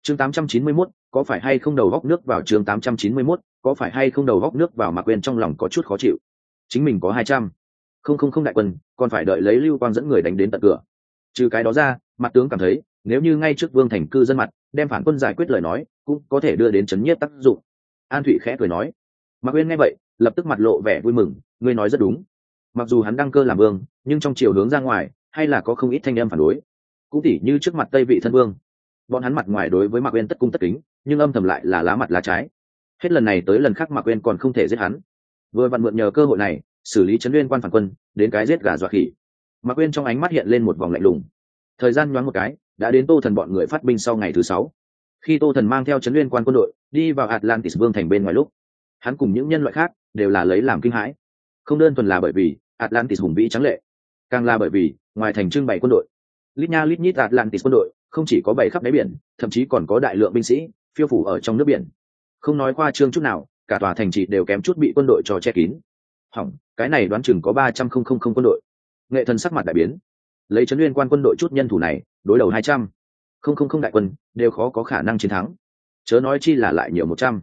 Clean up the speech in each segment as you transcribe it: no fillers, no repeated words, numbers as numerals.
chương 891, có phải hay không đầu góc nước vào? chương 891, có phải hay không đầu góc nước vào? Mạc Quyên trong lòng có chút khó chịu. Chính mình có 200. Không đại quân, còn phải đợi lấy Lưu Quang dẫn người đánh đến tận cửa. Trừ cái đó ra, mặt tướng cảm thấy, nếu như ngay trước Vương thành cư dân mặt, đem phản quân giải quyết lời nói, cũng có thể đưa đến chấn nhiếp tác dụng. An Thụy khẽ cười nói. Mạc Quyên nghe vậy, lập tức mặt lộ vẻ vui mừng, ngươi nói rất đúng. Mặc dù hắn đăng cơ làm vương, nhưng trong chiều hướng ra ngoài, hay là có không ít thanh âm phản đối. Cũng tỉ như trước mặt Tây vị thân vương, bọn hắn mặt ngoài đối với Mạc Uyên tất cung tất kính, nhưng âm thầm lại là lá mặt lá trái. Hết lần này tới lần khác Mạc Uyên còn không thể giết hắn, vừa vặn mượn nhờ cơ hội này xử lý Trấn Uyên quan phản quân, đến cái giết gà dọa khỉ. Mạc Uyên trong ánh mắt hiện lên một vòng lạnh lùng. Thời gian nhoáng một cái, đã đến Tô Thần bọn người phát binh sau ngày thứ 6. Khi Tô Thần mang theo Trấn Uyên quan quân đội đi vào Atlantis Vương thành bên ngoài lúc, hắn cùng những nhân loại khác đều là lấy làm kinh hãi. Không đơn thuần là bởi vì Atlantis hùng vĩ trắng lệ, càng là bởi vì ngoài thành trưng bày quân đội. Lít nha lít nhít Atlantis quân đội, không chỉ có bày khắp đáy biển, thậm chí còn có đại lượng binh sĩ phiêu phủ ở trong nước biển. Không nói khoa trương chút nào, cả tòa thành trì đều kém chút bị quân đội cho che kín. Hỏng, cái này đoán chừng có 300 quân đội. Nghệ Thần sắc mặt đại biến. Lấy Trấn Uyên quan quân đội chút nhân thủ này, đối đầu 200 đại quân, đều khó có khả năng chiến thắng. Chớ nói chi là lại nhiều 100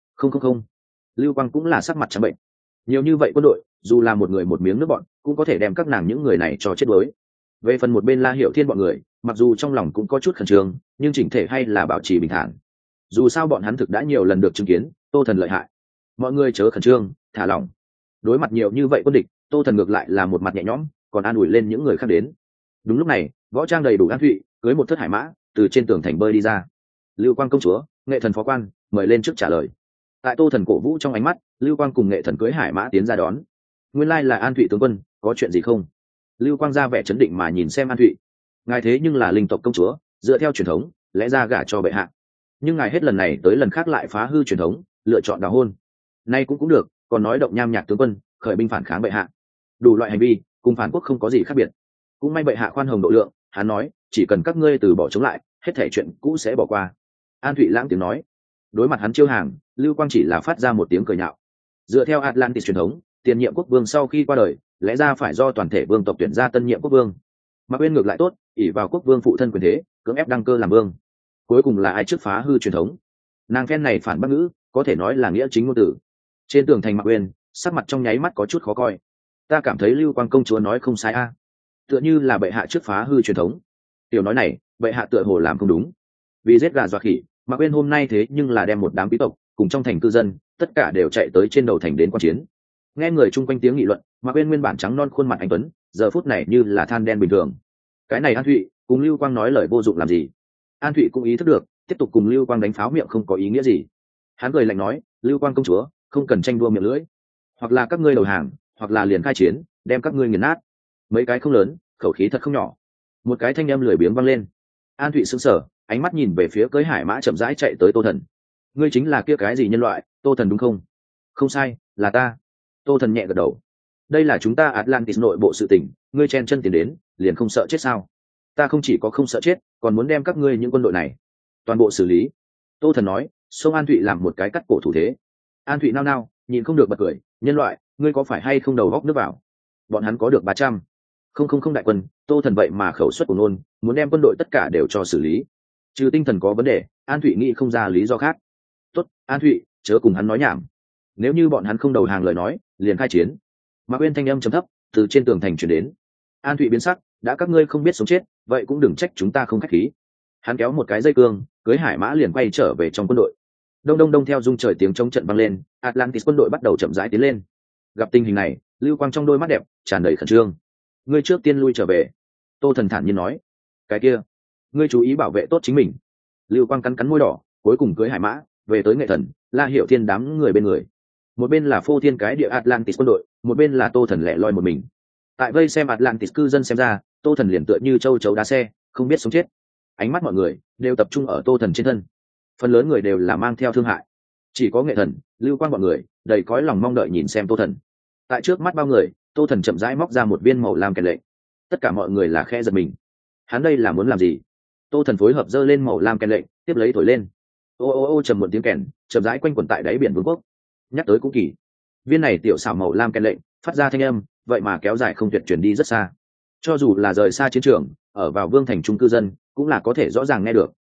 Lưu Quang cũng là sắc mặt trắng bệnh. Nhiều như vậy quân đội, dù là một người một miếng nước bọn, cũng có thể đem các nàng những người này cho chết đuối. Về phần một bên La Hiểu Thiên bọn người, mặc dù trong lòng cũng có chút khẩn trương, nhưng chỉnh thể hay là bảo trì bình thản. Dù sao bọn hắn thực đã nhiều lần được chứng kiến Tô Thần lợi hại. Mọi người chớ khẩn trương, thả lỏng. Đối mặt nhiều như vậy quân địch, Tô Thần ngược lại là một mặt nhẹ nhõm, còn an ủi lên những người khác đến. Đúng lúc này, võ trang đầy đủ An Thụy cưới một thất hải mã từ trên tường thành bơi đi ra. Lưu Quang công chúa, Nghệ Thần phó quan, mời lên trước trả lời. Tại Tô Thần cổ vũ trong ánh mắt, Lưu Quang cùng Nghệ Thần cưới hải mã tiến ra đón. Nguyên lai là An Thụy tướng quân, có chuyện gì không? Lưu Quang ra vẻ chấn định mà nhìn xem An Thụy. Ngài thế nhưng là linh tộc công chúa, dựa theo truyền thống, lẽ ra gả cho bệ hạ. Nhưng ngài hết lần này tới lần khác lại phá hư truyền thống, lựa chọn đào hôn. Nay cũng được, còn nói động nham nhạc tướng quân, khởi binh phản kháng bệ hạ. Đủ loại hành vi, cùng phản quốc không có gì khác biệt. Cũng may bệ hạ khoan hồng độ lượng, hắn nói, chỉ cần các ngươi từ bỏ chống lại, hết thảy chuyện cũ sẽ bỏ qua. An Thụy lãng tiếng nói. Đối mặt hắn chiêu hàng, Lưu Quang chỉ là phát ra một tiếng cười nhạo. Dựa theo Atlantis truyền thống, tiền nhiệm quốc vương sau khi qua đời, lẽ ra phải do toàn thể vương tộc tuyển ra tân nhiệm quốc vương. Mà bên ngược lại tốt, ỷ vào quốc vương phụ thân quyền thế, cưỡng ép đăng cơ làm vương. Cuối cùng là ai trước phá hư truyền thống? Nàng phen này phản bác ngữ, có thể nói là nghĩa chính ngôn tử. Trên tường thành Mạc Uyên, sắc mặt trong nháy mắt có chút khó coi. Ta cảm thấy Lưu Quang công chúa nói không sai a, tựa như là bệ hạ trước phá hư truyền thống. Tiểu nói này, bệ hạ tựa hồ làm không đúng. Vì giết gà dọa khỉ, Mạc Uyên hôm nay thế nhưng là đem một đám quý tộc cùng trong thành cư dân, tất cả đều chạy tới trên đầu thành đến quan chiến. Nghe người chung quanh tiếng nghị luận, Mạc Uyên nguyên bản trắng non khuôn mặt anh tuấn, giờ phút này như là than đen bình thường. Cái này An Thụy cùng Lưu Quang nói lời vô dụng làm gì? An Thụy cũng ý thức được, tiếp tục cùng Lưu Quang đánh pháo miệng không có ý nghĩa gì. Hắn cười lạnh nói, Lưu Quang công chúa, không cần tranh đua miệng lưỡi, hoặc là các ngươi đầu hàng, hoặc là liền khai chiến, đem các ngươi nghiền nát. Mấy cái không lớn, khẩu khí thật không nhỏ. Một cái thanh âm lười biếng vang lên. An Thụy sững sờ, ánh mắt nhìn về phía cưỡi hải mã chậm rãi chạy tới Tô Thần. Ngươi chính là kia cái gì nhân loại, Tô Thần đúng không? Không sai, là ta. Tô Thần nhẹ gật đầu. Đây là chúng ta Atlantis nội bộ sự tình, ngươi chen chân tiến đến, liền không sợ chết sao? Ta không chỉ có không sợ chết, còn muốn đem các ngươi những quân đội này toàn bộ xử lý. Tô Thần nói, xông An Thụy làm một cái cắt cổ thủ thế. An Thụy nao nao, nhìn không được bật cười, nhân loại, ngươi có phải hay không đầu góc nước vào? Bọn hắn có được 300 đại quân, Tô Thần vậy mà khẩu suất của nôn, muốn đem quân đội tất cả đều cho xử lý. Trừ tinh thần có vấn đề, An Thụy nghĩ không ra lý do khác. Tốt, An Thụy, chớ cùng hắn nói nhảm. Nếu như bọn hắn không đầu hàng lời nói, liền khai chiến. Mạc Uyên thanh âm trầm thấp từ trên tường thành truyền đến. An Thụy biến sắc, đã các ngươi không biết sống chết, vậy cũng đừng trách chúng ta không khách khí. Hắn kéo một cái dây cương, cưới hải mã liền quay trở về trong quân đội. Đông đông đông theo rung trời tiếng chống trận vang lên, Atlantis quân đội bắt đầu chậm rãi tiến lên. Gặp tình hình này, Lưu Quang trong đôi mắt đẹp tràn đầy khẩn trương. Ngươi trước tiên lui trở về. Tô Thần thản nhiên nói. Cái kia, ngươi chú ý bảo vệ tốt chính mình. Lưu Quang cắn cắn môi đỏ, cuối cùng cưới hải mã về tới Nghệ Thần, La Hiểu Thiên đám người bên người. Một bên là phô thiên cái địa Atlantis quân đội, một bên là Tô Thần lẻ loi một mình. Tại vây xem Atlantis cư dân xem ra, Tô Thần liền tựa như châu chấu đá xe, không biết sống chết. Ánh mắt mọi người đều tập trung ở Tô Thần trên thân. Phần lớn người đều là mang theo thương hại. Chỉ có Nghệ Thần, Lưu Quang bọn người đầy cõi lòng mong đợi nhìn xem Tô Thần. Tại trước mắt bao người, Tô Thần chậm rãi móc ra một viên màu lam kèn lệnh. Tất cả mọi người là khẽ giật mình. Hắn đây là muốn làm gì? Tô Thần phối hợp giơ lên màu lam kèn lệnh, tiếp lấy thổi lên. Ô ô ô trầm một tiếng kèn, chậm rãi quanh quẩn tại đáy biển Vương quốc. Nhắc tới cũng kỳ, viên này tiểu xảo màu lam kèn lệnh phát ra thanh âm, vậy mà kéo dài không tuyệt chuyển đi rất xa. Cho dù là rời xa chiến trường, ở vào Vương thành trung cư dân cũng là có thể rõ ràng nghe được.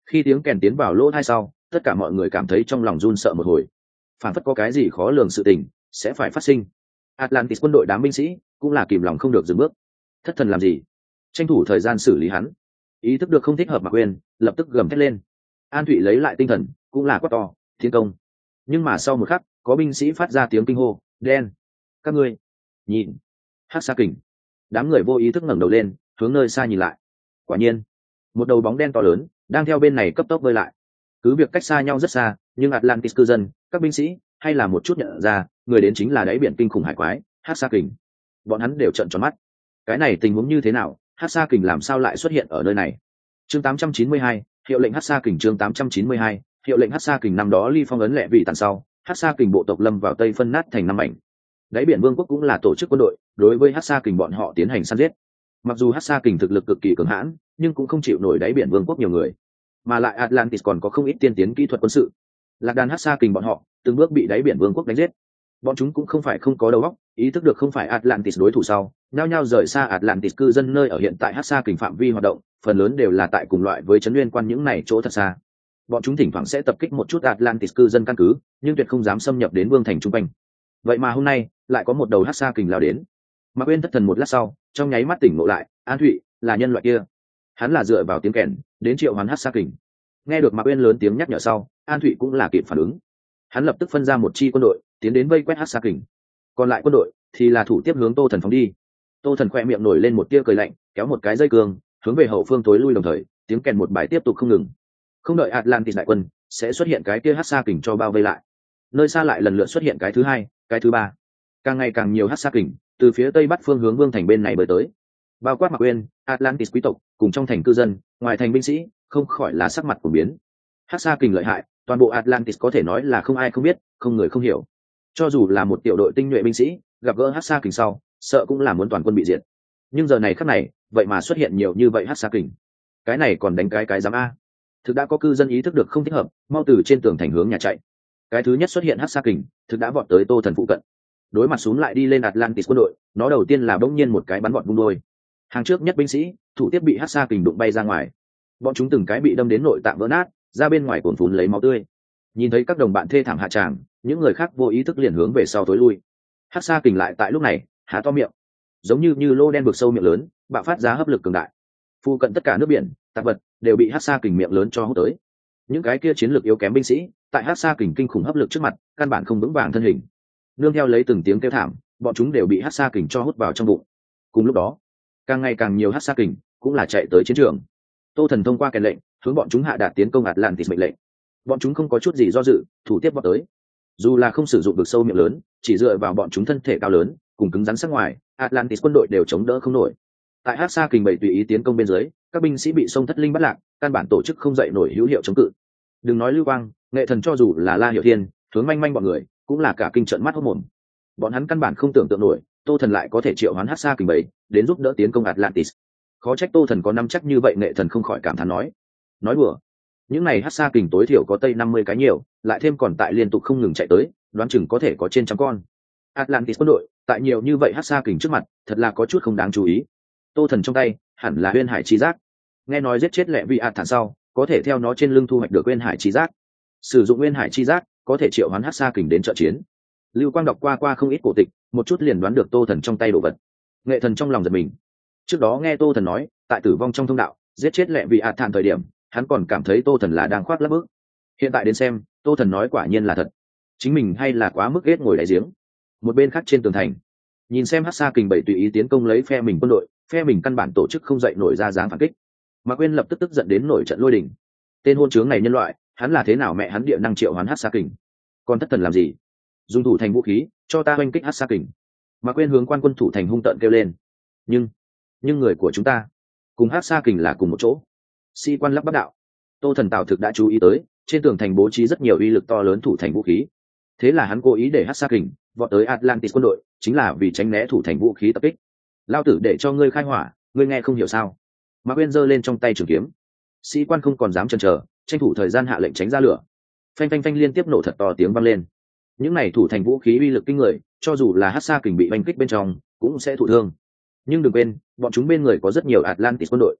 Khi tiếng kèn tiến vào lỗ tai sau, tất cả mọi người cảm thấy trong lòng run sợ một hồi, phản phất có cái gì khó lường sự tình sẽ phải phát sinh. Atlantis quân đội đám binh sĩ cũng là kìm lòng không được dừng bước. Thất thần làm gì? Tranh thủ thời gian xử lý hắn. Ý thức được không thích hợp Mạc Quyên, lập tức gầm thét lên. An Thụy lấy lại tinh thần, cũng là quát to, tiến công. Nhưng mà sau một khắc, có binh sĩ phát ra tiếng kinh hô, đen. Các ngươi, nhìn, Hắc Sa Kình. Đám người vô ý thức ngẩng đầu lên, hướng nơi xa nhìn lại. Quả nhiên, một đầu bóng đen to lớn đang theo bên này cấp tốc bơi lại. Cứ việc cách xa nhau rất xa, nhưng Atlantis cư dân, các binh sĩ hay là một chút nhận ra, người đến chính là đáy biển kinh khủng hải quái, Hắc Sa Kình. Bọn hắn đều trợn tròn mắt. Cái này tình huống như thế nào? Hắc Sa Kình làm sao lại xuất hiện ở nơi này? Chương 892, hiệu lệnh Hắc Sa Kình. Chương 892, hiệu lệnh Hắc Sa Kình. Năm đó Ly Phong ấn lệ vị tàn sau, Hắc Sa Kình bộ tộc lâm vào Tây phân nát thành năm mảnh. Đáy biển vương quốc cũng là tổ chức quân đội, đối với Hắc Sa Kình bọn họ tiến hành săn giết. Mặc dù Hắc Sa Kình thực lực cực kỳ cường hãn, nhưng cũng không chịu nổi đáy biển vương quốc nhiều người, mà lại Atlantis còn có không ít tiên tiến kỹ thuật quân sự. Lạc đàn Hắc Sa Kình bọn họ từng bước bị đáy biển vương quốc đánh giết. Bọn chúng cũng không phải không có đầu óc, ý thức được không phải Atlantis đối thủ sau, nhao nhao rời xa Atlantis cư dân nơi ở hiện tại Hắc Sa Kình phạm vi hoạt động, phần lớn đều là tại cùng loại với trấn nguyên quan những này chỗ thật xa. Bọn chúng thỉnh thoảng sẽ tập kích một chút Atlantis cư dân căn cứ, nhưng tuyệt không dám xâm nhập đến vương thành trung quanh. Vậy mà hôm nay lại có một đầu Hắc Sa Kình lao đến. Mạc Uyên thất thần một lát sau, trong nháy mắt tỉnh ngộ lại, An Thụy là nhân loại kia. Hắn là dựa vào tiếng kèn đến triệu hoán Hắc Sa Kình. Nghe được Mạc Uyên lớn tiếng nhắc nhở sau, An Thụy cũng là kịp phản ứng. Hắn lập tức phân ra một chi quân đội tiến đến vây quét Hắc Sa Kình. Còn lại quân đội thì là thủ tiếp hướng Tô Thần phóng đi. Tô Thần khoe miệng nổi lên một tia cười lạnh, kéo một cái dây cương hướng về hậu phương tối lui, đồng thời tiếng kèn một bài tiếp tục không ngừng. Không đợi Atlantis đại quân sẽ xuất hiện cái kia Hắc Sa Kình cho bao vây lại, nơi xa lại lần lượt xuất hiện cái thứ hai, cái thứ ba, càng ngày càng nhiều Hắc Sa Kình từ phía tây bắc phương hướng vương thành bên này bơi tới, bao quát Mạc Uyên, Atlantis quý tộc cùng trong thành cư dân, ngoài thành binh sĩ không khỏi là sắc mặt của biến. Hắc Sa Kình lợi hại, toàn bộ Atlantis có thể nói là không ai không biết, không người không hiểu. Cho dù là một tiểu đội tinh nhuệ binh sĩ gặp gỡ Hắc Sa Kình sau, sợ cũng là muốn toàn quân bị diệt. Nhưng giờ này khắc này, vậy mà xuất hiện nhiều như vậy Hắc Sa Kình, cái này còn đánh cái dám a? Thực đã có cư dân ý thức được không thích hợp, mau từ trên tường thành hướng nhà chạy. Cái thứ nhất xuất hiện Hắc Sa Kình, thực đã vọt tới Tô Thần phụ cận. Đối mặt xuống lại đi lên Atlantis quân đội, nó đầu tiên là bỗng nhiên một cái bắn vọt vung đôi. Hàng trước nhất binh sĩ, thủ tiếp bị Hắc Sa Kình đụng bay ra ngoài. Bọn chúng từng cái bị đâm đến nội tạng vỡ nát, ra bên ngoài cuồn phún lấy máu tươi. Nhìn thấy các đồng bạn thê thảm hạ tràng, những người khác vô ý thức liền hướng về sau tối lui. Hắc Sa Kình lại tại lúc này há to miệng, giống như lô đen vực sâu miệng lớn, bạo phát ra hấp lực cường đại. Phu cận tất cả nước biển, tạp vật đều bị Hắc Sa Kình miệng lớn cho hút tới. Những cái kia chiến lược yếu kém binh sĩ, tại Hắc Sa Kình kinh khủng hấp lực trước mặt, căn bản không vững vàng thân hình. Nương theo lấy từng tiếng kêu thảm, bọn chúng đều bị Hắc Sa Kình cho hút vào trong bụng. Cùng lúc đó, càng ngày càng nhiều Hắc Sa Kình cũng là chạy tới chiến trường. Tô Thần thông qua kèn lệnh, hướng bọn chúng hạ đạt tiến công Atlantis mệnh lệnh. Bọn chúng không có chút gì do dự, thủ tiếp vọt tới. Dù là không sử dụng vực sâu miệng lớn, chỉ dựa vào bọn chúng thân thể cao lớn cùng cứng rắn sắc ngoài, Atlantis quân đội đều chống đỡ không nổi. Tại Hắc Sa Kình bảy tùy ý tiến công bên dưới, các binh sĩ bị xông thất linh bắt lạc, căn bản tổ chức không dậy nổi hữu hiệu chống cự. Đừng nói Lưu Quang, Nghệ Thần cho dù là La Hiểu Thiên, hướng manh manh bọn người, cũng là cả kinh trợn mắt hốt mồm. Bọn hắn căn bản không tưởng tượng nổi, Tô Thần lại có thể triệu hoán Hắc Sa Kình bảy đến giúp đỡ tiến công Atlantis. Khó trách Tô Thần có nắm chắc như vậy, Nghệ Thần không khỏi cảm thán nói đùa. Những này Hắc Sa Kình tối thiểu có tây 50 cái nhiều, lại thêm còn tại liên tục không ngừng chạy tới, đoán chừng có thể có trên trăm con. Atlantis quân đội tại nhiều như vậy Hắc Sa Kình trước mặt, thật là có chút không đáng chú ý. Tô Thần trong tay hẳn là Uyên Hải chi giác, nghe nói giết chết lệ vị ạt thản sau, có thể theo nó trên lưng thu hoạch được Uyên Hải chi giác. Sử dụng Uyên Hải chi giác, có thể triệu hoán Hắc Sa Kình đến trợ chiến. Lưu Quang đọc qua không ít cổ tịch, một chút liền đoán được Tô Thần trong tay đồ vật. Nghệ Thần trong lòng giật mình. Trước đó nghe Tô Thần nói, tại tử vong trong thông đạo, giết chết lệ vị ạt thản thời điểm, hắn còn cảm thấy Tô Thần là đang khoác lác bước. Hiện tại đến xem, Tô Thần nói quả nhiên là thật. Chính mình hay là quá mức ghét ngồi đáy giếng. Một bên khác trên tường thành, nhìn xem Hắc Sa Kình bảy tùy ý tiến công lấy phe mình quân đội, phe mình căn bản tổ chức không dậy nổi ra dáng phản kích. Mạc Uyên lập tức tức giận đến nổi trận lôi đình. Tên hôn trướng này nhân loại, hắn là thế nào mẹ hắn địa năng triệu hoán Hắc Sa Kình? Còn thất thần làm gì? Dùng thủ thành vũ khí, cho ta oanh kích Hắc Sa Kình. Mạc Uyên hướng quan quân thủ thành hung tợn kêu lên. Nhưng người của chúng ta cùng Hắc Sa Kình là cùng một chỗ. Sĩ quan lắp bắp đạo. Tô Thần Tào thực đã chú ý tới, trên tường thành bố trí rất nhiều uy lực to lớn thủ thành vũ khí. Thế là hắn cố ý để Hắc Sa Kình vọt tới Atlantis quân đội, chính là vì tránh né thủ thành vũ khí tập kích. Lao tử để cho ngươi khai hỏa, ngươi nghe không hiểu sao? Mạc Uyên giơ lên trong tay trường kiếm. Sĩ quan không còn dám chần chờ, tranh thủ thời gian hạ lệnh tránh ra lửa. Phanh phanh phanh liên tiếp nổ thật to tiếng vang lên. Những này thủ thành vũ khí uy lực kinh người, cho dù là Hắc Sa Kình bị oanh kích bên trong, cũng sẽ thụ thương. Nhưng đừng quên, bọn chúng bên người có rất nhiều Atlantis quân đội.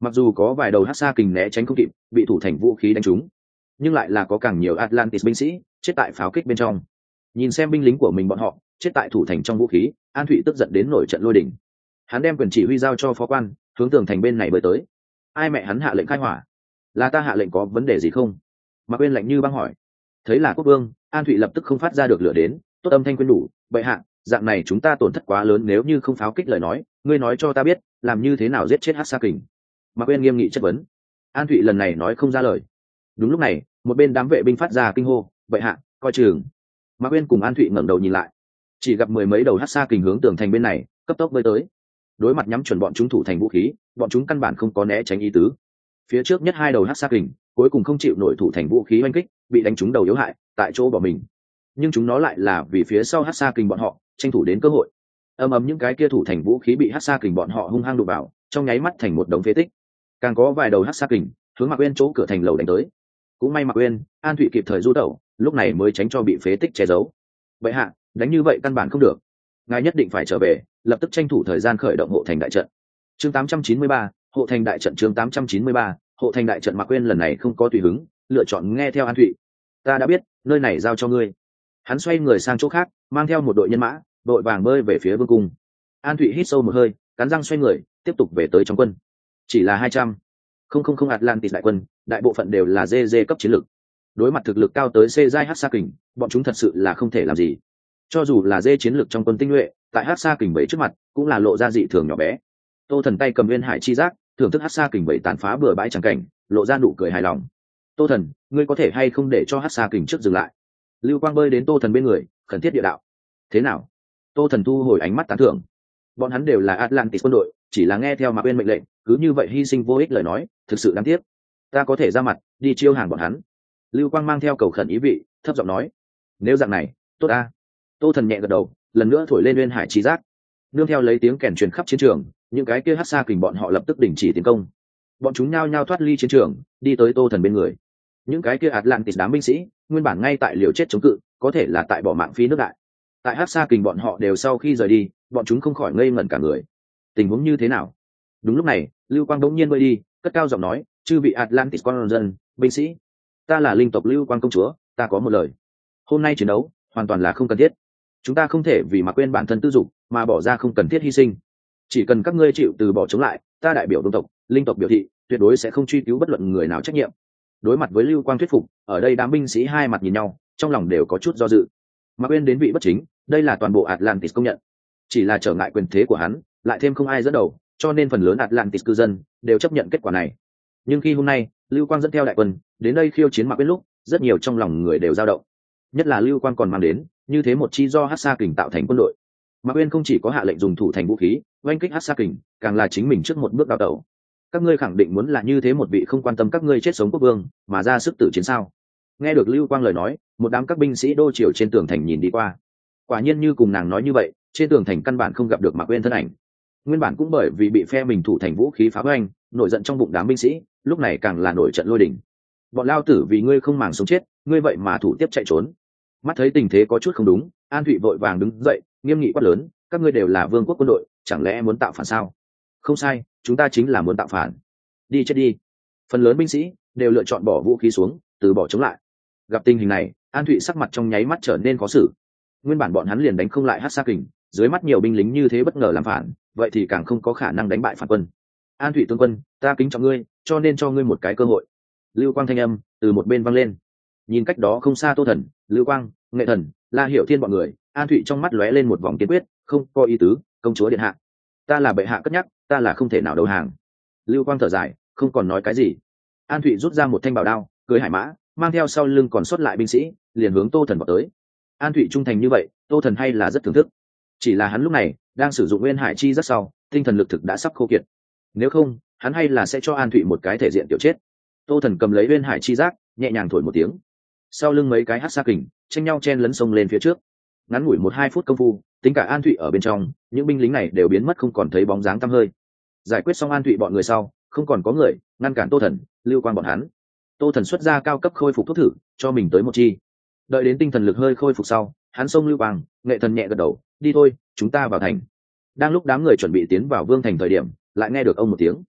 Mặc dù có vài đầu hắc sa kình né tránh không kịp, bị thủ thành vũ khí đánh trúng, nhưng lại là có càng nhiều Atlantis binh sĩ chết tại pháo kích bên trong. Nhìn xem binh lính của mình bọn họ chết tại thủ thành trong vũ khí, An Thụy tức giận đến nổi trận lôi đình. Hắn đem quyền chỉ huy giao cho phó quan, hướng tường thành bên này bơi tới. Ai mẹ hắn hạ lệnh khai hỏa? Là ta hạ lệnh, có vấn đề gì không? Mạc Uyên lạnh như băng hỏi. Thấy là quốc vương, An Thụy lập tức không phát ra được lửa đến. Tốt, âm thanh quên đủ, bệ hạ, dạng này chúng ta tổn thất quá lớn, nếu như không pháo kích lời nói, ngươi nói cho ta biết làm như thế nào giết chết hắc sa kình. Mạc Uyên nghiêm nghị chất vấn. An Thụy lần này nói không ra lời. Đúng lúc này, một bên đám vệ binh phát ra kinh hô, bệ hạ, coi chừng. Mạc Uyên cùng An Thụy ngẩng đầu nhìn lại, chỉ gặp mười mấy đầu hắc sa kình hướng tường thành bên này cấp tốc bơi tới. Đối mặt nhắm chuẩn bọn chúng thủ thành vũ khí, bọn chúng căn bản không có né tránh ý tứ. Phía trước nhất hai đầu hắc sa kình cuối cùng không chịu nổi thủ thành vũ khí oanh kích, bị đánh trúng đầu yếu hại, tại chỗ bỏ mình. Nhưng chúng nó lại là vì phía sau hắc sa kình bọn họ tranh thủ đến cơ hội. Ầm ầm, những cái kia thủ thành vũ khí bị hắc sa kình bọn họ hung hăng đụng vào, trong nháy mắt thành một đống phế tích. Càng có vài đầu hắc sa kình hướng Mạc Uyên chỗ cửa thành lầu đánh tới. Cũng may Mạc Uyên, An Thụy kịp thời du tẩu, lúc này mới tránh cho bị phế tích che giấu. Bệ hạ, đánh như vậy căn bản không được, ngài nhất định phải trở về, lập tức tranh thủ thời gian khởi động hộ thành đại trận. Chương 893, hộ thành đại trận. Chương 893, hộ thành đại trận. Mạc Uyên lần này không có tùy hứng, lựa chọn nghe theo An Thụy. Ta đã biết, nơi này giao cho ngươi. Hắn xoay người sang chỗ khác, mang theo một đội nhân mã, đội vàng bơi về phía vương cung. An Thụy hít sâu một hơi, cắn răng xoay người, tiếp tục về tới trong quân. Chỉ là 200 không Atlantis đại quân, đại bộ phận đều là GG cấp chiến lược. Đối mặt thực lực cao tới C giai hắc sa kình, bọn chúng thật sự là không thể làm gì. Cho dù là dê chiến lược trong quân tinh nhuệ, tại hắc sa kình bảy trước mặt cũng là lộ ra dị thường nhỏ bé. Tô Thần tay cầm Nguyên Hải chi giác, thưởng thức hắc sa kình bảy tàn phá bừa bãi chẳng cảnh, lộ ra nụ cười hài lòng. Tô Thần, ngươi có thể hay không để cho hắc sa kình trước dừng lại? Lưu Quang bơi đến Tô Thần bên người, khẩn thiết địa đạo. Thế nào? Tô Thần thu hồi ánh mắt tán thưởng. Bọn hắn đều là Atlantis quân đội, chỉ là nghe theo Mạc Uyên mệnh lệnh, cứ như vậy hy sinh vô ích lời nói, thực sự đáng tiếc. Ta có thể ra mặt đi chiêu hàng bọn hắn. Lưu Quang mang theo cầu khẩn ý vị, thấp giọng nói. Nếu dạng này, tốt a. Tô Thần nhẹ gật đầu, lần nữa thổi lên Nguyên Hải chi giác. Nương theo lấy tiếng kèn truyền khắp chiến trường, những cái kia hắc sa kình bọn họ lập tức đình chỉ tiến công. Bọn chúng nhao nhao thoát ly chiến trường, đi tới Tô Thần bên người. Những cái kia Atlantis đám binh sĩ, nguyên bản ngay tại liều chết chống cự, có thể là tại bỏ mạng phí nước đại. Tại hắc sa kình bọn họ đều sau khi rời đi, bọn chúng không khỏi ngây ngẩn cả người. Tình huống như thế nào? Đúng lúc này, Lưu Quang đống nhiên bơi đi, cất cao giọng nói, chư vị Atlantis con dân, binh sĩ, ta là linh tộc Lưu Quang công chúa, ta có một lời. Hôm nay chiến đấu hoàn toàn là không cần thiết. Chúng ta không thể vì mà quên bản thân tư dục mà bỏ ra không cần thiết hy sinh. Chỉ cần các ngươi chịu từ bỏ chống lại, ta đại biểu đông tộc linh tộc biểu thị tuyệt đối sẽ không truy cứu bất luận người nào trách nhiệm. Đối mặt với Lưu Quang thuyết phục, ở đây đám binh sĩ hai mặt nhìn nhau, trong lòng đều có chút do dự. Mà quên đến vị bất chính, đây là toàn bộ Atlantis công nhận. Chỉ là trở ngại quyền thế của hắn, lại thêm không ai dẫn đầu, cho nên phần lớn Atlantis cư dân đều chấp nhận kết quả này. Nhưng khi hôm nay Lưu Quang dẫn theo đại quân đến đây khiêu chiến Mạc Uyên lúc, rất nhiều trong lòng người đều dao động. Nhất là Lưu Quang còn mang đến như thế một chi do hắc sa kình tạo thành quân đội. Mạc Uyên không chỉ có hạ lệnh dùng thủ thành vũ khí oanh kích hắc sa kình, càng là chính mình trước một bước đào tẩu. Các ngươi khẳng định muốn là như thế một vị không quan tâm các ngươi chết sống quốc vương mà ra sức tử chiến sao? Nghe được Lưu Quang lời nói, một đám các binh sĩ đô triều trên tường thành nhìn đi qua. Quả nhiên như cùng nàng nói như vậy, trên tường thành căn bản không gặp được Mạc Uyên thân ảnh. Nguyên bản cũng bởi vì bị phe mình thủ thành vũ khí phá hoành, nổi giận trong bụng đám binh sĩ, lúc này càng là nổi trận lôi đình. Bọn lao tử vì ngươi không màng sống chết, ngươi vậy mà thủ tiếp chạy trốn. Mắt thấy tình thế có chút không đúng, An Thụy vội vàng đứng dậy, nghiêm nghị quát lớn, các ngươi đều là vương quốc quân đội, chẳng lẽ muốn tạo phản sao? Không sai, chúng ta chính là muốn tạo phản. Đi chết đi. Phần lớn binh sĩ đều lựa chọn bỏ vũ khí xuống, từ bỏ chống lại. Gặp tình hình này, An Thụy sắc mặt trong nháy mắt trở nên khó xử. Nguyên bản bọn hắn liền đánh không lại hắc sa kình, dưới mắt nhiều binh lính như thế bất ngờ làm phản, vậy thì càng không có khả năng đánh bại phản quân. An Thụy tướng quân, ta kính trọng ngươi, cho nên cho ngươi một cái cơ hội. Lưu Quang thanh âm từ một bên vang lên. Nhìn cách đó không xa Tô Thần, Lưu Quang, Nghệ Thần, La Hiểu Thiên bọn người, An Thụy trong mắt lóe lên một vòng kiên quyết, không có ý tứ, công chúa điện hạ, ta là bệ hạ cất nhắc, ta là không thể nào đầu hàng. Lưu Quang thở dài, không còn nói cái gì. An Thụy rút ra một thanh bảo đao, cưỡi hải mã, mang theo sau lưng còn sót lại binh sĩ, liền hướng Tô Thần vào tới. An Thụy trung thành như vậy, Tô Thần hay là rất thưởng thức. Chỉ là hắn lúc này đang sử dụng Nguyên Hải chi rất sau, tinh thần lực thực đã sắp khô kiệt. Nếu không, hắn hay là sẽ cho An Thụy một cái thể diện tiểu chết. Tô Thần cầm lấy Nguyên Hải chi giác, nhẹ nhàng thổi một tiếng. Sau lưng mấy cái hắc sa kình tranh nhau chen lấn sông lên phía trước. Ngắn ngủi 1-2 phút công phu, tính cả An Thụy ở bên trong, những binh lính này đều biến mất không còn thấy bóng dáng tăm hơi. Giải quyết xong An Thụy bọn người sau, không còn có người ngăn cản Tô Thần, Lưu Quang bọn hắn. Tô Thần xuất ra cao cấp khôi phục thuốc thử, cho mình tới một chi. Đợi đến tinh thần lực hơi khôi phục sau, hắn xông Lưu Quang, Nghệ Thần nhẹ gật đầu, đi thôi, chúng ta vào thành. Đang lúc đám người chuẩn bị tiến vào vương thành thời điểm, lại nghe được ông một tiếng.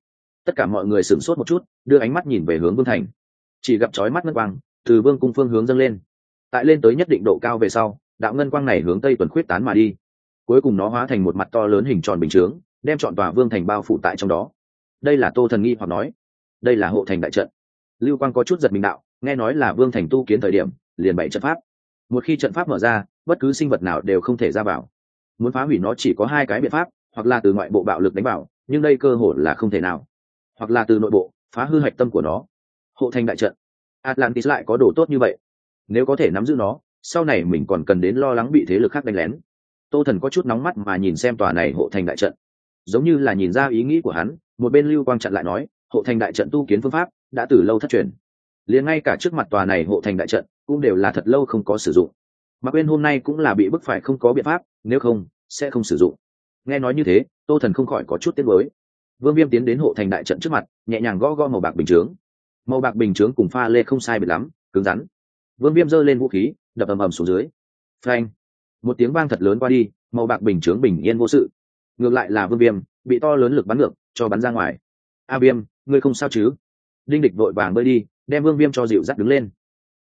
Tất cả mọi người sửng sốt một chút, đưa ánh mắt nhìn về hướng Vương Thành. Chỉ gặp chói mắt ngân quang từ vương cung phương hướng dâng lên, tại lên tới nhất định độ cao về sau, đạo ngân quang này hướng tây tuần khuyết tán mà đi, cuối cùng nó hóa thành một mặt to lớn hình tròn bình chướng, đem trọn tòa vương thành bao phủ tại trong đó. Đây là Tô Thần nghi hoặc nói, đây là hộ thành đại trận. Lưu Quang có chút giật mình đạo, nghe nói là vương thành tu kiến thời điểm liền bày trận pháp, một khi trận pháp mở ra, bất cứ sinh vật nào đều không thể ra vào. Muốn phá hủy nó chỉ có hai cái biện pháp, hoặc là từ ngoại bộ bạo lực đánh vào, nhưng đây cơ hội là không thể nào, hoặc là từ nội bộ phá hư hạch tâm của nó. Hộ thành đại trận, Atlantis lại có đồ tốt như vậy, nếu có thể nắm giữ nó, sau này mình còn cần đến lo lắng bị thế lực khác đánh lén. Tô Thần có chút nóng mắt mà nhìn xem tòa này hộ thành đại trận, giống như là nhìn ra ý nghĩ của hắn. Một bên Lưu Quang chặn lại nói, hộ thành đại trận tu kiến phương pháp đã từ lâu thất truyền, liền ngay cả trước mặt tòa này hộ thành đại trận cũng đều là thật lâu không có sử dụng. Mạc Uyên hôm nay cũng là bị bức phải không có biện pháp, nếu không sẽ không sử dụng. Nghe nói như thế, Tô Thần không khỏi có chút tiếc nuối. Vương Viêm tiến đến hộ thành đại trận trước mặt, nhẹ nhàng gõ gõ màu bạc bình chướng. Màu bạc bình chướng cùng pha lê không sai biệt lắm, cứng rắn. Vương Viêm giơ lên vũ khí, đập ầm ầm xuống dưới. Phanh! Một tiếng vang thật lớn qua đi, màu bạc bình chướng bình yên vô sự. Ngược lại là Vương Viêm bị to lớn lực bắn ngược, cho bắn ra ngoài. A Viêm, ngươi không sao chứ? Đinh Địch vội vàng bơi đi, đem Vương Viêm cho dịu dắt đứng lên.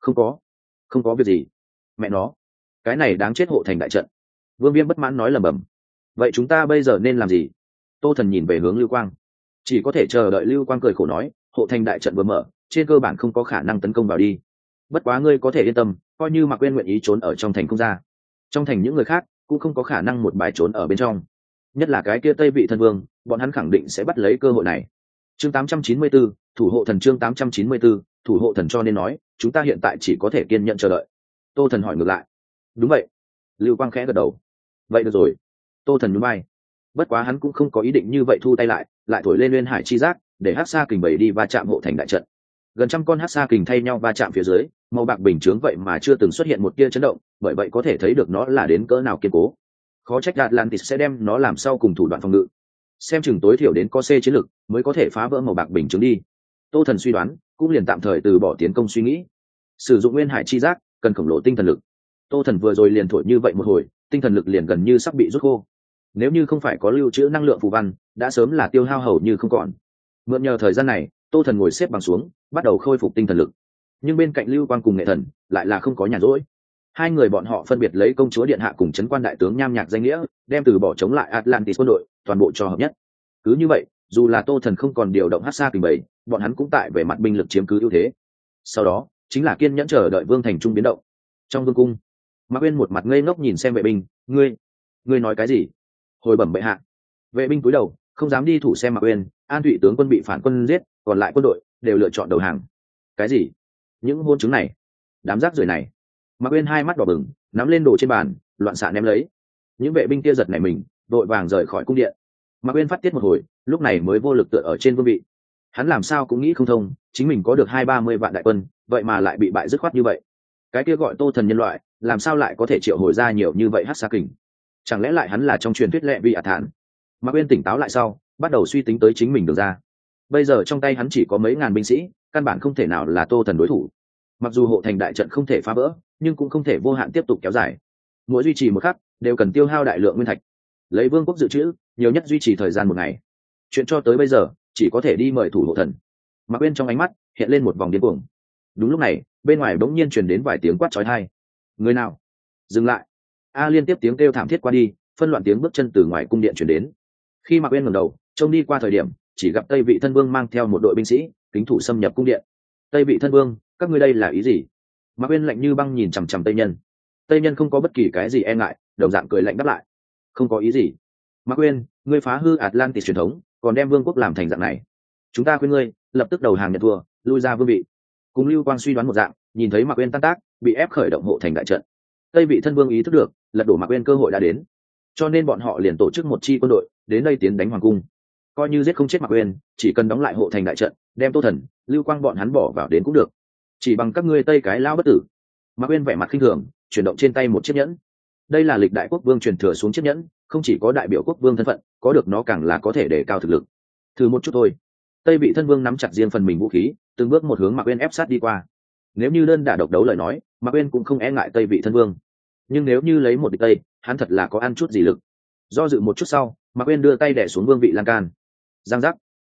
Không có việc gì. Mẹ nó, cái này đáng chết hộ thành đại trận. Vương Viêm bất mãn nói lẩm bẩm. Vậy chúng ta bây giờ nên làm gì? Tô Thần nhìn về hướng Lưu Quang, chỉ có thể chờ đợi. Lưu Quang cười khổ nói, hộ thành đại trận vừa mở, trên cơ bản không có khả năng tấn công vào đi. Bất quá ngươi có thể yên tâm, coi như Mạc Uyên nguyện ý trốn ở trong thành không ra, trong thành những người khác cũng không có khả năng một bài trốn ở bên trong, nhất là cái kia Tây Vị Thân Vương, bọn hắn khẳng định sẽ bắt lấy cơ hội này. Chương 894, thủ hộ thần. Chương 894, thủ hộ thần. Cho nên nói, chúng ta hiện tại chỉ có thể kiên nhẫn chờ đợi. Tô Thần hỏi ngược lại. Đúng vậy. Lưu Quang khẽ gật đầu. Vậy được rồi. Tô Thần nhún vai. Bất quá hắn cũng không có ý định như vậy thu tay lại thổi lên Nguyên Hải chi giác, để hắc sa kình bầy đi va chạm hộ thành đại trận. Gần trăm con hắc sa kình thay nhau va chạm phía dưới, màu bạc bình chướng vậy mà chưa từng xuất hiện một tia chấn động, bởi vậy có thể thấy được nó là đến cỡ nào kiên cố. Khó trách Atlantis sẽ đem nó làm sau cùng thủ đoạn phòng ngự, xem chừng tối thiểu đến có C chiến lực mới có thể phá vỡ màu bạc bình chướng đi. Tô Thần suy đoán, cũng liền tạm thời từ bỏ tiến công suy nghĩ. Sử dụng Nguyên Hải chi giác cần khổng lồ tinh thần lực. Tô Thần vừa rồi liền thổi như vậy một hồi, tinh thần lực liền gần như sắp bị rút khô. Nếu như không phải có lưu trữ năng lượng phù văn, đã sớm là tiêu hao hầu như không còn. Mượn nhờ thời gian này, Tô Thần ngồi xếp bằng xuống, bắt đầu khôi phục tinh thần lực. Nhưng bên cạnh Lưu Quang cùng Nghệ Thần lại là không có nhàn rỗi. Hai người bọn họ phân biệt lấy công chúa điện hạ cùng trấn quan đại tướng Nham Nhạc danh nghĩa, đem từ bỏ chống lại Atlantis quân đội, toàn bộ cho hợp nhất. Cứ như vậy, dù là Tô Thần không còn điều động hắc sa kình bầy, bọn hắn cũng tại về mặt binh lực chiếm cứ ưu thế. Sau đó chính là kiên nhẫn chờ đợi Vương thành trung biến động. Trong vương cung, Mạc Uyên một mặt ngây ngốc nhìn xem vệ binh. Ngươi nói cái gì? Hồi bẩm bệ hạ. Vệ binh cúi đầu, không dám đi thủ xem Mạc Uyên. An Thụy tướng quân bị phản quân giết, còn lại quân đội đều lựa chọn đầu hàng. Cái gì? Những hôn chứng này, đám rác rưởi này. Mạc Uyên hai mắt đỏ bừng, nắm lên đồ trên bàn, loạn xạ ném lấy. Những vệ binh kia giật nảy mình, vội vàng rời khỏi cung điện. Mạc Uyên phát tiết một hồi, lúc này mới vô lực tựa ở trên vương vị. Hắn làm sao cũng nghĩ không thông, chính mình có được 20-30 vạn đại quân, vậy mà lại bị bại dứt khoát như vậy. Cái kia gọi Tô Thần nhân loại, làm sao lại có thể triệu hồi ra nhiều như vậy hắc sa kình? Chẳng lẽ lại hắn là trong truyền thuyết lệ vị ả thản? Mạc Uyên tỉnh táo lại sau, bắt đầu suy tính tới chính mình được ra. Bây giờ trong tay hắn chỉ có mấy ngàn binh sĩ, căn bản không thể nào là Tô Thần đối thủ. Mặc dù hộ thành đại trận không thể phá vỡ, nhưng cũng không thể vô hạn tiếp tục kéo dài. Mỗi duy trì một khắc đều cần tiêu hao đại lượng nguyên thạch. Lấy vương quốc dự trữ, nhiều nhất duy trì thời gian một ngày. Chuyện cho tới bây giờ chỉ có thể đi mời thủ hộ thần. Mạc Uyên trong ánh mắt hiện lên một vòng điên cuồng. Đúng lúc này, bên ngoài bỗng nhiên truyền đến vài tiếng quát chói tai. Người nào? Dừng lại! A liên tiếp tiếng kêu thảm thiết qua đi, phân loạn tiếng bước chân từ ngoài cung điện truyền đến. Khi Mạc Uyên ngẩng đầu, trông đi qua thời điểm, chỉ gặp Tây Vị Thân Vương mang theo một đội binh sĩ, kính thủ xâm nhập cung điện. Tây Vị Thân Vương, các ngươi đây là ý gì? Mạc Uyên lạnh như băng nhìn chằm chằm Tây Nhân. Tây Nhân không có bất kỳ cái gì e ngại, đồng dạng cười lạnh đáp lại. Không có ý gì. Mạc Uyên, ngươi phá hư Atlantis truyền thống, còn đem vương quốc làm thành dạng này. Chúng ta khuyên ngươi lập tức đầu hàng nhận thua, lui ra vương vị. Cùng Lưu Quang suy đoán một dạng, nhìn thấy Mạc Uyên tan tác, bị ép khởi động hộ thành đại trận. Tây Vị Thân Vương ý thức được, lật đổ Mạc Uyên cơ hội đã đến, cho nên bọn họ liền tổ chức một chi quân đội đến đây tiến đánh hoàng cung. Coi như giết không chết Mạc Uyên, chỉ cần đóng lại hộ thành đại trận, đem Tô Thần, Lưu Quang bọn hắn bỏ vào đến cũng được. Chỉ bằng các ngươi Tây cái lão bất tử. Mạc Uyên vẻ mặt khinh thường, chuyển động trên tay một chiếc nhẫn. Đây là lịch đại quốc vương truyền thừa xuống chiếc nhẫn, không chỉ có đại biểu quốc vương thân phận, có được nó càng là có thể đề cao thực lực. Thử một chút thôi. Tây Vị Thân Vương nắm chặt riêng phần mình vũ khí, từng bước một hướng Mạc Uyên ép sát đi qua. Nếu như đơn đả độc đấu lời nói, Mạc Uyên cũng không e ngại Tây Vị Thân Vương. Nhưng nếu như lấy một địch tây, hắn thật là có ăn chút gì lực. Do dự một chút sau, Mạc Uyên đưa tay đè xuống vương vị lan can. Giang giác.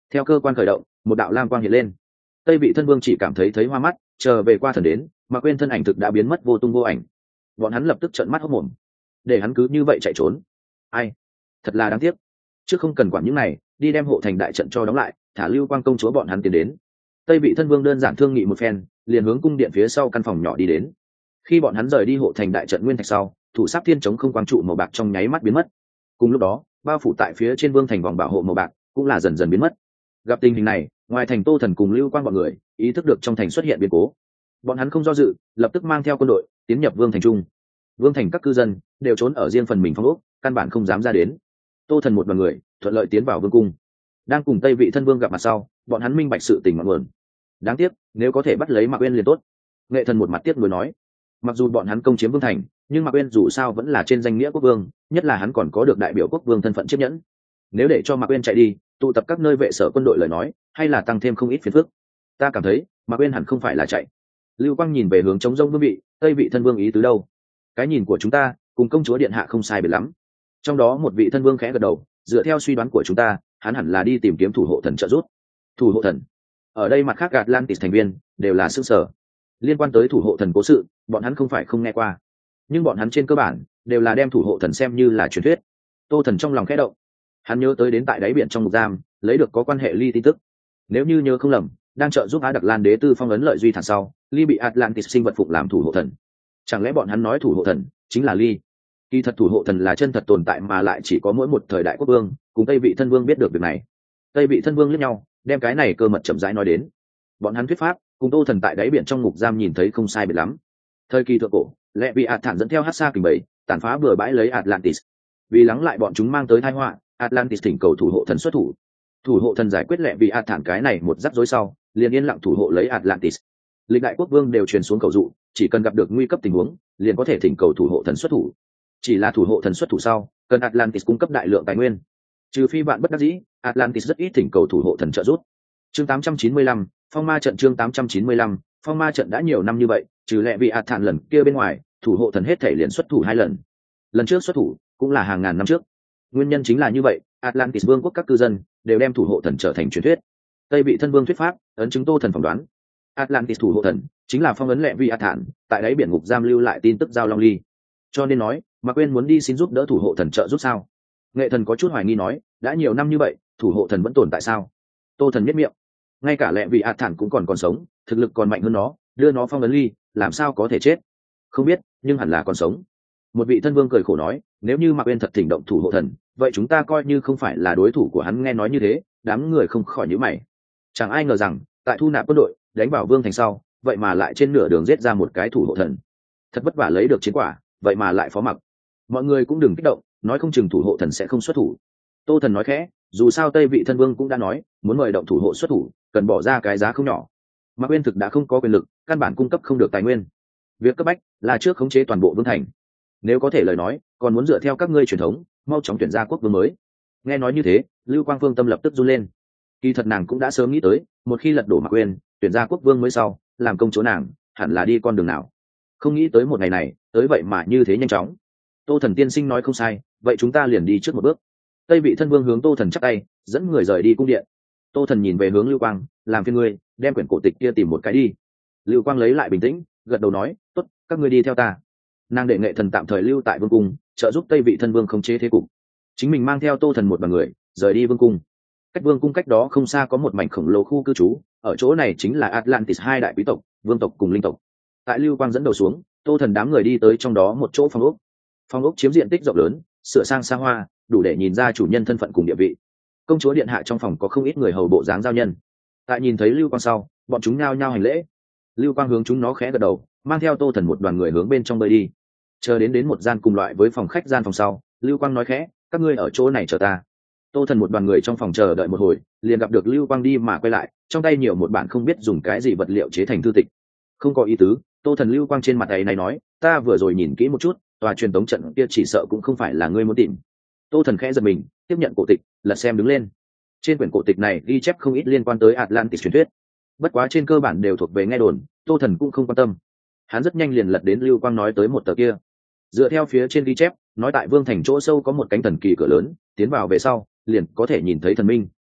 Theo cơ quan khởi động, một đạo lam quang hiện lên. Tây vị thân vương chỉ cảm thấy hoa mắt, chờ về qua thần đến, mà quên thân ảnh thực đã biến mất vô tung vô ảnh. Bọn hắn lập tức trợn mắt hốt mồm, để hắn cứ như vậy chạy trốn. Ai, thật là đáng tiếc. Trước không cần quản những này, đi đem hộ thành đại trận cho đóng lại, thả Lưu Quang công chúa bọn hắn tiến đến. Tây vị thân vương đơn giản thương nghị một phen, liền hướng cung điện phía sau căn phòng nhỏ đi đến. Khi bọn hắn rời đi hộ thành đại trận nguyên thạch sau, thủ sát thiên chống không quang trụ màu bạc trong nháy mắt biến mất. Cùng lúc đó, bao phủ tại phía trên vương thành vòng bảo hộ màu bạc cũng là dần dần biến mất. Gặp tình hình này, ngoài thành Tô Thần cùng Lưu Quang bọn người ý thức được trong thành xuất hiện biến cố. Bọn hắn không do dự, lập tức mang theo quân đội tiến nhập vương thành trung. Vương thành các cư dân đều trốn ở riêng phần mình phong ốc, căn bản không dám ra đến. Tô Thần một đoàn người thuận lợi tiến vào vương cung. Đang cùng Tây vị thân vương gặp mặt sau, bọn hắn minh bạch sự tình ngọn nguồn. Đáng tiếc, nếu có thể bắt lấy Mạc Uyên liền tốt. Nghệ Thần một mặt tiếc nuối nói, mặc dù bọn hắn công chiếm vương thành, nhưng Mạc Uyên dù sao vẫn là trên danh nghĩa quốc vương, nhất là hắn còn có được đại biểu quốc vương thân phận chiếc nhẫn. Nếu để cho Mạc Uyên chạy đi, tụ tập các nơi vệ sở quân đội lời nói, hay là tăng thêm không ít phiền phức. Ta cảm thấy, Mạc Uyên hẳn không phải là chạy. Lưu Quang nhìn về hướng trống rông vương vị, Tây vị thân vương ý tứ đâu? Cái nhìn của chúng ta, cùng công chúa điện hạ không sai biệt lắm. Trong đó một vị thân vương khẽ gật đầu, dựa theo suy đoán của chúng ta, hắn hẳn là đi tìm kiếm thủ hộ thần trợ giúp. Thủ hộ thần? Ở đây mặt khác Atlantis thành viên đều là sững sờ. Liên quan tới thủ hộ thần cố sự, bọn hắn không phải không nghe qua, nhưng bọn hắn trên cơ bản đều là đem thủ hộ thần xem như là truyền thuyết. Tô Thần trong lòng khẽ động, hắn nhớ tới đến tại đáy biển trong ngục giam lấy được có quan hệ Ly tin tức. Nếu như nhớ không lầm, đang trợ giúp Á Đặc Lan đế tư phong ấn lợi duy thản sau, Ly bị Atlantis sinh vật phục làm thủ hộ thần. Chẳng lẽ bọn hắn nói thủ hộ thần chính là Ly? Kỳ thật thủ hộ thần là chân thật tồn tại, mà lại chỉ có mỗi một thời đại quốc vương cùng Tây vị thân vương biết được việc này. Tây vị thân vương liếc nhau, đem cái này cơ mật chậm rãi nói đến. Bọn hắn thuyết pháp cùng Tô Thần tại đáy biển trong ngục giam nhìn thấy không sai biệt lắm. Thời kỳ thượng cổ, lẽ bị Thản dẫn theo hát xa kình bầy tàn phá bừa bãi lấy Atlantis. Vì lắng lại bọn chúng mang tới tai họa, Atlantis thỉnh cầu thủ hộ thần xuất thủ. Thủ hộ thần giải quyết lẽ bị Thản cái này một rắc rối sau, liền yên lặng thủ hộ lấy Atlantis. Lịch đại quốc vương đều truyền xuống cầu dụ, chỉ cần gặp được nguy cấp tình huống, liền có thể thỉnh cầu thủ hộ thần xuất thủ. Chỉ là thủ hộ thần xuất thủ sau, cần Atlantis cung cấp đại lượng tài nguyên. Trừ phi bạn bất đắc dĩ, Atlantis rất ít thỉnh cầu thủ hộ thần trợ giúp. Chương 895, Phong Ma trận. Chương 895, Phong Ma trận. Đã nhiều năm như vậy, trừ lẽ bị Thản lần kia bên ngoài, thủ hộ thần hết thể liền xuất thủ 2 lần. Lần trước xuất thủ cũng là hàng ngàn năm trước. Nguyên nhân chính là như vậy, Atlantis vương quốc các cư dân đều đem thủ hộ thần trở thành truyền thuyết. Tây vị thân vương thuyết pháp ấn chứng Tô Thần phỏng đoán, Atlantis thủ hộ thần chính là phong ấn lệ vi Thản tại đáy biển ngục giam lưu lại tin tức giao long ly. Cho nên nói, Mạc Uyên muốn đi xin giúp đỡ thủ hộ thần trợ giúp sao? Nghệ Thần có chút hoài nghi nói, đã nhiều năm như vậy, thủ hộ thần vẫn tồn tại sao? Tô Thần nhếch miệng, ngay cả lệ vị Thản cũng còn sống, thực lực còn mạnh hơn nó, đưa nó phong ấn ly, làm sao có thể chết? Không biết, nhưng hẳn là còn sống. Một vị thân vương cười khổ nói, nếu như Mạc Uyên thật thỉnh động thủ hộ thần, vậy chúng ta coi như không phải là đối thủ của hắn. Nghe nói như thế, đám người không khỏi nhíu mày. Chẳng ai ngờ rằng, tại thu nạp quân đội, đánh vào vương thành sau, vậy mà lại trên nửa đường giết ra một cái thủ hộ thần. Thật vất vả lấy được chiến quả, vậy mà lại phó mặc. Mọi người cũng đừng kích động, nói không chừng thủ hộ thần sẽ không xuất thủ. Tô Thần nói khẽ, dù sao Tây vị thân vương cũng đã nói, muốn mời động thủ hộ xuất thủ, cần bỏ ra cái giá không nhỏ. Mạc Uyên thực đã không có quyền lực, căn bản cung cấp không được tài nguyên. Việc cấp bách là trước khống chế toàn bộ vương thành. Nếu có thể lời nói, còn muốn dựa theo các ngươi truyền thống, mau chóng tuyển ra quốc vương mới. Nghe nói như thế, Lưu Quang Phương tâm lập tức run lên. Kỳ thật nàng cũng đã sớm nghĩ tới, một khi lật đổ Mạc Uyên, tuyển ra quốc vương mới sau, làm công chúa nàng hẳn là đi con đường nào. Không nghĩ tới một ngày này, tới vậy mà như thế nhanh chóng. Tô Thần tiên sinh nói không sai, vậy chúng ta liền đi trước một bước. Tây vị thân vương hướng Tô Thần chắp tay, dẫn người rời đi cung điện. Tô Thần nhìn về hướng Lưu Quang, làm phiền ngươi đem quyển cổ tịch kia tìm một cái đi. Lưu Quang lấy lại bình tĩnh, gật đầu nói, tốt, các ngươi đi theo ta. Nàng để Nghệ Thần tạm thời lưu tại vương cung, trợ giúp Tây vị thân vương khống chế thế cục. Chính mình mang theo Tô Thần một đoàn người rời đi vương cung. Cách vương cung cách đó không xa có một mảnh khổng lồ khu cư trú, ở chỗ này chính là Atlantis 2 đại quý tộc, vương tộc cùng linh tộc. Tại Lưu Quang dẫn đầu xuống, Tô Thần đám người đi tới trong đó một chỗ phòng ốc. Phòng ốc chiếm diện tích rộng lớn, sửa sang xa hoa, đủ để nhìn ra chủ nhân thân phận cùng địa vị. Công chúa điện hạ trong phòng có không ít người hầu bộ dáng giao nhân. Tại nhìn thấy Lưu Quang sau, bọn chúng nhao nhao hành lễ. Lưu Quang hướng chúng nó khẽ gật đầu, mang theo Tô Thần một đoàn người hướng bên trong bơi đi. Chờ đến một gian cùng loại với phòng khách gian phòng sau, Lưu Quang nói khẽ, các ngươi ở chỗ này chờ ta. Tô Thần một đoàn người trong phòng chờ đợi một hồi, liền gặp được Lưu Quang đi mà quay lại, trong tay nhiều một bản không biết dùng cái gì vật liệu chế thành thư tịch. Không có ý tứ, Tô Thần. Lưu Quang trên mặt này nói, ta vừa rồi nhìn kỹ một chút, tòa truyền tống trận kia chỉ sợ cũng không phải là ngươi muốn tìm. Tô Thần khẽ giật mình, tiếp nhận cổ tịch, lật xem đứng lên. Trên quyển cổ tịch này ghi chép không ít liên quan tới Atlantis truyền thuyết, bất quá trên cơ bản đều thuộc về nghe đồn, Tô Thần cũng không quan tâm. Hắn rất nhanh liền lật đến Lưu Quang nói tới một tờ kia. Dựa theo phía trên ghi chép, nói tại vương thành chỗ sâu có một cánh thần kỳ cửa lớn, tiến vào về sau liền có thể nhìn thấy thần minh.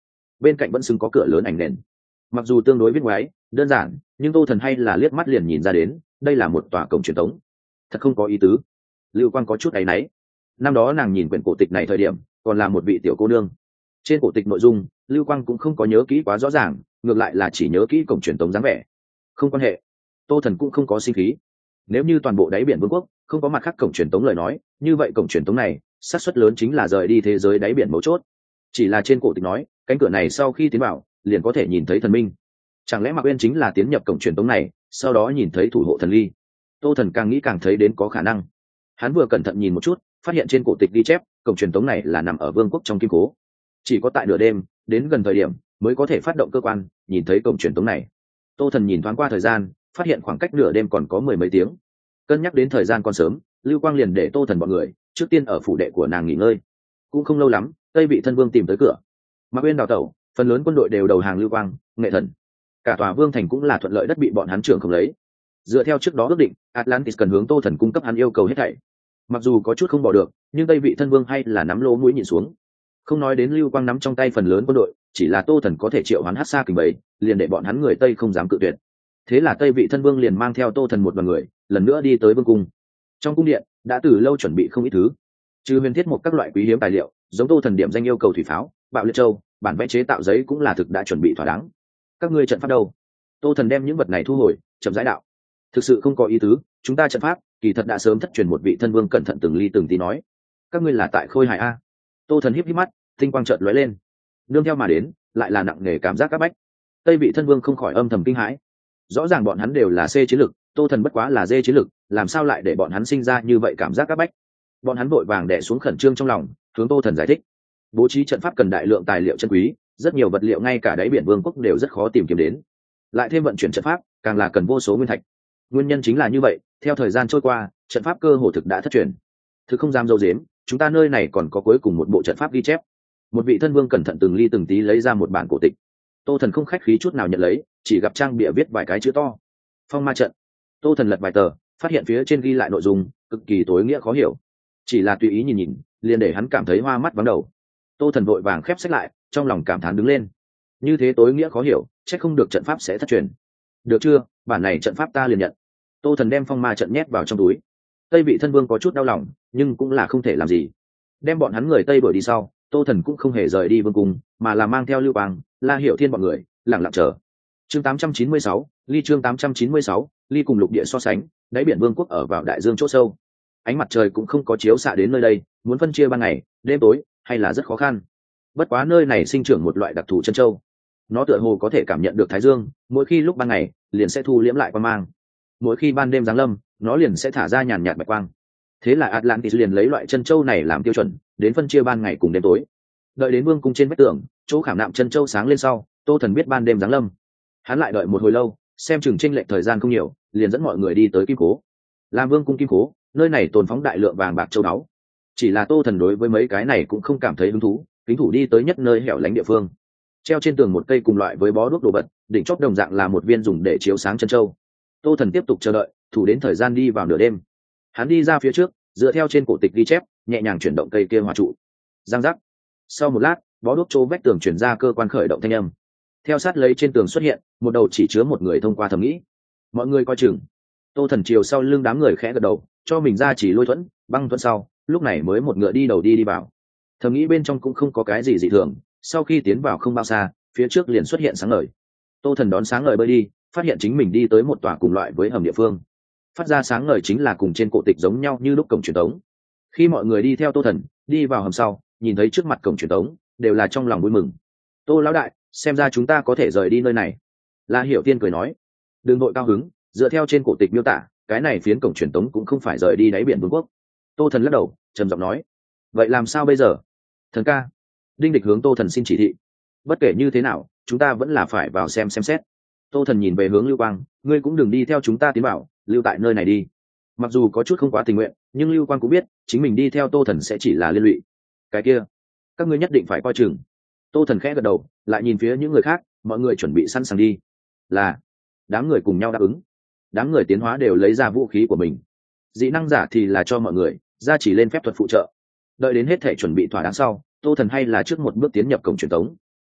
bên cạnh vẫn xứng có cửa lớn ảnh nền. Mặc dù tương đối viết ngoái đơn giản, nhưng Tô Thần hay là liếc mắt liền nhìn ra đến đây là một tòa cổng truyền tống. Thật không có ý tứ. Lưu Quang có chút áy náy. Năm đó nàng nhìn quyển cổ tịch này thời điểm còn là một vị tiểu cô nương, trên cổ tịch nội dung Lưu Quang cũng không có nhớ kỹ quá rõ ràng, ngược lại là chỉ nhớ kỹ cổng truyền tống dáng vẻ. Không quan hệ, Tô Thần cũng không có sinh khí. Nếu như toàn bộ đáy biển vương quốc không có mặt khác cổng truyền tống lời nói, như vậy cổng truyền tống này xác suất lớn chính là rời đi thế giới đáy biển mấu chốt. Chỉ là trên cổ tịch nói cánh cửa này sau khi tiến vào liền có thể nhìn thấy thần minh, chẳng lẽ Mạc Uyên chính là tiến nhập cổng truyền tống này sau đó nhìn thấy thủ hộ thần ly? Tô Thần càng nghĩ càng thấy đến có khả năng. Hắn vừa cẩn thận nhìn một chút, phát hiện trên cổ tịch ghi chép cổng truyền tống này là nằm ở vương quốc trong kim cố, chỉ có tại nửa đêm đến gần thời điểm mới có thể phát động cơ quan nhìn thấy cổng truyền tống này. Tô Thần nhìn thoáng qua thời gian, phát hiện khoảng cách nửa đêm còn có mười mấy tiếng. Cân nhắc đến thời gian còn sớm, Lưu Quang liền để Tô Thần bọn người trước tiên ở phủ đệ của nàng nghỉ ngơi. Cũng không lâu lắm, Tây Vị Thân Vương tìm tới cửa. Mạc Uyên đào tẩu, phần lớn quân đội đều đầu hàng Lưu Quang, Nghệ Thần. Cả tòa vương thành cũng là thuận lợi đất bị bọn hắn trưởng không lấy. Dựa theo trước đó ước định, Atlantis cần hướng Tô Thần cung cấp hắn yêu cầu hết thảy. Mặc dù có chút không bỏ được, nhưng Tây Vị Thân Vương hay là nắm lỗ mũi nhìn xuống. Không nói đến Lưu Quang nắm trong tay phần lớn quân đội, chỉ là Tô Thần có thể triệu hoán Hắc Sa kình bầy, liền để bọn hắn người Tây không dám cự tuyệt. Thế là Tây Vị Thân Vương liền mang theo Tô Thần một đoàn người, lần nữa đi tới vương cung. Trong cung điện đã từ lâu chuẩn bị không ít thứ, trừ huyền thiết một các loại quý hiếm tài liệu, giống Tô Thần điểm danh yêu cầu thủy pháo, bạo liệt châu, bản vẽ chế tạo giấy cũng là thực đã chuẩn bị thỏa đáng. Các ngươi trận pháp đâu? Tô Thần đem những vật này thu hồi, chậm rãi đạo: thực sự không có ý tứ, chúng ta trận pháp kỳ thật đã sớm thất truyền. Một vị thân vương cẩn thận từng ly từng tí nói: các ngươi là tại Khôi Hải a? Tô Thần híp híp mắt, tinh quang chợt lóe lên, nương theo mà đến lại là nặng nề cảm giác các bách. Tây vị thân vương không khỏi âm thầm kinh hãi. Rõ ràng bọn hắn đều là C chiến lực, Tô Thần bất quá là D chiến lực, làm sao lại để bọn hắn sinh ra như vậy cảm giác các bách? Bọn hắn vội vàng đè xuống khẩn trương trong lòng, hướng Tô Thần giải thích: bố trí trận pháp cần đại lượng tài liệu chân quý, rất nhiều vật liệu ngay cả đáy biển vương quốc đều rất khó tìm kiếm đến, lại thêm vận chuyển trận pháp càng là cần vô số nguyên thạch. Nguyên nhân chính là như vậy, theo thời gian trôi qua trận pháp cơ hồ thực đã thất truyền. Thực không dám dâu dếm, chúng ta nơi này còn có cuối cùng một bộ trận pháp ghi chép. Một vị thân vương cẩn thận từng ly từng tí lấy ra một bản cổ tịch. Tô Thần không khách khí chút nào nhận lấy, chỉ gặp trang bìa viết vài cái chữ to: phong ma trận. Tô Thần lật vài tờ, phát hiện phía trên ghi lại nội dung cực kỳ tối nghĩa khó hiểu, chỉ là tùy ý nhìn nhìn liền để hắn cảm thấy hoa mắt vắng đầu. Tô Thần vội vàng khép sách lại, trong lòng cảm thán đứng lên. Như thế tối nghĩa khó hiểu, chắc không được trận pháp sẽ thất truyền. Được chưa, bản này trận pháp ta liền nhận. Tô Thần đem phong ma trận nhét vào trong túi. Tây vị thân vương có chút đau lòng, nhưng cũng là không thể làm gì. Đem bọn hắn người Tây đuổi đi sau, Tô Thần cũng không hề rời đi vương cung, mà là mang theo Lưu Quang, La Hiểu Thiên bọn người lặng lặng chờ. Chương 896, ly chương 896, ly cùng lục địa so sánh, đáy biển vương quốc ở vào đại dương chỗ sâu. Ánh mặt trời cũng không có chiếu xạ đến nơi đây, muốn phân chia ban ngày, đêm tối hay là rất khó khăn. Bất quá nơi này sinh trưởng một loại đặc thù chân châu, nó tựa hồ có thể cảm nhận được thái dương, mỗi khi lúc ban ngày liền sẽ thu liễm lại quang mang, mỗi khi ban đêm giáng lâm nó liền sẽ thả ra nhàn nhạt bạch quang. Thế là Atlantis liền lấy loại chân châu này làm tiêu chuẩn đến phân chia ban ngày cùng đêm tối. Đợi đến vương cung trên vách tường chỗ khảm nạm chân châu sáng lên sau, Tô Thần biết ban đêm giáng lâm. Hắn lại đợi một hồi lâu, xem chừng chênh lệch thời gian không nhiều, liền dẫn mọi người đi tới kim cố. Làm vương cung kim cố, nơi này tồn phóng đại lượng vàng bạc châu báu. Chỉ là Tô Thần đối với mấy cái này cũng không cảm thấy hứng thú, kính thủ đi tới nhất nơi hẻo lánh địa phương. Treo trên tường một cây cùng loại với bó đuốc đồ vật, đỉnh chóp đồng dạng là một viên dùng để chiếu sáng chân châu. Tô Thần tiếp tục chờ đợi, thủ đến thời gian đi vào nửa đêm. Hắn đi ra phía trước, dựa theo trên cổ tịch ghi chép, nhẹ nhàng chuyển động cây kia hỏa trụ. Giang giác. Sau một lát, bó đuốc chỗ vách tường chuyển ra cơ quan khởi động thanh âm. Theo sát lấy trên tường xuất hiện một đầu chỉ chứa một người thông qua thẩm nghĩ. Mọi người coi chừng. Tô Thần chiều sau lưng đám người khẽ gật đầu, cho mình ra chỉ lôi thuẫn, băng thuẫn sau, lúc này mới một ngựa đi đầu đi vào. Thầm nghĩ bên trong cũng không có cái gì dị thường, sau khi tiến vào không bao xa, phía trước liền xuất hiện sáng ngời. Tô Thần đón sáng ngời bơi đi, phát hiện chính mình đi tới một tòa cùng loại với hầm địa phương. Phát ra sáng ngời chính là cùng trên cổ tịch giống nhau như lúc cổng truyền tống. Khi mọi người đi theo Tô Thần đi vào hầm sau, nhìn thấy trước mặt cổng truyền tống, đều là trong lòng vui mừng. Tô lão đại, xem ra chúng ta có thể rời đi nơi này. La Hiểu Tiên cười nói. Đừng vội cao hứng, dựa theo trên cổ tịch miêu tả, cái này phiến cổng truyền tống cũng không phải rời đi đáy biển vương quốc. Tô Thần lắc đầu, trầm giọng nói. Vậy làm sao bây giờ? Thần ca. Đinh Địch hướng Tô Thần xin chỉ thị. Bất kể như thế nào, chúng ta vẫn là phải vào xem xét. Tô Thần nhìn về hướng Lưu Quang, ngươi cũng đừng đi theo chúng ta tiến vào, lưu tại nơi này đi. Mặc dù có chút không quá tình nguyện, nhưng Lưu Quang cũng biết chính mình đi theo Tô Thần sẽ chỉ là liên lụy. Cái kia, các ngươi nhất định phải coi chừng. Tô Thần khẽ gật đầu, lại nhìn phía những người khác, mọi người chuẩn bị sẵn sàng đi. Là. Đám người cùng nhau đáp ứng. Đám người tiến hóa đều lấy ra vũ khí của mình. Dị năng giả thì là cho mọi người ra chỉ lên phép thuật phụ trợ. Đợi đến hết thể chuẩn bị thỏa đáng sau, Tô Thần hay là trước một bước tiến nhập cổng truyền tống.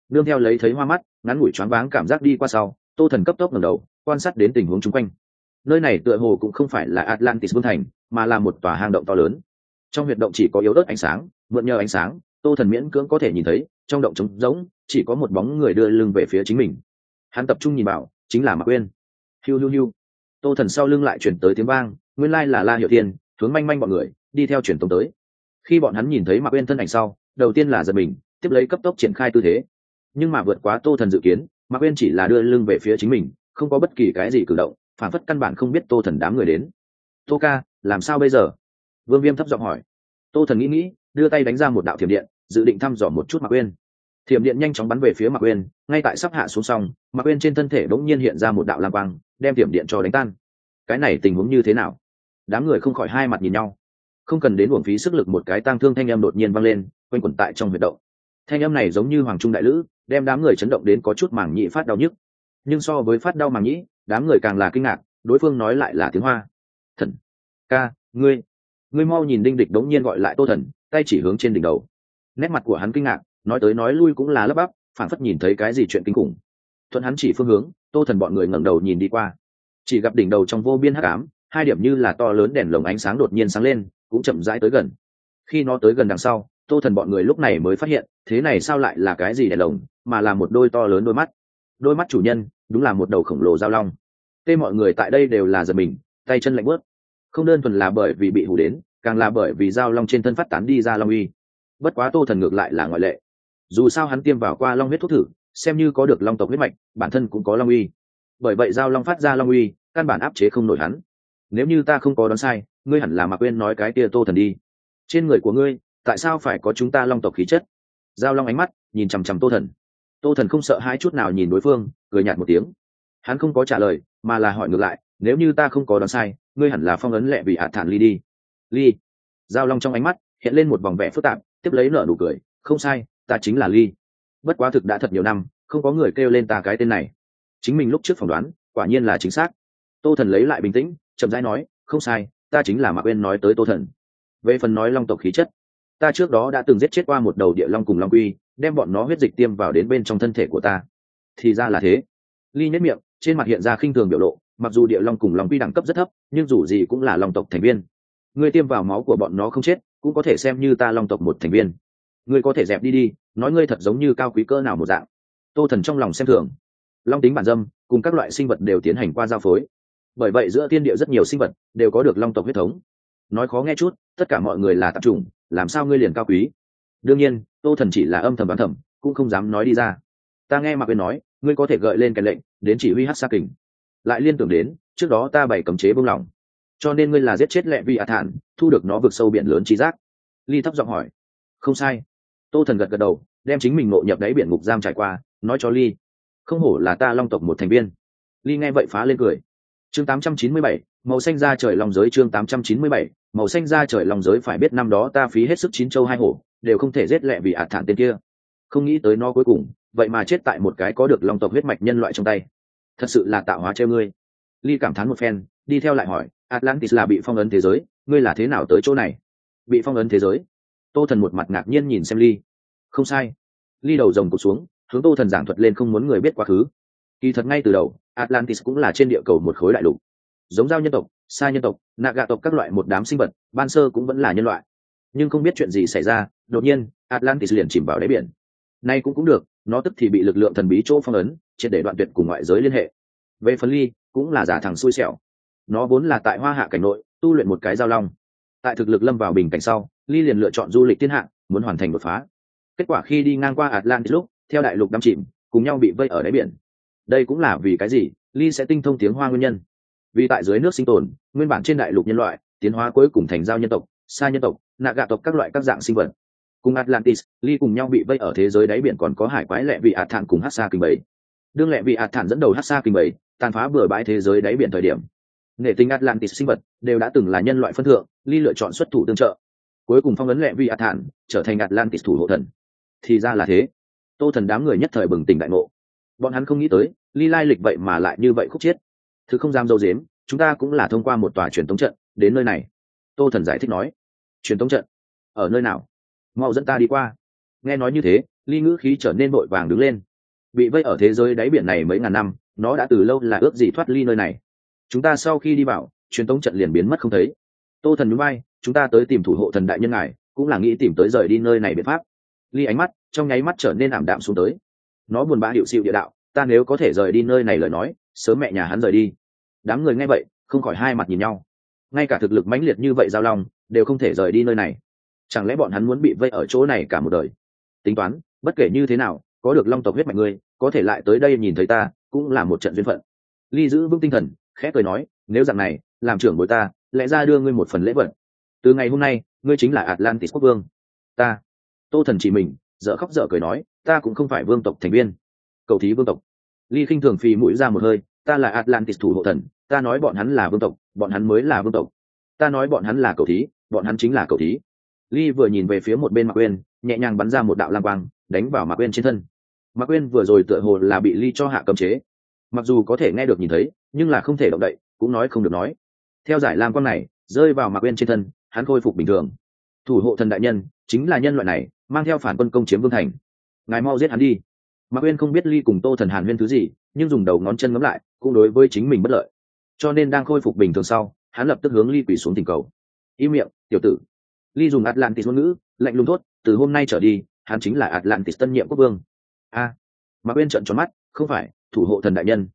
nương theo lấy thấy hoa mắt ngắn ngủi choáng váng cảm giác đi qua sau, Tô Thần cấp tốc ngẩng đầu quan sát đến tình huống chung quanh. Nơi này tựa hồ cũng không phải là Atlantis vương thành, mà là một tòa hang động to lớn. Trong huyệt động chỉ có yếu ớt ánh sáng, mượn nhờ ánh sáng, Tô Thần miễn cưỡng có thể nhìn thấy trong động trống rỗng chỉ có một bóng người đưa lưng về phía chính mình. Hắn tập trung nhìn vào, chính là Mạc Uyên. Hiu hiu hiu. Tô Thần sau lưng lại chuyển tới tiếng vang, nguyên lai là La Hiểu Thiên hướng manh manh bọn người đi theo truyền tống tới. Khi bọn hắn nhìn thấy Mạc Uyên thân ảnh sau, đầu tiên là giật mình, tiếp lấy cấp tốc triển khai tư thế. Nhưng mà vượt quá Tô Thần dự kiến, Mạc Uyên chỉ là đưa lưng về phía chính mình, không có bất kỳ cái gì cử động, phản phất căn bản không biết Tô Thần đám người đến. Tô ca, làm sao bây giờ? Vương Viêm thấp giọng hỏi. Tô Thần nghĩ, đưa tay đánh ra một đạo thiểm điện, dự định thăm dò một chút Mạc Uyên. Thiểm điện nhanh chóng bắn về phía Mạc Uyên, ngay tại sắp hạ xuống xong, Mạc Uyên trên thân thể bỗng nhiên hiện ra một đạo lam quang, đem thiểm điện cho đánh tan. Cái này tình huống như thế nào? Đám người không khỏi hai mặt nhìn nhau. Không cần đến uổng phí sức lực, một cái tang thương thanh âm đột nhiên vang lên, quanh quẩn tại trong huyệt động. Thanh âm này giống như hoàng trung đại lữ, đem đám người chấn động đến có chút màng nhĩ phát đau nhức. Nhưng so với phát đau màng nhĩ, đám người càng là kinh ngạc, đối phương nói lại là tiếng Hoa. Thần ca, ngươi mau nhìn! Đinh Địch đống nhiên gọi lại Tô Thần, tay chỉ hướng trên đỉnh đầu. Nét mặt của hắn kinh ngạc, nói tới nói lui cũng là lắp bắp, phản phất nhìn thấy cái gì chuyện kinh khủng. Thuận hắn chỉ phương hướng, Tô Thần bọn người ngẩng đầu nhìn đi qua, chỉ gặp đỉnh đầu trong vô biên hắc ám, hai điểm như là to lớn đèn lồng ánh sáng đột nhiên sáng lên, cũng chậm rãi tới gần. Khi nó tới gần đằng sau, Tô Thần bọn người lúc này mới phát hiện, thế này sao lại là cái gì đèn lồng, mà là một đôi to lớn đôi mắt. Đôi mắt chủ nhân đúng là một đầu khổng lồ dao long. Tê mọi người tại đây đều là giật mình, tay chân lạnh buốt. Không đơn thuần là bởi vì bị hù đến, càng là bởi vì dao long trên thân phát tán đi ra long uy. Bất quá Tô Thần ngược lại là ngoại lệ. Dù sao hắn tiêm vào qua long huyết thuốc thử, xem như có được long tộc huyết mạch, bản thân cũng có long uy. Bởi vậy dao long phát ra long uy, căn bản áp chế không nổi hắn. Nếu như ta không có đoán sai, ngươi hẳn là Mạc Uyên nói cái kia Tô Thần đi. Trên người của ngươi, tại sao phải có chúng ta long tộc khí chất? Dao long ánh mắt nhìn chằm chằm Tô Thần. Tô Thần không sợ hãi chút nào nhìn đối phương, cười nhạt một tiếng. Hắn không có trả lời, mà là hỏi ngược lại, nếu như ta không có đoán sai, ngươi hẳn là phong ấn lệ vì thản ly đi. Ly. Dao long trong ánh mắt hiện lên một vòng vẻ phức tạp, tiếp lấy nở nụ cười, không sai, ta chính là Ly. Bất quá thực đã thật nhiều năm, không có người kêu lên ta cái tên này. Chính mình lúc trước phỏng đoán, quả nhiên là chính xác. Tô Thần lấy lại bình tĩnh, chậm rãi nói, không sai, ta chính là Mạc Uyên nói tới Tô Thần. Về phần nói long tộc khí chất, ta trước đó đã từng giết chết qua một đầu địa long cùng long quy, đem bọn nó huyết dịch tiêm vào đến bên trong thân thể của ta. Thì ra là thế. Ly nhếch miệng, trên mặt hiện ra khinh thường biểu lộ, mặc dù địa long cùng long quy đẳng cấp rất thấp, nhưng dù gì cũng là long tộc thành viên. Ngươi tiêm vào máu của bọn nó không chết, cũng có thể xem như ta long tộc một thành viên. Ngươi có thể dẹp đi đi, nói ngươi thật giống như cao quý cỡ nào một dạng. Tô Thần trong lòng xem thường. Long tính bản dâm, cùng các loại sinh vật đều tiến hành qua giao phối. Bởi vậy giữa thiên địa rất nhiều sinh vật đều có được long tộc huyết thống. Nói khó nghe chút, tất cả mọi người là tạp chủng, làm sao ngươi liền cao quý? Đương nhiên, Tô Thần chỉ là âm thầm đoán thầm, cũng không dám nói đi ra. Ta nghe Mạc Uyên nói, ngươi có thể gợi lên cái lệnh đến chỉ huy Hắc Sa Kình, lại liên tưởng đến trước đó ta bày cấm chế buông lỏng, cho nên ngươi là giết chết lệ vi thản, thu được nó vực sâu biển lớn trí giác. Ly thấp giọng hỏi. Không sai. Tô Thần gật gật đầu, đem chính mình ngộ nhập đáy biển ngục giam trải qua nói cho Ly. Không hổ là ta long tộc một thành viên. Ly nghe vậy phá lên cười. Chương 897, màu xanh da trời long giới. Chương 897, màu xanh da trời long giới. Phải biết năm đó ta phí hết sức 9 châu 2 hổ, đều không thể giết lẹ vì thản tên kia. Không nghĩ tới nó cuối cùng vậy mà chết tại một cái có được long tộc huyết mạch nhân loại trong tay. Thật sự là tạo hóa treo ngươi. Ly cảm thán một phen, đi theo lại hỏi, Atlantis là bị phong ấn thế giới, ngươi là thế nào tới chỗ này? Bị phong ấn thế giới? Tô Thần một mặt ngạc nhiên nhìn xem Ly. Không sai. Ly đầu rồng cụp xuống, hướng Tô Thần giảng thuật lên không muốn người biết quá khứ. Kỳ thật ngay từ đầu, Atlantis cũng là trên địa cầu một khối đại lục. Giống giao nhân tộc, sa nhân tộc, Naga tộc các loại một đám sinh vật, ban sơ cũng vẫn là nhân loại. Nhưng không biết chuyện gì xảy ra, đột nhiên Atlantis liền chìm vào đáy biển. Nay cũng được, nó tức thì bị lực lượng thần bí chỗ phong ấn, triệt để đoạn tuyệt cùng ngoại giới liên hệ. Về phần Ly, cũng là giả thằng xui xẻo. Nó vốn là tại Hoa Hạ cảnh nội tu luyện một cái giao long. Tại thực lực lâm vào bình cảnh sau, Ly liền lựa chọn du lịch thiên hạ, muốn hoàn thành đột phá. Kết quả khi đi ngang qua Atlantis lúc, theo đại lục đắm chìm, cùng nhau bị vây ở đáy biển. Đây cũng là vì cái gì Ly sẽ tinh thông tiếng Hoa nguyên nhân. Vì tại dưới nước sinh tồn, nguyên bản trên đại lục nhân loại tiến hóa cuối cùng thành giao nhân tộc, sa nhân tộc, Naga tộc các loại các dạng sinh vật. Cùng Atlantis, Ly cùng nhau bị vây ở thế giới đáy biển, còn có hải quái lệ vị thản cùng Hắc Sa Kình Bầy. Đương lệ vị thản dẫn đầu Hắc Sa Kình Bầy tàn phá bừa bãi thế giới đáy biển thời điểm, nể tình Atlantis sinh vật đều đã từng là nhân loại phân thượng, Ly lựa chọn xuất thủ tương trợ, cuối cùng phong ấn lệ vị thản trở thành Atlantis thủ hộ thần. Thì ra là thế. Tô Thần đám người nhất thời bừng tỉnh đại ngộ. Bọn hắn không nghĩ tới Ly lai lịch vậy mà lại như vậy khúc chiết. Thứ không dám dâu dếm, chúng ta cũng là thông qua một tòa truyền tống trận đến nơi này. Tô Thần giải thích nói. Truyền tống trận ở nơi nào? Mau dẫn ta đi qua. Nghe nói như thế, Ly ngữ khí trở nên vội vàng đứng lên. Bị vây ở thế giới đáy biển này mấy ngàn năm, nó đã từ lâu là ước gì thoát ly nơi này. Chúng ta sau khi đi vào, truyền tống trận liền biến mất không thấy. Tô Thần nhún vai, chúng ta tới tìm thủ hộ thần đại nhân ngài, cũng là nghĩ tìm tới rời đi nơi này biện pháp. Ly ánh mắt trong nháy mắt trở nên ảm đạm xuống tới. Nó buồn bã hiệu xịu địa đạo, ta nếu có thể rời đi nơi này lời nói, sớm mẹ nhà hắn rời đi. Đám người nghe vậy không khỏi hai mặt nhìn nhau. Ngay cả thực lực mãnh liệt như vậy Giao Long đều không thể rời đi nơi này, chẳng lẽ bọn hắn muốn bị vây ở chỗ này cả một đời? Tính toán, bất kể như thế nào, có được long tộc huyết mạch ngươi có thể lại tới đây nhìn thấy ta cũng là một trận duyên phận. Ly giữ vững tinh thần khẽ cười nói, nếu dạng này làm trưởng bối ta lẽ ra đưa ngươi một phần lễ vật. Từ ngày hôm nay ngươi chính là Atlantis quốc vương. Ta. Tô Thần chỉ mình dở khóc dở cười nói, ta cũng không phải vương tộc thành viên. Cầu thí vương tộc. Ly khinh thường phì mũi ra một hơi, ta là Atlantis thủ hộ thần, ta nói bọn hắn là vương tộc, bọn hắn mới là vương tộc. Ta nói bọn hắn là cầu thí, bọn hắn chính là cầu thí. Ly vừa nhìn về phía một bên Mạc Quyên, nhẹ nhàng bắn ra một đạo lam quang đánh vào Mạc Quyên trên thân. Mạc Quyên vừa rồi tựa hồ là bị Ly cho hạ cấm chế, mặc dù có thể nghe được nhìn thấy nhưng là không thể động đậy, cũng nói không được nói. Theo giải lam quang này rơi vào Mạc Quyên trên thân, hắn khôi phục bình thường. Thủ hộ thần đại nhân chính là nhân loại này mang theo phản quân công chiếm vương thành, ngài mau giết hắn đi. Mạc Quyên không biết Ly cùng Tô Thần hàn huyên thứ gì, nhưng dùng đầu ngón chân ngấm lại cũng đối với chính mình bất lợi, cho nên đang khôi phục bình thường sau hắn lập tức hướng Ly quỳ xuống thỉnh cầu. Im miệng tiểu tử. Ly dùng Atlantis ngôn ngữ lạnh lùng thốt, từ hôm nay trở đi hắn chính là Atlantis tân nhiệm quốc vương. Mạc Quyên trợn tròn mắt, không phải, thủ hộ thần đại nhân,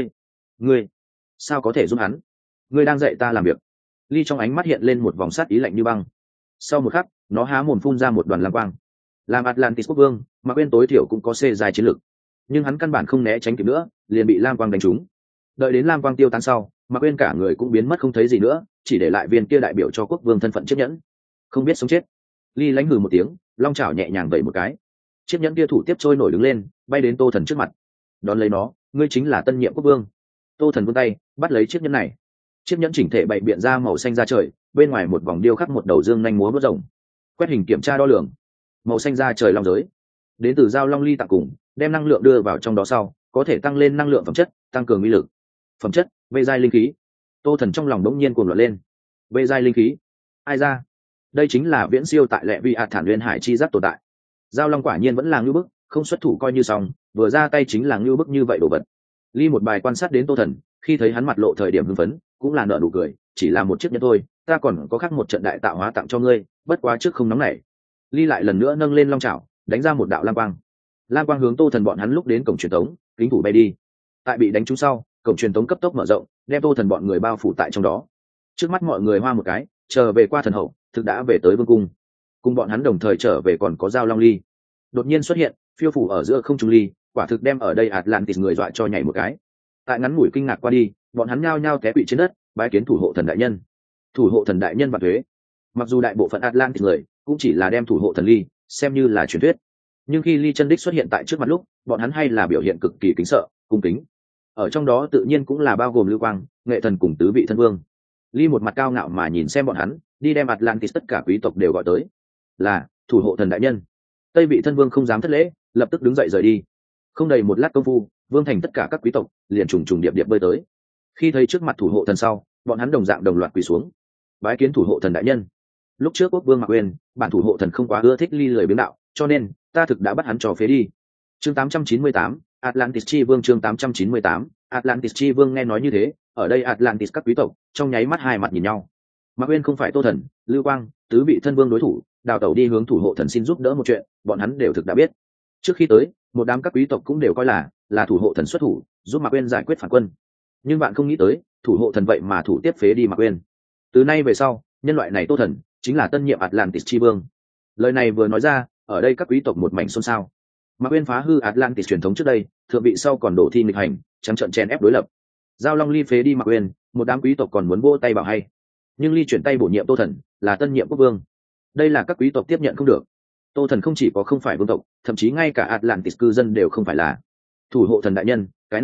ngươi sao có thể giúp hắn? Ngươi đang dạy ta làm việc. Ly trong ánh mắt hiện lên một vòng sát ý lạnh như băng. Sau một khắc nó há mồm phun ra một đoàn lam quang. Làm Atlantis quốc vương, Mạc Quyên tối thiểu cũng có xê dài chiến lược, nhưng hắn căn bản không né tránh kịp nữa, liền bị lam quang đánh trúng. Đợi đến lam quang tiêu tan sau, Mạc Quyên cả người cũng biến mất không thấy gì nữa, chỉ để lại viên kia đại biểu cho quốc vương thân phận chiếc nhẫn. Không biết sống chết. Ly lãnh hừ một tiếng, long chảo nhẹ nhàng vẩy một cái, chiếc nhẫn kia thủ tiếp trôi nổi đứng lên, bay đến Tô Thần trước mặt. Đón lấy nó, ngươi chính là tân nhiệm quốc vương. Tô Thần vươn tay bắt lấy chiếc nhẫn này. Chiếc nhẫn chỉnh thể bày biện ra màu xanh da trời, bên ngoài một vòng điêu khắc một đầu dương nhanh múa vớt rồng. Quét hình kiểm tra đo lường, màu xanh da trời long giới đến từ Giao Long Ly tặng cùng, đem năng lượng đưa vào trong đó sau có thể tăng lên năng lượng phẩm chất, tăng cường uy lực. Phẩm chất vê giai linh khí. Tô Thần trong lòng đống nhiên cuồng loạn lên. Vê giai linh khí? Ai ra? Đây chính là viễn siêu tại Lệ Vi Ạt Thản Nguyên Hải chi giác tồn tại. Giao Long quả nhiên vẫn là ngưu bức, không xuất thủ coi như xong, vừa ra tay chính là ngưu bức như vậy đồ vật. Ly một bài quan sát đến Tô Thần, khi thấy hắn mặt lộ thời điểm hưng phấn, cũng là nở nụ cười, chỉ là một chiếc nhẫn thôi, ta còn có khác một trận đại tạo hóa tặng cho ngươi, bất quá trước không nóng nảy. Ly lại lần nữa nâng lên long chảo, đánh ra một đạo lam quang. Lam quang hướng Tô Thần bọn hắn lúc đến cổng truyền tống, kính thủ bay đi. Tại bị đánh trúng sau, cổng truyền tống cấp tốc mở rộng, đem Tô Thần bọn người bao phủ tại trong đó. Trước mắt mọi người hoa một cái, trở về qua thần hậu, thực đã về tới vương cung. Cùng bọn hắn đồng thời trở về còn có Giao Long Ly. Đột nhiên xuất hiện, phiêu phủ ở giữa không trung Ly, quả thực đem ở đây Atlantis người dọa cho nhảy một cái. Tại ngắn ngủi kinh ngạc qua đi, bọn hắn nhao nhao té quỵ trên đất, bái kiến thủ hộ thần đại nhân. Thủ hộ thần đại nhân và thuế. Mặc dù đại bộ phận Atlantis người cũng chỉ là đem thủ hộ thần Ly xem như là truyền thuyết, nhưng khi Ly chân đích xuất hiện tại trước mặt lúc, bọn hắn hay là biểu hiện cực kỳ kính sợ, cung kính. Ở trong đó tự nhiên cũng là bao gồm Lưu Quang, Nghệ Thần cùng tứ vị thân vương. Ly một mặt cao ngạo mà nhìn xem bọn hắn, đi đem Atlantis tất cả quý tộc đều gọi tới. Là thủ hộ thần đại nhân. Tây vị thân vương không dám thất lễ, lập tức đứng dậy rời đi. Không đầy một lát công phu, vương thành tất cả các quý tộc liền trùng trùng điệp điệp bơi tới. Khi thấy trước mặt thủ hộ thần sau, bọn hắn đồng dạng đồng loạt quỳ xuống, bái kiến thủ hộ thần đại nhân. Lúc trước quốc vương Mạc Uyên, bản thủ hộ thần không quá ưa thích Ly lười biếng đạo, cho nên ta thực đã bắt hắn cho phế đi. Chương 898, Atlantis chi vương. Chương 898, Atlantis chi vương. Nghe nói như thế, ở đây Atlantis các quý tộc trong nháy mắt hai mặt nhìn nhau. Mạc Uyên không phải Tô Thần, Lưu Quang, tứ vị thân vương đối thủ, đào tẩu đi hướng thủ hộ thần xin giúp đỡ một chuyện, bọn hắn đều thực đã biết. Trước khi tới, một đám các quý tộc cũng đều coi là thủ hộ thần xuất thủ, giúp Mạc Uyên giải quyết phản quân. Nhưng bạn không nghĩ tới, thủ hộ thần vậy mà thủ tiếp phế đi Mạc Uyên. Từ nay về sau, nhân loại này Tô Thần chính là tân nhiệm Atlantis chi vương. Lời này vừa nói ra, ở đây các quý tộc một mảnh xôn xao. Mạc Uyên phá hư Atlantis truyền thống trước đây, thượng vị sau còn đổ thi nghịch hành, trắng trợn chen ép đối lập. Giao Long Ly phế đi Mạc Uyên, một đám quý tộc còn muốn vỗ tay bảo hay. Nhưng Ly chuyển tay bổ nhiệm Tô Thần là tân nhiệm quốc vương. Đây là các quý tộc tiếp nhận không được. Tô Thần không chỉ có không phải vương tộc, thậm chí ngay cả Atlantis cư dân đều không phải là. Thủ hộ thần đại nhân, cái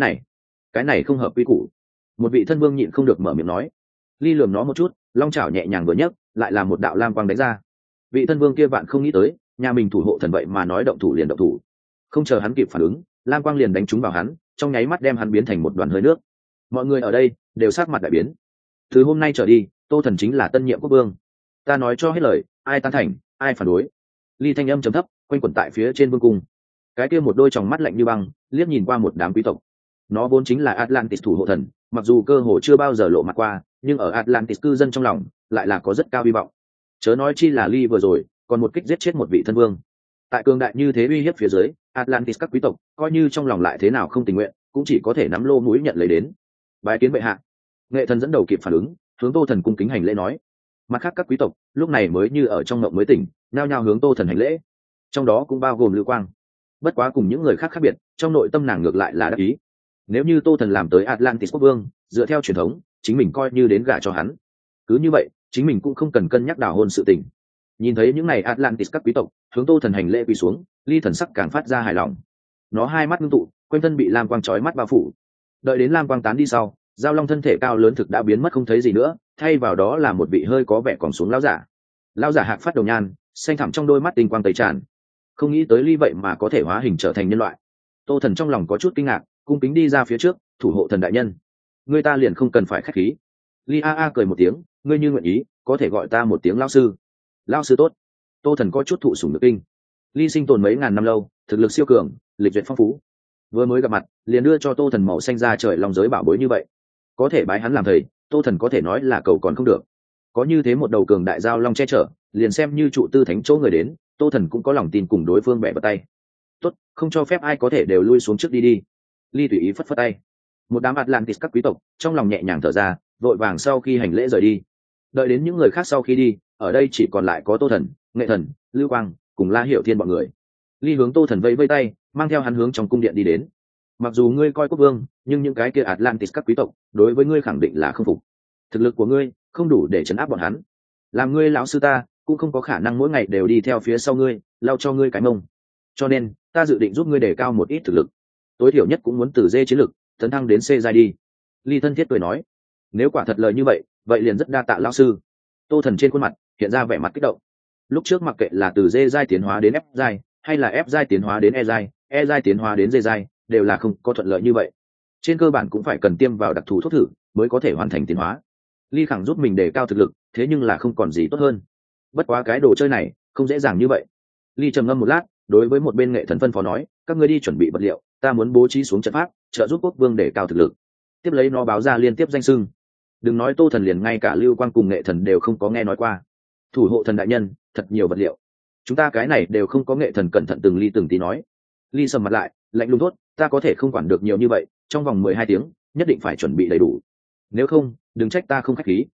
này không hợp quy củ. Một vị thân vương nhịn không được mở miệng nói. Ly lườm nó một chút, long chảo nhẹ nhàng vừa nhấc, lại là một đạo lam quang đánh ra. Vị thân vương kia vạn không nghĩ tới, nhà mình thủ hộ thần vậy mà nói động thủ liền động thủ. Không chờ hắn kịp phản ứng, lam quang liền đánh trúng vào hắn, trong nháy mắt đem hắn biến thành một đoàn hơi nước. Mọi người ở đây đều sắc mặt đại biến. Từ hôm nay trở đi, Tô Thần chính là tân nhiệm quốc vương. Ta nói cho hết lời, ai tán thành, ai phản đối. Ly thanh âm trầm thấp, quanh quẩn tại phía trên vương cung. cái kia một đôi tròng mắt lạnh như băng liếc nhìn qua một đám quý tộc. Nó vốn chính là Atlantis thủ hộ thần, mặc dù cơ hồ chưa bao giờ lộ mặt qua, nhưng ở Atlantis cư dân trong lòng lại là có rất cao hy vọng. Chớ nói chi là Lee vừa rồi còn một kích giết chết một vị thân vương. Tại cường đại như thế uy hiếp phía dưới, Atlantis các quý tộc coi như trong lòng lại thế nào không tình nguyện, cũng chỉ có thể nắm lô mũi nhận lấy đến. Bái kiến bệ hạ. Nghệ thần dẫn đầu kịp phản ứng, hướng Tô Thần cung kính hành lễ nói. Mặt khác các quý tộc lúc này mới như ở trong ngộng mới tỉnh, nhao nhao hướng Tô Thần hành lễ. Trong đó cũng bao gồm Lưu Quang. Bất quá cùng những người khác khác biệt, trong nội tâm nàng ngược lại là đắc ý. Nếu như Tô Thần làm tới Atlantis quốc vương, dựa theo truyền thống, chính mình coi như đến gả cho hắn. Cứ như vậy, chính mình cũng không cần cân nhắc đào hôn sự tình. Nhìn thấy những này Atlantis các quý tộc hướng Tô Thần hành lễ quỳ xuống, Ly thần sắc càng phát ra hài lòng. Nó hai mắt ngưng tụ, quanh thân bị lam quang chói mắt bao phủ. Đợi đến lam quang tán đi sau, Giao Long thân thể cao lớn thực đã biến mất không thấy gì nữa, thay vào đó là một vị hơi có vẻ còn xuống lão giả. Lão giả hạc phát đầu nhan, xanh thẳm trong đôi mắt tinh quang tẩy tràn. Không nghĩ tới Ly vậy mà có thể hóa hình trở thành nhân loại. Tô Thần trong lòng có chút kinh ngạc, cung kính đi ra phía trước, thủ hộ thần đại nhân. Người ta liền không cần phải khách khí. Ly a cười một tiếng, ngươi như nguyện ý, có thể gọi ta một tiếng lão sư. Lão sư tốt. Tô Thần có chút thụ sủng nhược kinh. Ly sinh tồn mấy ngàn năm lâu, thực lực siêu cường, lịch duyệt phong phú. Vừa mới gặp mặt, liền đưa cho Tô Thần màu xanh ra trời long giới bảo bối như vậy. Có thể bái hắn làm thầy, Tô Thần có thể nói là cầu còn không được. Có như thế một đầu cường đại giao long che chở, liền xem như trụ tư thánh chỗ người đến, Tô Thần cũng có lòng tin cùng đối phương bẻ vào tay. Tốt, không cho phép ai có thể đều lui xuống trước đi. Ly tùy ý phất phất tay. Một đám Atlantis các quý tộc trong lòng nhẹ nhàng thở ra, vội vàng sau khi hành lễ rời đi. Đợi đến những người khác sau khi đi, ở đây chỉ còn lại có Tô Thần, Nghệ Thần, Lưu Quang cùng La Hiểu Thiên bọn người. Ly hướng Tô Thần vẫy vẫy tay, mang theo hắn hướng trong cung điện đi đến. Mặc dù ngươi coi quốc vương, nhưng những cái kia Atlantis các quý tộc đối với ngươi khẳng định là không phục. Thực lực của ngươi không đủ để trấn áp bọn hắn. Làm ngươi lão sư ta cũng không có khả năng mỗi ngày đều đi theo phía sau ngươi, lau cho ngươi cái mông. Cho nên ta dự định giúp ngươi đề cao một ít thực lực, tối thiểu nhất cũng muốn từ D chiến lực tấn thăng đến C giai đi. Ly thân thiết cười nói. Nếu quả thật lời như vậy liền rất đa tạ lão sư. Tô Thần trên khuôn mặt hiện ra vẻ mặt kích động. Lúc trước mặc kệ là từ D giai tiến hóa đến F giai, hay là F giai tiến hóa đến E giai tiến hóa đến D giai, đều là không có thuận lợi như vậy. Trên cơ bản cũng phải cần tiêm vào đặc thù thuốc thử mới có thể hoàn thành tiến hóa. Ly khẳng giúp mình đề cao thực lực, thế nhưng là không còn gì tốt hơn. Bất quá cái đồ chơi này không dễ dàng như vậy. Ly trầm ngâm một lát, đối với một bên Nghệ Thần phân phó nói, các ngươi đi chuẩn bị vật liệu, ta muốn bố trí xuống trận pháp, trợ giúp quốc vương đề cao thực lực. Tiếp lấy nó báo ra liên tiếp danh xưng. Đừng nói Tô Thần, liền ngay cả Lưu Quang cùng Nghệ Thần đều không có nghe nói qua. Thủ hộ thần đại nhân, thật nhiều vật liệu, chúng ta cái này đều không có. Nghệ Thần cẩn thận từng ly từng tí nói. Ly sầm mặt lại, lạnh lùng thốt, ta có thể không quản được nhiều như vậy, trong vòng 12 tiếng nhất định phải chuẩn bị đầy đủ, nếu không đừng trách ta không khách khí.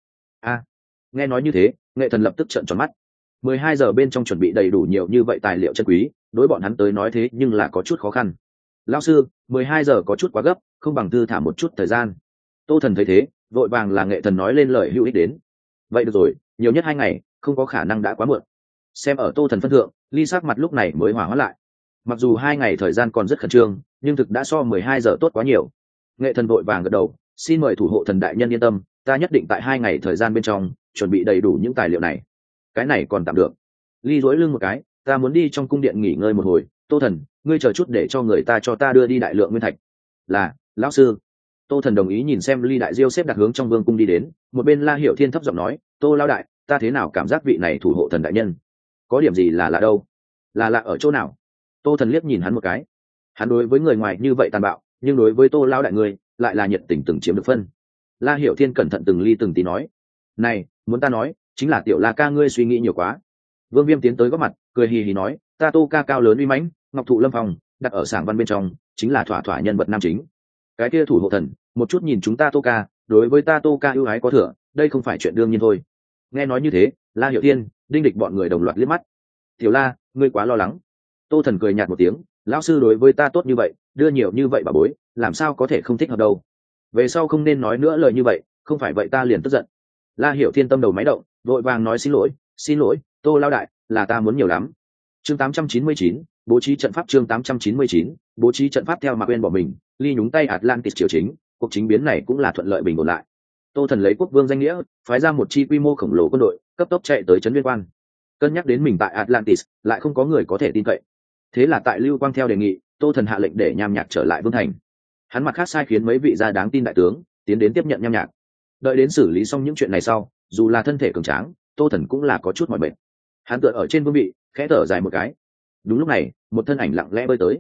Nghe nói như thế, Nghệ Thần lập tức trợn tròn mắt. 12 giờ bên trong chuẩn bị đầy đủ nhiều như vậy tài liệu chân quý, đối bọn hắn tới nói thế nhưng là có chút khó khăn. Lão sư, 12 giờ có chút quá gấp, không bằng thư thả một chút thời gian. Tô Thần thấy thế, vội vàng là Nghệ Thần nói lên lời hữu ích đến. Vậy được rồi, nhiều nhất 2 ngày, không có khả năng đã quá muộn. Xem ở Tô Thần phân thượng, Ly sắc mặt lúc này mới hòa hóa lại. Mặc dù 2 ngày thời gian còn rất khẩn trương, nhưng thực đã so 12 giờ tốt quá nhiều. Nghệ Thần vội vàng gật đầu, xin mời thủ hộ thần đại nhân yên tâm, ta nhất định tại 2 ngày thời gian bên trong chuẩn bị đầy đủ những tài liệu này. Cái này còn tạm được. Ly duỗi lưng một cái, ta muốn đi trong cung điện nghỉ ngơi một hồi. Tô Thần, ngươi chờ chút để cho người ta cho ta đưa đi đại lượng nguyên thạch. Là, lão sư. Tô Thần đồng ý, nhìn xem Ly đại diêu xếp đặt hướng trong vương cung đi đến. Một bên La Hiểu Thiên thấp giọng nói, Tô lão đại, ta thế nào cảm giác vị này thủ hộ thần đại nhân có điểm gì là lạ đâu? Là lạ ở chỗ nào? Tô Thần liếc nhìn hắn một cái. Hắn đối với người ngoài như vậy tàn bạo, nhưng đối với Tô lão đại người lại là nhiệt tình từng chiếm được phân. La Hiểu Thiên cẩn thận từng ly từng tí nói, này, muốn ta nói, chính là tiểu La ca ngươi suy nghĩ nhiều quá. Vương Viêm tiến tới góp mặt, cười hì hì nói, ta Tô ca cao lớn uy mãnh, ngọc thụ lâm phong, đặt ở sảng văn bên trong chính là thỏa thỏa nhân vật nam chính. Cái kia thủ hộ thần một chút nhìn chúng ta Tô ca, đối với ta Tô ca ưu ái có thừa, đây không phải chuyện đương nhiên thôi. Nghe nói như thế, La Hiểu Thiên, Đinh Địch bọn người đồng loạt liếc mắt. Tiểu La, ngươi quá lo lắng. Tô Thần cười nhạt một tiếng, lão sư đối với ta tốt như vậy, đưa nhiều như vậy bà bối, làm sao có thể không thích hợp đâu. Về sau không nên nói nữa lời như vậy, không phải vậy ta liền tức giận. La Hiểu Thiên tâm đầu máy động, vội vàng nói xin lỗi, Tô lão đại, là ta muốn nhiều lắm. Chương 899, bố trí trận pháp. Chương 899, bố trí trận pháp. Theo Mạc Uyên bỏ mình, Ly nhúng tay Atlantis triều chính, cuộc chính biến này cũng là thuận lợi bình ổn lại. Tô Thần lấy quốc vương danh nghĩa, phái ra một chi quy mô khổng lồ quân đội, cấp tốc chạy tới trấn Viên Quan. Cân nhắc đến mình tại Atlantis lại không có người có thể tin cậy, thế là tại Lưu Quang theo đề nghị, Tô Thần hạ lệnh để Nham Nhạc trở lại vương thành. Hắn mặt khác sai khiến mấy vị gia đáng tin đại tướng tiến đến tiếp nhận Nham Nhạc. Đợi đến xử lý xong những chuyện này sau, dù là thân thể cường tráng, Tô Thần cũng là có chút mỏi mệt. Hắn tựa ở trên vương vị, khẽ thở dài một cái. Đúng lúc này, một thân ảnh lặng lẽ bơi tới.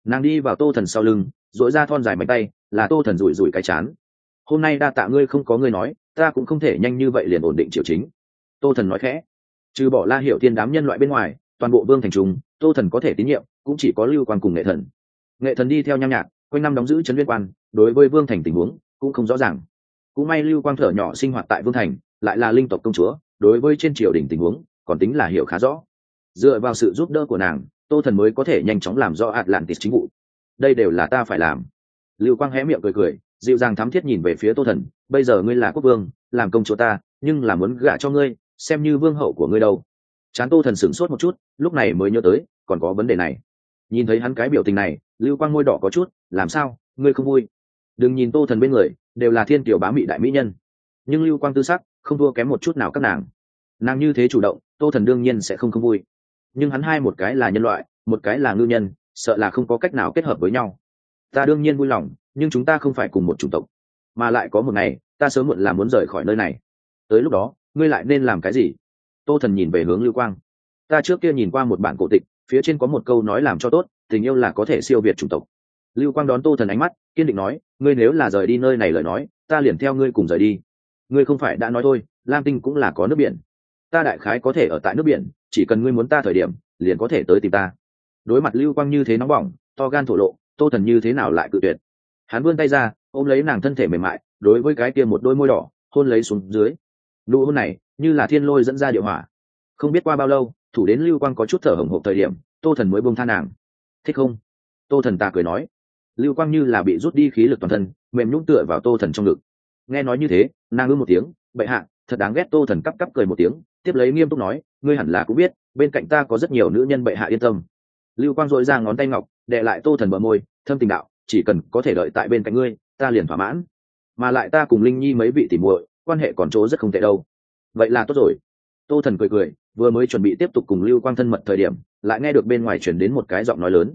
Nàng đi vào Tô Thần sau lưng, dỗi ra thon dài mảnh tay, là Tô Thần rủi rủi cái chán. Hôm nay đa tạ ngươi, không có ngươi nói ta cũng không thể nhanh như vậy liền ổn định triều chính. Tô Thần nói khẽ. Trừ bỏ La Hiểu Thiên đám nhân loại bên ngoài, toàn bộ vương thành trung Tô Thần có thể tín nhiệm cũng chỉ có Lưu Quang cùng Nghệ Thần. Nghệ Thần đi theo Nham Nhạc quanh năm đóng giữ trấn Liên Quan, đối với vương thành tình huống cũng không rõ ràng. Cũng may Lưu Quang thở nhỏ sinh hoạt tại vương thành, lại là linh tộc công chúa, đối với trên triều đình tình huống còn tính là hiểu khá rõ. Dựa vào sự giúp đỡ của nàng, Tô Thần mới có thể nhanh chóng làm rõ Atlantis chính vụ. Đây đều là ta phải làm. Lưu Quang hé miệng cười cười, dịu dàng thắm thiết nhìn về phía Tô Thần. Bây giờ ngươi là quốc vương, làm công chúa ta, nhưng là muốn gả cho ngươi, xem như vương hậu của ngươi đâu. Chán Tô Thần sửng sốt một chút, lúc này mới nhớ tới còn có vấn đề này. Nhìn thấy hắn cái biểu tình này, Lưu Quang môi đỏ có chút. Làm sao, ngươi không vui? Đừng nhìn Tô Thần bên người đều là thiên tiểu bá mị đại mỹ nhân, nhưng Lưu Quang tư sắc không thua kém một chút nào các nàng như thế chủ động, Tô Thần đương nhiên sẽ không vui. Nhưng hắn hai, một cái là nhân loại, một cái là ngư nhân, sợ là không có cách nào kết hợp với nhau. Ta đương nhiên vui lòng, nhưng chúng ta không phải cùng một chủng tộc, mà lại có một ngày ta sớm muộn là muốn rời khỏi nơi này. Tới lúc đó ngươi lại nên làm cái gì? Tô Thần nhìn về hướng Lưu Quang. Ta trước kia nhìn qua một bản cổ tịch, phía trên có một câu nói làm cho tốt, tình yêu là có thể siêu việt chủng tộc. Lưu Quang đón Tô Thần ánh mắt, kiên định nói, ngươi nếu là rời đi nơi này lời nói, ta liền theo ngươi cùng rời đi. Ngươi không phải đã nói thôi, Lam Tinh cũng là có nước biển, ta đại khái có thể ở tại nước biển, chỉ cần ngươi muốn ta thời điểm liền có thể tới tìm ta. Đối mặt Lưu Quang như thế nóng bỏng to gan thổ lộ, Tô Thần như thế nào lại cự tuyệt. Hắn vươn tay ra ôm lấy nàng thân thể mềm mại, đối với cái kia một đôi môi đỏ hôn lấy xuống dưới. Nụ hôn này như là thiên lôi dẫn ra địa hỏa. Không biết qua bao lâu, thủ đến Lưu Quang có chút thở hổn hộc thời điểm, Tô Thần mới buông tha nàng. Thích không? Tô Thần ta cười nói. Lưu Quang như là bị rút đi khí lực toàn thân, mềm nhũn tựa vào Tô Thần trong ngực. Nghe nói như thế, nàng ư một tiếng, bệ hạ, thật đáng ghét. Tô Thần cắp cắp cười một tiếng, tiếp lấy nghiêm túc nói, ngươi hẳn là cũng biết, bên cạnh ta có rất nhiều nữ nhân, bệ hạ yên tâm. Lưu Quang dội ra ngón tay ngọc, đè lại Tô Thần bờ môi, thâm tình đạo, chỉ cần có thể đợi tại bên cạnh ngươi, ta liền thỏa mãn. Mà lại ta cùng Linh Nhi mấy vị tỉ muội, quan hệ còn chỗ rất không tệ đâu. Vậy là tốt rồi. Tô Thần cười cười, vừa mới chuẩn bị tiếp tục cùng Lưu Quang thân mật thời điểm, lại nghe được bên ngoài chuyển đến một cái giọng nói lớn.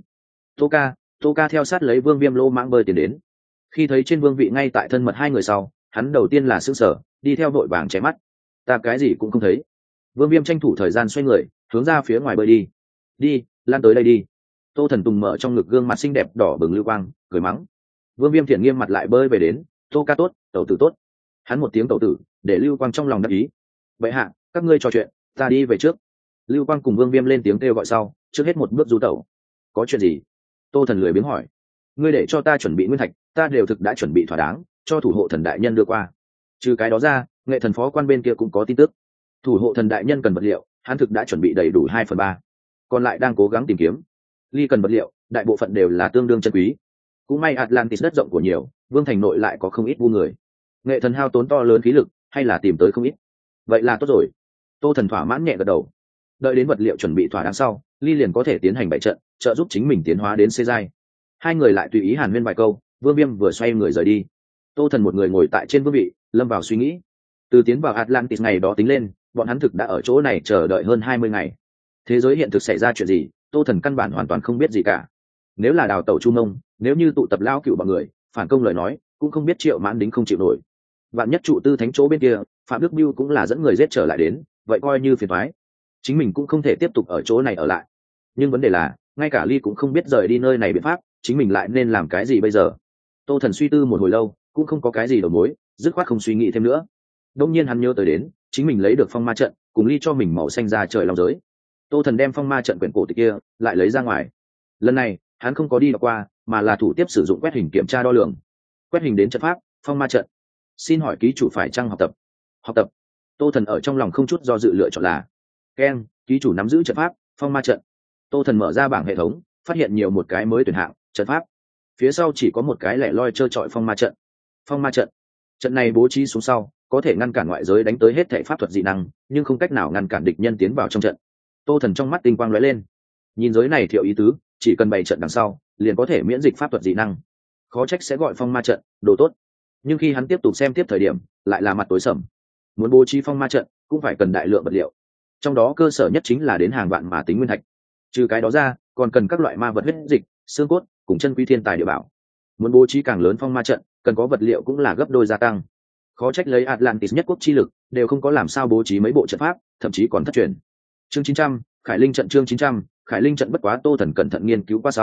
Tô ca theo sát lấy Vương Viêm lô mãng bơi tiến đến. Khi thấy trên vương vị ngay tại thân mật hai người sau, hắn đầu tiên là sững sờ, đi theo vội vàng che mắt. Ta cái gì cũng không thấy. Vương Viêm tranh thủ thời gian xoay người, hướng ra phía ngoài bơi đi. Đi, lan tới đây đi. Tô Thần Tùng mở trong ngực gương mặt xinh đẹp đỏ bừng Lưu Quang, cười mắng. Vương Viêm thiện nghiêm mặt lại bơi về đến. Tô ca tốt, tẩu tử tốt. Hắn một tiếng tẩu tử, để Lưu Quang trong lòng đắc ý. Vậy hạ, các ngươi trò chuyện, ta đi về trước. Lưu Quang cùng Vương Viêm lên tiếng kêu gọi sau, trước hết một bước du tẩu. Có chuyện gì? Tô Thần lười biếng hỏi. Ngươi để cho ta chuẩn bị nguyên thạch, ta đều thực đã chuẩn bị thỏa đáng, cho thủ hộ thần đại nhân đưa qua. Trừ cái đó ra, Nghệ Thần phó quan bên kia cũng có tin tức. Thủ hộ thần đại nhân cần vật liệu, hắn thực đã chuẩn bị đầy đủ 2/3, còn lại đang cố gắng tìm kiếm. Ly cần vật liệu, đại bộ phận đều là tương đương chân quý. Cũng may Atlantis đất rộng của nhiều, vương thành nội lại có không ít vu người. Nghệ Thần hao tốn to lớn khí lực, hay là tìm tới không ít. Vậy là tốt rồi. Tô Thần thỏa mãn nhẹ gật đầu. Đợi đến vật liệu chuẩn bị thỏa đáng sau, Ly liền có thể tiến hành bày trận, trợ giúp chính mình tiến hóa đến C giai. Hai người lại tùy ý hàn huyên vài câu, Vương Viêm vừa xoay người rời đi. Tô Thần một người ngồi tại trên vương vị, lâm vào suy nghĩ. Từ tiến vào Atlantis ngày đó tính lên, bọn hắn thực đã ở chỗ này chờ đợi hơn 20 ngày. Thế giới hiện thực xảy ra chuyện gì, Tô Thần căn bản hoàn toàn không biết gì cả. Nếu là đào tẩu Chu Mông, nếu như tụ tập lao cựu bọn người phản công lời nói, cũng không biết Triệu Mãn Đính không chịu nổi. Vạn nhất trụ tư thánh chỗ bên kia, Phạm Đức Biêu cũng là dẫn người giết trở lại đến, vậy coi như phiền toái. Chính mình cũng không thể tiếp tục ở chỗ này ở lại. Nhưng vấn đề là, ngay cả Ly cũng không biết rời đi nơi này biện pháp, chính mình lại nên làm cái gì bây giờ? Tô Thần suy tư một hồi lâu, cũng không có cái gì đầu mối, dứt khoát không suy nghĩ thêm nữa. Đông nhiên hắn nhớ tới đến, chính mình lấy được phong ma trận, cùng Ly cho mình màu xanh ra trời long giới. Tô Thần đem phong ma trận quyển cổ tịch kia lại lấy ra ngoài. Lần này, hắn không có đi đọc qua, mà là thủ tiếp sử dụng quét hình kiểm tra đo lường. Quét hình đến trận pháp, phong ma trận. Xin hỏi ký chủ phải chăng học tập? Học tập. Tô Thần ở trong lòng không chút do dự lựa chọn là keng, ký chủ nắm giữ trận pháp, phong ma trận. Tô Thần mở ra bảng hệ thống, phát hiện nhiều một cái mới tuyển hạng, trận pháp. Phía sau chỉ có một cái lẻ loi trơ trọi phong ma trận. Phong ma trận. Trận này bố trí xuống sau, có thể ngăn cản ngoại giới đánh tới hết thảy pháp thuật dị năng, nhưng không cách nào ngăn cản địch nhân tiến vào trong trận. Tô Thần trong mắt tinh quang lóe lên. Nhìn giới này thiệu ý tứ, chỉ cần bày trận đằng sau, liền có thể miễn dịch pháp thuật dị năng. Khó trách sẽ gọi phong ma trận, đồ tốt. Nhưng khi hắn tiếp tục xem tiếp thời điểm, lại là mặt tối sầm. Muốn bố trí phong ma trận, cũng phải cần đại lượng vật liệu. Trong đó cơ sở nhất chính là đến hàng vạn mà tính nguyên thạch. Trừ cái đó ra, còn cần các loại ma vật huyết dịch, xương cốt, cùng chân quý thiên tài địa bảo. Muốn bố trí càng lớn phong ma trận, cần có vật liệu cũng là gấp đôi gia tăng. Khó trách lấy Atlantis nhất quốc chi lực, đều không có làm sao bố trí mấy bộ trận pháp, thậm chí còn thất truyền. Chương 900, Khải Linh trận. Chương 900, Khải Linh trận. Bất quá Tô Thần cẩn thận nghiên cứu qua sau,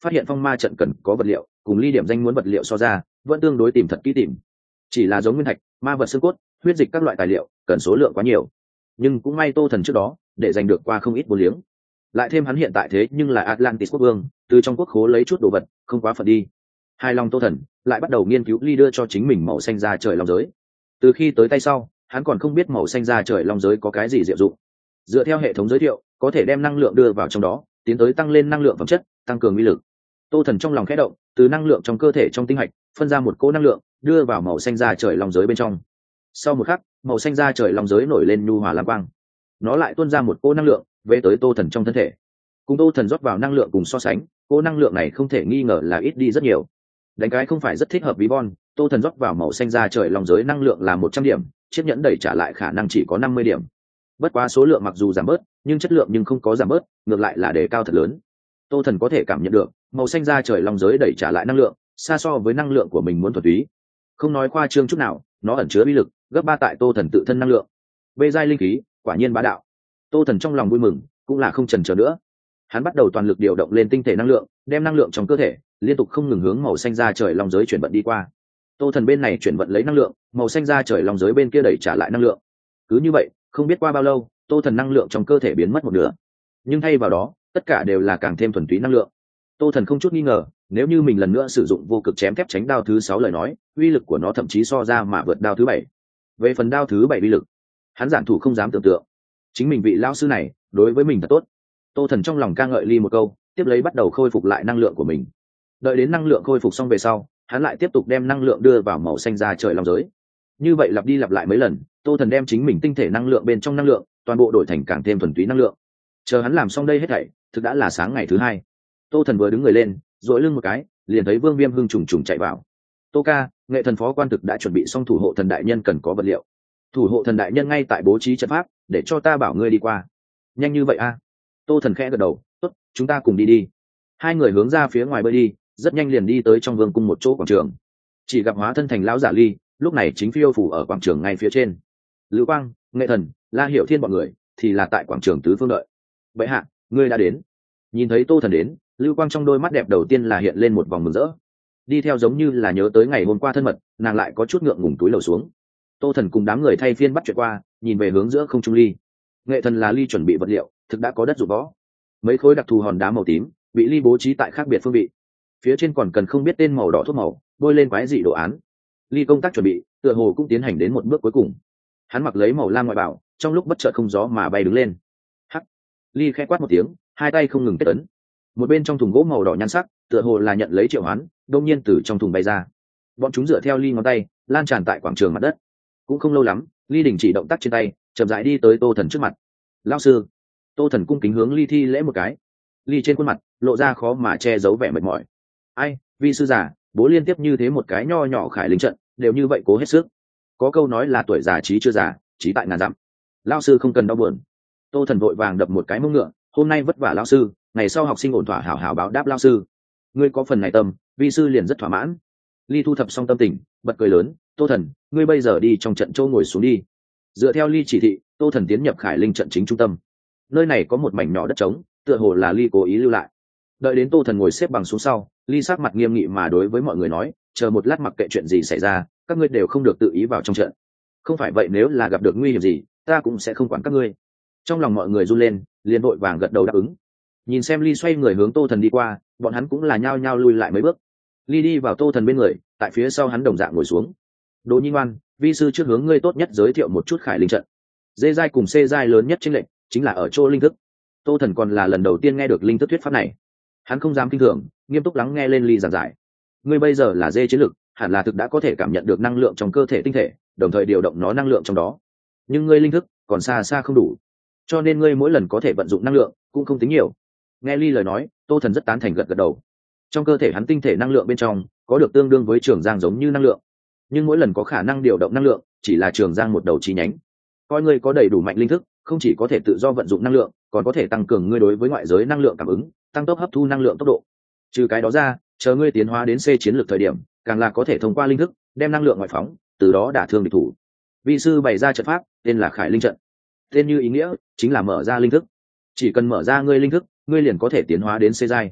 phát hiện phong ma trận cần có vật liệu cùng ly điểm danh muốn vật liệu so ra vẫn tương đối tìm thật kỹ tìm. Chỉ là giống nguyên thạch, ma vật xương cốt, huyết dịch các loại tài liệu cần số lượng quá nhiều, nhưng cũng may Tô Thần trước đó để giành được qua không ít vô liếng, lại thêm hắn hiện tại thế nhưng là Atlantis quốc vương, từ trong quốc khố lấy chút đồ vật không quá phận đi. Hài lòng Tô Thần lại bắt đầu nghiên cứu ly đưa cho chính mình màu xanh da trời long giới. Từ khi tới tay sau, hắn còn không biết màu xanh da trời long giới có cái gì diệu dụng. Dựa theo hệ thống giới thiệu, có thể đem năng lượng đưa vào trong đó, tiến tới tăng lên năng lượng phẩm chất, tăng cường uy lực. Tô Thần trong lòng khẽ động, từ năng lượng trong cơ thể trong tinh hạch phân ra một cỗ năng lượng, đưa vào màu xanh da trời long giới bên trong. Sau một khắc, màu xanh da trời long giới nổi lên nhu hòa lam quang, nó lại tuôn ra một cỗ năng lượng về tới Tô Thần trong thân thể. Cùng Tô Thần rót vào năng lượng cùng so sánh, cỗ năng lượng này không thể nghi ngờ là ít đi rất nhiều. Đánh cái không phải rất thích hợp ví von, Tô Thần rót vào màu xanh da trời long giới năng lượng là 100 điểm, chiếc nhẫn đẩy trả lại khả năng chỉ có 50 điểm. Bất quá số lượng mặc dù giảm bớt, nhưng chất lượng nhưng không có giảm bớt, ngược lại là đề cao thật lớn. Tô Thần có thể cảm nhận được, màu xanh da trời long giới đẩy trả lại năng lượng, xa so với năng lượng của mình muốn thuần túy. Không nói khoa trương chút nào, nó ẩn chứa uy lực gấp 3 tại Tô Thần tự thân năng lượng. Bê giai linh khí, quả nhiên bá đạo. Tô Thần trong lòng vui mừng, cũng là không chần chờ nữa. Hắn bắt đầu toàn lực điều động lên tinh thể năng lượng, đem năng lượng trong cơ thể liên tục không ngừng hướng màu xanh da trời long giới chuyển vận đi qua. Tô Thần bên này chuyển vận lấy năng lượng, màu xanh da trời long giới bên kia đẩy trả lại năng lượng. Cứ như vậy, không biết qua bao lâu, Tô Thần năng lượng trong cơ thể biến mất một nửa, nhưng thay vào đó tất cả đều là càng thêm thuần túy năng lượng. Tô Thần không chút nghi ngờ, nếu như mình lần nữa sử dụng vô cực chém thép tránh đao thứ 6 lời nói, uy lực của nó thậm chí so ra mà vượt đao thứ 7. Về phần đao thứ 7 uy lực, hắn giản thủ không dám tưởng tượng. Chính mình vị lão sư này đối với mình thật tốt. Tô Thần trong lòng ca ngợi ly một câu, tiếp lấy bắt đầu khôi phục lại năng lượng của mình. Đợi đến năng lượng khôi phục xong về sau, hắn lại tiếp tục đem năng lượng đưa vào màu xanh da trời long giới. Như vậy lặp đi lặp lại mấy lần, Tô Thần đem chính mình tinh thể năng lượng bên trong năng lượng toàn bộ đổi thành càng thêm thuần túy năng lượng. Chờ hắn làm xong đây hết thảy, thực đã là sáng ngày thứ 2. Tô Thần vừa đứng người lên, duỗi lưng một cái, liền thấy Vương Viêm Hưng trùng trùng chạy vào. Tô ca, nghệ thần phó quan thực đã chuẩn bị xong thủ hộ thần đại nhân cần có vật liệu. Thủ hộ thần đại nhân ngay tại bố trí trận pháp, để cho ta bảo ngươi đi qua. Nhanh như vậy a? Tô Thần khẽ gật đầu, tốt, chúng ta cùng đi đi. Hai người hướng ra phía ngoài bơi đi, rất nhanh liền đi tới trong vương cung một chỗ quảng trường. Chỉ gặp hóa thân thành lão giả Ly, lúc này chính phiêu phủ ở quảng trường ngay phía trên. Lữ Quang, Nghệ Thần, La Hiểu Thiên bọn người thì là tại quảng trường tứ phương đợi. Bệ hạ, ngươi đã đến. Nhìn thấy Tô Thần đến, Lưu Quang trong đôi mắt đẹp đầu tiên là hiện lên một vòng mừng rỡ. Đi theo giống như là nhớ tới ngày hôm qua thân mật, nàng lại có chút ngượng ngùng túi lầu xuống. Tô Thần cùng đám người thay phiên bắt chuyện qua, nhìn về hướng giữa không trung Ly. Nghệ Thần là Ly chuẩn bị vật liệu, thực đã có đất dụng võ. Mấy khối đặc thù hòn đá màu tím bị Ly bố trí tại khác biệt phương vị. Phía trên còn cần không biết tên màu đỏ thuốc màu, bôi lên quái dị đồ án. Ly công tác chuẩn bị, tựa hồ cũng tiến hành đến một bước cuối cùng. Hắn mặc lấy màu lam ngoại bào, trong lúc bất chợt không gió mà bay đứng lên. Hắc. Ly khẽ quát một tiếng, hai tay không ngừng kết ấn. Một bên trong thùng gỗ màu đỏ nhan sắc, tựa hồ là nhận lấy triệu hoán, đông nhiên từ trong thùng bay ra. Bọn chúng dựa theo Ly ngón tay, lan tràn tại quảng trường mặt đất. Cũng không lâu lắm, Ly đình chỉ động tác trên tay, chậm rãi đi tới Tô Thần trước mặt. Lão sư. Tô Thần cung kính hướng Ly thi lễ một cái. Ly trên khuôn mặt lộ ra khó mà che giấu vẻ mệt mỏi. Ai, vi sư già, bố liên tiếp như thế một cái nho nhỏ khải linh trận, đều như vậy cố hết sức. Có câu nói là tuổi già trí chưa già, trí tại ngàn dặm. Lão sư không cần đau buồn. Tô Thần vội vàng đập một cái mông ngựa, hôm nay vất vả lão sư, ngày sau học sinh ổn thỏa hảo hảo báo đáp lão sư. Ngươi có phần này tâm, vi sư liền rất thỏa mãn. Ly thu thập xong tâm tình, bật cười lớn. Tô Thần, ngươi bây giờ đi trong trận châu ngồi xuống đi. Dựa theo Ly chỉ thị, Tô Thần tiến nhập khải linh trận chính trung tâm. Nơi này có một mảnh nhỏ đất trống, tựa hồ là Ly cố ý lưu lại. Đợi đến Tô Thần ngồi xếp bằng xuống sau, Ly sắc mặt nghiêm nghị mà đối với mọi người nói, chờ một lát mặc kệ chuyện gì xảy ra, các ngươi đều không được tự ý vào trong trận. Không phải vậy nếu là gặp được nguy hiểm gì, ta cũng sẽ không quản các ngươi. Trong lòng mọi người run lên, liền vội vàng gật đầu đáp ứng. Nhìn xem Ly xoay người hướng Tô Thần đi qua, bọn hắn cũng là nhao nhao lui lại mấy bước. Ly đi vào Tô Thần bên người, tại phía sau hắn đồng dạng ngồi xuống. Đỗ Nhi Ngoan, vi sư trước hướng ngươi tốt nhất giới thiệu một chút khải linh trận. D giai cùng C giai lớn nhất chênh lệch chính là ở chỗ linh thức. Tô Thần còn là lần đầu tiên nghe được linh thức thuyết pháp này. Hắn không dám kinh thường, nghiêm túc lắng nghe lên Ly giảng giải. Ngươi bây giờ là D chiến lực, hẳn là thực đã có thể cảm nhận được năng lượng trong cơ thể tinh thể, đồng thời điều động nó năng lượng trong đó. Nhưng ngươi linh thức còn xa xa không đủ, cho nên ngươi mỗi lần có thể vận dụng năng lượng cũng không tính nhiều. Nghe Ly lời nói, Tô Thần rất tán thành gật gật đầu. Trong cơ thể hắn tinh thể năng lượng bên trong có được tương đương với trường giang giống như năng lượng, nhưng mỗi lần có khả năng điều động năng lượng chỉ là trường giang một đầu chi nhánh. Coi ngươi có đầy đủ mạnh linh thức, không chỉ có thể tự do vận dụng năng lượng, còn có thể tăng cường ngươi đối với ngoại giới năng lượng cảm ứng, tăng tốc hấp thu năng lượng tốc độ. Trừ cái đó ra, chờ ngươi tiến hóa đến C chiến lược thời điểm, càng là có thể thông qua linh thức đem năng lượng ngoại phóng, từ đó đả thương địch thủ. Vi sư bày ra trận pháp tên là Khải Linh trận. Tên như ý nghĩa, chính là mở ra linh thức. Chỉ cần mở ra ngươi linh thức, ngươi liền có thể tiến hóa đến C giai.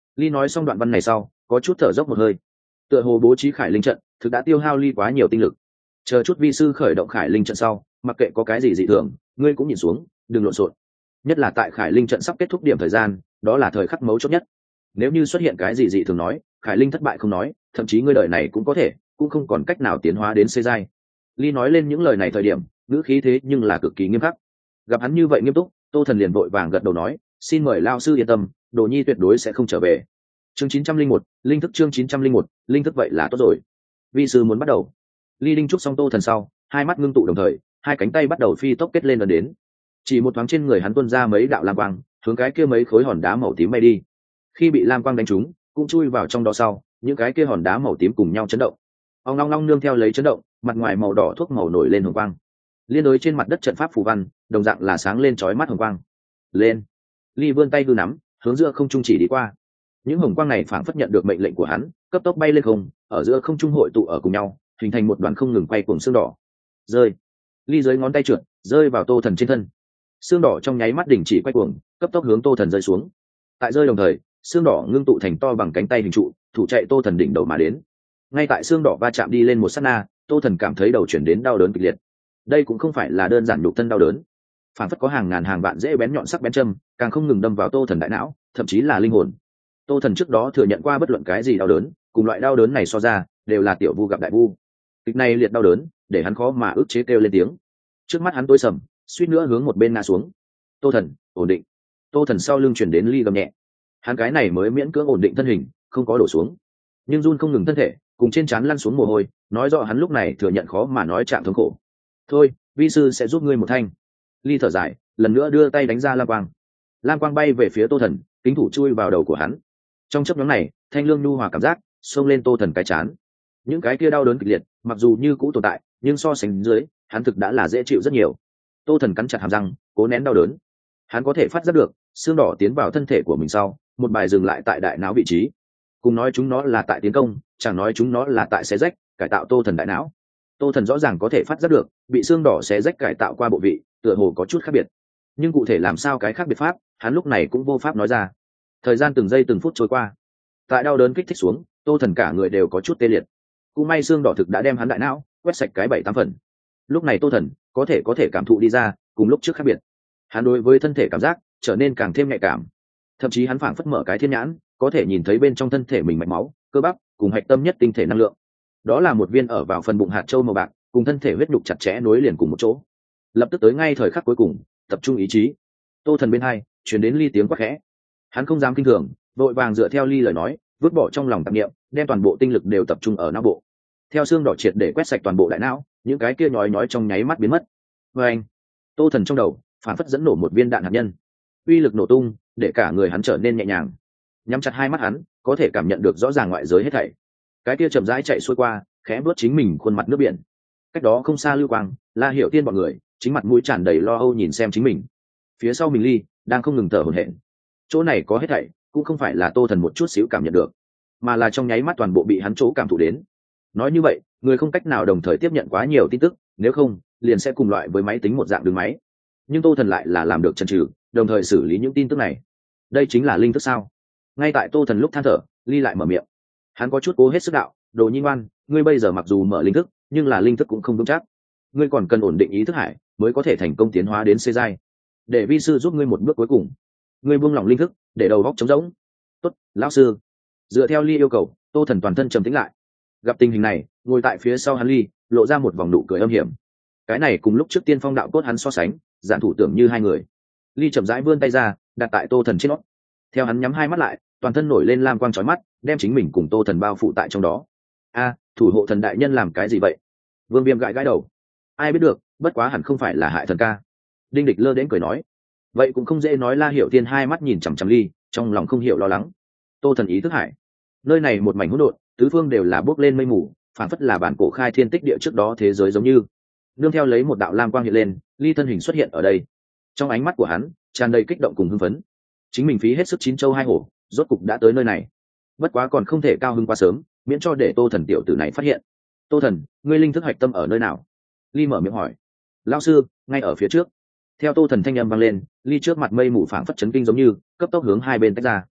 Ly nói xong đoạn văn này sau có chút thở dốc một hơi. Tựa hồ bố trí khải linh trận thực đã tiêu hao Ly quá nhiều tinh lực. Chờ chút vi sư khởi động khải linh trận sau, mặc kệ có cái gì dị thường, ngươi cũng nhìn xuống, đừng lộn xộn. Nhất là tại khải linh trận sắp kết thúc điểm thời gian, đó là thời khắc mấu chốt nhất. Nếu như xuất hiện cái gì dị thường nói, khải linh thất bại không nói, thậm chí ngươi đời này cũng có thể cũng không còn cách nào tiến hóa đến xê giai. Ly nói lên những lời này thời điểm ngữ khí thế nhưng là cực kỳ nghiêm khắc. Gặp hắn như vậy nghiêm túc, Tô Thần liền vội vàng gật đầu nói, xin mời lao sư yên tâm, đồ nhi tuyệt đối sẽ không trở về. Chương 901, linh thức. Chương 901, linh thức. Vậy là tốt rồi. Vi sư muốn bắt đầu. Ly đinh trúc xong Tô Thần sau, hai mắt ngưng tụ đồng thời, hai cánh tay bắt đầu phi tốc kết lên lần đến. Chỉ một thoáng trên người hắn tuôn ra mấy đạo lam quang, hướng cái kia mấy khối hòn đá màu tím bay đi. Khi bị lam quang đánh trúng, cũng chui vào trong đó sau, những cái kia hòn đá màu tím cùng nhau chấn động. Ong long long nương theo lấy chấn động, mặt ngoài màu đỏ thuốc màu nổi lên hồng quang. Liên đối trên mặt đất trận pháp phù văn, đồng dạng là sáng lên chói mắt hồng quang. Lên. Ly vươn tay hư nắm, hướng giữa không trung chỉ đi qua. Những hồng quang này phảng phất nhận được mệnh lệnh của hắn, cấp tốc bay lên không, ở giữa không trung hội tụ ở cùng nhau, hình thành một đoàn không ngừng quay cuồng xương đỏ. Rơi. Ly dưới ngón tay trượt, rơi vào Tô Thần trên thân. Xương đỏ trong nháy mắt đình chỉ quay cuồng, cấp tốc hướng Tô Thần rơi xuống. Tại rơi đồng thời, xương đỏ ngưng tụ thành to bằng cánh tay hình trụ, thủ chạy Tô Thần đỉnh đầu mà đến. Ngay tại xương đỏ va chạm đi lên một sát na, Tô Thần cảm thấy đầu chuyển đến đau đớn kịch liệt. Đây cũng không phải là đơn giản nhục thân đau đớn, phản phất có hàng ngàn hàng vạn dễ bén nhọn sắc bén châm, càng không ngừng đâm vào Tô Thần đại não, thậm chí là linh hồn. Tô Thần trước đó thừa nhận qua bất luận cái gì đau đớn, cùng loại đau đớn này so ra, đều là tiểu vu gặp đại vu. Kịch này liệt đau đớn, để hắn khó mà ức chế kêu lên tiếng. Trước mắt hắn tối sầm, suýt nữa hướng một bên ngã xuống. Tô Thần, ổn định. Tô Thần sau lưng chuyển đến Ly gầm nhẹ. Hắn cái này mới miễn cưỡng ổn định thân hình, không có đổ xuống, nhưng run không ngừng thân thể, cùng trên trán lăn xuống mồ hôi, nói rõ hắn lúc này thừa nhận khó mà nói trạng thống khổ. Thôi, vi sư sẽ giúp ngươi một thanh. Ly thở dài, lần nữa đưa tay đánh ra lam quang. Lam quang bay về phía Tô Thần, kính thủ chui vào đầu của hắn. Trong chớp nhoáng này, thanh lương nhu hòa cảm giác xông lên Tô Thần cái chán. Những cái kia đau đớn kịch liệt, mặc dù như cũ tồn tại, nhưng so sánh dưới, hắn thực đã là dễ chịu rất nhiều. Tô Thần cắn chặt hàm răng, cố nén đau đớn. Hắn có thể phát giác được, xương đỏ tiến vào thân thể của mình sau, một bài dừng lại tại đại não vị trí. Cùng nói chúng nó là tại tiến công, chẳng nói chúng nó là tại xé rách, cải tạo Tô Thần đại não. Tô Thần rõ ràng có thể phát giác được, bị xương đỏ xé rách cải tạo qua bộ vị, tựa hồ có chút khác biệt. Nhưng cụ thể làm sao cái khác biệt pháp, hắn lúc này cũng vô pháp nói ra. Thời gian từng giây từng phút trôi qua, tại đau đớn kích thích xuống, Tô Thần cả người đều có chút tê liệt. Cũng may xương đỏ thực đã đem hắn đại não quét sạch cái 7-8 phần. Lúc này Tô Thần có thể cảm thụ đi ra, cùng lúc trước khác biệt. Hắn đối với thân thể cảm giác trở nên càng thêm nhạy cảm. Thậm chí hắn phảng phất mở cái thiên nhãn, có thể nhìn thấy bên trong thân thể mình mạch máu, cơ bắp cùng hạch tâm nhất tinh thể năng lượng. Đó là một viên ở vào phần bụng hạt châu màu bạc, cùng thân thể huyết nhục chặt chẽ nối liền cùng một chỗ. Lập tức tới ngay thời khắc cuối cùng, tập trung ý chí. Tô Thần bên hai truyền đến Ly tiếng quát khẽ. Hắn không dám kinh thường, vội vàng dựa theo Ly lời nói, vứt bỏ trong lòng tạp niệm, đem toàn bộ tinh lực đều tập trung ở não bộ. Theo xương đỏ triệt để quét sạch toàn bộ đại não, những cái kia nhói trong nháy mắt biến mất. Và anh, Tô Thần trong đầu phản phất dẫn nổ một viên đạn hạt nhân, uy lực nổ tung, để cả người hắn trở nên nhẹ nhàng. Nhắm chặt hai mắt hắn, có thể cảm nhận được rõ ràng ngoại giới hết thảy. Cái kia chậm rãi chạy xuôi qua, khẽ bước chính mình khuôn mặt nước biển. Cách đó không xa Lưu Quang, La Hiểu Tiên bọn người, chính mặt mũi tràn đầy lo âu nhìn xem chính mình. Phía sau mình Ly đang không ngừng thở hổn hển. Chỗ này có hết thảy, cũng không phải là Tô Thần một chút xíu cảm nhận được, mà là trong nháy mắt toàn bộ bị hắn chỗ cảm thụ đến. Nói như vậy, người không cách nào đồng thời tiếp nhận quá nhiều tin tức, nếu không, liền sẽ cùng loại với máy tính một dạng đường máy. Nhưng Tô Thần lại là làm được chần chừ, đồng thời xử lý những tin tức này. Đây chính là linh thức sao? Ngay tại Tô Thần lúc than thở, Ly lại mở miệng. Hắn có chút cố hết sức đạo, đồ nhi ngoan, ngươi bây giờ mặc dù mở linh thức, nhưng là linh thức cũng không vững chắc. Ngươi còn cần ổn định ý thức hải, mới có thể thành công tiến hóa đến C giai. Để vi sư giúp ngươi một bước cuối cùng. Ngươi buông lỏng linh thức, để đầu óc trống rỗng. Tốt, lão sư. Dựa theo Ly yêu cầu, Tô Thần toàn thân trầm tĩnh lại. Gặp tình hình này, ngồi tại phía sau hắn Ly lộ ra một vòng nụ cười âm hiểm. Cái này cùng lúc trước tiên phong đạo cốt hắn so sánh, giản thủ tưởng như hai người. Ly chậm rãi vươn tay ra, đặt tại Tô Thần trên nót. Theo hắn nhắm hai mắt lại, toàn thân nổi lên lam quang chói mắt, đem chính mình cùng Tô Thần bao phủ tại trong đó. A, thủ hộ thần đại nhân làm cái gì vậy? Vương Viêm gãi gãi đầu. Ai biết được, bất quá hẳn không phải là hại thần ca. Đinh Địch lơ đến cười nói. Vậy cũng không dễ nói. La Hiểu Tiên hai mắt nhìn chằm chằm Ly, trong lòng không hiểu lo lắng. Tô Thần ý thức hải. Nơi này một mảnh hỗn độn, tứ phương đều là bốc lên mây mù, phản phất là bản cổ khai thiên tích địa trước đó thế giới giống như. Nương theo lấy một đạo lam quang hiện lên, Ly thân hình xuất hiện ở đây. Trong ánh mắt của hắn tràn đầy kích động cùng hưng phấn. Chính mình phí hết sức chín châu hai hổ, rốt cục đã tới nơi này. Bất quá còn không thể cao hưng quá sớm, miễn cho để Tô Thần tiểu tử này phát hiện. Tô Thần, ngươi linh thức hạch tâm ở nơi nào? Ly mở miệng hỏi. Lão sư, ngay ở phía trước. Theo Tô Thần thanh âm vang lên, Ly trước mặt mây mù phảng phất chấn kinh giống như cấp tốc hướng hai bên tách ra.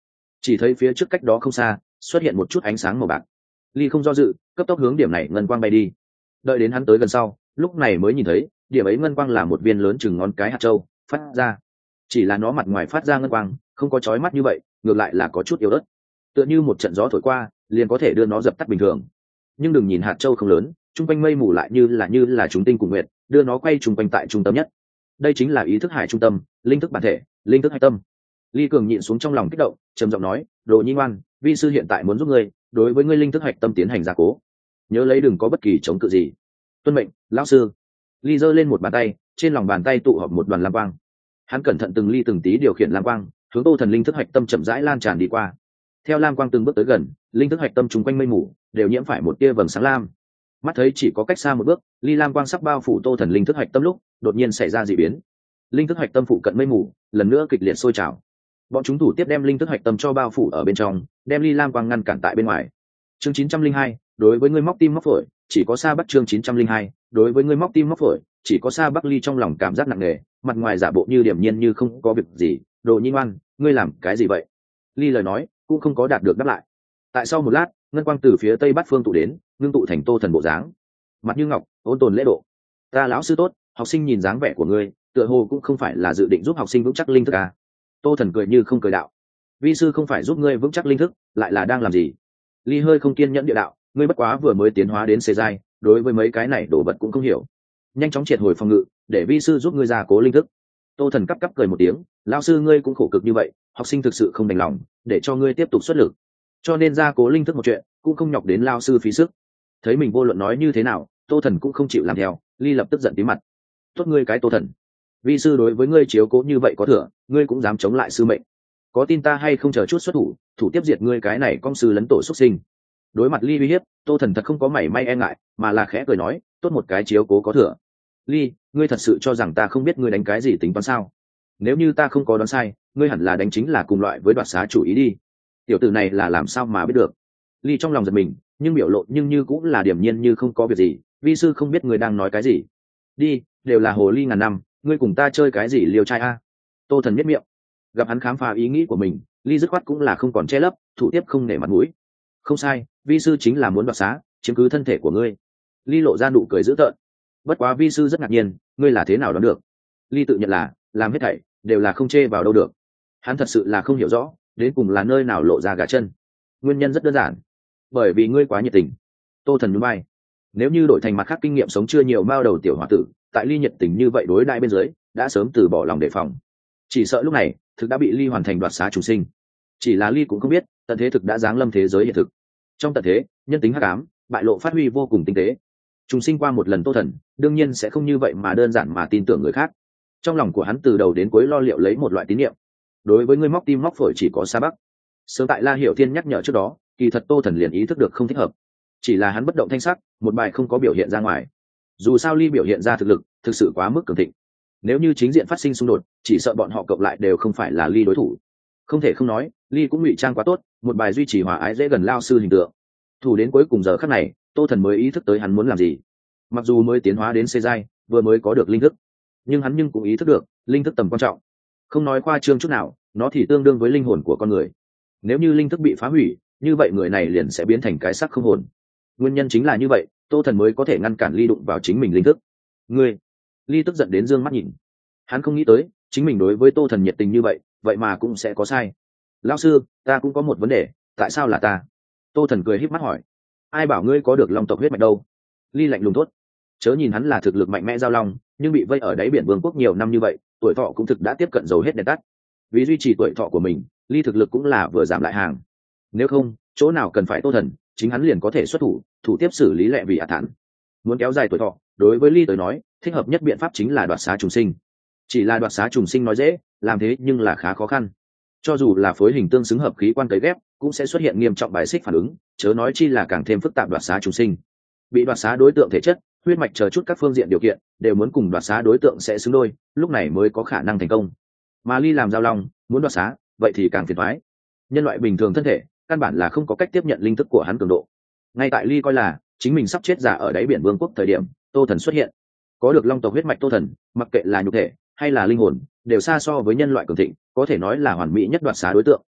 chỉ thấy phía trước cách đó không xa xuất hiện một chút ánh sáng màu bạc. Ly không do dự, cấp tốc hướng điểm này ngân quang bay đi. Đợi đến hắn tới gần sau, lúc này mới nhìn thấy điểm ấy ngân quang là một viên lớn chừng ngón cái hạt châu phát ra. Chỉ là nó mặt ngoài phát ra ngân quang không có chói mắt như vậy, ngược lại là có chút yếu ớt, tựa như một trận gió thổi qua liền có thể đưa nó dập tắt bình thường. Nhưng đừng nhìn hạt châu không lớn, trung quanh mây mù lại như là chúng tinh cùng nguyệt, đưa nó quay trung quanh tại trung tâm nhất. Đây chính là ý thức hải trung tâm, linh thức bản thể, linh thức hải tâm. Ly cường nhịn xuống trong lòng kích động, trầm giọng nói, đồ nhi ngoan, vi sư hiện tại muốn giúp ngươi đối với ngươi linh thức hạch tâm tiến hành gia cố, nhớ lấy đừng có bất kỳ chống cự gì. Tuân mệnh, lão sư. Ly giơ lên một bàn tay, trên lòng bàn tay tụ họp một đoàn lam quang. Hắn cẩn thận từng ly từng tí điều khiển lam quang hướng Tô Thần linh thức hạch tâm chậm rãi lan tràn đi qua. Theo lam quang từng bước tới gần, linh thức hạch tâm chung quanh mây mù đều nhiễm phải một tia vầng sáng lam. Mắt thấy chỉ có cách xa một bước, ly lam quang sắc bao phủ Tô Thần linh thức hạch tâm lúc đột nhiên xảy ra dị biến. Linh thức hạch tâm phụ cận mây mù lần nữa kịch liệt sôi trào. Bọn chúng thủ tiếp đem linh thức hạch tâm cho bao phủ ở bên trong, đem ly lam quang ngăn cản tại bên ngoài. Chương 902, đối với ngươi móc tim móc phổi, chỉ có xa Bắc. Chương 902, đối với ngươi móc tim móc phổi, chỉ có xa Bắc. Ly trong lòng cảm giác nặng nề, mặt ngoài giả bộ như điềm nhiên như không có việc gì. Đồ nhi ngoan, ngươi làm cái gì vậy? Ly lời nói cũng không có đạt được đáp lại. Tại sau một lát, ngân quang từ phía tây bắc phương tụ đến, ngưng tụ thành Tô Thần bộ dáng, mặt như ngọc, ôn tồn lễ độ. Ta lão sư tốt, học sinh nhìn dáng vẻ của ngươi, tựa hồ cũng không phải là dự định giúp học sinh vững chắc linh thức à? Tô Thần cười như không cười đạo, vi sư không phải giúp ngươi vững chắc linh thức, lại là đang làm gì? Ly hơi không kiên nhẫn địa đạo, ngươi bất quá vừa mới tiến hóa đến xê giai, đối với mấy cái này đồ vật cũng không hiểu, nhanh chóng triệt hồi phòng ngự để vi sư giúp ngươi gia cố linh thức. Tô Thần cắp cắp cười một tiếng, lão sư ngươi cũng khổ cực như vậy, học sinh thực sự không đành lòng để cho ngươi tiếp tục xuất lực, cho nên gia cố linh thức một chuyện cũng không nhọc đến lão sư phí sức. Thấy mình vô luận nói như thế nào, Tô Thần cũng không chịu làm theo. Ly lập tức giận tí mặt, tốt ngươi cái Tô Thần, vi sư đối với ngươi chiếu cố như vậy có thừa, ngươi cũng dám chống lại sư mệnh, có tin ta hay không chờ chút xuất thủ, thủ tiếp diệt ngươi cái này con sư lấn tổ xuất sinh. Đối mặt Ly uy hiếp, Tô Thần thật không có mảy may e ngại, mà là khẽ cười nói, tốt một cái chiếu cố có thừa. Ly, ngươi thật sự cho rằng ta không biết ngươi đánh cái gì tính toán sao? Nếu như ta không có đoán sai, ngươi hẳn là đánh chính là cùng loại với đoạt xá chủ ý đi. Tiểu tử này là làm sao mà biết được? Ly trong lòng giật mình, nhưng biểu lộ nhưng như cũng là điềm nhiên như không có việc gì. Vi sư không biết ngươi đang nói cái gì. Đi, đều là hồ ly ngàn năm, ngươi cùng ta chơi cái gì liều trai a? Tô Thần biết miệng, gặp hắn khám phá ý nghĩ của mình, Ly dứt khoát cũng là không còn che lấp, thủ tiếp không nể mặt mũi. Không sai, vi sư chính là muốn đoạt xá, chiếm cứ thân thể của ngươi. Ly lộ ra nụ cười dữ tợn. Bất quá vi sư rất ngạc nhiên, ngươi là thế nào đoán được? Ly tự nhận là làm hết thảy đều là không chê vào đâu được. Hắn thật sự là không hiểu rõ đến cùng là nơi nào lộ ra gà chân. Nguyên nhân rất đơn giản, bởi vì ngươi quá nhiệt tình. Tô Thần nhún vai, nếu như đổi thành mặt khác kinh nghiệm sống chưa nhiều mao đầu tiểu hòa tử, tại Ly nhiệt tình như vậy đối đại bên dưới đã sớm từ bỏ lòng đề phòng. Chỉ sợ lúc này thực đã bị Ly hoàn thành đoạt xá chủ sinh. Chỉ là Ly cũng không biết tận thế thực đã giáng lâm thế giới hiện thực. Trong tận thế, nhân tính hắc ám bại lộ phát huy vô cùng tinh tế. Trùng sinh qua một lần Tô Thần đương nhiên sẽ không như vậy mà đơn giản mà tin tưởng người khác. Trong lòng của hắn từ đầu đến cuối lo liệu lấy một loại tín niệm, đối với ngươi móc tim móc phổi chỉ có xa Bắc. Sớm tại La Hiểu Thiên nhắc nhở trước đó, kỳ thật Tô Thần liền ý thức được không thích hợp, chỉ là hắn bất động thanh sắc, một bài không có biểu hiện ra ngoài. Dù sao Ly biểu hiện ra thực lực thực sự quá mức cường thịnh, nếu như chính diện phát sinh xung đột, chỉ sợ bọn họ cộng lại đều không phải là Ly đối thủ. Không thể không nói, Ly cũng ngụy trang quá tốt, một bài duy trì hòa ái dễ gần lao sư hình tượng. Thủ đến cuối cùng giờ khắc này, Tô Thần mới ý thức tới hắn muốn làm gì. Mặc dù mới tiến hóa đến xê giai, vừa mới có được linh thức, nhưng hắn cũng ý thức được linh thức tầm quan trọng. Không nói khoa trương chút nào, nó thì tương đương với linh hồn của con người. Nếu như linh thức bị phá hủy, như vậy người này liền sẽ biến thành cái xác không hồn. Nguyên nhân chính là như vậy, Tô Thần mới có thể ngăn cản Ly đụng vào chính mình linh thức. Ngươi! Ly tức giận đến dương mắt nhìn. Hắn không nghĩ tới chính mình đối với Tô Thần nhiệt tình như vậy, vậy mà cũng sẽ có sai. Lão sư, ta cũng có một vấn đề, tại sao là ta? Tô Thần cười híp mắt hỏi. Ai bảo ngươi có được long tộc huyết mạch đâu? Ly lạnh lùng thốt. Chớ nhìn hắn là thực lực mạnh mẽ giao long, nhưng bị vây ở đáy biển vương quốc nhiều năm như vậy, tuổi thọ cũng thực đã tiếp cận dầu hết đèn tắt. Vì duy trì tuổi thọ của mình, Ly thực lực cũng là vừa giảm lại hàng. Nếu không, chỗ nào cần phải Tô Thần, chính hắn liền có thể xuất thủ, thủ tiếp xử lý lẹ vì ả thản. Muốn kéo dài tuổi thọ, đối với Ly tới nói, thích hợp nhất biện pháp chính là đoạt xá trùng sinh. Chỉ là đoạt xá trùng sinh nói dễ, làm thế nhưng là khá khó khăn. Cho dù là phối hình tương xứng hợp khí quan cấy ghép, cũng sẽ xuất hiện nghiêm trọng bài xích phản ứng, chớ nói chi là càng thêm phức tạp đoạt xá trùng sinh. Bị đoạt xá đối tượng thể chất, huyết mạch chờ chút các phương diện điều kiện đều muốn cùng đoạt xá đối tượng sẽ xứng đôi, lúc này mới có khả năng thành công. Mà Ly làm giao long, muốn đoạt xá, vậy thì càng phiền toái. Nhân loại bình thường thân thể, căn bản là không có cách tiếp nhận linh thức của hắn cường độ. Ngay tại Ly coi là chính mình sắp chết giả ở đáy biển vương quốc thời điểm, Tô Thần xuất hiện. Có được long tộc huyết mạch Tô Thần, mặc kệ là nhục thể hay là linh hồn, đều xa so với nhân loại cường thịnh, có thể nói là hoàn mỹ nhất đoạt xá đối tượng.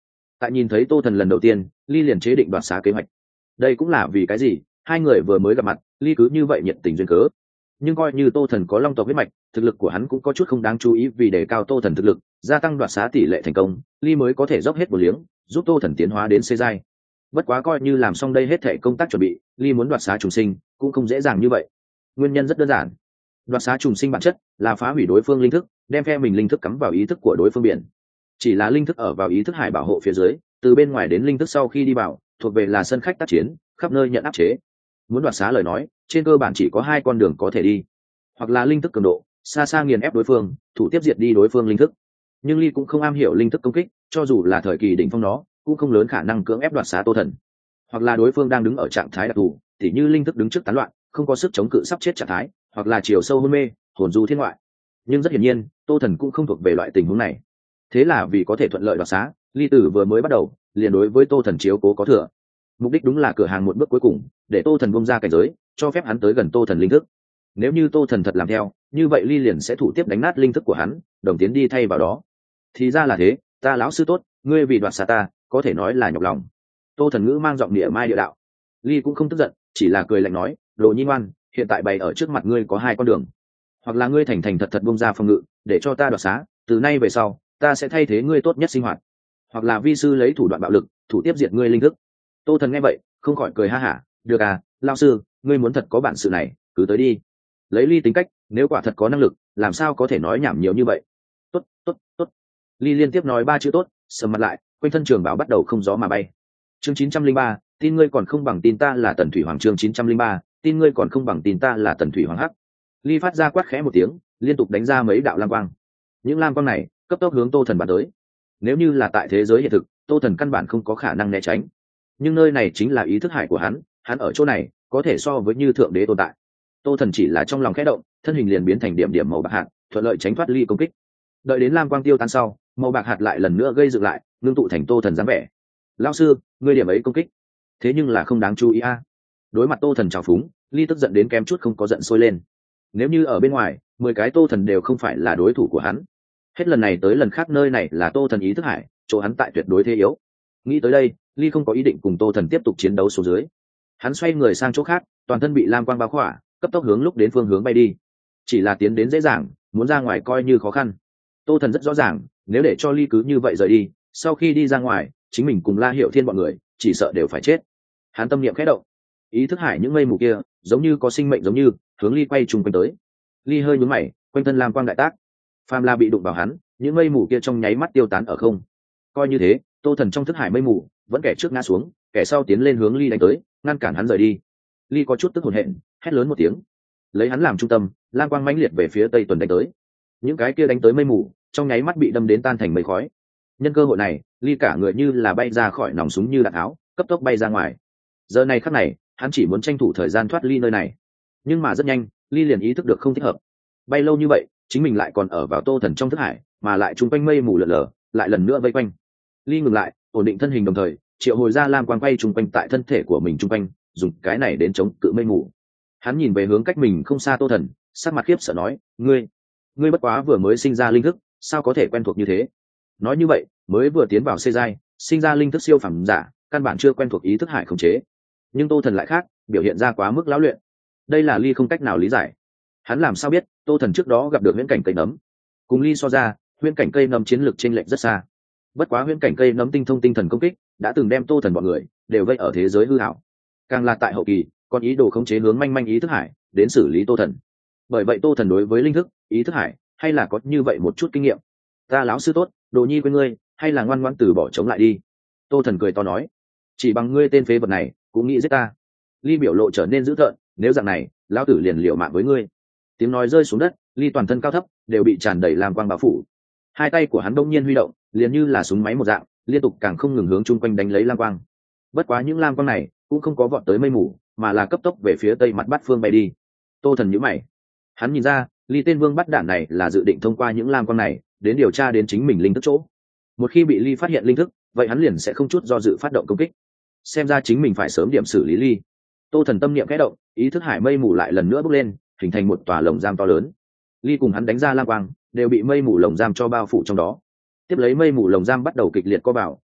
Tại nhìn thấy Tô Thần lần đầu tiên, Ly liền chế định đoạt xá kế hoạch. Đây cũng là vì cái gì hai người vừa mới gặp mặt, Ly cứ như vậy nhiệt tình duyên cớ. Nhưng coi như Tô Thần có long tộc huyết mạch, thực lực của hắn cũng có chút không đáng chú ý, vì đề cao Tô Thần thực lực, gia tăng đoạt xá tỷ lệ thành công, Ly mới có thể dốc hết một liếng giúp Tô Thần tiến hóa đến C giai. Bất quá coi như làm xong đây hết thể công tác chuẩn bị, Ly muốn đoạt xá trùng sinh cũng không dễ dàng như vậy. Nguyên nhân rất đơn giản, đoạt xá trùng sinh bản chất là phá hủy đối phương linh thức, đem phe mình linh thức cắm vào ý thức của đối phương biển. Chỉ là linh thức ở vào ý thức hải bảo hộ phía dưới, từ bên ngoài đến linh thức sau khi đi vào thuộc về là sân khách tác chiến, khắp nơi nhận áp chế. Muốn đoạt xá lời nói, trên cơ bản chỉ có hai con đường có thể đi, hoặc là linh thức cường độ xa xa nghiền ép đối phương, thủ tiếp diệt đi đối phương linh thức. Nhưng Ly cũng không am hiểu linh thức công kích, cho dù là thời kỳ đỉnh phong nó cũng không lớn khả năng cưỡng ép đoạt xá Tô Thần. Hoặc là đối phương đang đứng ở trạng thái đặc thù, tỉ như linh thức đứng trước tán loạn, không có sức chống cự sắp chết trạng thái, hoặc là chiều sâu hôn mê, hồn du thiên ngoại. Nhưng rất hiển nhiên Tô Thần cũng không thuộc về loại tình huống này. Thế là vì có thể thuận lợi đoạt xá, Ly Tử vừa mới bắt đầu liền đối với Tô Thần chiếu cố có thừa. Mục đích đúng là cửa hàng một bước cuối cùng, để Tô Thần bung ra cảnh giới, cho phép hắn tới gần Tô Thần linh thức. Nếu như Tô Thần thật làm theo, như vậy Ly liền sẽ thủ tiếp đánh nát linh thức của hắn, đồng tiến đi thay vào đó. Thì ra là thế, ta lão sư tốt, ngươi vì đoạt xá ta có thể nói là nhọc lòng. Tô Thần ngữ mang giọng địa mai địa đạo. Ly cũng không tức giận, chỉ là cười lạnh nói, đồ nhi ngoan, hiện tại bày ở trước mặt ngươi có hai con đường, hoặc là ngươi thành thành thật thật bung ra phòng ngự để cho ta đoạt xá, từ nay về sau ta sẽ thay thế ngươi tốt nhất sinh hoạt, hoặc là vi sư lấy thủ đoạn bạo lực thủ tiếp diệt ngươi linh thức. Tô Thần nghe vậy không khỏi cười ha hả, được à, lao sư, ngươi muốn thật có bản sự này cứ tới đi. Lấy Ly tính cách, nếu quả thật có năng lực làm sao có thể nói nhảm nhiều như vậy. Tốt tốt tốt. Ly liên tiếp nói ba chữ tốt, sầm mặt lại, quanh thân trường bảo bắt đầu không gió mà bay. Chương 903, tin ngươi còn không bằng tin ta là Tần Thủy Hoàng. Chương 903, tin ngươi còn không bằng tin ta là Tần Thủy Hoàng hắc. Ly phát ra quát khẽ một tiếng, liên tục đánh ra mấy đạo lam quang. Những lam quang này cấp tốc hướng Tô Thần bắn tới. Nếu như là tại thế giới hiện thực, Tô Thần căn bản không có khả năng né tránh. Nhưng nơi này chính là ý thức hải của hắn, hắn ở chỗ này có thể so với như thượng đế tồn tại. Tô Thần chỉ là trong lòng khẽ động, thân hình liền biến thành điểm điểm màu bạc hạt, thuận lợi tránh thoát Ly công kích. Đợi đến lam quang tiêu tan sau, màu bạc hạt lại lần nữa gây dựng lại, ngưng tụ thành Tô Thần dáng vẻ. Lão sư, ngươi điểm ấy công kích, thế nhưng là không đáng chú ý a. Đối mặt Tô Thần trào phúng, Ly tức giận đến kém chút không có giận sôi lên. Nếu như ở bên ngoài 10 cái Tô Thần đều không phải là đối thủ của hắn. Hết lần này tới lần khác nơi này là Tô Thần ý thức hải, chỗ hắn tại tuyệt đối thế yếu. Nghĩ tới đây, Ly không có ý định cùng Tô Thần tiếp tục chiến đấu xuống dưới. Hắn xoay người sang chỗ khác, toàn thân bị lam quang bao khỏa, cấp tốc hướng lúc đến phương hướng bay đi. Chỉ là tiến đến dễ dàng, muốn ra ngoài coi như khó khăn. Tô Thần rất rõ ràng, nếu để cho Ly cứ như vậy rời đi, sau khi đi ra ngoài, chính mình cùng La Hiểu Thiên bọn người chỉ sợ đều phải chết. Hắn tâm niệm khẽ động, ý thức hải những mây mù kia giống như có sinh mệnh giống như hướng Ly quay trùng quanh tới. Ly hơi nhún mày, quanh thân lam quang đại tác, phàm là bị đụng vào hắn, những mây mù kia trong nháy mắt tiêu tán ở không. Coi như thế, Tô Thần trong thức hải mây mù vẫn kẻ trước ngã xuống, kẻ sau tiến lên hướng Ly đánh tới, ngăn cản hắn rời đi. Ly có chút tức hồn hện, hét lớn một tiếng, lấy hắn làm trung tâm, lam quang mãnh liệt về phía tây tuần đánh tới. Những cái kia đánh tới mây mù trong nháy mắt bị đâm đến tan thành mây khói. Nhân cơ hội này, Ly cả người như là bay ra khỏi nòng súng như đạn tháo, cấp tốc bay ra ngoài. Giờ này khắc này, hắn chỉ muốn tranh thủ thời gian thoát ly nơi này. Nhưng mà rất nhanh, Ly liền ý thức được không thích hợp. Bay lâu như vậy, chính mình lại còn ở vào Tô Thần trong thức hải, mà lại chung quanh mây mù lờ lờ, lại lần nữa vây quanh. Ly ngừng lại, ổn định thân hình, đồng thời triệu hồi ra lam quang quay chung quanh tại thân thể của mình chung quanh, dùng cái này đến chống cự mây mù. Hắn nhìn về hướng cách mình không xa Tô Thần, sắc mặt khiếp sợ nói, ngươi bất quá vừa mới sinh ra linh thức, sao có thể quen thuộc như thế? Nói như vậy, mới vừa tiến vào C giai, sinh ra linh thức siêu phàm giả, căn bản chưa quen thuộc ý thức hải khống chế. Nhưng Tô Thần lại khác, biểu hiện ra quá mức lão luyện. Đây là Ly không cách nào lý giải. Hắn làm sao biết Tô Thần trước đó gặp được huyễn cảnh cây nấm? Cùng Ly so ra, huyễn cảnh cây nấm chiến lược chênh lệch rất xa. Bất quá huyễn cảnh cây nấm tinh thông tinh thần công kích, đã từng đem Tô Thần bọn người đều vây ở thế giới hư ảo. Càng là tại hậu kỳ, còn ý đồ khống chế hướng manh manh ý thức hải đến xử lý Tô Thần. Bởi vậy Tô Thần đối với linh thức, ý thức hải hay là có như vậy một chút kinh nghiệm. Ta lão sư tốt, đồ nhi quên ngươi, hay là ngoan ngoãn từ bỏ chống lại đi. Tô Thần cười to nói, chỉ bằng ngươi tên phế vật này cũng nghĩ giết ta. Ly biểu lộ trở nên dữ tợn, nếu dạng này lão tử liền liều mạng với ngươi. Tiếng nói rơi xuống đất, Ly toàn thân cao thấp đều bị tràn đầy lam quang bao phủ. Hai tay của hắn đông nhiên huy động, liền như là súng máy một dạng, liên tục càng không ngừng hướng chung quanh đánh lấy lam quang. Bất quá những lam quang này cũng không có vọt tới mây mù, mà là cấp tốc về phía tây mặt bát phương bay đi. Tô Thần nhíu mày, hắn nhìn ra Ly tên vương bắt đản này là dự định thông qua những lam quang này đến điều tra đến chính mình linh thức chỗ. Một khi bị Ly phát hiện linh thức, vậy hắn liền sẽ không chút do dự phát động công kích. Xem ra chính mình phải sớm điểm xử lý Ly. Tô Thần tâm niệm khẽ động, ý thức hải mây mù lại lần nữa bốc lên, hình thành một tòa lồng giam to lớn. Ly cùng hắn đánh ra lam quang đều bị mây mù lồng giam cho bao phủ trong đó. Tiếp lấy mây mù lồng giam bắt đầu kịch liệt co vào,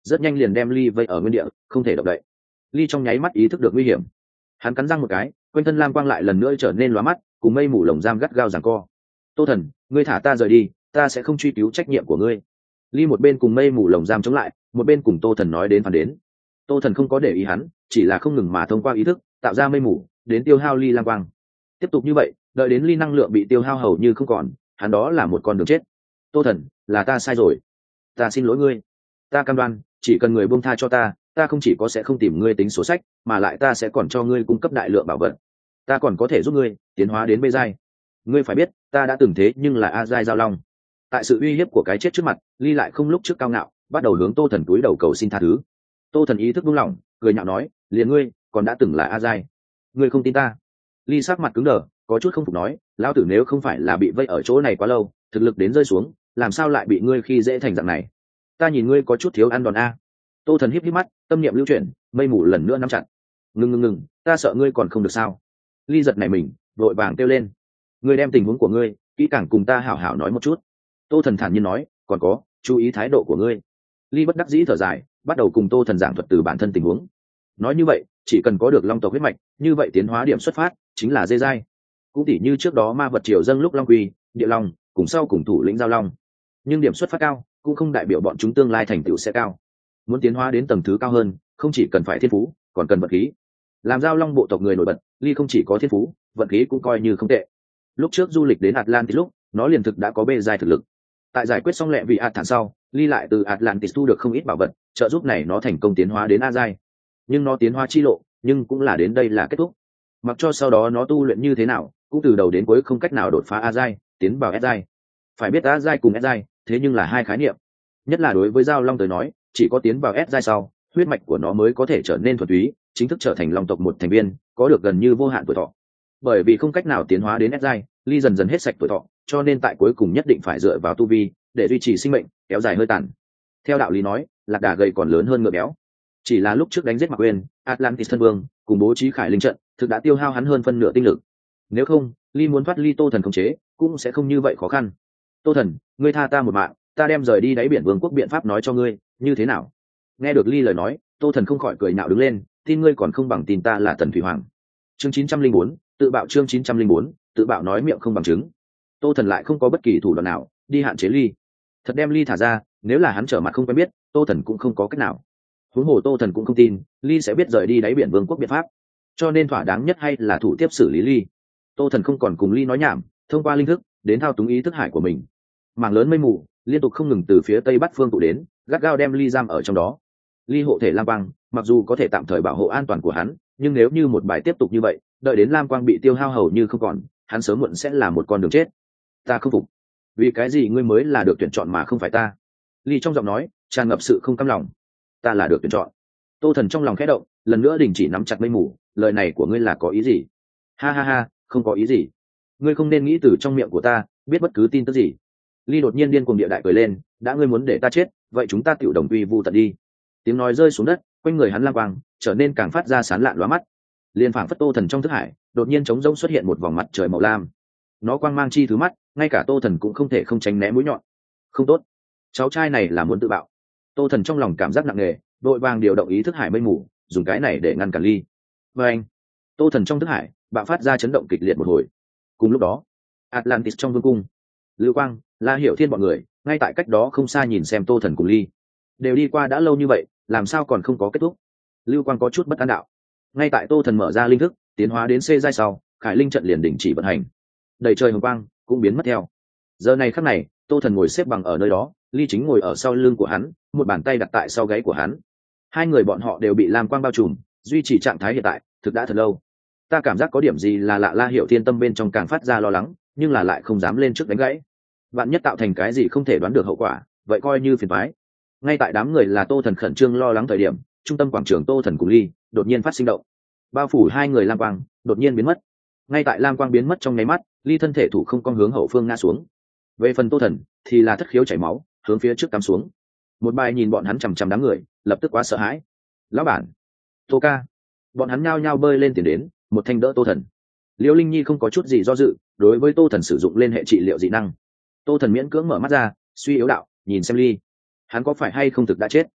rất nhanh liền đem ly vây ở nguyên địa, không thể động đậy. Ly trong nháy mắt ý thức được nguy hiểm, hắn cắn răng một cái, quanh thân lam quang lại lần nữa trở nên lóa mắt, cùng mây mù lồng giam gắt gao giằng co. Tô Thần, ngươi thả ta rời đi, ta sẽ không truy cứu trách nhiệm của ngươi. Ly một bên cùng mây mù lồng giam chống lại, một bên cùng Tô Thần nói đến phản đến. Tô Thần không có để ý hắn, chỉ là không ngừng mà thông qua ý thức tạo ra mây mù đến tiêu hao ly lam quang. Tiếp tục như vậy, đợi đến ly năng lượng bị tiêu hao hầu như không còn, hắn đó là một con đường chết. Tô Thần, là ta sai rồi, ta xin lỗi ngươi. Ta cam đoan, chỉ cần người buông tha cho ta, ta không chỉ có sẽ không tìm ngươi tính sổ sách, mà lại ta sẽ còn cho ngươi cung cấp đại lượng bảo vật. Ta còn có thể giúp ngươi tiến hóa đến bê giai. Ngươi phải biết, ta đã từng thế nhưng là a giai giao long. Tại sự uy hiếp của cái chết trước mặt, ly lại không lúc trước cao ngạo, bắt đầu hướng Tô Thần túi đầu cầu xin tha thứ. Tô Thần ý thức buông lỏng, cười nhạo nói, liền ngươi còn đã từng là a giai, ngươi không tin ta? Ly sắc mặt cứng đờ, có chút không phục nói, lão tử nếu không phải là bị vây ở chỗ này quá lâu, thực lực đến rơi xuống, làm sao lại bị ngươi khi dễ thành dạng này? Ta nhìn ngươi có chút thiếu ăn đòn a. Tô Thần híp híp mắt, tâm niệm lưu chuyển, mây mù lần nữa nắm chặt. Ngừng, ta sợ ngươi còn không được sao? Ly giật này mình, vội vàng kêu lên, ngươi đem tình huống của ngươi kỹ càng cùng ta hảo hảo nói một chút. Tô Thần thản nhiên nói, còn có, chú ý thái độ của ngươi. Ly bất đắc dĩ thở dài, bắt đầu cùng Tô Thần giảng thuật từ bản thân tình huống. Nói như vậy, chỉ cần có được long tộc huyết mạch, như vậy tiến hóa điểm xuất phát chính là dê giai. Cũng tỉ như trước đó ma vật triều dâng lúc long quy, địa long, cùng sau cùng thủ lĩnh giao long. Nhưng điểm xuất phát cao, cũng không đại biểu bọn chúng tương lai thành tựu sẽ cao. Muốn tiến hóa đến tầng thứ cao hơn, không chỉ cần phải thiên phú, còn cần vận khí. Làm giao long bộ tộc người nổi bật, Ly không chỉ có thiên phú, vận khí cũng coi như không tệ. Lúc trước du lịch đến Atlantis lúc, nó liền thực đã có bê giai thực lực. Tại giải quyết xong lẹ vị ạt thản sau, Ly lại từ Atlantis thu được không ít bảo vật, trợ giúp này nó thành công tiến hóa đến a giai. Nhưng nó tiến hóa chi lộ, nhưng cũng là đến đây là kết thúc. Mặc cho sau đó nó tu luyện như thế nào, cũng từ đầu đến cuối không cách nào đột phá a giai, tiến vào s giai. Phải biết a giai cùng s giai, thế nhưng là hai khái niệm. Nhất là đối với giao long tới nói, chỉ có tiến vào s giai sau, huyết mạch của nó mới có thể trở nên thuần túy, chính thức trở thành long tộc một thành viên, có được gần như vô hạn tuổi thọ. Bởi vì không cách nào tiến hóa đến s giai, Ly dần dần hết sạch tuổi thọ, cho nên tại cuối cùng nhất định phải dựa vào tu vi để duy trì sinh mệnh, kéo dài hơi tàn. Theo đạo lý nói, lạc đà gầy còn lớn hơn ngựa béo. Chỉ là lúc trước đánh giết Mạc Uyên, Atlantis thân vương, cùng bố trí Khải Linh trận, thực đã tiêu hao hắn hơn phân nửa tinh lực. Nếu không, Ly muốn thoát ly Tô Thần khống chế, cũng sẽ không như vậy khó khăn. Tô Thần, ngươi tha ta một mạng, ta đem rời đi đáy biển vương quốc biện pháp nói cho ngươi, như thế nào? Nghe được Ly lời nói, Tô Thần không khỏi cười nhạo đứng lên, tin ngươi còn không bằng tin ta là Tần Thủy Hoàng. Chương 904, tự bạo chương 904, tự bạo nói miệng không bằng chứng. Tô Thần lại không có bất kỳ thủ đoạn nào đi hạn chế Ly. Thật đem Ly thả ra, nếu là hắn trở mặt không quen biết, Tô Thần cũng không có cách nào. Huống hồ Tô Thần cũng không tin Ly sẽ biết rời đi đáy biển vương quốc biện pháp, cho nên thỏa đáng nhất hay là thủ tiếp xử lý Ly. Tô Thần không còn cùng Ly nói nhảm, thông qua linh thức đến thao túng ý thức hải của mình. Mảng lớn mây mù liên tục không ngừng từ phía tây bắc phương tụ đến, gắt gao đem Ly giam ở trong đó. Ly hộ thể lam quang, mặc dù có thể tạm thời bảo hộ an toàn của hắn, nhưng nếu như một bài tiếp tục như vậy, đợi đến lam quang bị tiêu hao hầu như không còn, hắn sớm muộn sẽ là một con đường chết. Ta không phục, vì cái gì ngươi mới là được tuyển chọn mà không phải ta? Ly trong giọng nói tràn ngập sự không cam lòng. Ta là được tuyển chọn. Tô Thần trong lòng khẽ động, lần nữa đình chỉ nắm chặt mây mù. Lời này của ngươi là có ý gì? Ha ha ha, không có ý gì. Ngươi không nên nghĩ từ trong miệng của ta biết bất cứ tin tức gì. Ly đột nhiên điên cuồng địa đại cười lên, đã ngươi muốn để ta chết, vậy chúng ta tiểu đồng quy vu tận đi. Tiếng nói rơi xuống đất, quanh người hắn lam quang trở nên càng phát ra sán lạn lóa mắt. Liên phảng phất Tô Thần trong thức hải đột nhiên trống rỗng xuất hiện một vòng mặt trời màu lam. Nó quang mang chi thứ mắt, ngay cả Tô Thần cũng không thể không tránh né mũi nhọn. Không tốt, cháu trai này là muốn tự bạo. Tô Thần trong lòng cảm giác nặng nề, đội vàng điều động ý thức hải mây mù, dùng cái này để ngăn cản Ly. Và anh, Tô Thần trong thức hải bạo phát ra chấn động kịch liệt một hồi. Cùng lúc đó, Atlantis trong vương cung, Lưu Quang, La Hiểu Thiên bọn người ngay tại cách đó không xa nhìn xem Tô Thần cùng Ly. Đều đi qua đã lâu như vậy, làm sao còn không có kết thúc? Lưu Quang có chút bất an đạo. Ngay tại Tô Thần mở ra linh thức, tiến hóa đến C giai sau, Khải Linh trận liền đình chỉ vận hành. Đầy trời hồng quang cũng biến mất theo. Giờ này khắc này, Tô Thần ngồi xếp bằng ở nơi đó, Ly chính ngồi ở sau lưng của hắn, một bàn tay đặt tại sau gáy của hắn. Hai người bọn họ đều bị lam quang bao trùm, duy trì trạng thái hiện tại thực đã thật lâu. Ta cảm giác có điểm gì là lạ. La Hiểu Thiên tâm bên trong càng phát ra lo lắng, nhưng là lại không dám lên trước đánh gãy. Vạn nhất tạo thành cái gì không thể đoán được hậu quả, vậy coi như phiền toái. Ngay tại đám người là Tô Thần khẩn trương lo lắng thời điểm, trung tâm quảng trường Tô Thần cùng Ly đột nhiên phát sinh động, bao phủ hai người lam quang đột nhiên biến mất. Ngay tại lam quang biến mất trong nháy mắt, Ly thân thể thủ không cong hướng hậu phương ngã xuống. Về phần Tô Thần thì là thất khiếu chảy máu, hướng phía trước cắm xuống. Một bài nhìn bọn hắn chằm chằm đám người, lập tức quá sợ hãi. Lão bản, Tô ca. Bọn hắn nhao nhao bơi lên tiền đến, một thanh đỡ Tô Thần. Liễu Linh Nhi không có chút gì do dự, đối với Tô Thần sử dụng lên hệ trị liệu dị năng. Tô Thần miễn cưỡng mở mắt ra, suy yếu đạo, nhìn xem Ly, hắn có phải hay không thực đã chết?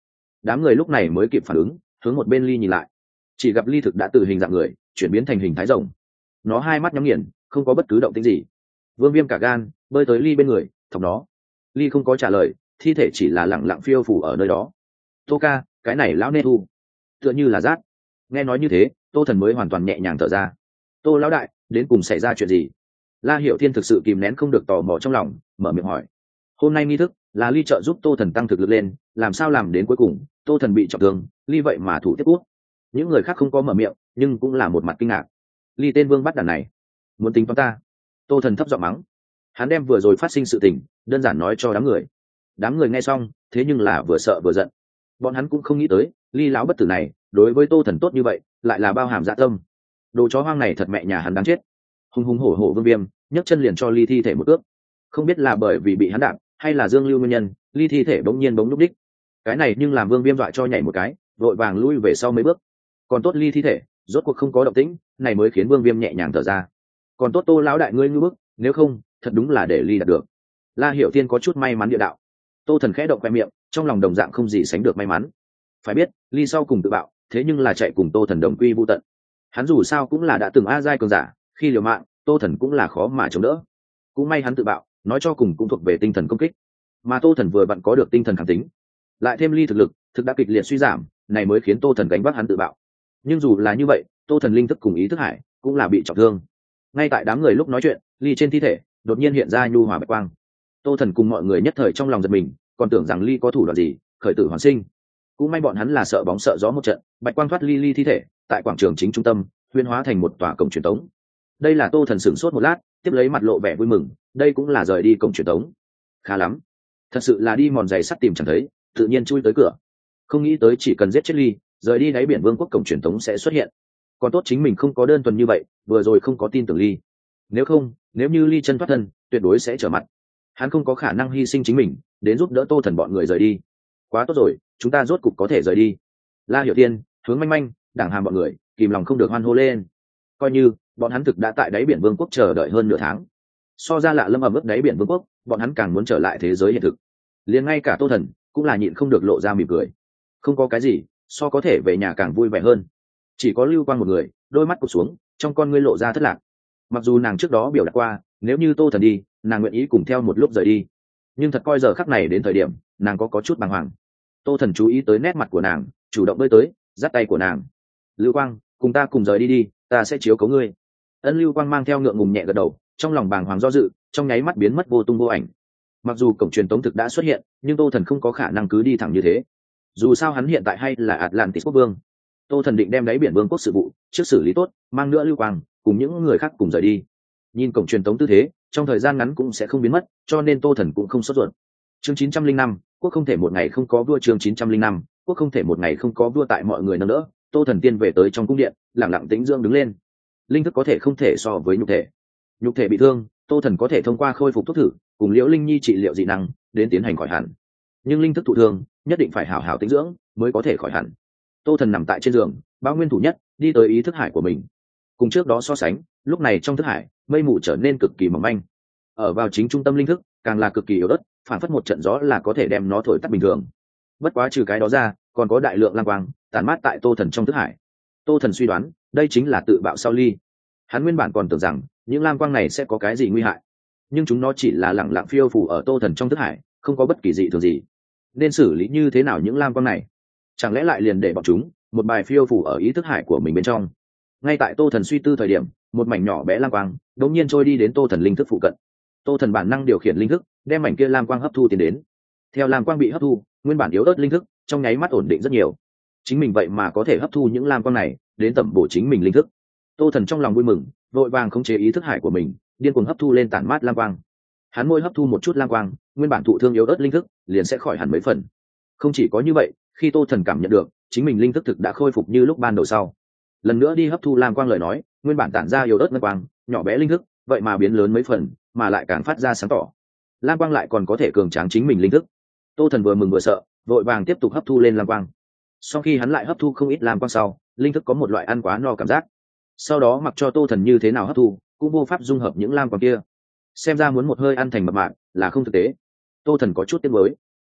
Đám người lúc này mới kịp phản ứng, hướng một bên ly nhìn lại, chỉ gặp ly thực đã từ hình dạng người chuyển biến thành hình thái rồng. Nó hai mắt nhắm nghiền, không có bất cứ động tĩnh gì. Vương Viêm cả gan bơi tới ly bên người, thọc nó. Ly không có trả lời, thi thể chỉ là lẳng lặng phiêu phủ ở nơi đó. Tô ca, cái này lão nê thu tựa như là rát. Nghe nói như thế, Tô Thần mới hoàn toàn nhẹ nhàng thở ra. Tô lão đại, đến cùng xảy ra chuyện gì? La Hiểu Thiên thực sự kìm nén không được tò mò trong lòng, mở miệng hỏi. Hôm nay nghi thức là Ly trợ giúp Tô Thần tăng thực lực lên, làm sao làm đến cuối cùng Tô Thần bị trọng thương, Ly vậy mà thủ tiếp quốc. Những người khác không có mở miệng, nhưng cũng là một mặt kinh ngạc. Ly tên vương bắt đàn này muốn tính toán ta. Tô Thần thấp giọng mắng. Hắn đem vừa rồi phát sinh sự tình đơn giản nói cho đám người. Đám người nghe xong, thế nhưng là vừa sợ vừa giận. Bọn hắn cũng không nghĩ tới Ly lão bất tử này đối với Tô Thần tốt như vậy, lại là bao hàm dạ tâm. Đồ chó hoang này thật mẹ nhà hắn đáng chết. Hùng hùng hổ hổ Vương Viêm nhấc chân liền cho Ly thi thể một ước. Không biết là bởi vì bị hắn đạp hay là dương lưu nguyên nhân, Ly thi thể bỗng nhiên bỗng lúc đích. Cái này nhưng làm Vương Viêm dọa cho nhảy một cái, vội vàng lui về sau mấy bước. Còn tốt Ly thi thể rốt cuộc không có động tĩnh, này mới khiến Vương Viêm nhẹ nhàng thở ra. Còn tốt Tô lão đại ngươi ngư bức, nếu không thật đúng là để Ly đạt được. La Hiểu Thiên có chút may mắn địa đạo. Tô Thần khẽ động khoe miệng, trong lòng đồng dạng không gì sánh được may mắn. Phải biết Ly sau cùng tự bạo, thế nhưng là chạy cùng Tô Thần đồng quy vu tận. Hắn dù sao cũng là đã từng a giai cường giả, khi liều mạng Tô Thần cũng là khó mà chống đỡ. Cũng may hắn tự bạo, nói cho cùng cũng thuộc về tinh thần công kích, mà Tô Thần vừa vặn có được tinh thần kháng tính, lại thêm Ly thực lực thực đã kịch liệt suy giảm, này mới khiến Tô Thần gánh vác hắn tự bạo. Nhưng dù là như vậy, Tô Thần linh thức cùng ý thức hải cũng là bị trọng thương. Ngay tại đám người lúc nói chuyện, Ly trên thi thể đột nhiên hiện ra nhu hòa bạch quang. Tô Thần cùng mọi người nhất thời trong lòng giật mình, còn tưởng rằng Ly có thủ đoạn gì khởi tử hoàn sinh. Cũng may bọn hắn là sợ bóng sợ gió một trận, bạch quang thoát Ly thi thể, tại quảng trường chính trung tâm huyên hóa thành một tòa cổng truyền tống. Đây là Tô Thần sửng sốt một lát, tiếp lấy mặt lộ vẻ vui mừng, đây cũng là rời đi cổng truyền tống. Khá lắm, thật sự là đi mòn giày sắt tìm chẳng thấy, tự nhiên chui tới cửa. Không nghĩ tới chỉ cần giết chết Ly, rời đi đáy biển vương quốc cổng truyền tống sẽ xuất hiện. Còn tốt chính mình không có đơn thuần như vậy, vừa rồi không có tin tưởng Ly. Nếu không, nếu như Ly chân thoát thân, tuyệt đối sẽ trở mặt. Hắn không có khả năng hy sinh chính mình đến giúp đỡ Tô Thần bọn người rời đi. Quá tốt rồi, chúng ta rốt cục có thể rời đi. La Hiểu Thiên, Hướng Manh Manh, Đảng Hàm bọn người kìm lòng không được hoan hô lên. Coi như bọn hắn thực đã tại đáy biển vương quốc chờ đợi hơn nửa tháng. So ra lạ lâm ẩm ướt đáy biển vương quốc, bọn hắn càng muốn trở lại thế giới hiện thực. Liền ngay cả Tô Thần cũng là nhịn không được lộ ra mỉm cười. Không có cái gì so có thể về nhà càng vui vẻ hơn. Chỉ có Lưu Quang một người, đôi mắt cụp xuống, trong con ngươi lộ ra thất lạc. Mặc dù nàng trước đó biểu đạt qua, nếu như Tô Thần đi, nàng nguyện ý cùng theo một lúc rời đi. Nhưng thật coi giờ khắc này đến thời điểm, nàng có chút bàng hoàng. Tô Thần chú ý tới nét mặt của nàng, chủ động bơi tới, dắt tay của nàng. Lưu Quang, cùng ta cùng rời đi đi, ta sẽ chiếu cố ngươi. Ân Lưu Quang mang theo ngượng ngùng nhẹ gật đầu, trong lòng bàng hoàng do dự, trong nháy mắt biến mất vô tung vô ảnh. Mặc dù cổng truyền tống thực đã xuất hiện, nhưng Tô Thần không có khả năng cứ đi thẳng như thế. Dù sao hắn hiện tại hay là Atlantis quốc vương. Tô Thần định đem đáy biển vương quốc sự vụ trước xử lý tốt, mang nữa Lưu Quang cùng những người khác cùng rời đi. Nhìn cổng truyền tống tư thế, trong thời gian ngắn cũng sẽ không biến mất, cho nên Tô Thần cũng không sốt ruột. Chương 905, quốc không thể một ngày không có vua. Chương 905, quốc không thể một ngày không có vua. Tại mọi người nâng đỡ, Tô Thần tiên về tới trong cung điện, lặng lặng tĩnh dưỡng đứng lên. Linh thức có thể không thể so với nhục thể. Nhục thể bị thương, Tô Thần có thể thông qua khôi phục thuốc thử cùng Liễu Linh Nhi trị liệu dị năng đến tiến hành khỏi hẳn. Nhưng linh thức thụ thương, nhất định phải hảo hảo tĩnh dưỡng mới có thể khỏi hẳn. Tô Thần nằm tại trên giường, bao nguyên thủ nhất đi tới ý thức hải của mình. Cùng trước đó so sánh, lúc này trong thức hải mây mù trở nên cực kỳ mỏng manh. Ở vào chính trung tâm linh thức càng là cực kỳ yếu ớt, phản phất một trận gió là có thể đem nó thổi tắt bình thường. Bất quá trừ cái đó ra, còn có đại lượng lam quang tản mát tại Tô Thần trong thức hải. Tô Thần suy đoán đây chính là tự bạo sau Ly. Hắn nguyên bản còn tưởng rằng những lam quang này sẽ có cái gì nguy hại, nhưng chúng nó chỉ là lẳng lặng phiêu phù ở Tô Thần trong thức hải, không có bất kỳ dị thường gì. Nên xử lý như thế nào những lam quang này? Chẳng lẽ lại liền để bọn chúng một bài phiêu phù ở ý thức hải của mình bên trong? Ngay tại Tô Thần suy tư thời điểm, một mảnh nhỏ bé lam quang đột nhiên trôi đi đến Tô Thần linh thức phụ cận. Tô Thần bản năng điều khiển linh thức, đem mảnh kia lam quang hấp thu tiến đến. Theo lam quang bị hấp thu, nguyên bản yếu ớt linh thức trong nháy mắt ổn định rất nhiều. Chính mình vậy mà có thể hấp thu những lam quang này đến tẩm bổ chính mình linh thức. Tô Thần trong lòng vui mừng, vội vàng khống chế ý thức hải của mình, điên cuồng hấp thu lên tản mát lam quang. Hắn môi hấp thu một chút lam quang, nguyên bản thụ thương yếu ớt linh thức liền sẽ khỏi hẳn mấy phần. Không chỉ có như vậy, khi Tô Thần cảm nhận được chính mình linh thức thực đã khôi phục như lúc ban đầu sau, lần nữa đi hấp thu lam quang lời nói, nguyên bản tản ra yếu ớt ngân quang, nhỏ bé linh thức, vậy mà biến lớn mấy phần, mà lại càng phát ra sáng tỏ. Lam quang lại còn có thể cường tráng chính mình linh thức. Tô Thần vừa mừng vừa sợ, vội vàng tiếp tục hấp thu lên lam quang. Sau khi hắn lại hấp thu không ít lam quang sau, linh thức có một loại ăn quá no cảm giác. Sau đó mặc cho Tô Thần như thế nào hấp thu, cũng vô pháp dung hợp những lam quang kia. Xem ra muốn một hơi ăn thành mập mạp là không thực tế. Tô Thần có chút tiếc nuối.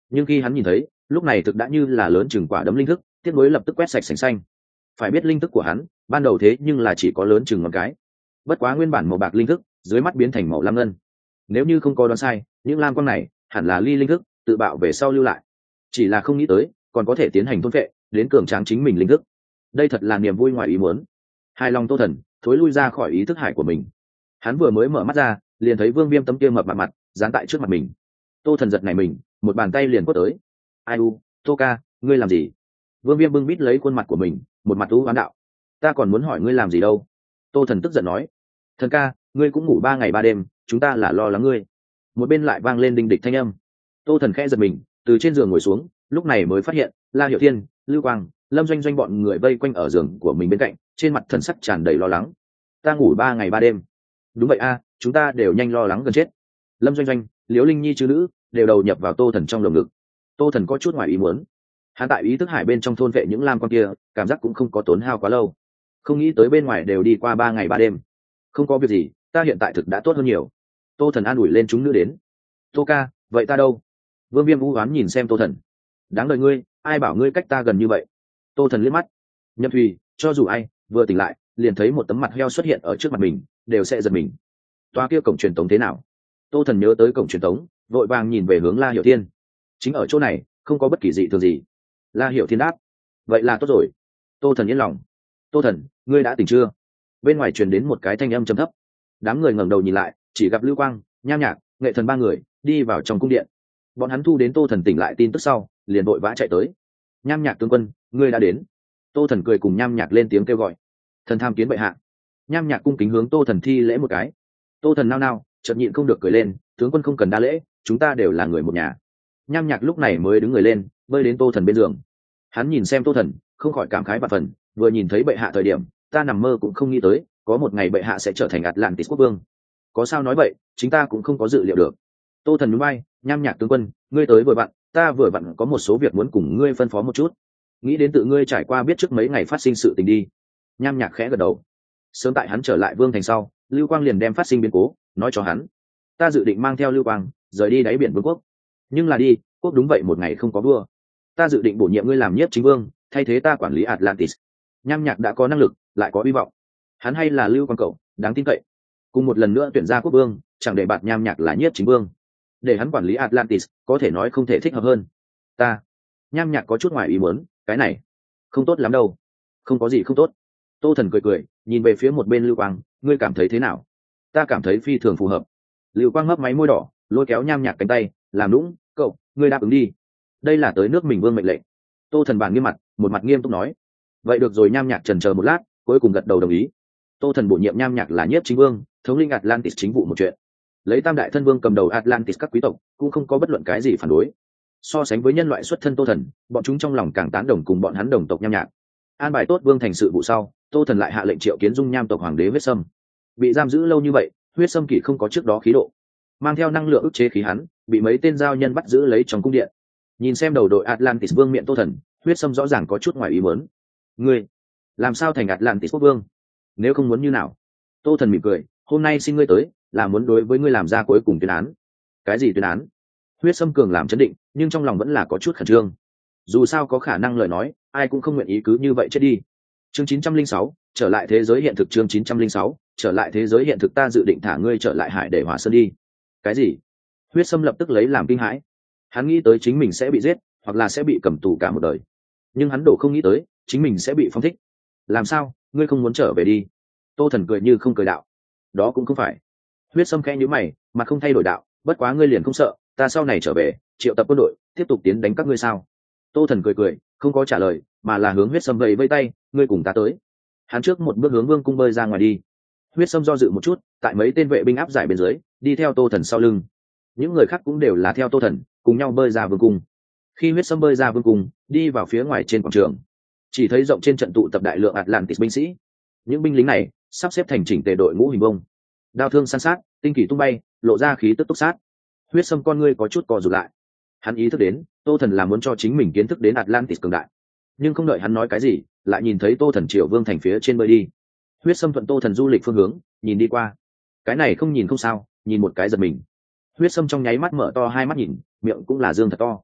nhưng khi hắn nhìn thấy lúc này thực đã như là lớn chừng quả đấm linh thức, tiếc nuối lập tức quét sạch sành xanh. Phải biết linh thức của hắn ban đầu thế nhưng là chỉ có lớn chừng ngón cái, bất quá nguyên bản màu bạc linh thức dưới mắt biến thành màu lam ngân. Nếu như không có đoán sai, những lam quang này hẳn là ly linh thức tự bạo về sau lưu lại, chỉ là không nghĩ tới còn có thể tiến hành thôn phệ đến cường tráng chính mình linh thức. Đây thật là niềm vui ngoài ý muốn. Hài lòng Tô Thần thối lui ra khỏi ý thức hải của mình. Hắn vừa mới mở mắt ra liền thấy Vương Viêm tấm kia mập mặt dán tại trước mặt mình. Tô Thần giật nảy mình, một bàn tay liền quất tới. Ai u, Tô ca, ngươi làm gì? Vương Viêm bưng bít lấy khuôn mặt của mình, một mặt u oán đạo. Ta còn muốn hỏi ngươi làm gì đâu? Tô Thần tức giận nói. Thần ca, ngươi cũng ngủ 3 ngày 3 đêm, chúng ta là lo lắng ngươi. Một bên lại vang lên đinh địch thanh âm. Tô Thần khẽ giật mình, từ trên giường ngồi xuống, lúc này mới phát hiện La Hiểu Thiên, Lưu Quang, Lâm Doanh Doanh bọn người vây quanh ở giường của mình bên cạnh, trên mặt thần sắc tràn đầy lo lắng. Ta ngủ 3 ngày 3 đêm. Đúng vậy a, chúng ta đều nhanh lo lắng gần chết. Lâm Doanh Doanh, Liễu Linh Nhi chứ nữ đều đầu nhập vào Tô Thần trong lồng ngực. Tô Thần có chút ngoài ý muốn. Hắn tại ý thức hải bên trong thôn vệ những lam quan kia, cảm giác cũng không có tốn hao quá lâu. Không nghĩ tới bên ngoài đều đi qua 3 ngày 3 đêm. Không có việc gì, ta hiện tại thực đã tốt hơn nhiều. Tô Thần an ủi lên chúng nữ đến. Tô ca, vậy ta đâu? Vương Viêm u oán nhìn xem Tô Thần. Đáng đời ngươi, ai bảo ngươi cách ta gần như vậy? Tô Thần liếc mắt. Nhậm Thùy, cho dù ai vừa tỉnh lại liền thấy một tấm mặt heo xuất hiện ở trước mặt mình đều sẽ giật mình. Toa kia cổng truyền tống thế nào? Tô Thần nhớ tới cổng truyền tống, vội vàng nhìn về hướng La Hiểu Thiên. Chính ở chỗ này, không có bất kỳ dị thường gì. La Hiểu Thiên đáp. Vậy là tốt rồi. Tô Thần yên lòng. Tô Thần, ngươi đã tỉnh chưa? Bên ngoài truyền đến một cái thanh âm trầm thấp. Đám người ngẩng đầu nhìn lại, chỉ gặp Lưu Quang, Nham Nhạc, Nghệ Thần 3 người đi vào trong cung điện. Bọn hắn thu đến Tô Thần tỉnh lại tin tức sau, liền vội vã chạy tới. Nham Nhạc tướng quân, ngươi đã đến. Tô Thần cười cùng Nham Nhạc lên tiếng kêu gọi. Thần tham kiến bệ hạ. Nham Nhạc cung kính hướng Tô Thần thi lễ một cái. Tô Thần nao nao, chợt nhịn không được cười lên, tướng quân không cần đa lễ, chúng ta đều là người một nhà. Nham Nhạc lúc này mới đứng người lên, bơi đến Tô Thần bên giường. Hắn nhìn xem Tô Thần, không khỏi cảm khái vạn phần, vừa nhìn thấy bệ hạ thời điểm, ta nằm mơ cũng không nghĩ tới, có một ngày bệ hạ sẽ trở thành Atlantis quốc vương. Có sao nói vậy, chính ta cũng không có dự liệu được. Tô Thần nhún vai, Nham Nhạc tướng quân, ngươi tới vừa vặn, ta vừa vặn có một số việc muốn cùng ngươi phân phó một chút. Nghĩ đến tự ngươi trải qua biết trước mấy ngày phát sinh sự tình đi. Nham Nhạc khẽ gật đầu. Sớm tại hắn trở lại vương thành sau, Lưu Quang liền đem phát sinh biến cố nói cho hắn. Ta dự định mang theo Lưu Quang rời đi đáy biển vương quốc, nhưng là đi quốc đúng vậy một ngày không có vua. Ta dự định bổ nhiệm ngươi làm nhiếp chính vương, thay thế ta quản lý Atlantis. Nham Nhạc đã có năng lực, lại có hy vọng. Hắn hay là Lưu Quang cậu, đáng tin cậy. Cùng một lần nữa tuyển ra quốc vương, chẳng để bạt Nham Nhạc là nhiếp chính vương, để hắn quản lý Atlantis, có thể nói không thể thích hợp hơn. Ta, Nham Nhạc có chút ngoài ý muốn, cái này không tốt lắm đâu. Không có gì không tốt. Tô Thần cười cười, nhìn về phía một bên Lưu Quang, ngươi cảm thấy thế nào? Ta cảm thấy phi thường phù hợp. Lưu Quang mấp máy môi đỏ, lôi kéo Nham Nhạc cánh tay, làm nũng, cậu, ngươi đáp ứng đi. Đây là tới nước mình vương mệnh lệnh. Tô Thần bàn nghiêm mặt, một mặt nghiêm túc nói. Vậy được rồi. Nham Nhạc chần chờ một lát, cuối cùng gật đầu đồng ý. Tô Thần bổ nhiệm Nham Nhạc là nhiếp chính vương, thống lĩnh Atlantis chính vụ một chuyện. Lấy tam đại thân vương cầm đầu Atlantis các quý tộc cũng không có bất luận cái gì phản đối. So sánh với nhân loại xuất thân Tô Thần, bọn chúng trong lòng càng tán đồng cùng bọn hắn đồng tộc Nham Nhạc. An bài tốt vương thành sự vụ sau, Tô Thần lại hạ lệnh triệu kiến dung nham tộc hoàng đế huyết sâm. Bị giam giữ lâu như vậy, huyết sâm kỷ không có trước đó khí độ, mang theo năng lượng ức chế khí hắn, bị mấy tên giao nhân bắt giữ lấy trong cung điện. Nhìn xem đầu đội Atlantis vương miện Tô Thần, huyết sâm rõ ràng có chút ngoài ý muốn. Ngươi làm sao thành Atlantis quốc vương? Nếu không muốn như nào? Tô Thần mỉm cười, hôm nay xin ngươi tới là muốn đối với ngươi làm ra cuối cùng tuyên án. Cái gì tuyên án? Huyết sâm cường làm chấn định, nhưng trong lòng vẫn là có chút khẩn trương. Dù sao có khả năng lời nói, ai cũng không nguyện ý cứ như vậy chết đi. Chương 906, trở lại thế giới hiện thực. Chương 906, trở lại thế giới hiện thực. Ta dự định thả ngươi trở lại Hải để Hỏa Sơn đi. Cái gì? Huyết sâm lập tức lấy làm kinh hãi. Hắn nghĩ tới chính mình sẽ bị giết, hoặc là sẽ bị cầm tù cả một đời, nhưng hắn đổ không nghĩ tới chính mình sẽ bị phóng thích. Làm sao, ngươi không muốn trở về đi? Tô Thần cười như không cười đạo. Đó cũng không phải. Huyết sâm khẽ nhíu mày, mặt không thay đổi đạo, bất quá ngươi liền không sợ ta sau này trở về triệu tập quân đội tiếp tục tiến đánh các ngươi sao? Tô Thần cười cười, không có trả lời, mà là hướng huyết sâm vẫy vẫy tay, ngươi cùng ta tới. Hắn trước một bước hướng vương cung bơi ra ngoài đi. Huyết sâm do dự một chút, tại mấy tên vệ binh áp giải bên dưới, đi theo Tô Thần sau lưng. Những người khác cũng đều là theo Tô Thần cùng nhau bơi ra vương cung. Khi huyết sâm bơi ra vương cung, đi vào phía ngoài trên quảng trường, chỉ thấy rộng trên trận tụ tập đại lượng Atlantis binh sĩ. Những binh lính này sắp xếp thành chỉnh tề đội ngũ hình vông, đao thương săn sát, tinh kỳ tung bay, lộ ra khí tức túc sát. Huyết sâm con ngươi có chút co rụt lại. Hắn ý thức đến Tô Thần là muốn cho chính mình kiến thức đến Atlantis cường đại, nhưng không đợi hắn nói cái gì, lại nhìn thấy Tô Thần triệu vương thành phía trên bơi đi. Huyết sâm thuận Tô Thần du lịch phương hướng nhìn đi qua. Cái này không nhìn không sao, nhìn một cái giật mình. Huyết sâm trong nháy mắt mở to hai mắt nhìn, miệng cũng là dương thật to.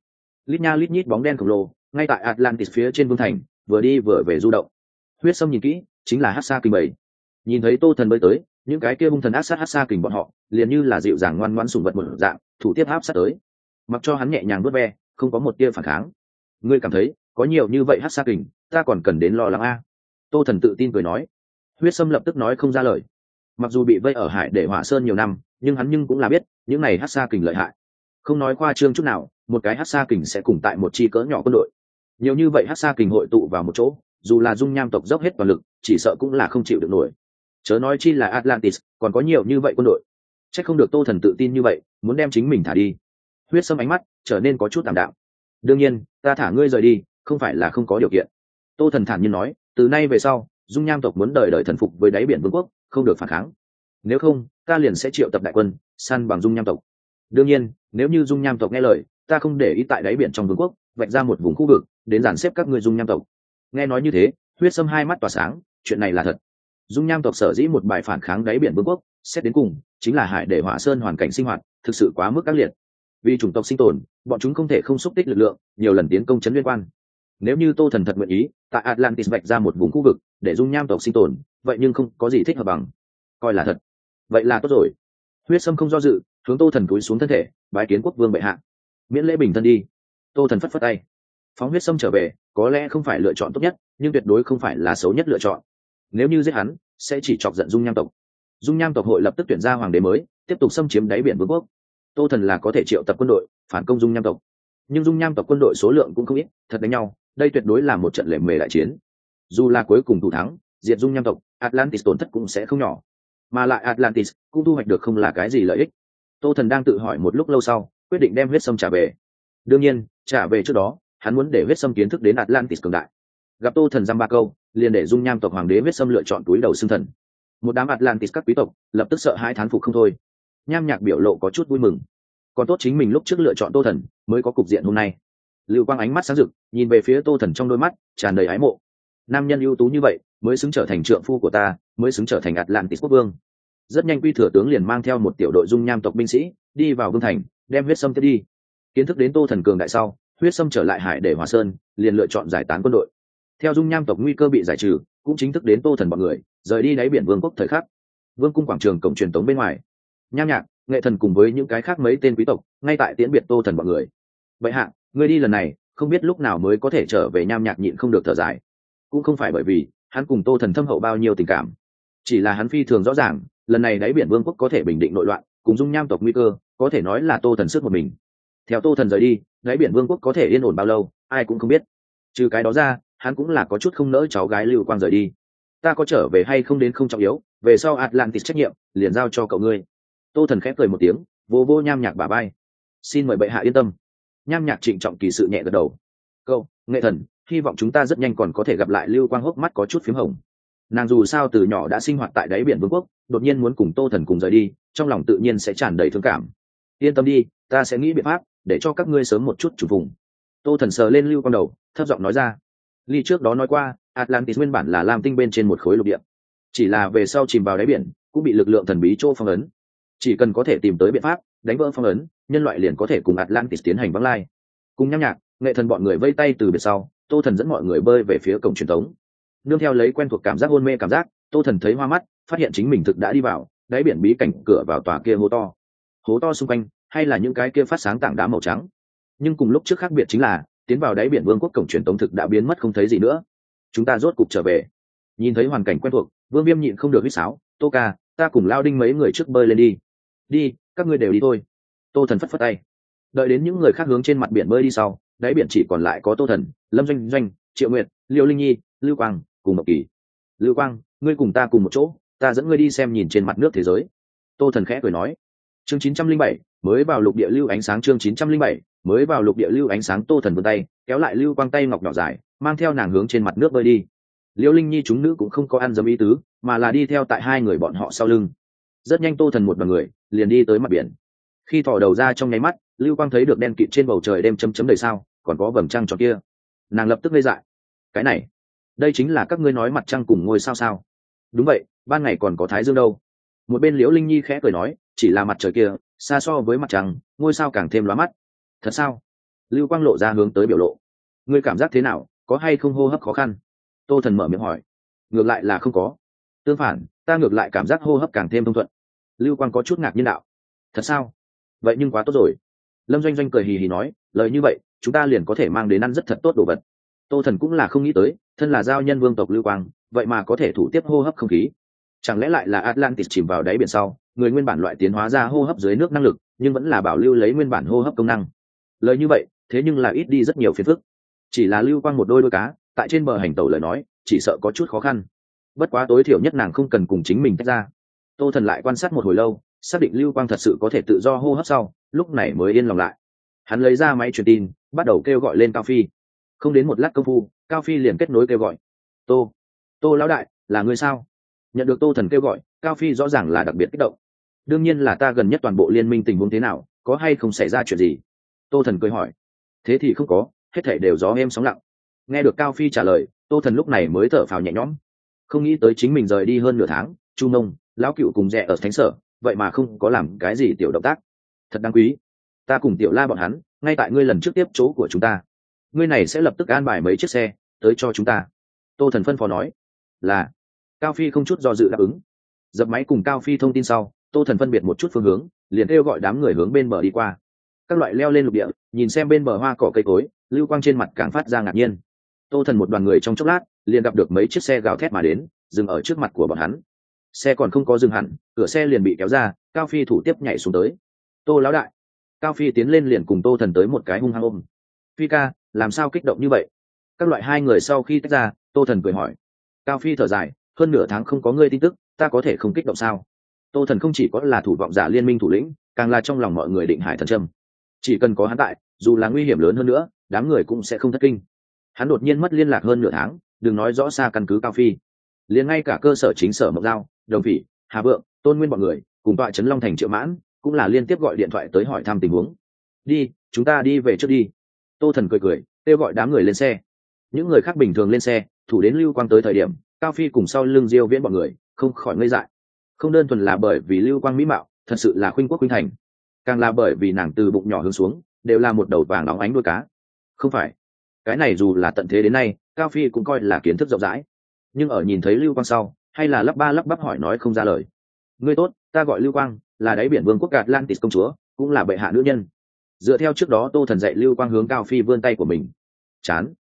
Lít nha lít nhít bóng đen khổng lồ ngay tại Atlantis phía trên vương thành vừa đi vừa về du động. Huyết Sâm nhìn kỹ chính là Hắc Sa Kình bảy. Nhìn thấy Tô Thần bơi tới, những cái kia hung thần ác sát Hắc Sa Kình bọn họ liền như là dịu dàng ngoan ngoãn sủng vật một dạng thủ tiếp áp sát tới, mặc cho hắn nhẹ nhàng vuốt ve không có một tia phản kháng. Ngươi cảm thấy có nhiều như vậy Hắc Sa Kình ta còn cần đến lo lắng a? Tô Thần tự tin cười nói. Huyết Sâm lập tức nói không ra lời. Mặc dù bị vây ở Hải Để Hỏa Sơn nhiều năm, nhưng cũng là biết những này Hắc Sa Kình lợi hại. Không nói khoa trương chút nào, một cái Hắc Sa Kình sẽ cùng tại một chi cỡ nhỏ quân đội. Nhiều như vậy Hắc Sa Kình hội tụ vào một chỗ, dù là dung nham tộc dốc hết toàn lực, chỉ sợ cũng là không chịu được nổi. Chớ nói chi là Atlantis, còn có nhiều như vậy quân đội. Chắc không được Tô Thần tự tin như vậy, muốn đem chính mình thả đi. Huyết Sâm ánh mắt trở nên có chút tạm đạm. Đương nhiên, ta thả ngươi rời đi, không phải là không có điều kiện. Tô Thần thản nhiên nói, từ nay về sau, dung nham tộc muốn đời đời thần phục với đáy biển vương quốc, không được phản kháng. Nếu không, ta liền sẽ triệu tập đại quân, săn bằng dung nham tộc. Đương nhiên, nếu như dung nham tộc nghe lời, ta không để ý tại đáy biển trong vương quốc, vạch ra một vùng khu vực, đến dàn xếp các ngươi dung nham tộc. Nghe nói như thế, Huyết Sâm hai mắt tỏa sáng, chuyện này là thật. Dung nham tộc sở dĩ một bài phản kháng đáy biển vương quốc, xét đến cùng chính là Hải Để Hỏa Sơn hoàn cảnh sinh hoạt thực sự quá mức ác liệt. Vì chủng tộc sinh tồn, bọn chúng không thể không xúc tích lực lượng, nhiều lần tiến công chấn liên quan. Nếu như Tô Thần thật nguyện ý tại Atlantis vạch ra một vùng khu vực để dung nham tộc sinh tồn, vậy nhưng không có gì thích hợp bằng. Coi là thật, vậy là tốt rồi. Huyết Sâm không do dự, hướng Tô Thần cúi xuống thân thể, bái kiến quốc vương bệ hạ. Miễn lễ bình thân đi. Tô Thần phất phất tay. Phóng Huyết Sâm trở về, có lẽ không phải lựa chọn tốt nhất, nhưng tuyệt đối không phải là xấu nhất lựa chọn. Nếu như giết hắn, sẽ chỉ chọc giận dung nham tộc. Dung nham tộc hội lập tức tuyển ra hoàng đế mới, tiếp tục xâm chiếm đáy biển vương quốc. Tô Thần là có thể triệu tập quân đội phản công dung nham tộc, nhưng dung nham tộc quân đội số lượng cũng không ít, thật đánh nhau, đây tuyệt đối là một trận lệ mề đại chiến. Dù là cuối cùng thủ thắng, diệt dung nham tộc, Atlantis tổn thất cũng sẽ không nhỏ, mà lại Atlantis cũng thu hoạch được không là cái gì lợi ích. Tô Thần đang tự hỏi một lúc lâu sau, quyết định đem Huyết Sâm trả về. Đương nhiên, trả về trước đó, hắn muốn để Huyết Sâm kiến thức đến Atlantis cường đại. Gặp Tô Thần dăm ba câu, liền để dung nham tộc hoàng đế Huyết Sâm lựa chọn túi đầu xương thần. Một đám Atlantis các quý tộc lập tức sợ hãi thán phục không thôi. Nham Nhạc biểu lộ có chút vui mừng. Còn tốt chính mình lúc trước lựa chọn Tô Thần, mới có cục diện hôm nay. Lưu Quang ánh mắt sáng rực, nhìn về phía Tô Thần trong đôi mắt tràn đầy ái mộ. Nam nhân ưu tú như vậy, mới xứng trở thành trượng phu của ta, mới xứng trở thành Atlantis quốc vương. Rất nhanh Quy thừa tướng liền mang theo một tiểu đội dung nham tộc binh sĩ đi vào vương thành, đem Huyết Sâm tiếp đi. Kiến thức đến Tô Thần cường đại sau, Huyết Sâm trở lại Hải Để Hỏa Sơn, liền lựa chọn giải tán quân đội. Theo dung nham tộc nguy cơ bị giải trừ, cũng chính thức đến Tô Thần bọn người rời đi đáy biển vương quốc thời khắc. Vương cung quảng trường cổng truyền tống bên ngoài, Nham Nhạc, Nghệ Thần cùng với những cái khác mấy tên quý tộc ngay tại tiễn biệt Tô Thần bọn người. Vậy hạ, người đi lần này không biết lúc nào mới có thể trở về. Nham Nhạc nhịn không được thở dài. Cũng không phải bởi vì hắn cùng Tô Thần thâm hậu bao nhiêu tình cảm, chỉ là hắn phi thường rõ ràng, lần này đáy biển vương quốc có thể bình định nội loạn, cùng dung nham tộc nguy cơ có thể nói là Tô Thần sức một mình. Theo Tô Thần rời đi, đáy biển vương quốc có thể yên ổn bao lâu, ai cũng không biết. Trừ cái đó ra, hắn cũng là có chút không nỡ cháu gái Lưu Quang rời đi. Ta có trở về hay không đến không trọng yếu, về sau Atlantis trách nhiệm liền giao cho cậu ngươi. Tô Thần khép cười một tiếng, vô vô Nham Nhạc bả vai. Xin mời bệ hạ yên tâm. Nham Nhạc trịnh trọng kỳ sự nhẹ gật đầu. Cậu, Nghệ Thần, hy vọng chúng ta rất nhanh còn có thể gặp lại. Lưu Quang hốc mắt có chút phím hồng. Nàng dù sao từ nhỏ đã sinh hoạt tại đáy biển vương quốc, đột nhiên muốn cùng Tô Thần cùng rời đi, trong lòng tự nhiên sẽ tràn đầy thương cảm. Yên tâm đi, ta sẽ nghĩ biện pháp để cho các ngươi sớm một chút chủ vùng. Tô Thần sờ lên Lưu Quang đầu, thấp giọng nói ra. Ly trước đó nói qua, Atlantis nguyên bản là lam tinh bên trên một khối lục địa, chỉ là về sau chìm vào đáy biển, cũng bị lực lượng thần bí chỗ phong ấn. Chỉ cần có thể tìm tới biện pháp đánh vỡ phong ấn, nhân loại liền có thể cùng Atlantis tiến hành vắng lai. Cùng Nham Nhạc, Nghệ Thần bọn người vây tay từ biệt sau, Tô Thần dẫn mọi người bơi về phía cổng truyền tống. Nương theo lấy quen thuộc cảm giác hôn mê cảm giác, Tô Thần thấy hoa mắt, phát hiện chính mình thực đã đi vào đáy biển bí cảnh cửa vào tòa kia hố to. Hố to xung quanh hay là những cái kia phát sáng tảng đá màu trắng, nhưng cùng lúc trước khác biệt chính là tiến vào đáy biển vương quốc cổng truyền tống thực đã biến mất không thấy gì nữa. Chúng ta rốt cục trở về. Nhìn thấy hoàn cảnh quen thuộc, Vương Viêm nhịn không được huýt sáo. Tô ca, ta cùng Lao Đinh mấy người trước bơi lên đi. Đi, các ngươi đều đi thôi. Tô Thần phất phất tay. Đợi đến những người khác hướng trên mặt biển bơi đi sau, đáy biển chỉ còn lại có Tô Thần, Lâm Doanh Doanh, Triệu Nguyệt, Liêu Linh Nhi, Lưu Quang cùng Mộc Kỳ. Lưu Quang, ngươi cùng ta cùng một chỗ, ta dẫn ngươi đi xem nhìn trên mặt nước thế giới. Tô Thần khẽ cười nói. Chương 907, mới vào lục địa lưu ánh sáng. Chương 907, mới vào lục địa lưu ánh sáng. Tô Thần vươn tay kéo lại Lưu Quang tay ngọc nhỏ dài, mang theo nàng hướng trên mặt nước bơi đi. Liêu Linh Nhi chúng nữ cũng không có ăn dấm ý tứ, mà là đi theo tại hai người bọn họ sau lưng. Rất nhanh Tô Thần một đoàn người liền đi tới mặt biển. Khi thò đầu ra trong nháy mắt, Lưu Quang thấy được đen kịt trên bầu trời đêm chấm chấm đầy sao, còn có vầng trăng tròn kia. Nàng lập tức ngây dại. Cái này, đây chính là các ngươi nói mặt trăng cùng ngôi sao sao? Đúng vậy, ban ngày còn có thái dương đâu. Một bên Liễu Linh Nhi khẽ cười nói, chỉ là mặt trời kia xa so với mặt trăng, ngôi sao càng thêm lóa mắt. Thật sao? Lưu Quang lộ ra hướng tới biểu lộ. Ngươi cảm giác thế nào, có hay không hô hấp khó khăn? Tô Thần mở miệng hỏi. Ngược lại là không có, tương phản ta ngược lại cảm giác hô hấp càng thêm thông thuận. Lưu Quang có chút ngạc nhiên đạo. Thật sao? Vậy nhưng quá tốt rồi. Lâm Doanh Doanh cười hì hì nói, lời như vậy chúng ta liền có thể mang đến ăn rất thật tốt đồ vật. Tô Thần cũng là không nghĩ tới, thân là giao nhân vương tộc Lưu Quang vậy mà có thể thủ tiếp hô hấp không khí. Chẳng lẽ lại là Atlantis chìm vào đáy biển sau, người nguyên bản loại tiến hóa ra hô hấp dưới nước năng lực, nhưng vẫn là bảo lưu lấy nguyên bản hô hấp công năng. Lời như vậy thế nhưng là ít đi rất nhiều phiền phức. Chỉ là Lưu Quang một đôi cá tại trên bờ hành tẩu lời nói chỉ sợ có chút khó khăn. Bất quá tối thiểu nhất nàng không cần cùng chính mình tách ra. Tô Thần lại quan sát một hồi lâu, xác định Lưu Quang thật sự có thể tự do hô hấp sau, lúc này mới yên lòng lại. Hắn lấy ra máy truyền tin, bắt đầu kêu gọi lên Cao Phi. Không đến một lát công phu, Cao Phi liền kết nối kêu gọi. Tô lão đại, là ngươi sao? Nhận được Tô Thần kêu gọi, Cao Phi rõ ràng là đặc biệt kích động. Đương nhiên là ta, gần nhất toàn bộ liên minh tình huống thế nào, có hay không xảy ra chuyện gì? Tô Thần cười hỏi. Thế thì không có, hết thảy đều gió êm sóng lặng. Nghe được Cao Phi trả lời, Tô Thần lúc này mới thở phào nhẹ nhõm. Không nghĩ tới chính mình rời đi hơn nửa tháng, Chu Nông, lão cựu cùng rẻ ở thánh sở, vậy mà không có làm cái gì tiểu động tác. Thật đáng quý. Ta cùng Tiểu La bọn hắn, ngay tại ngươi lần trước tiếp chỗ của chúng ta. Ngươi này sẽ lập tức an bài mấy chiếc xe tới cho chúng ta. Tô Thần phân phó nói. Là. Cao Phi không chút do dự đáp ứng. Dập máy cùng Cao Phi thông tin sau, Tô Thần phân biệt một chút phương hướng, liền kêu gọi đám người hướng bên bờ đi qua. Các loại leo lên lục địa, nhìn xem bên bờ hoa cỏ cây cối, Lưu Quang trên mặt càng phát ra ngạc nhiên. Tô Thần một đoàn người trong chốc lát liền gặp được mấy chiếc xe gào thét mà đến, dừng ở trước mặt của bọn hắn. Xe còn không có dừng hẳn, cửa xe liền bị kéo ra, Cao Phi thủ tiếp nhảy xuống tới. Tô lão đại. Cao Phi tiến lên liền cùng Tô Thần tới một cái hung hăng ôm. Phi ca, làm sao kích động như vậy? Các loại hai người sau khi tách ra, Tô Thần cười hỏi. Cao Phi thở dài, hơn nửa tháng không có ngươi tin tức, ta có thể không kích động sao? Tô Thần không chỉ có là thủ vọng giả liên minh thủ lĩnh, càng là trong lòng mọi người định hải thần châm. Chỉ cần có hắn tại, dù là nguy hiểm lớn hơn nữa, đám người cũng sẽ không thất kinh. Hắn đột nhiên mất liên lạc hơn nửa tháng, đừng nói rõ xa căn cứ Cao Phi, liền ngay cả cơ sở chính sở Mộc Giao, Đồng Phỉ, Hà Vượng, Tôn Nguyên bọn người cùng tọa trấn Long Thành Triệu Mãn cũng là liên tiếp gọi điện thoại tới hỏi thăm tình huống. Đi, chúng ta đi về trước đi. Tô Thần cười kêu gọi đám người lên xe. Những người khác bình thường lên xe, thủ đến Lưu Quang tới thời điểm, Cao Phi cùng sau lưng Diêu Viễn bọn người không khỏi ngây dại. Không đơn thuần là bởi vì Lưu Quang mỹ mạo thật sự là khuynh quốc khuynh thành, càng là bởi vì nàng từ bụng nhỏ hướng xuống đều là một đầu vàng óng ánh đuôi cá. Không phải, cái này dù là tận thế đến nay, Cao Phi cũng coi là kiến thức rộng rãi, nhưng ở nhìn thấy Lưu Quang sau, hay là lắp ba lắp bắp hỏi nói không ra lời. Ngươi tốt, ta gọi Lưu Quang, là đáy biển vương quốc Atlantis công chúa, cũng là bệ hạ nữ nhân. Dựa theo trước đó Tô Thần dạy Lưu Quang hướng Cao Phi vươn tay của mình. Chán.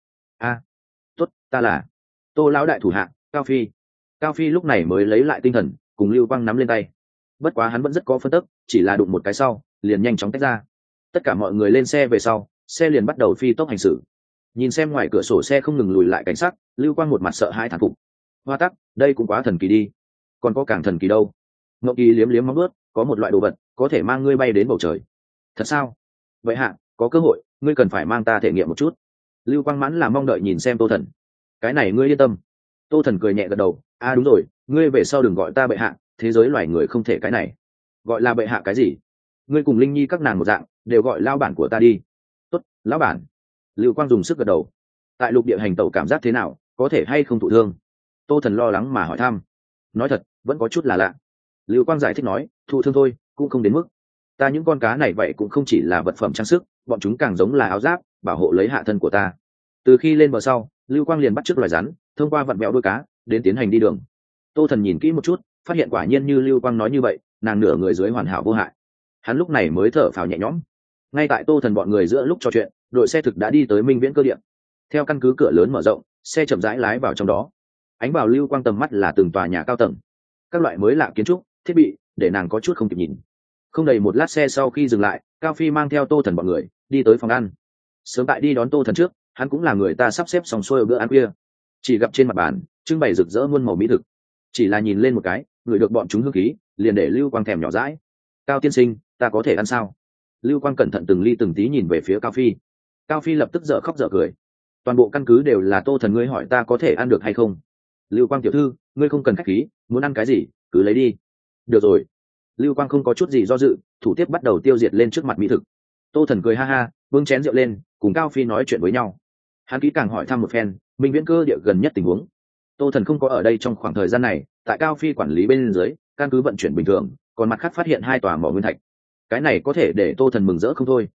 Tốt, ta là Tô lão đại thủ hạ, Cao Phi. Cao Phi lúc này mới lấy lại tinh thần, cùng Lưu Quang nắm lên tay. Bất quá hắn vẫn rất có phân tức, chỉ là đụng một cái sau, liền nhanh chóng tách ra. Tất cả mọi người lên xe về sau, xe liền bắt đầu phi tốc hành xử. Nhìn xem ngoài cửa sổ xe không ngừng lùi lại cảnh sát, Lưu Quang một mặt sợ hãi thán phục. Hoa tắc, đây cũng quá thần kỳ đi. Còn có càng thần kỳ đâu? Ngọc Kỳ liếm liếm móng vuốt, có một loại đồ vật có thể mang ngươi bay đến bầu trời. Thật sao? Vậy hạ, có cơ hội, ngươi cần phải mang ta thể nghiệm một chút. Lưu Quang mãn là mong đợi nhìn xem Tô Thần. Cái này ngươi yên tâm. Tô Thần cười nhẹ gật đầu. Đúng rồi, ngươi về sau đừng gọi ta bệ hạ, thế giới loài người không thể cái này. Gọi là bệ hạ cái gì? Ngươi cùng Linh Nhi các nàng một dạng, đều gọi lao bản của ta đi. Tốt, lão bản. Lưu Quang dùng sức gật đầu. Tại lục địa hành tẩu cảm giác thế nào, có thể hay không thụ thương? Tô Thần lo lắng mà hỏi thăm. Nói thật, vẫn có chút là lạ. Lưu Quang giải thích nói, thụ thương thôi, cũng không đến mức. Ta những con cá này vậy cũng không chỉ là vật phẩm trang sức, bọn chúng càng giống là áo giáp, bảo hộ lấy hạ thân của ta. Từ khi lên bờ sau, Lưu Quang liền bắt chước loài rắn, thông qua vặn vẹo đuôi cá đến tiến hành đi đường. Tô Thần nhìn kỹ một chút, phát hiện quả nhiên như Lưu Quang nói như vậy, nàng nửa người dưới hoàn hảo vô hại. Hắn lúc này mới thở phào nhẹ nhõm. Ngay tại Tô Thần bọn người giữa lúc trò chuyện, đội xe thực đã đi tới Minh Viễn cơ điện. Theo căn cứ cửa lớn mở rộng, xe chậm rãi lái vào trong đó. Ánh vào Lưu Quang tầm mắt là từng tòa nhà cao tầng, các loại mới lạ kiến trúc, thiết bị, để nàng có chút không kịp nhìn. Không đầy một lát xe sau khi dừng lại, Cao Phi mang theo Tô Thần bọn người đi tới phòng ăn. Sớm tại đi đón Tô Thần trước, hắn cũng là người ta sắp xếp xong xuôi bữa ăn khuya. Chỉ gặp trên mặt bàn trưng bày rực rỡ muôn màu mỹ thực, chỉ là nhìn lên một cái, người được bọn chúng hương khí, liền để Lưu Quang thèm nhỏ dãi. Cao tiên sinh, ta có thể ăn sao? Lưu Quang cẩn thận từng ly từng tí nhìn về phía Cao Phi. Cao Phi lập tức dở khóc dở cười. Toàn bộ căn cứ đều là Tô Thần, ngươi hỏi ta có thể ăn được hay không? Lưu Quang tiểu thư, ngươi không cần khách khí, muốn ăn cái gì cứ lấy đi. Được rồi. Lưu Quang không có chút gì do dự, thủ tiếp bắt đầu tiêu diệt lên trước mặt mỹ thực. Tô Thần cười ha ha, bưng chén rượu lên, cùng Cao Phi nói chuyện với nhau. Hắn kỹ càng hỏi thăm một phen Minh Viễn cơ địa gần nhất tình huống. Tô Thần không có ở đây trong khoảng thời gian này, tại Cao Phi quản lý bên dưới, căn cứ vận chuyển bình thường, còn mặt khác phát hiện 2 tòa mỏ nguyên thạch. Cái này có thể để Tô Thần mừng rỡ không thôi.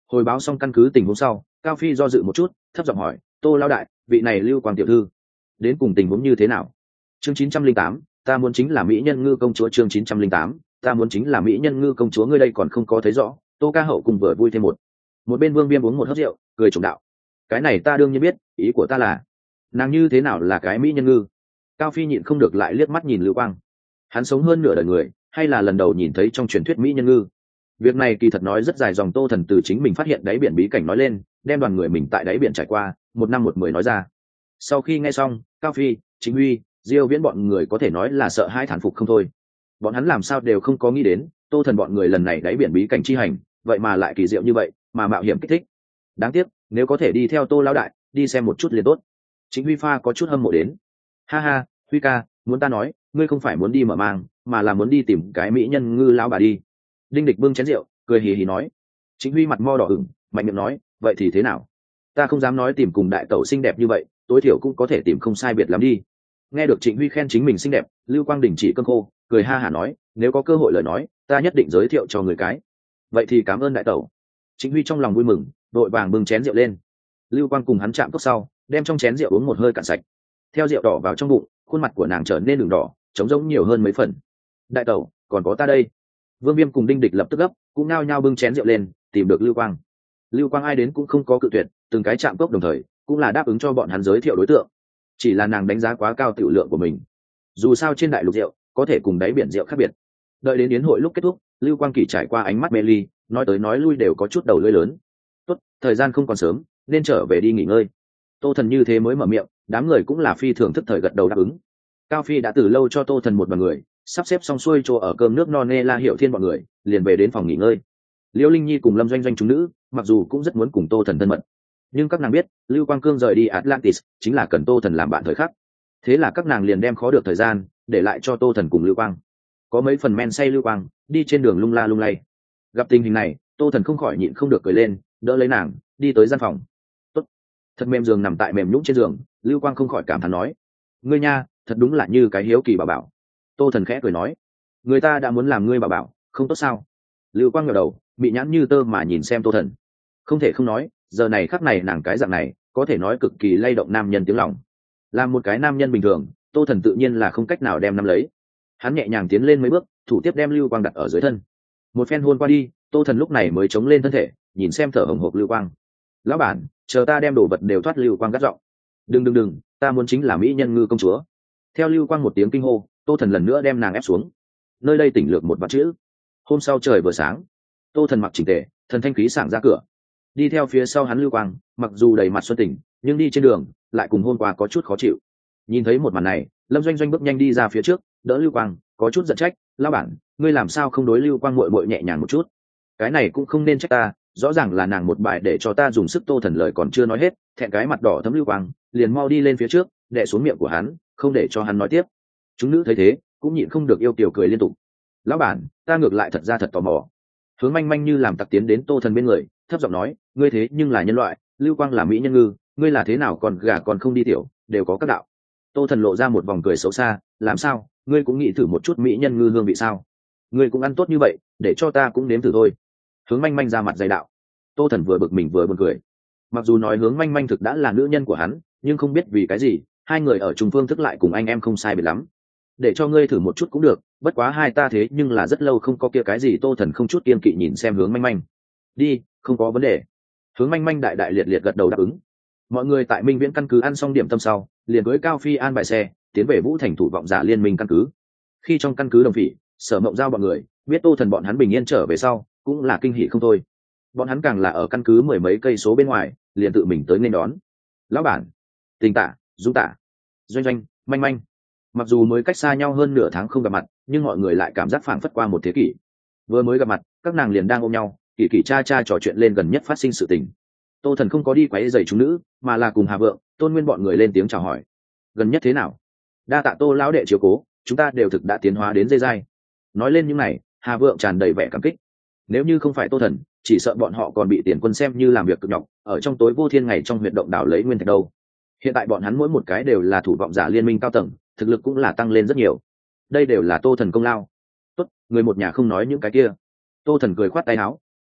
Hồi báo xong căn cứ tình huống sau, Cao Phi do dự một chút, thấp giọng hỏi, Tô Lão đại, vị này Lưu Quang tiểu thư đến cùng tình huống như thế nào? Chương 908, ta muốn chính là mỹ nhân ngư công chúa. Chương 908, ta muốn chính là mỹ nhân ngư công chúa. Ngươi đây còn không có thấy rõ. Tô Ca Hậu cùng vừa vui thêm một bên Vương Viêm uống một hớp rượu, cười trộm đạo, cái này ta đương nhiên biết, ý của ta là nàng như thế nào là cái mỹ nhân ngư. Cao Phi nhịn không được lại liếc mắt nhìn Lưu Quang. Hắn sống hơn nửa đời người, hay là lần đầu nhìn thấy trong truyền thuyết mỹ nhân ngư. Việc này kỳ thật nói rất dài dòng. Tô Thần từ chính mình phát hiện đáy biển bí cảnh nói lên, đem đoàn người mình tại đáy biển trải qua một năm một mười nói ra. Sau khi nghe xong, Cao Phi, Chính Huy, Diêu Viễn bọn người có thể nói là sợ hãi thán phục không thôi. Bọn hắn làm sao đều không có nghĩ đến, Tô Thần bọn người lần này đáy biển bí cảnh chi hành, vậy mà lại kỳ diệu như vậy, mà mạo hiểm kích thích. Đáng tiếc, nếu có thể đi theo Tô lão đại, đi xem một chút liền tốt. Chính Huy pha có chút hâm mộ đến. Ha ha, Huy ca, muốn ta nói, ngươi không phải muốn đi mở mang, mà là muốn đi tìm cái mỹ nhân ngư lão bà đi. Đinh Địch bưng chén rượu, cười hì hì nói. Chính Huy mặt mo đỏ ửng, mạnh miệng nói, vậy thì thế nào? Ta không dám nói tìm cùng đại tẩu xinh đẹp như vậy, tối thiểu cũng có thể tìm không sai biệt lắm đi. Nghe được Trịnh Huy khen chính mình xinh đẹp, Lưu Quang đình chỉ cơn khô, cười ha hả nói, nếu có cơ hội lời nói, ta nhất định giới thiệu cho người cái. Vậy thì cảm ơn đại tẩu. Trịnh Huy trong lòng vui mừng, vội vàng bưng chén rượu lên. Lưu Quang cùng hắn chạm cốc sau, đem trong chén rượu uống một hơi cạn sạch. Theo rượu đỏ vào trong bụng, khuôn mặt của nàng trở nên đường đỏ, trống rỗng nhiều hơn mấy phần. Đại tẩu, còn có ta đây. Vương Viêm cùng Đinh Địch lập tức gấp, cũng nao nhao bưng chén rượu lên, tìm được Lưu Quang. Lưu Quang ai đến cũng không có cự tuyệt, từng cái chạm cốc đồng thời, cũng là đáp ứng cho bọn hắn giới thiệu đối tượng. Chỉ là nàng đánh giá quá cao tiểu lượng của mình. Dù sao trên đại lục rượu có thể cùng đáy biển rượu khác biệt. Đợi đến yến hội lúc kết thúc, Lưu Quang Kỳ trải qua ánh mắt mê ly, nói tới nói lui đều có chút đầu lưỡi lớn. Tốt, thời gian không còn sớm, nên trở về đi nghỉ ngơi. Tô Thần như thế mới mở miệng, đám người cũng là phi thường thức thời gật đầu đáp ứng. Cao Phi đã từ lâu cho Tô Thần một đoàn người sắp xếp xong xuôi chỗ ở cơm nước no nê. La Hiểu Thiên bọn người liền về đến phòng nghỉ ngơi. Liễu Linh Nhi cùng Lâm Doanh Doanh chúng nữ mặc dù cũng rất muốn cùng Tô Thần thân mật, nhưng các nàng biết Lưu Quang Cương rời đi Atlantis chính là cần Tô Thần làm bạn thời khắc. Thế là các nàng liền đem khó được thời gian để lại cho Tô Thần cùng Lưu Quang. Có mấy phần men say Lưu Quang đi trên đường lung la lung lay. Gặp tình hình này, Tô Thần không khỏi nhịn không được cười lên, đỡ lấy nàng đi tới gian phòng. Tốt, thật mềm giường nằm tại mềm nhũn trên giường. Lưu Quang không khỏi cảm thán nói, ngươi nha, thật đúng là như cái hiếu kỳ bảo bảo. Tô Thần khẽ cười nói, người ta đã muốn làm ngươi bảo bảo, không tốt sao? Lưu Quang ngẩng đầu, bị nhãn như tơ mà nhìn xem Tô Thần. Không thể không nói, giờ này khắc này nàng cái dạng này có thể nói cực kỳ lay động nam nhân tiếng lòng. Làm một cái nam nhân bình thường, Tô Thần tự nhiên là không cách nào đem nắm lấy. Hắn nhẹ nhàng tiến lên mấy bước, thủ tiếp đem Lưu Quang đặt ở dưới thân. Một phen hôn qua đi, Tô Thần lúc này mới chống lên thân thể, nhìn xem thở hổn hộc Lưu Quang. Lão bản, chờ ta đem đồ vật đều thoát. Lưu Quang gắt giọng. Đừng, ta muốn chính là mỹ nhân ngư công chúa. Theo Lưu Quang một tiếng kinh hô, Tô Thần lần nữa đem nàng ép xuống. Nơi đây tỉnh lược một vạn chữ. Hôm sau trời vừa sáng, Tô Thần mặc chỉnh tề, thần thanh khí sảng ra cửa. Đi theo phía sau hắn Lưu Quang, mặc dù đầy mặt xuân tỉnh, nhưng đi trên đường lại cùng hôm qua có chút khó chịu. Nhìn thấy một màn này, Lâm Doanh Doanh bước nhanh đi ra phía trước, đỡ Lưu Quang, có chút giận trách, lão bản, ngươi làm sao không đối Lưu Quang muội muội nhẹ nhàng một chút? Cái này cũng không nên trách ta, rõ ràng là nàng một bài để cho ta dùng sức. Tô Thần lời còn chưa nói hết, thẹn cái mặt đỏ thấm Lưu Quang liền mau đi lên phía trước, đè xuống miệng của hắn, không để cho hắn nói tiếp. Chúng nữ thấy thế, cũng nhịn không được yêu kiều cười liên tục. Lão bản, ta ngược lại thật ra thật tò mò. Hướng Manh Manh như làm tặc tiến đến Tô Thần bên người, thấp giọng nói, ngươi thế nhưng là nhân loại, Lưu Quang là mỹ nhân ngư, ngươi là thế nào còn gà còn không đi tiểu, đều có các đạo. Tô Thần lộ ra một vòng cười xấu xa, làm sao, ngươi cũng nghĩ thử một chút mỹ nhân ngư hương vị sao? Ngươi cũng ăn tốt như vậy, để cho ta cũng nếm thử thôi. Hướng Manh Manh ra mặt dày đạo. Tô Thần vừa bực mình vừa buồn cười. Mặc dù nói Hướng Manh Manh thực đã là nữ nhân của hắn, nhưng không biết vì cái gì, hai người ở chung phương thức lại cùng anh em không sai biệt lắm. Để cho ngươi thử một chút cũng được, bất quá hai ta thế nhưng là rất lâu không có kia cái gì. Tô Thần không chút kiêng kỵ nhìn xem Hướng Manh Manh. Đi, không có vấn đề. Hướng Manh Manh đại đại liệt liệt gật đầu đáp ứng. Mọi người tại Minh Viễn căn cứ ăn xong điểm tâm sau, liền với Cao Phi an bài xe tiến về Vũ Thành thủ vọng giả liên minh căn cứ. Khi trong căn cứ Đồng Phỉ, Sở Mộng Giao bọn người biết Tô Thần bọn hắn bình yên trở về sau, cũng là kinh hỉ không thôi. Bọn hắn càng là ở căn cứ mười mấy cây số bên ngoài, liền tự mình tới nên đón. Lão bản, Tình Tả, Dung Tả, Doanh Doanh, Manh Manh. Mặc dù mới cách xa nhau hơn nửa tháng không gặp mặt, nhưng mọi người lại cảm giác phảng phất qua một thế kỷ. Vừa mới gặp mặt, các nàng liền đang ôm nhau, kỳ kỳ cha cha trò chuyện lên gần nhất phát sinh sự tình. Tô Thần không có đi quấy rầy chúng nữ, mà là cùng Hà Vượng, Tôn Nguyên bọn người lên tiếng chào hỏi. Gần nhất thế nào? Đa tạ Tô lão đệ chiếu cố, chúng ta đều thực đã tiến hóa đến dây dai. Nói lên những này, Hà Vượng tràn đầy vẻ cảm kích. Nếu như không phải Tô Thần, chỉ sợ bọn họ còn bị Tiền Quân xem như làm việc cực nhọc, ở trong tối vô thiên ngày trong huyệt động đảo lấy nguyên thạch đâu. Hiện tại bọn hắn mỗi một cái đều là thủ vọng giả liên minh cao tầng, thực lực cũng là tăng lên rất nhiều. Đây đều là Tô Thần công lao. Tốt, người một nhà không nói những cái kia. Tô Thần cười khoát tay áo.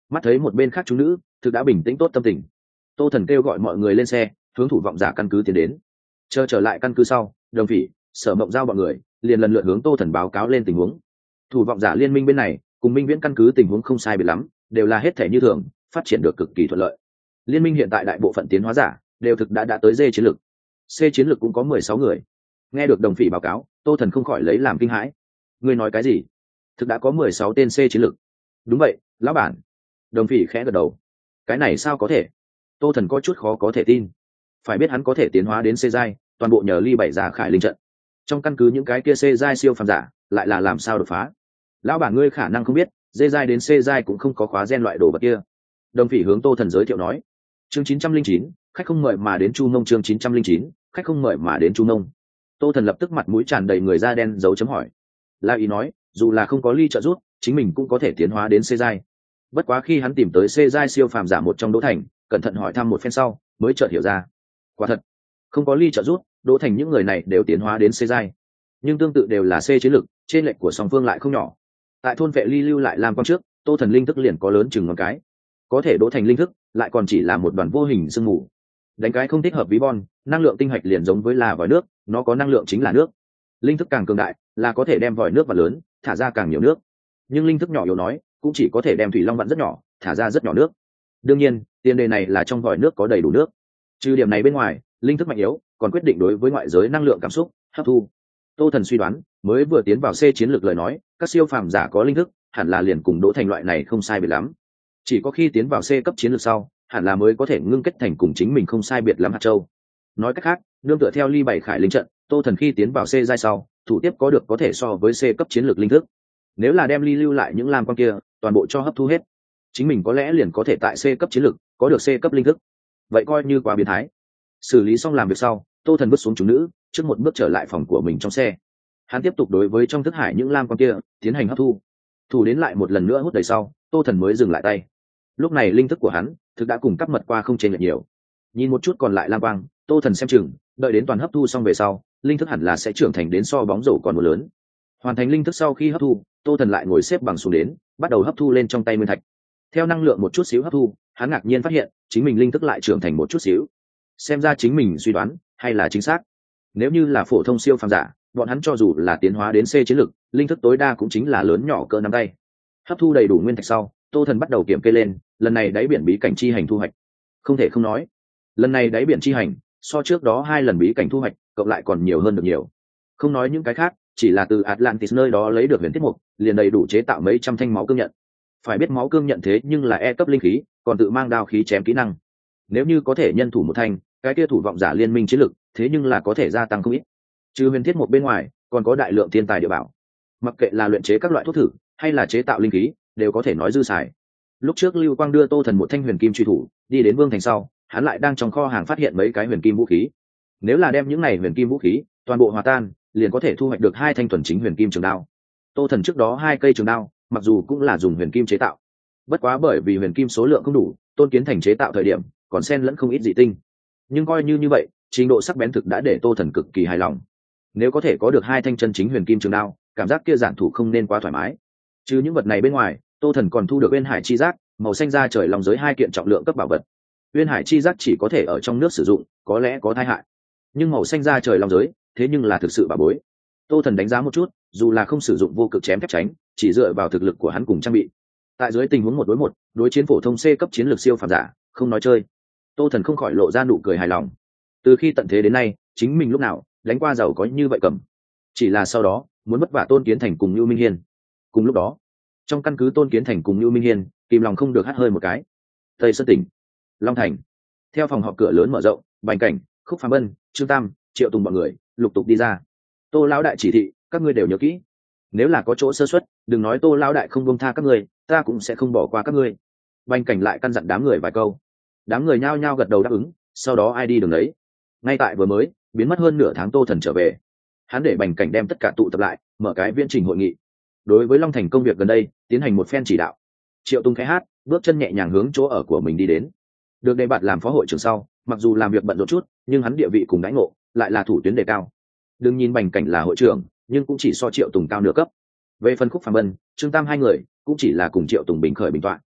Mắt thấy một bên khác chúng nữ thực đã bình tĩnh tốt tâm tình, Tô Thần kêu gọi mọi người lên xe hướng thủ vọng giả căn cứ tiến đến. Chờ trở lại căn cứ sau, Đồng Phỉ, Sở Mộng Giao bọn người liền lần lượt hướng Tô Thần báo cáo lên tình huống. Thủ vọng giả liên minh bên này cùng Minh Viễn căn cứ tình huống không sai biệt lắm, đều là hết thể như thường, phát triển được cực kỳ thuận lợi. Liên minh hiện tại đại bộ phận tiến hóa giả đều thực đã tới D chiến lược, C chiến lược cũng có 16 người. Nghe được Đồng Phỉ báo cáo, Tô Thần không khỏi lấy làm kinh hãi. Ngươi nói cái gì? Thực đã có 16 tên C chiến lược? Đúng vậy, lão bản. Đồng Phỉ khẽ gật đầu. Cái này sao có thể? Tô Thần có chút khó có thể tin. Phải biết hắn có thể tiến hóa đến C giai, toàn bộ nhờ ly bảy giả khải linh trận. Trong căn cứ những cái kia C giai siêu phàm giả, lại là làm sao đột phá? Lão bản ngươi khả năng không biết, D giai đến C giai cũng không có khóa gen loại đồ vật kia. Đồng Phỉ hướng Tô Thần giới thiệu nói. Chương 909, khách không mời mà đến Chu Mông. Chương 909, khách không mời mà đến Chu Mông. Tô Thần lập tức mặt mũi tràn đầy người da đen dấu chấm hỏi. La ý nói, dù là không có ly trợ giúp, chính mình cũng có thể tiến hóa đến C giai. Bất quá khi hắn tìm tới C giai siêu phàm giả một trong Đỗ Thành, cẩn thận hỏi thăm một phen sau, mới chợt hiểu ra. Quả thật, không có ly trợ giúp, Đỗ Thành những người này đều tiến hóa đến C giai. Nhưng tương tự đều là C chiến lực, trên lệch của song phương lại không nhỏ. Tại thôn vệ ly lưu lại làm con trước, Tô Thần linh thức liền có lớn chừng ngón cái. Có thể Đỗ Thành linh thức lại còn chỉ là một đoàn vô hình sương mù. Đánh cái không thích hợp ví von, năng lượng tinh hạch liền giống với là vòi nước, nó có năng lượng chính là nước. Linh thức càng cường đại, là có thể đem vòi nước và lớn, thả ra càng nhiều nước. Nhưng linh thức nhỏ yếu nói, cũng chỉ có thể đem thủy long vặn rất nhỏ, thả ra rất nhỏ nước. Đương nhiên, tiền đề này là trong vòi nước có đầy đủ nước. Trừ điểm này bên ngoài, linh thức mạnh yếu còn quyết định đối với ngoại giới năng lượng cảm xúc hấp thu. Tô Thần suy đoán, mới vừa tiến vào C chiến lược lời nói, các siêu phàm giả có linh thức, hẳn là liền cùng Đỗ Thành loại này không sai biệt lắm. Chỉ có khi tiến vào C cấp chiến lược sau, hẳn là mới có thể ngưng kết thành cùng chính mình không sai biệt lắm hạt châu. Nói cách khác, nương tựa theo ly bảy khải linh trận, Tô Thần khi tiến vào C giai sau, thủ tiếp có thể so với C cấp chiến lược linh thức. Nếu là đem ly lưu lại những lam quan kia, toàn bộ cho hấp thu hết, chính mình có lẽ liền có thể tại C cấp chiến lược có được C cấp linh thức. Vậy coi như quá biến thái. Xử lý xong làm việc sau, Tô Thần bước xuống chúng nữ, trước một bước trở lại phòng của mình trong xe. Hắn tiếp tục đối với trong thức hải những lam quan kia tiến hành hấp thu. Thủ đến lại một lần nữa hút đầy sau, Tô Thần mới dừng lại tay. Lúc này linh thức của hắn thực đã cùng cắp mật qua không chênh lệch nhiều. Nhìn một chút còn lại lam quang, Tô Thần xem chừng, đợi đến toàn hấp thu xong về sau, linh thức hẳn là sẽ trưởng thành đến so bóng rổ còn một lớn. Hoàn thành linh thức sau khi hấp thu, Tô Thần lại ngồi xếp bằng xuống đến, bắt đầu hấp thu lên trong tay nguyên thạch. Theo năng lượng một chút xíu hấp thu, hắn ngạc nhiên phát hiện chính mình linh thức lại trưởng thành một chút xíu. Xem ra chính mình suy đoán hay là chính xác. Nếu như là phổ thông siêu phàm giả, bọn hắn cho dù là tiến hóa đến C chiến lực, linh thức tối đa cũng chính là lớn nhỏ cỡ nắm tay. Hấp thu đầy đủ nguyên thạch sau, Tô Thần bắt đầu kiểm kê lên, lần này đáy biển bí cảnh chi hành thu hoạch. Không thể không nói, lần này đáy biển chi hành so trước đó 2 lần bí cảnh thu hoạch cộng lại còn nhiều hơn được nhiều. Không nói những cái khác, chỉ là từ Atlantis nơi đó lấy được huyền thiết mục, liền đầy đủ chế tạo mấy trăm thanh máu cương nhận. Phải biết máu cương nhận thế nhưng là E cấp linh khí, còn tự mang đao khí chém kỹ năng. Nếu như có thể nhân thủ một thanh, cái kia thủ vọng giả liên minh chiến lực, thế nhưng là có thể gia tăng không ít. Trừ huyền thiết mục bên ngoài, còn có đại lượng thiên tài địa bảo. Mặc kệ là luyện chế các loại thuốc thử, hay là chế tạo linh khí, đều có thể nói dư xài. Lúc trước Lưu Quang đưa Tô Thần một thanh huyền kim truy thủ, đi đến Vương thành sau, hắn lại đang trong kho hàng phát hiện mấy cái huyền kim vũ khí. Nếu là đem những này huyền kim vũ khí toàn bộ hòa tan, liền có thể thu hoạch được 2 thanh thuần chính huyền kim trường đao. Tô Thần trước đó 2 cây trường đao, mặc dù cũng là dùng huyền kim chế tạo, bất quá bởi vì huyền kim số lượng không đủ, Tôn Kiến Thành chế tạo thời điểm còn xen lẫn không ít dị tinh. Nhưng coi như vậy, trình độ sắc bén thực đã để Tô Thần cực kỳ hài lòng. Nếu có thể có được 2 thanh chân chính huyền kim trường đao, cảm giác kia giản thủ không nên quá thoải mái. Trừ những vật này bên ngoài, Tô Thần còn thu được Uyên Hải chi giác, màu xanh da trời long giới 2 kiện trọng lượng cấp bảo vật. Uyên Hải chi giác chỉ có thể ở trong nước sử dụng, có lẽ có tai hại. Nhưng màu xanh da trời long giới, thế nhưng là thực sự bảo bối. Tô Thần đánh giá một chút, dù là không sử dụng vô cực chém thép tránh, chỉ dựa vào thực lực của hắn cùng trang bị, tại dưới tình huống 1 đối 1, đối chiến phổ thông C cấp chiến lược siêu phàm giả, không nói chơi. Tô Thần không khỏi lộ ra nụ cười hài lòng. Từ khi tận thế đến nay, chính mình lúc nào đánh qua giàu có như vậy cầm. Chỉ là sau đó, muốn vất vả Tôn Kiến Thành cùng Nưu Minh Hiên. Cùng lúc đó, trong căn cứ Tôn Kiến Thành cùng Nưu Minh Hiên, kìm lòng không được hắt hơi một cái. Tây Sơn tỉnh, Long Thành. Theo phòng họp cửa lớn mở rộng, Bành Cảnh, Khúc Phàm Bân, Trương Tam, Triệu Tùng bọn người lục tục đi ra. Tô lão đại chỉ thị, các ngươi đều nhớ kỹ. Nếu là có chỗ sơ suất, đừng nói Tô lão đại không buông tha các ngươi, ta cũng sẽ không bỏ qua các ngươi. Bành Cảnh lại căn dặn đám người vài câu. Đám người nhao nhao gật đầu đáp ứng, sau đó ai đi đường đấy. Ngay tại vừa mới biến mất hơn nửa tháng, Tô Thần trở về, hắn để Bành Cảnh đem tất cả tụ tập lại, mở cái viễn trình hội nghị, đối với Long Thành công việc gần đây tiến hành một phen chỉ đạo. Triệu Tùng khẽ hát, bước chân nhẹ nhàng hướng chỗ ở của mình đi đến. Được đề bạt làm phó hội trưởng sau, mặc dù làm việc bận rộn chút, nhưng hắn địa vị cùng đãi ngộ lại là thủ tuyến đề cao. Đừng nhìn Bành Cảnh là hội trưởng, nhưng cũng chỉ so Triệu Tùng cao nửa cấp. Về phần Khúc Phàm Bân, Trương Tam hai người cũng chỉ là cùng Triệu Tùng bình khởi bình toạn.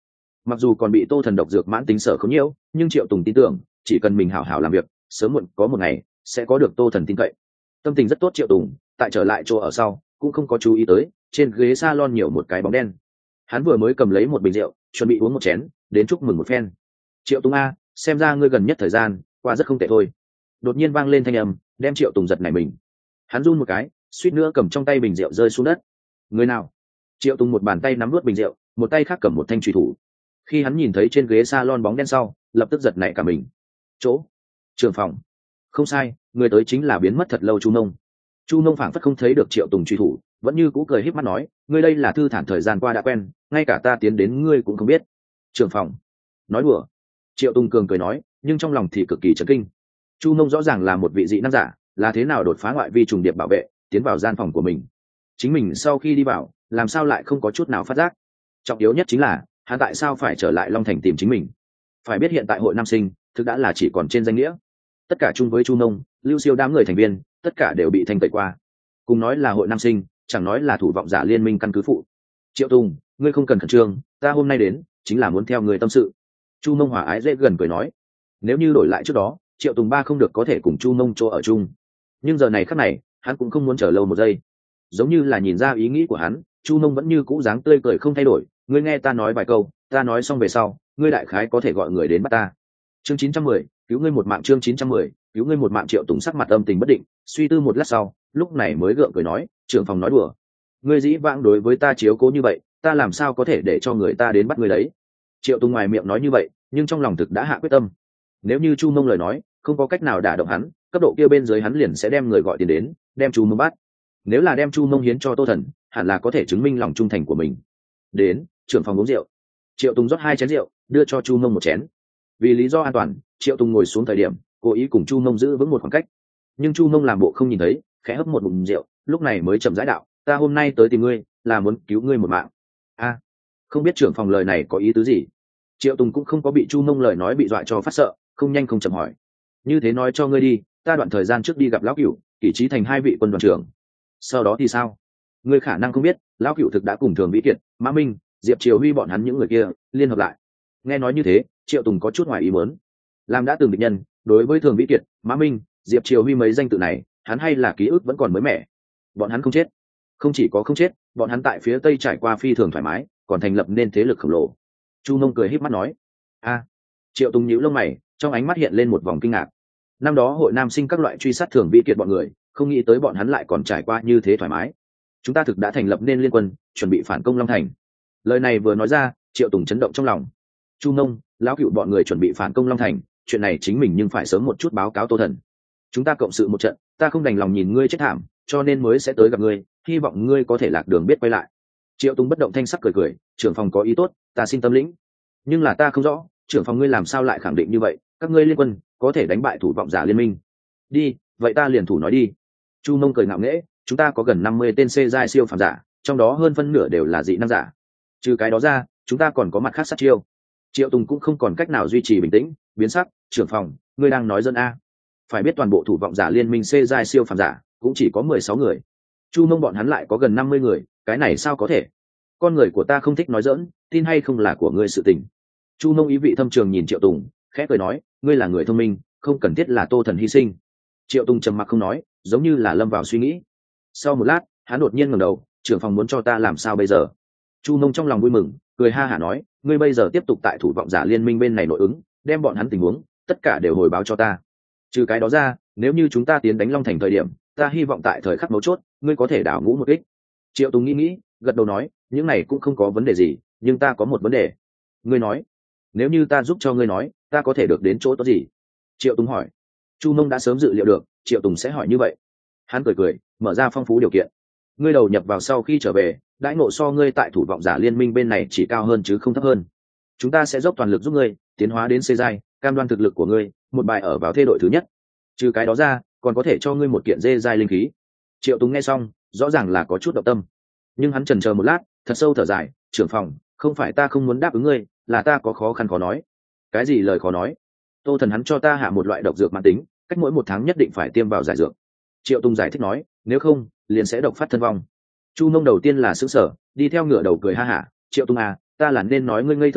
Mặc dù còn bị Tô Thần độc dược mãn tính sở không nhiễu, nhưng Triệu Tùng tin tưởng chỉ cần mình hảo hảo làm việc, sớm muộn có một ngày sẽ có được Tô Thần tin cậy. Tâm tình rất tốt Triệu Tùng tại trở lại chỗ ở sau cũng không có chú ý tới trên ghế salon nhiều một cái bóng đen. Hắn vừa mới cầm lấy một bình rượu chuẩn bị uống một chén đến chúc mừng một phen. Triệu Tùng a, xem ra ngươi gần nhất thời gian qua rất không tệ thôi. Đột nhiên vang lên thanh âm đem Triệu Tùng giật nảy mình. Hắn run một cái suýt nữa cầm trong tay bình rượu rơi xuống đất. Người nào? Triệu Tùng một bàn tay nắm nuốt bình rượu, một tay khác cầm một thanh chùy thủ. Khi hắn nhìn thấy trên ghế salon bóng đen sau lập tức giật nảy cả mình. Chỗ trường phòng. Không sai, người tới chính là biến mất thật lâu Chu Nông. Chu Nông phảng phất không thấy được Triệu Tùng truy thủ, vẫn như cũ cười híp mắt nói, ngươi đây là thư thản thời gian qua đã quen, ngay cả ta tiến đến ngươi cũng không biết. Trưởng phòng. Nói đùa. Triệu Tùng cường cười nói, nhưng trong lòng thì cực kỳ chấn kinh. Chu Nông rõ ràng là một vị dị năng giả, là thế nào đột phá ngoại vi trùng điệp bảo vệ, tiến vào gian phòng của mình. Chính mình sau khi đi vào, làm sao lại không có chút nào phát giác? Trọng yếu nhất chính là, hắn tại sao phải trở lại Long Thành tìm chính mình? Phải biết hiện tại hội nam sinh, thực đã là chỉ còn trên danh nghĩa. Tất cả chung với Chu Nông, Lưu Siêu đám người thành viên, tất cả đều bị thanh tẩy qua. Cùng nói là hội nam sinh, chẳng nói là thủ vọng giả liên minh căn cứ phụ. Triệu Tùng, ngươi không cần khẩn trương, ta hôm nay đến chính là muốn theo người tâm sự. Chu Nông hòa ái dễ gần cười nói. Nếu như đổi lại trước đó, Triệu Tùng ba không được có thể cùng Chu Nông chỗ ở chung, nhưng giờ này khắc này hắn cũng không muốn chờ lâu một giây. Giống như là nhìn ra ý nghĩ của hắn, Chu Nông vẫn như cũ dáng tươi cười không thay đổi. Ngươi nghe ta nói vài câu, ta nói xong về sau ngươi đại khái có thể gọi người đến bắt ta. Chương 910, cứu ngươi một mạng. Chương 910, cứu ngươi một mạng. Triệu Tùng sắc mặt âm tình bất định, suy tư một lát sau lúc này mới gượng cười nói, trưởng phòng nói đùa, ngươi dĩ vãng đối với ta chiếu cố như vậy, ta làm sao có thể để cho người ta đến bắt ngươi đấy. Triệu Tùng ngoài miệng nói như vậy nhưng trong lòng thực đã hạ quyết tâm. Nếu như Chu Mông lời nói không có cách nào đả động hắn, cấp độ kia bên dưới hắn liền sẽ đem người gọi tiền đến đem Chu Mông bắt. Nếu là đem Chu Mông hiến cho Tô Thần, hẳn là có thể chứng minh lòng trung thành của mình. Đến, trưởng phòng uống rượu. Triệu Tùng rót 2 chén rượu đưa cho Chu Mông một chén. Vì lý do an toàn, Triệu Tùng ngồi xuống thời điểm cố ý cùng Chu Mông giữ vững một khoảng cách, nhưng Chu Mông làm bộ không nhìn thấy, khẽ hấp một ngụm rượu, lúc này mới chậm rãi đạo, ta hôm nay tới tìm ngươi là muốn cứu ngươi một mạng. A, không biết trưởng phòng lời này có ý tứ gì? Triệu Tùng cũng không có bị Chu Mông lời nói bị dọa cho phát sợ, không nhanh không chậm hỏi, như thế nói cho ngươi đi, ta đoạn thời gian trước đi gặp lão cửu, Kỷ Trí Thành 2 vị quân đoàn trưởng. Sau đó thì sao? Ngươi khả năng không biết, lão cửu thực đã cùng Thường Vĩ Kiệt, Mã Minh, Diệp Triều Huy bọn hắn những người kia liên hợp lại. Nghe nói như thế, Triệu Tùng có chút ngoài ý muốn. Làm đã từng địch nhân, đối với Thường Vĩ Kiệt, Mã Minh, Diệp Triều Huy mấy danh tự này hắn hay là ký ức vẫn còn mới mẻ. Bọn hắn không chết, không chỉ có không chết, bọn hắn tại phía tây trải qua phi thường thoải mái, còn thành lập nên thế lực khổng lồ. Chu Nông cười híp mắt nói. A. Triệu Tùng nhíu lông mày, trong ánh mắt hiện lên một vòng kinh ngạc. Năm đó hội nam sinh các loại truy sát Thường Vĩ Kiệt bọn người, không nghĩ tới bọn hắn lại còn trải qua như thế thoải mái. Chúng ta thực đã thành lập nên liên quân, chuẩn bị phản công Long Thành. Lời này vừa nói ra, Triệu Tùng chấn động trong lòng. Chu Nông, lão cựu bọn người chuẩn bị phản công Long Thành, chuyện này chính mình nhưng phải sớm một chút báo cáo Tô Thần. Chúng ta cộng sự một trận, ta không đành lòng nhìn ngươi chết thảm, cho nên mới sẽ tới gặp ngươi, hy vọng ngươi có thể lạc đường biết quay lại. Triệu Tùng bất động thanh sắc cười cười, trưởng phòng có ý tốt, ta xin tâm lĩnh. Nhưng là ta không rõ, trưởng phòng ngươi làm sao lại khẳng định như vậy, các ngươi liên quân có thể đánh bại thủ vọng giả liên minh. Đi, vậy ta liền thủ nói đi. Chu Nông cười ngạo nghễ, chúng ta có gần 50 tên C giai siêu phàm giả, trong đó hơn phân nửa đều là dị năng giả. Trừ cái đó ra, chúng ta còn có mặt khác sát chiêu. Triệu Tùng cũng không còn cách nào duy trì bình tĩnh, biến sắc, trưởng phòng, ngươi đang nói dân a? Phải biết toàn bộ thủ vọng giả liên minh C giai siêu phàm giả cũng chỉ có 16 người. Chu Nông bọn hắn lại có gần 50 người, cái này sao có thể? Con người của ta không thích nói giỡn, tin hay không là của ngươi sự tình. Chu Nông ý vị thâm trường nhìn Triệu Tùng, khẽ cười nói, ngươi là người thông minh, không cần thiết là Tô Thần hy sinh. Triệu Tùng trầm mặc không nói, giống như là lâm vào suy nghĩ. Sau một lát, hắn đột nhiên ngẩng đầu, trưởng phòng muốn cho ta làm sao bây giờ? Chu Nông trong lòng vui mừng, cười ha hả nói, ngươi bây giờ tiếp tục tại thủ vọng giả liên minh bên này nội ứng, đem bọn hắn tình huống tất cả đều hồi báo cho ta. Trừ cái đó ra, nếu như chúng ta tiến đánh Long Thành thời điểm, ta hy vọng tại thời khắc mấu chốt, ngươi có thể đảo ngũ một kích. Triệu Tùng nghĩ, gật đầu nói, những này cũng không có vấn đề gì, nhưng ta có một vấn đề. Ngươi nói, nếu như ta giúp cho ngươi nói, ta có thể được đến chỗ tốt gì? Triệu Tùng hỏi. Chu Nông đã sớm dự liệu được Triệu Tùng sẽ hỏi như vậy. Hắn cười, mở ra phong phú điều kiện. Ngươi đầu nhập vào sau khi trở về, đãi ngộ so ngươi tại thủ vọng giả liên minh bên này chỉ cao hơn chứ không thấp hơn. Chúng ta sẽ dốc toàn lực giúp ngươi tiến hóa đến C giai, cam đoan thực lực của ngươi một bài ở vào thê đội thứ nhất. Trừ cái đó ra, còn có thể cho ngươi một kiện D giai linh khí. Triệu Tùng nghe xong, rõ ràng là có chút động tâm, nhưng hắn chần chờ một lát, thật sâu thở dài, trưởng phòng, không phải ta không muốn đáp ứng ngươi, là ta có khó khăn khó nói. Cái gì lời khó nói? Tô Thần hắn cho ta hạ một loại độc dược mãn tính, cách mỗi 1 tháng nhất định phải tiêm vào giải dược. Triệu Tùng giải thích nói, nếu không liền sẽ độc phát thân vong. Chu Nông đầu tiên là sững sờ, đi theo ngửa đầu cười ha hả, Triệu Tùng à, ta là nên nói ngươi ngây thơ đâu,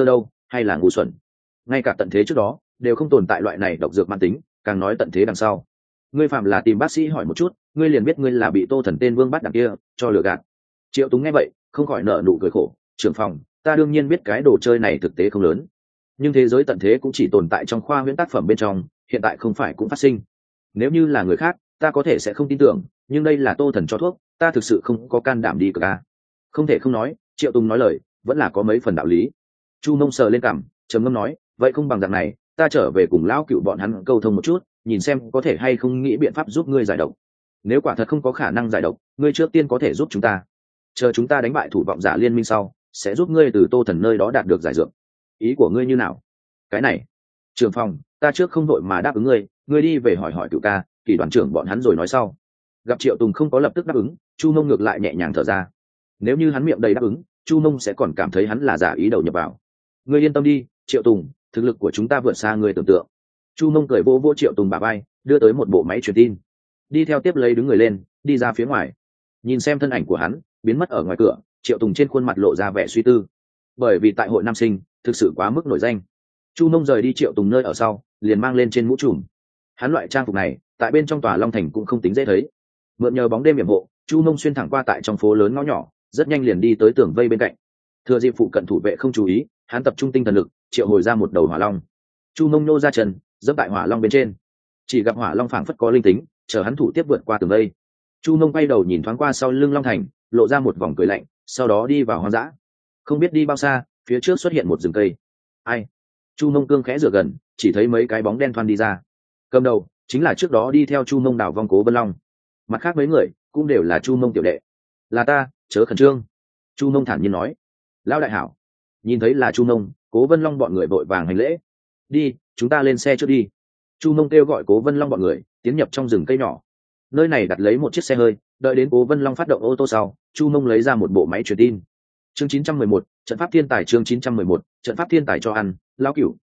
hay là ngu xuẩn. Ngay cả tận thế trước đó đều không tồn tại loại này độc dược mãn tính, càng nói tận thế đằng sau. Ngươi phạm là tìm bác sĩ hỏi một chút, ngươi liền biết ngươi là bị Tô Thần tên vương bắt đằng kia cho lừa gạt. Triệu Tùng nghe vậy không khỏi nở nụ cười khổ. Trưởng phòng, ta đương nhiên biết cái đồ chơi này thực tế không lớn, nhưng thế giới tận thế cũng chỉ tồn tại trong khoa huyễn tác phẩm bên trong, hiện tại không phải cũng phát sinh. Nếu như là người khác ta có thể sẽ không tin tưởng, nhưng đây là Tô Thần cho thuốc, ta thực sự không có can đảm đi cược a. Không thể không nói, Triệu Tùng nói lời vẫn là có mấy phần đạo lý. Chu Mông sờ lên cằm, trầm ngâm nói, vậy không bằng dạng này, ta trở về cùng lão cựu bọn hắn câu thông một chút, nhìn xem có thể hay không nghĩ biện pháp giúp ngươi giải độc. Nếu quả thật không có khả năng giải độc, ngươi trước tiên có thể giúp chúng ta, chờ chúng ta đánh bại thủ vọng giả liên minh sau sẽ giúp ngươi từ Tô Thần nơi đó đạt được giải dược. Ý của ngươi như nào? Cái này, trưởng phòng, ta trước không đội mà đáp ứng ngươi, ngươi đi về hỏi hỏi cựu ca, Kỷ đoàn trưởng bọn hắn rồi nói sau. Gặp Triệu Tùng không có lập tức đáp ứng, Chu Mông ngược lại nhẹ nhàng thở ra. Nếu như hắn miệng đầy đáp ứng, Chu Mông sẽ còn cảm thấy hắn là giả ý đầu nhập vào. Ngươi yên tâm đi, Triệu Tùng, thực lực của chúng ta vượt xa người tưởng tượng. Chu Mông cười vỗ vỗ Triệu Tùng bả vai, đưa tới một bộ máy truyền tin, đi theo tiếp lấy đứng người lên, đi ra phía ngoài. Nhìn xem thân ảnh của hắn biến mất ở ngoài cửa, Triệu Tùng trên khuôn mặt lộ ra vẻ suy tư. Bởi vì tại hội nam sinh thực sự quá mức nổi danh, Chu Mông rời đi Triệu Tùng nơi ở sau liền mang lên trên mũ trùm. Hắn loại trang phục này tại bên trong tòa Long Thành cũng không tính dễ thấy. Mượn nhờ bóng đêm yểm hộ, Chu Mông xuyên thẳng qua tại trong phố lớn ngõ nhỏ, rất nhanh liền đi tới tường vây bên cạnh. Thừa dịp phụ cận thủ vệ không chú ý, hắn tập trung tinh thần lực triệu hồi ra một đầu hỏa long. Chu Mông nô ra chân dẫm tại hỏa long bên trên, chỉ gặp hỏa long phảng phất có linh tính, chờ hắn thủ tiếp vượt qua tường vây. Chu Mông quay đầu nhìn thoáng qua sau lưng Long Thành, lộ ra một vòng cười lạnh, sau đó đi vào hoang dã. Không biết đi bao xa, phía trước xuất hiện một rừng cây. Ai? Chu Mông cương khẽ dựa gần, chỉ thấy mấy cái bóng đen thoăn đi ra. Cầm đầu chính là trước đó đi theo Chu Mông đảo vong Cố Vân Long. Mặt khác mấy người cũng đều là Chu Mông tiểu đệ. Là ta, chớ khẩn trương. Chu Mông thản nhiên nói. Lão đại hảo. Nhìn thấy là Chu Mông, Cố Vân Long bọn người vội vàng hành lễ. Đi, chúng ta lên xe trước đi. Chu Mông kêu gọi Cố Vân Long bọn người tiến nhập trong rừng cây nhỏ. Nơi này đặt lấy một chiếc xe hơi, đợi đến Cố Vân Long phát động ô tô sau, Chu Mông lấy ra một bộ máy truyền tin. Chương 911, trận pháp thiên tài. Chương 911, trận pháp thiên tài cho ăn. Lão Cửu,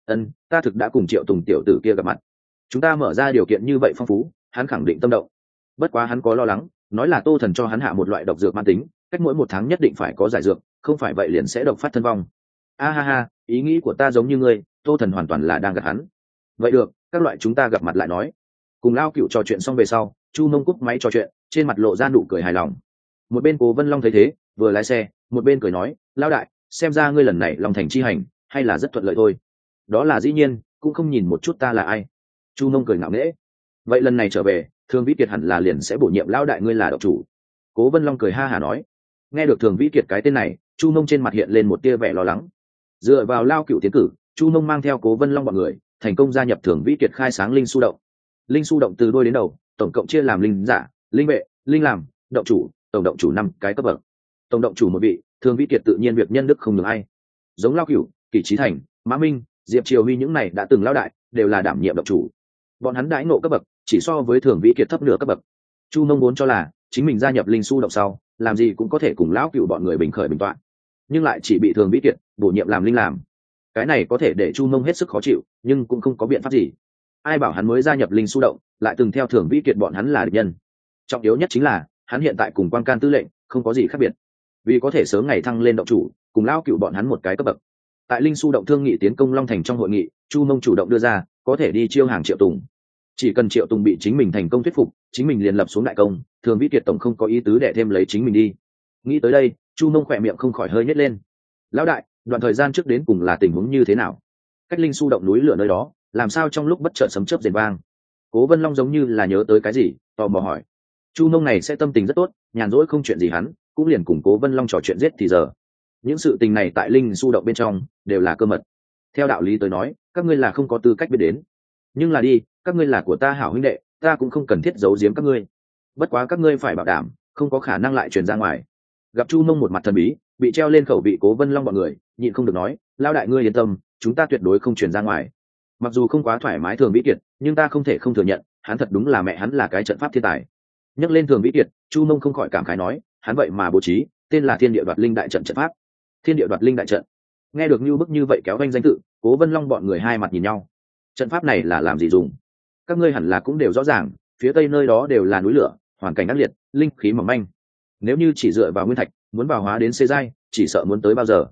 ta thực đã cùng Triệu Tùng tiểu tử kia gặp mặt. Chúng ta mở ra điều kiện như vậy phong phú, hắn khẳng định tâm động. Bất quá hắn có lo lắng, nói là Tô Thần cho hắn hạ một loại độc dược man tính, cách mỗi 1 tháng nhất định phải có giải dược, không phải vậy liền sẽ độc phát thân vong. A ha ha, ý nghĩ của ta giống như ngươi, Tô Thần hoàn toàn là đang gạt hắn. Vậy được, các loại chúng ta gặp mặt lại nói. Cùng Lão Cửu trò chuyện xong về sau, Chu Mông cúp máy trò chuyện, trên mặt lộ ra nụ cười hài lòng. Một bên Cố Vân Long thấy thế, vừa lái xe một bên cười nói, Lão đại, xem ra ngươi lần này Long Thành chi hành hay là rất thuận lợi thôi. Đó là dĩ nhiên, cũng không nhìn một chút ta là ai. Chu Mông cười ngạo nghễ. Vậy lần này trở về, Thường Vĩ Kiệt hẳn là liền sẽ bổ nhiệm Lão đại ngươi là độc chủ. Cố Vân Long cười ha hả nói. Nghe được Thường Vĩ Kiệt cái tên này, Chu Mông trên mặt hiện lên một tia vẻ lo lắng. Dựa vào Lao Cửu tiến cử, Chu Mông mang theo Cố Vân Long bọn người thành công gia nhập Thường Vĩ Kiệt khai sáng linh su động. Linh su động từ đuôi đến đầu tổng cộng chia làm linh giả, linh vệ, linh làm, động chủ, tổng động chủ 5 cái cấp bậc. Tổng động chủ một vị, Thường Vĩ Kiệt tự nhiên việc nhân đức không được ai. Giống Lao Cửu, Kỷ Chí Thành, Mã Minh, Diệp Triều Huy những này đã từng lão đại, đều là đảm nhiệm động chủ. Bọn hắn đãi ngộ cấp bậc chỉ so với Thường Vĩ Kiệt thấp nửa cấp bậc. Chu Mông muốn cho là chính mình gia nhập linh su động sau, làm gì cũng có thể cùng lão Cửu bọn người bình khởi bình toạn, nhưng lại chỉ bị Thường Vĩ Kiệt bổ nhiệm làm linh làm. Cái này có thể để Chu Mông hết sức khó chịu, nhưng cũng không có biện pháp gì. Ai bảo hắn mới gia nhập linh su động, lại từng theo Thường Vĩ Kiệt bọn hắn là địch nhân. Trọng yếu nhất chính là hắn hiện tại cùng Quan Can tư lệnh không có gì khác biệt, vì có thể sớm ngày thăng lên động chủ, cùng lão Cửu bọn hắn một cái cấp bậc. Tại linh su động thương nghị tiến công Long Thành trong hội nghị, Chu Mông chủ động đưa ra có thể đi chiêu hàng Triệu Tùng. Chỉ cần Triệu Tùng bị chính mình thành công thuyết phục, chính mình liền lập xuống đại công, Thường Vĩ Kiệt tổng không có ý tứ để thêm lấy chính mình đi. Nghĩ tới đây, Chu Mông khỏe miệng không khỏi hơi nhếch lên. Lão đại, đoạn thời gian trước đến cùng là tình huống như thế nào? Cách linh su động núi lửa nơi đó, làm sao trong lúc bất chợt sấm chớp rền vang? Cố Vân Long giống như là nhớ tới cái gì, tò mò hỏi. Chu Mông này sẽ tâm tình rất tốt, nhàn rỗi không chuyện gì hắn cũng liền cùng Cố Vân Long trò chuyện giết thì giờ. Những sự tình này tại linh su động bên trong đều là cơ mật. Theo đạo lý tới nói, các ngươi là không có tư cách biết đến. Nhưng là đi, các ngươi là của ta hảo huynh đệ, ta cũng không cần thiết giấu giếm các ngươi. Bất quá các ngươi phải bảo đảm, không có khả năng lại truyền ra ngoài. Gặp Chu Mông một mặt thần bí, bị treo lên khẩu vị Cố Vân Long bọn người, nhịn không được nói, Lão đại ngươi yên tâm, chúng ta tuyệt đối không truyền ra ngoài. Mặc dù không quá thoải mái Thường Vĩ Kiệt, nhưng ta không thể không thừa nhận, hắn thật đúng là mẹ hắn là cái trận pháp thiên tài. Nhắc lên Thường Vĩ Kiệt, Chu Mông không khỏi cảm khái nói, hắn vậy mà bố trí tên là Thiên Địa Đoạt Linh Đại trận trận pháp. Thiên Địa Đoạt Linh Đại trận. Nghe được như bức như vậy kéo vanh danh tự, Cố Vân Long bọn người hai mặt nhìn nhau. Trận pháp này là làm gì dùng? Các ngươi hẳn là cũng đều rõ ràng, phía tây nơi đó đều là núi lửa, hoàn cảnh ác liệt, linh khí mỏng manh. Nếu như chỉ dựa vào nguyên thạch, muốn bảo hóa đến xê giai, chỉ sợ muốn tới bao giờ.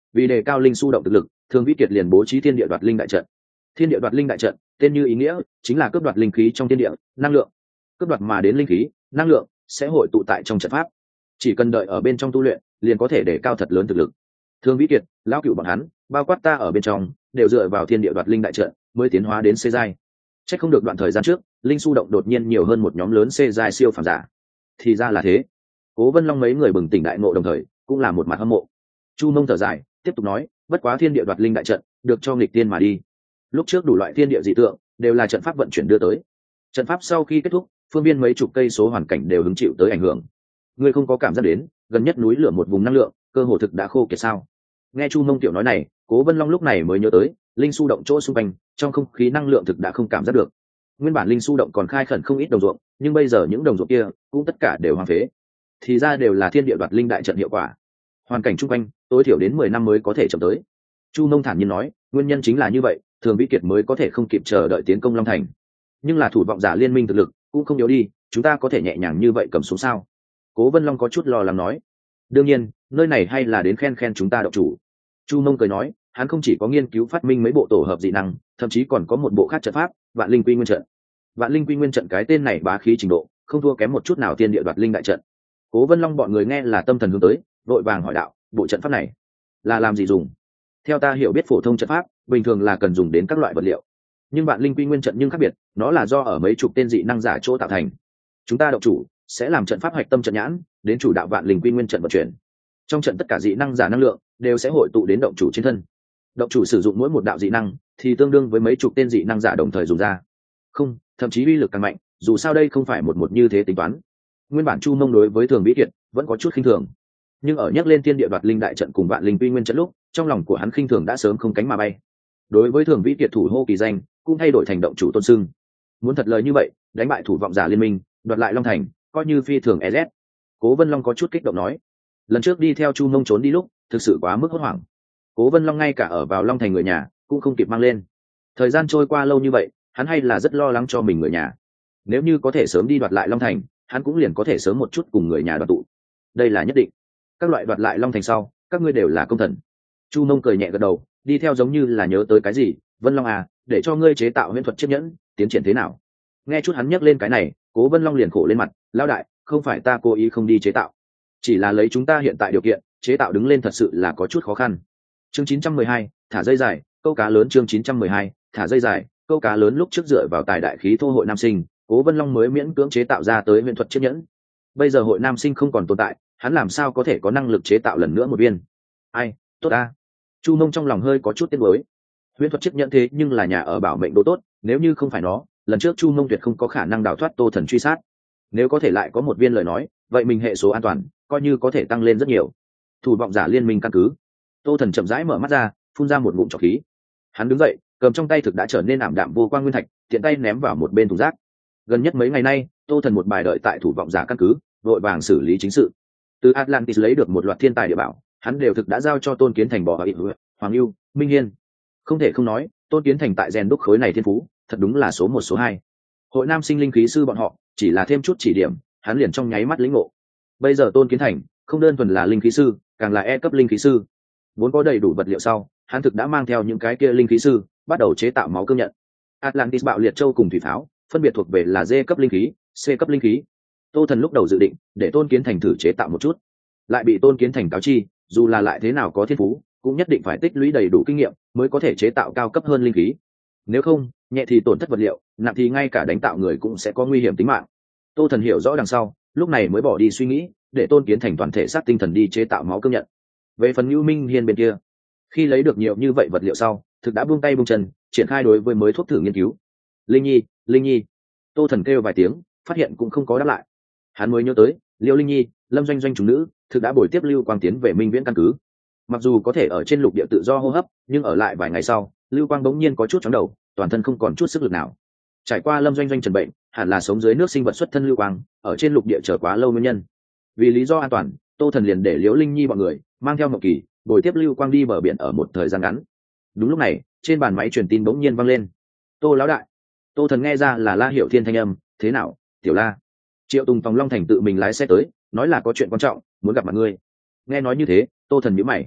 Vì đề cao linh su động thực lực, Thường Vĩ Kiệt liền bố trí thiên địa đoạt linh đại trận. Thiên địa đoạt linh đại trận, tên như ý nghĩa, chính là cướp đoạt linh khí trong thiên địa, năng lượng. Cướp đoạt mà đến linh khí, năng lượng sẽ hội tụ tại trong trận pháp. Chỉ cần đợi ở bên trong tu luyện, liền có thể đề cao thật lớn thực lực. Thường Vĩ Kiệt, lão cửu bọn hắn, bao quát ta ở bên trong, đều dựa vào thiên địa đoạt linh đại trận mới tiến hóa đến C giai. Chắc không được đoạn thời gian trước, linh su động đột nhiên nhiều hơn một nhóm lớn C giai siêu phàm giả. Thì ra là thế. Cố Vân Long mấy người bừng tỉnh đại ngộ đồng thời, cũng là một mặt hâm mộ. Chu Mông thở dài, tiếp tục nói, bất quá thiên địa đoạt linh đại trận, được cho nghịch tiên mà đi. Lúc trước đủ loại thiên địa dị tượng, đều là trận pháp vận chuyển đưa tới. Trận pháp sau khi kết thúc, phương viên mấy chục cây số hoàn cảnh đều hứng chịu tới ảnh hưởng. Ngươi không có cảm giác đến, gần nhất núi lửa một vùng năng lượng, cơ hồ thực đã khô kiệt sao? Nghe Chu Mông tiểu nói này, Cố Vân Long lúc này mới nhớ tới, linh su động chỗ xung quanh, trong không khí năng lượng thực đã không cảm giác được. Nguyên bản linh su động còn khai khẩn không ít đồng ruộng, nhưng bây giờ những đồng ruộng kia cũng tất cả đều hoang phế. Thì ra đều là thiên địa đoạt linh đại trận hiệu quả. Hoàn cảnh chung quanh tối thiểu đến 10 năm mới có thể chậm tới. Chu Mông thản nhiên nói, nguyên nhân chính là như vậy, Thường Vĩ Kiệt mới có thể không kịp chờ đợi tiến công Long Thành. Nhưng là thủ vọng giả liên minh thực lực cũng không yếu đi, chúng ta có thể nhẹ nhàng như vậy cầm xuống sao? Cố Vân Long có chút lo lắng nói. Đương nhiên, nơi này hay là đến khen khen chúng ta động chủ. Chu Mông cười nói, hắn không chỉ có nghiên cứu phát minh mấy bộ tổ hợp dị năng, thậm chí còn có một bộ khác trận pháp, Vạn Linh Quy Nguyên trận. Vạn Linh Quy Nguyên trận cái tên này bá khí trình độ, không thua kém một chút nào thiên địa đoạt linh đại trận. Cố Vân Long bọn người nghe là tâm thần hướng tới, vội vàng hỏi đạo, bộ trận pháp này là làm gì dùng? Theo ta hiểu biết phổ thông trận pháp, bình thường là cần dùng đến các loại vật liệu. Nhưng Vạn Linh Quy Nguyên trận nhưng khác biệt, nó là do ở mấy chục tên dị năng giả chỗ tạo thành. Chúng ta động chủ sẽ làm trận pháp hạch tâm trận nhãn, đến chủ đạo Vạn Linh Quy Nguyên trận vận chuyển. Trong trận tất cả dị năng giả năng lượng đều sẽ hội tụ đến động chủ trên thân. Động chủ sử dụng mỗi một đạo dị năng thì tương đương với mấy chục tên dị năng giả đồng thời dùng ra. Không, thậm chí uy lực càng mạnh, dù sao đây không phải một như thế tính toán. Nguyên bản Chu Mông đối với Thường Vĩ Kiệt vẫn có chút khinh thường, nhưng ở nhắc lên thiên địa đoạt linh đại trận cùng Vạn Linh Quy Nguyên trận lúc, trong lòng của hắn khinh thường đã sớm không cánh mà bay. Đối với Thường Vĩ Kiệt thủ hô kỳ danh, cũng thay đổi thành động chủ tôn sưng. Muốn thật lời như vậy, đánh bại thủ vọng giả liên minh, đoạt lại Long Thành, coi như phi thường EZ. Cố Vân Long có chút kích động nói, lần trước đi theo Chu Mông trốn đi lúc, thực sự quá mức hốt hoảng. Cố Vân Long ngay cả ở vào Long Thành người nhà cũng không kịp mang lên. Thời gian trôi qua lâu như vậy, hắn hay là rất lo lắng cho mình người nhà. Nếu như có thể sớm đi đoạt lại Long Thành, hắn cũng liền có thể sớm một chút cùng người nhà đoàn tụ. Đây là nhất định. Các loại đoạt lại Long Thành sau, các ngươi đều là công thần. Chu Mông cười nhẹ gật đầu, đi theo giống như là nhớ tới cái gì. Vân Long à, để cho ngươi chế tạo huyễn thuật chiếc nhẫn, tiến triển thế nào? Nghe chút hắn nhắc lên cái này, Cố Vân Long liền khổ lên mặt, lão đại, không phải ta cố ý không đi chế tạo, chỉ là lấy chúng ta hiện tại điều kiện, chế tạo đứng lên thật sự là có chút khó khăn. Chương 912, thả dây dài, câu cá lớn. Chương 912, thả dây dài, câu cá lớn. Lúc trước dựa vào tài đại khí thô hội nam sinh, Cố Vân Long mới miễn cưỡng chế tạo ra tới huyễn thuật chiếc nhẫn. Bây giờ hội nam sinh không còn tồn tại, hắn làm sao có thể có năng lực chế tạo lần nữa một viên? Ai, tốt a. Chu Mông trong lòng hơi có chút tiếc nuối. Huyễn thuật chiếc nhẫn thế nhưng là nhà ở bảo mệnh đồ tốt, nếu như không phải nó, lần trước Chu Mông tuyệt không có khả năng đào thoát Tô Thần truy sát. Nếu có thể lại có một viên lời nói, vậy mình hệ số an toàn coi như có thể tăng lên rất nhiều. Thủ vọng giả liên minh căn cứ. Tô Thần chậm rãi mở mắt ra, phun ra một ngụm trọc khí. Hắn đứng dậy, cầm trong tay thực đã trở nên ảm đạm vô quang nguyên thạch, tiện tay ném vào một bên thùng rác. Gần nhất mấy ngày nay, Tô Thần một bài đợi tại thủ vọng giả căn cứ, vội vàng xử lý chính sự. Từ Atlantis lấy được một loạt thiên tài địa bảo, hắn đều thực đã giao cho Tôn Kiến Thành bỏ vào Hoàng Ưu, Minh Hiên. Không thể không nói, Tôn Kiến Thành tại rèn đúc khối này thiên phú, thật đúng là số 1 số 2. Hội nam sinh linh khí sư bọn họ, chỉ là thêm chút chỉ điểm, hắn liền trong nháy mắt lĩnh ngộ. Bây giờ Tôn Kiến Thành không đơn thuần là linh khí sư, càng là E cấp linh khí sư. Vốn có đầy đủ vật liệu sau, hắn thực đã mang theo những cái kia linh khí sư, bắt đầu chế tạo máu cương nhận. Atlantis bạo liệt châu cùng thủy pháo, phân biệt thuộc về là D cấp linh khí, C cấp linh khí. Tô Thần lúc đầu dự định để Tôn Kiến Thành thử chế tạo một chút, lại bị Tôn Kiến Thành cáo chi, dù là lại thế nào có thiên phú, cũng nhất định phải tích lũy đầy đủ kinh nghiệm mới có thể chế tạo cao cấp hơn linh khí. Nếu không, nhẹ thì tổn thất vật liệu, nặng thì ngay cả đánh tạo người cũng sẽ có nguy hiểm tính mạng. Tô Thần hiểu rõ đằng sau, lúc này mới bỏ đi suy nghĩ, để Tôn Kiến Thành toàn thể sát tinh thần đi chế tạo máu cương nhận. Về phần Nưu Minh Hiên bên kia, khi lấy được nhiều như vậy vật liệu sau, thực đã buông tay buông chân, triển khai đối với mới thuốc thử nghiên cứu. Linh Nhi, Linh Nhi. Tô Thần kêu vài tiếng, phát hiện cũng không có đáp lại. Hắn mới nhớ tới, Liêu Linh Nhi, Lâm Doanh Doanh chúng nữ, thực đã buổi tiếp Lưu Quang tiến về Minh Viễn căn cứ. Mặc dù có thể ở trên lục địa tự do hô hấp, nhưng ở lại vài ngày sau, Lưu Quang bỗng nhiên có chút chóng đầu, toàn thân không còn chút sức lực nào. Trải qua Lâm Doanh Doanh trần bệnh, hẳn là sống dưới nước sinh vật xuất thân Lưu Quang, ở trên lục địa chờ quá lâu nguyên nhân. Vì lý do an toàn, Tô Thần liền để Liễu Linh Nhi bọn người mang theo Ngọc Kỳ, buổi tiếp Lưu Quang đi bờ biển ở một thời gian ngắn. Đúng lúc này, trên bàn máy truyền tin bỗng nhiên vang lên. Tô lão đại. Tô Thần nghe ra là La Hiểu Thiên thanh âm, thế nào, Tiểu La? Triệu Tùng Tòng Long Thành tự mình lái xe tới, nói là có chuyện quan trọng, muốn gặp mặt ngươi. Nghe nói như thế, Tô Thần nhíu mày.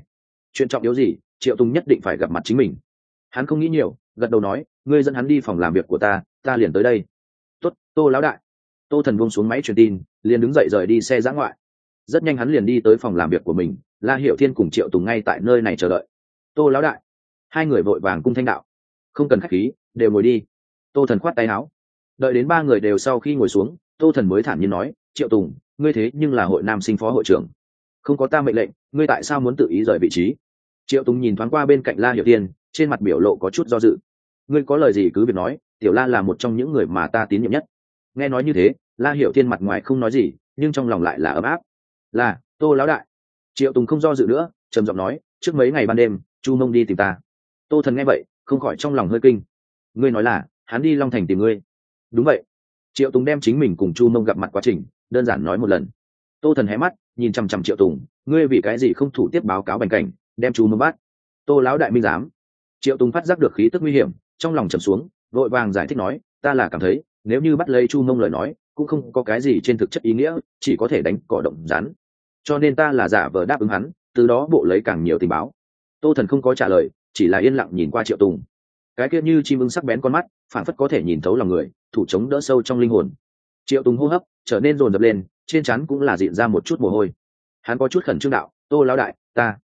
chuyện trọng yếu gì Triệu Tùng nhất định phải gặp mặt chính mình. Hắn không nghĩ nhiều, gật đầu nói, ngươi dẫn hắn đi phòng làm việc của ta liền tới đây. Tốt, Tô lão đại. Tô Thần buông xuống máy truyền tin, liền đứng dậy rời đi xe dã ngoại. Rất nhanh hắn liền đi tới phòng làm việc của mình, La Hiểu Thiên cùng Triệu Tùng ngay tại nơi này chờ đợi. Tô lão đại. Hai người vội vàng cung thanh đạo. Không cần khách khí, đều ngồi đi. Tô Thần khoát tay áo. Đợi đến ba người đều sau khi ngồi xuống, Tô Thần mới thản nhiên nói, Triệu Tùng, ngươi thế nhưng là hội nam sinh phó hội trưởng, không có ta mệnh lệnh, ngươi tại sao muốn tự ý rời vị trí? Triệu Tùng nhìn thoáng qua bên cạnh La Hiểu Thiên, trên mặt biểu lộ có chút do dự. Ngươi có lời gì cứ việc nói, Tiểu La là một trong những người mà ta tín nhiệm nhất. Nghe nói như thế, La Hiểu Thiên mặt ngoài không nói gì, nhưng trong lòng lại là ấm áp. Là, Tô lão đại. Triệu Tùng không do dự nữa, trầm giọng nói, trước mấy ngày ban đêm, Chu Mông đi tìm ta. Tô Thần nghe vậy, không khỏi trong lòng hơi kinh. Ngươi nói là hắn đi Long Thành tìm ngươi? Đúng vậy. Triệu Tùng đem chính mình cùng Chu Mông gặp mặt quá trình đơn giản nói một lần. Tô Thần hé mắt nhìn chằm chằm Triệu Tùng, ngươi vì cái gì không thủ tiếp báo cáo Bành Cảnh, đem Chu Mông bắt? Tô lão đại minh dám. Triệu Tùng phát giác được khí tức nguy hiểm, trong lòng trầm xuống, vội vàng giải thích nói, ta là cảm thấy nếu như bắt lấy Chu Mông lời nói cũng không có cái gì trên thực chất ý nghĩa, chỉ có thể đánh cỏ động rắn, cho nên ta là giả vờ đáp ứng hắn, từ đó bộ lấy càng nhiều tình báo. Tô Thần không có trả lời, chỉ là yên lặng nhìn qua Triệu Tùng. Cái kia như chim ưng sắc bén con mắt, phảng phất có thể nhìn thấu lòng người, thủ chống đỡ sâu trong linh hồn. Triệu Tùng hô hấp trở nên dồn dập lên, trên trán cũng là diện ra một chút mồ hôi. Hắn có chút khẩn trương đạo, Tô lão đại,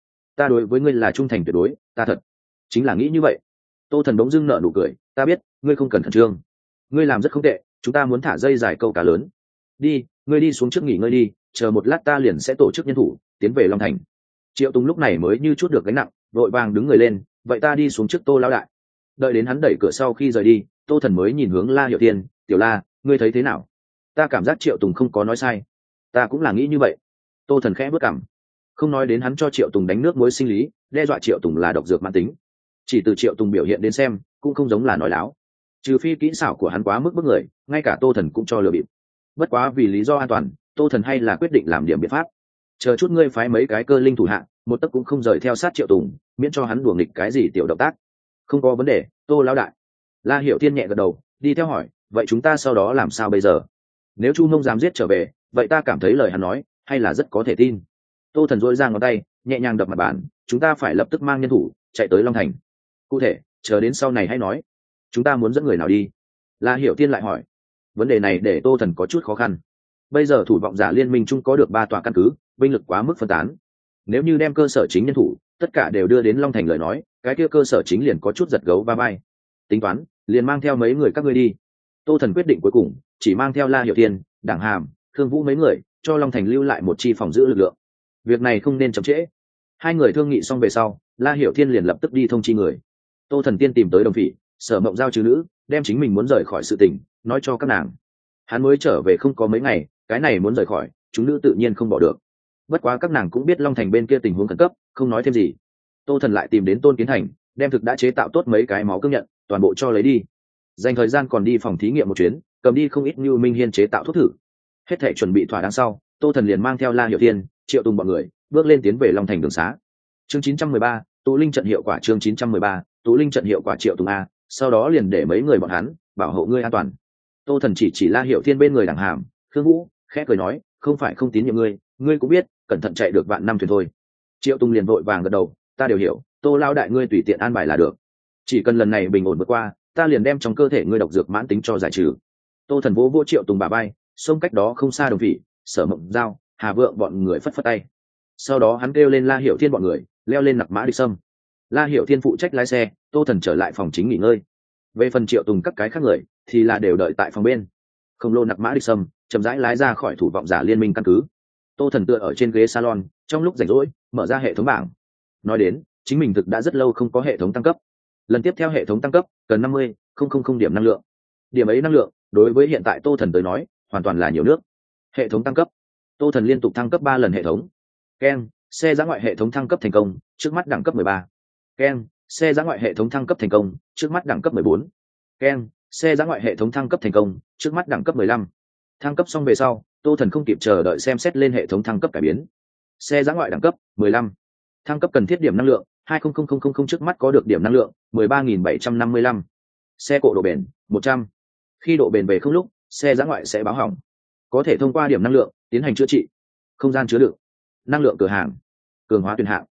ta đối với ngươi là trung thành tuyệt đối, ta thật chính là nghĩ như vậy. Tô Thần bỗng dưng nở nụ cười, ta biết ngươi không cần khẩn trương, ngươi làm rất không tệ, chúng ta muốn thả dây dài câu cá lớn. Đi, ngươi đi xuống trước nghỉ ngơi đi, chờ một lát ta liền sẽ tổ chức nhân thủ tiến về Long Thành. Triệu Tùng lúc này mới như chút được gánh nặng, vội vàng đứng người lên, vậy ta đi xuống trước Tô lão đại. Đợi đến hắn đẩy cửa sau khi rời đi, Tô Thần mới nhìn hướng La Hiểu Thiên, Tiểu La, ngươi thấy thế nào? Ta cảm giác Triệu Tùng không có nói sai. Ta cũng là nghĩ như vậy. Tô Thần khẽ bước cằm. Không nói đến hắn cho Triệu Tùng đánh nước muối sinh lý, đe dọa Triệu Tùng là độc dược mãn tính, chỉ từ Triệu Tùng biểu hiện đến xem cũng không giống là nói láo, trừ phi kỹ xảo của hắn quá mức bức người, ngay cả Tô Thần cũng cho lừa bịp. Bất quá vì lý do an toàn, Tô Thần hay là quyết định làm điểm biện pháp. Chờ chút ngươi phái mấy cái cơ linh thủ hạ, một tấc cũng không rời theo sát Triệu Tùng, miễn cho hắn đùa nghịch cái gì tiểu động tác. Không có vấn đề, Tô lão đại. La Hiểu Thiên nhẹ gật đầu, đi theo hỏi, vậy chúng ta sau đó làm sao bây giờ? Nếu Chu Mông dám giết trở về, vậy ta cảm thấy lời hắn nói hay là rất có thể tin. Tô Thần dội ra ngón tay, nhẹ nhàng đập mặt bàn, chúng ta phải lập tức mang nhân thủ chạy tới Long Thành. Cụ thể chờ đến sau này hãy nói. Chúng ta muốn dẫn người nào đi? La Hiểu Thiên lại hỏi. Vấn đề này để Tô Thần có chút khó khăn. Bây giờ thủ vọng giả liên minh chung có được 3 tòa căn cứ, binh lực quá mức phân tán. Nếu như đem cơ sở chính nhân thủ tất cả đều đưa đến Long Thành lời nói, cái kia cơ sở chính liền có chút giật gấu va bay. Tính toán liền mang theo mấy người các ngươi đi. Tô Thần quyết định cuối cùng chỉ mang theo La Hiểu Thiên, Đảng Hàm, Thương Vũ mấy người, cho Long Thành lưu lại một chi phòng giữ lực lượng. Việc này không nên chậm trễ. Hai người thương nghị xong về sau, La Hiểu Thiên liền lập tức đi thông chi người. Tô Thần tiên tìm tới Đồng Phỉ, Sở Mộng Giao trừ nữ, đem chính mình muốn rời khỏi sự tình nói cho các nàng. Hắn mới trở về không có mấy ngày, cái này muốn rời khỏi, chúng nữ tự nhiên không bỏ được. Bất quá các nàng cũng biết Long Thành bên kia tình huống khẩn cấp, không nói thêm gì. Tô Thần lại tìm đến Tôn Kiến Thành, đem thực đã chế tạo tốt mấy cái máu cương nhận toàn bộ cho lấy đi. Dành thời gian còn đi phòng thí nghiệm một chuyến, cầm đi không ít như Minh Hiên chế tạo thuốc thử. Hết thể chuẩn bị thỏa đáng sau, Tô Thần liền mang theo La Hiểu Thiên, Triệu Tùng bọn người bước lên tiến về Long Thành đường xá. Chương 913, Tụ Linh trận hiệu quả. Chương 913, Tụ Linh trận hiệu quả. Triệu Tùng a, sau đó liền để mấy người bọn hắn bảo hộ ngươi an toàn. Tô Thần chỉ La Hiểu Thiên bên người Đảng Hàm, Khương Vũ, khẽ cười nói, không phải không tín nhiệm ngươi, ngươi cũng biết, cẩn thận chạy được vạn năm thuyền thôi. Triệu Tùng liền vội vàng gật đầu, ta đều hiểu, Tô lao đại ngươi tùy tiện an bài là được, chỉ cần lần này bình ổn vượt qua, ta liền đem trong cơ thể ngươi độc dược mãn tính cho giải trừ. Tô Thần vỗ Triệu Tùng bả vai, xông cách đó không xa Đồng Phỉ, Sở Mộng Giao, Hà Vượng bọn người phất phất tay. Sau đó hắn kêu lên La Hiểu Thiên bọn người leo lên nặc mã địch sâm. La Hiểu Thiên phụ trách lái xe, Tô Thần trở lại phòng chính nghỉ ngơi. Về phần Triệu Tùng các cái khác người thì là đều đợi tại phòng bên. Khổng lồ nặc mã địch sâm chậm rãi lái ra khỏi thủ vọng giả liên minh căn cứ. Tô Thần tựa ở trên ghế salon, trong lúc rảnh rỗi mở ra hệ thống bảng. Nói đến chính mình thực đã rất lâu không có hệ thống tăng cấp. Lần tiếp theo hệ thống tăng cấp cần 50,000 điểm năng lượng. Điểm ấy năng lượng đối với hiện tại Tô Thần tới nói hoàn toàn là nhiều nước. Hệ thống tăng cấp, Tô Thần liên tục thăng cấp 3 lần hệ thống. Ken, xe dã ngoại hệ thống thăng cấp thành công, trước mắt đẳng cấp 13. Ken, xe dã ngoại hệ thống thăng cấp thành công, trước mắt đẳng cấp 14. Ken, xe dã ngoại hệ thống thăng cấp thành công, trước mắt đẳng cấp 15. Thăng cấp xong về sau, Tô Thần không kịp chờ đợi xem xét lên hệ thống thăng cấp cải biến. Xe dã ngoại đẳng cấp 15. Thăng cấp cần thiết điểm năng lượng 20,000, trước mắt có được điểm năng lượng 13.755. Xe cộ độ bền 100. Khi độ bền về không lúc, xe dã ngoại sẽ báo hỏng. Có thể thông qua điểm năng lượng tiến hành chữa trị. Không gian chứa đựng năng lượng cửa hàng, cường hóa tuyển hạng,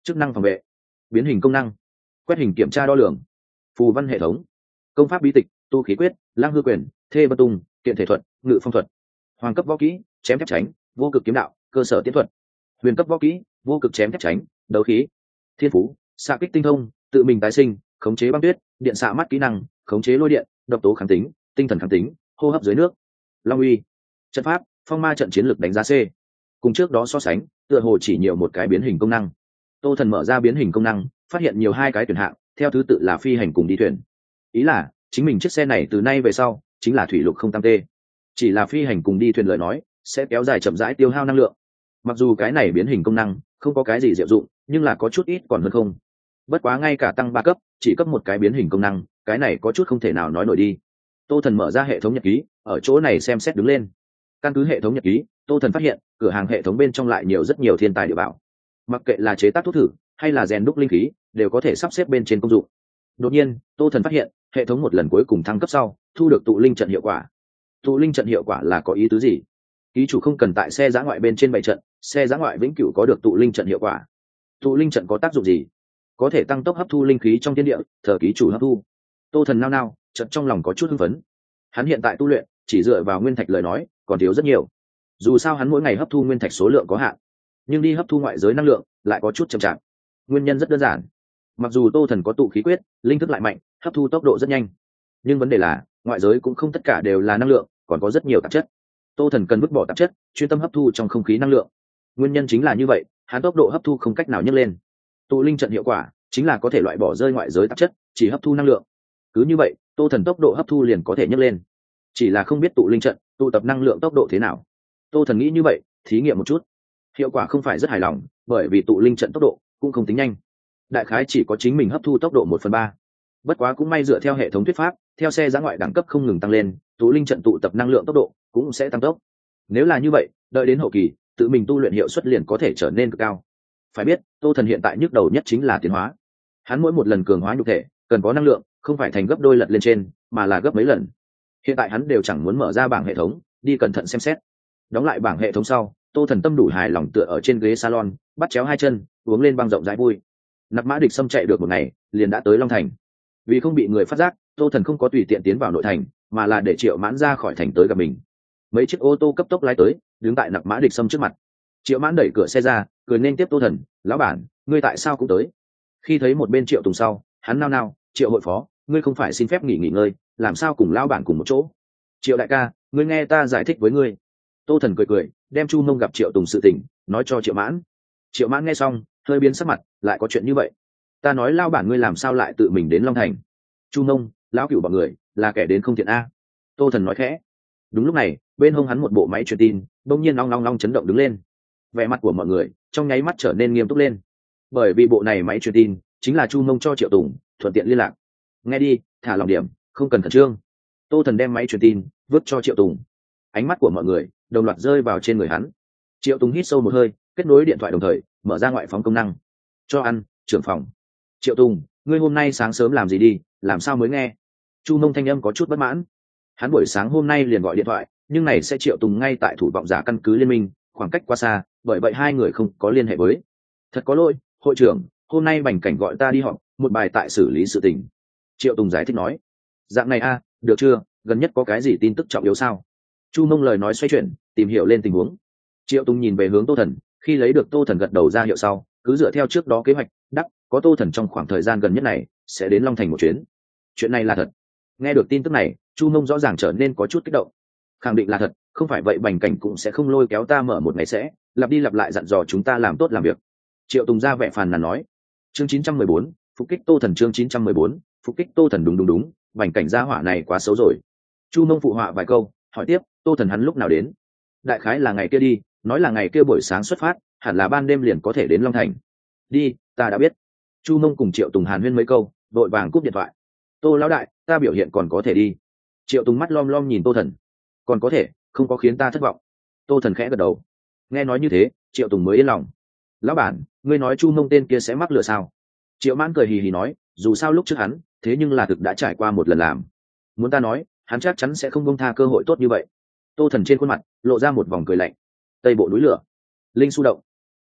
chức năng phòng vệ, biến hình công năng, quét hình kiểm tra đo lường, phù văn hệ thống, công pháp bí tịch, tu khí quyết, lang hư quyền, thê vân tung, kiện thể thuật, ngự phong thuật, hoàng cấp võ kỹ, chém thép tránh, vô cực kiếm đạo, cơ sở tiến thuật, huyền cấp võ kỹ, vô cực chém thép tránh, đấu khí, thiên phú, xạ kích tinh thông, tự mình tái sinh, khống chế băng tuyết, điện xạ mắt kỹ năng, khống chế lôi điện, độc tố kháng tính, tinh thần kháng tính, hô hấp dưới nước, long uy, trận pháp, phong ma trận chiến lược đánh giá C. Cùng trước đó so sánh, tựa hồ chỉ nhiều một cái biến hình công năng. Tô Thần mở ra biến hình công năng, phát hiện nhiều hai cái tuyển hạng, theo thứ tự là phi hành cùng đi thuyền. Ý là chính mình chiếc xe này từ nay về sau chính là thủy lục không tam tê. Chỉ là phi hành cùng đi thuyền lời nói sẽ kéo dài chậm rãi tiêu hao năng lượng. Mặc dù cái này biến hình công năng không có cái gì diệu dụng, nhưng là có chút ít còn hơn không. Bất quá ngay cả tăng 3 cấp, chỉ cấp một cái biến hình công năng, cái này có chút không thể nào nói nổi đi. Tô Thần mở ra hệ thống nhật ký, ở chỗ này xem xét đứng lên. Căn cứ hệ thống nhật ký, Tô Thần phát hiện cửa hàng hệ thống bên trong lại nhiều rất nhiều thiên tài địa bảo. Mặc kệ là chế tác thuốc thử hay là rèn đúc linh khí, đều có thể sắp xếp bên trên công dụng. Đột nhiên, Tô Thần phát hiện hệ thống một lần cuối cùng thăng cấp sau, thu được tụ linh trận hiệu quả. Tụ linh trận hiệu quả là có ý tứ gì? Ký chủ không cần tại xe dã ngoại bên trên bày trận, xe dã ngoại vĩnh cửu có được tụ linh trận hiệu quả. Tụ linh trận có tác dụng gì? Có thể tăng tốc hấp thu linh khí trong thiên địa, thờ ký chủ hấp thu. Tô Thần nao nao, chợt trong lòng có chút hưng phấn. Hắn hiện tại tu luyện chỉ dựa vào nguyên thạch lời nói còn thiếu rất nhiều. Dù sao hắn mỗi ngày hấp thu nguyên thạch số lượng có hạn, nhưng đi hấp thu ngoại giới năng lượng lại có chút chậm chạp. Nguyên nhân rất đơn giản. Mặc dù Tô Thần có tụ khí quyết, linh thức lại mạnh, hấp thu tốc độ rất nhanh, nhưng vấn đề là ngoại giới cũng không tất cả đều là năng lượng, còn có rất nhiều tạp chất. Tô Thần cần vứt bỏ tạp chất, chuyên tâm hấp thu trong không khí năng lượng. Nguyên nhân chính là như vậy, hắn tốc độ hấp thu không cách nào nhấc lên. Tụ linh trận hiệu quả chính là có thể loại bỏ rơi ngoại giới tạp chất, chỉ hấp thu năng lượng. Cứ như vậy, Tô Thần tốc độ hấp thu liền có thể nhấc lên. Chỉ là không biết tụ linh trận tụ tập năng lượng tốc độ thế nào. Tô Thần nghĩ như vậy, thí nghiệm một chút. Hiệu quả không phải rất hài lòng, bởi vì tụ linh trận tốc độ cũng không tính nhanh. Đại khái chỉ có chính mình hấp thu tốc độ 1/3. Bất quá cũng may dựa theo hệ thống thuyết pháp, theo xe giã ngoại đẳng cấp không ngừng tăng lên, tụ linh trận tụ tập năng lượng tốc độ cũng sẽ tăng tốc. Nếu là như vậy, đợi đến hậu kỳ, tự mình tu luyện hiệu suất liền có thể trở nên cực cao. Phải biết, Tô Thần hiện tại nhức đầu nhất chính là tiến hóa. Hắn mỗi một lần cường hóa nhục thể, cần có năng lượng, không phải thành gấp đôi lật lên trên, mà là gấp mấy lần. Hiện tại hắn đều chẳng muốn mở ra bảng hệ thống, đi cẩn thận xem xét. Đóng lại bảng hệ thống sau, Tô Thần tâm đủ hài lòng tựa ở trên ghế salon, bắt chéo hai chân, uống lên băng rộng rãi vui. Nạp Mã Địch Sâm chạy được một ngày, liền đã tới Long Thành. Vì không bị người phát giác, Tô Thần không có tùy tiện tiến vào nội thành, mà là để Triệu Mãn ra khỏi thành tới gặp mình. Mấy chiếc ô tô cấp tốc lái tới, đứng tại Nạp Mã Địch Sâm trước mặt. Triệu Mãn đẩy cửa xe ra, cười nên tiếp Tô Thần, "Lão bản, ngươi tại sao cũng tới?" Khi thấy một bên Triệu Tùng sau, hắn nao nao, "Triệu hội phó, ngươi không phải xin phép nghỉ ngơi, làm sao cùng lão bản cùng một chỗ?" "Triệu đại ca, ngươi nghe ta giải thích với ngươi." Tô Thần cười, đem Chu Mông gặp Triệu Tùng sự tình nói cho Triệu Mãn. Triệu Mãn nghe xong, hơi biến sắc mặt, "Lại có chuyện như vậy? Ta nói lao bản ngươi làm sao lại tự mình đến Long Thành?" "Chu Mông, lão cửu bọn người là kẻ đến không thiện a." Tô Thần nói khẽ. Đúng lúc này, bên hông hắn một bộ máy truyền tin bỗng nhiên long long long chấn động đứng lên. Vẻ mặt của mọi người trong nháy mắt trở nên nghiêm túc lên, bởi vì bộ này máy truyền tin chính là Chu Mông cho Triệu Tùng thuận tiện liên lạc. "Nghe đi, thả lòng điểm, không cần khẩn trương." Tô Thần đem máy truyền tin vứt cho Triệu Tùng. Ánh mắt của mọi người đồng loạt rơi vào trên người hắn. Triệu Tùng hít sâu một hơi, kết nối điện thoại đồng thời mở ra ngoại phóng công năng. "Cho ăn, trưởng phòng." "Triệu Tùng, ngươi hôm nay sáng sớm làm gì đi, làm sao mới nghe?" Chu Mông thanh âm có chút bất mãn. Hắn buổi sáng hôm nay liền gọi điện thoại, nhưng này sẽ Triệu Tùng ngay tại thủ vọng giả căn cứ liên minh, khoảng cách quá xa, bởi vậy hai người không có liên hệ với. "Thật có lỗi, hội trưởng, hôm nay Bành Cảnh gọi ta đi họp, một bài tại xử lý sự tình." Triệu Tùng giải thích nói. "Dạng này a, được chưa, gần nhất có cái gì tin tức trọng yếu sao?" Chu Mông lời nói xoay chuyển, tìm hiểu lên tình huống. Triệu Tùng nhìn về hướng Tô Thần, khi lấy được Tô Thần gật đầu ra hiệu sau, cứ dựa theo trước đó kế hoạch, có Tô Thần trong khoảng thời gian gần nhất này sẽ đến Long Thành một chuyến. Chuyện này là thật. Nghe được tin tức này, Chu Mông rõ ràng trở nên có chút kích động. Khẳng định là thật, không phải vậy Bành Cảnh cũng sẽ không lôi kéo ta mở một ngày sẽ lặp đi lặp lại dặn dò chúng ta làm tốt làm việc. Triệu Tùng ra vẻ phàn nàn nói. Chương 914, phục kích Tô Thần. Chương 914, phục kích Tô Thần. Đúng, Bành Cảnh gia hỏa này quá xấu rồi. Chu Mông phụ họa vài câu, hỏi tiếp, Tô Thần hắn lúc nào đến? Đại khái là ngày kia đi, nói là ngày kia buổi sáng xuất phát, hẳn là ban đêm liền có thể đến Long Thành. Đi, ta đã biết. Chu Mông cùng Triệu Tùng hàn huyên mấy câu, vội vàng cúp điện thoại. Tô lão đại, ta biểu hiện còn có thể đi. Triệu Tùng mắt lom lom nhìn Tô Thần. Còn có thể, không có khiến ta thất vọng. Tô Thần khẽ gật đầu. Nghe nói như thế, Triệu Tùng mới yên lòng. Lão bản, ngươi nói Chu Mông tên kia sẽ mắc lừa sao? Triệu Mãn cười hì hì nói, dù sao lúc trước hắn, thế nhưng là thực đã trải qua một lần làm. Muốn ta nói, hắn chắc chắn sẽ không buông tha cơ hội tốt như vậy. Tô Thần trên khuôn mặt lộ ra một vòng cười lạnh. Tây bộ núi lửa, linh su động.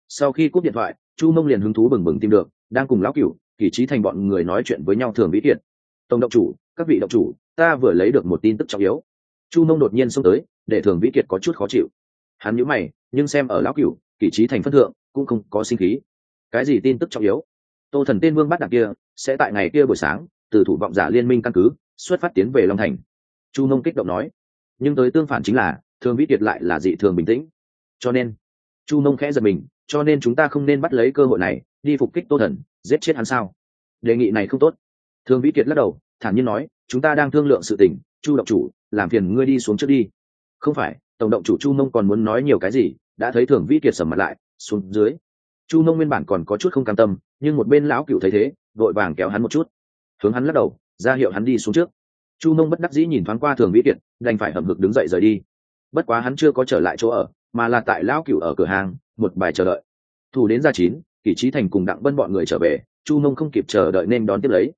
Sau khi cúp điện thoại, Chu Mông liền hứng thú bừng bừng tìm được đang cùng lão cửu, Kỷ Chí Thành bọn người nói chuyện với nhau Thường Vĩ Kiệt. Tổng động chủ, các vị động chủ, ta vừa lấy được một tin tức trọng yếu. Chu Mông đột nhiên xông tới, để Thường Vĩ Kiệt có chút khó chịu. Hắn nhíu mày, nhưng xem ở lão cửu, Kỷ Chí Thành phân thượng, cũng không có sinh khí. Cái gì tin tức trọng yếu? Tô Thần tên vương bắt đằng kia sẽ tại ngày kia buổi sáng từ thủ vọng giả liên minh căn cứ xuất phát tiến về Long Thành. Chu Mông kích động nói. Nhưng tới tương phản chính là Thường Vĩ Kiệt lại là dị thường bình tĩnh. Cho nên, Chu Mông khẽ giật mình, cho nên chúng ta không nên bắt lấy cơ hội này đi phục kích Tô Thần, giết chết hắn sao? Đề nghị này không tốt. Thường Vĩ Kiệt lắc đầu, thản nhiên nói, chúng ta đang thương lượng sự tình, Chu động chủ, làm phiền ngươi đi xuống trước đi. Không phải, tổng động chủ Chu Mông còn muốn nói nhiều cái gì, đã thấy Thường Vĩ Kiệt sầm mặt lại, xuống dưới. Chu Mông nguyên bản còn có chút không cam tâm, nhưng một bên lão cửu thấy thế, vội vàng kéo hắn một chút, hướng hắn lắc đầu, ra hiệu hắn đi xuống trước. Chu Mông bất đắc dĩ nhìn thoáng qua Thường Vĩ Kiệt, đành phải hậm hực đứng dậy rời đi. Bất quá hắn chưa có trở lại chỗ ở, mà là tại lão cửu ở cửa hàng, một bài chờ đợi. Thủ đến ra 9, Kỷ Chí Thành cùng Đặng Vân bọn người trở về, Chu Mông không kịp chờ đợi nên đón tiếp lấy.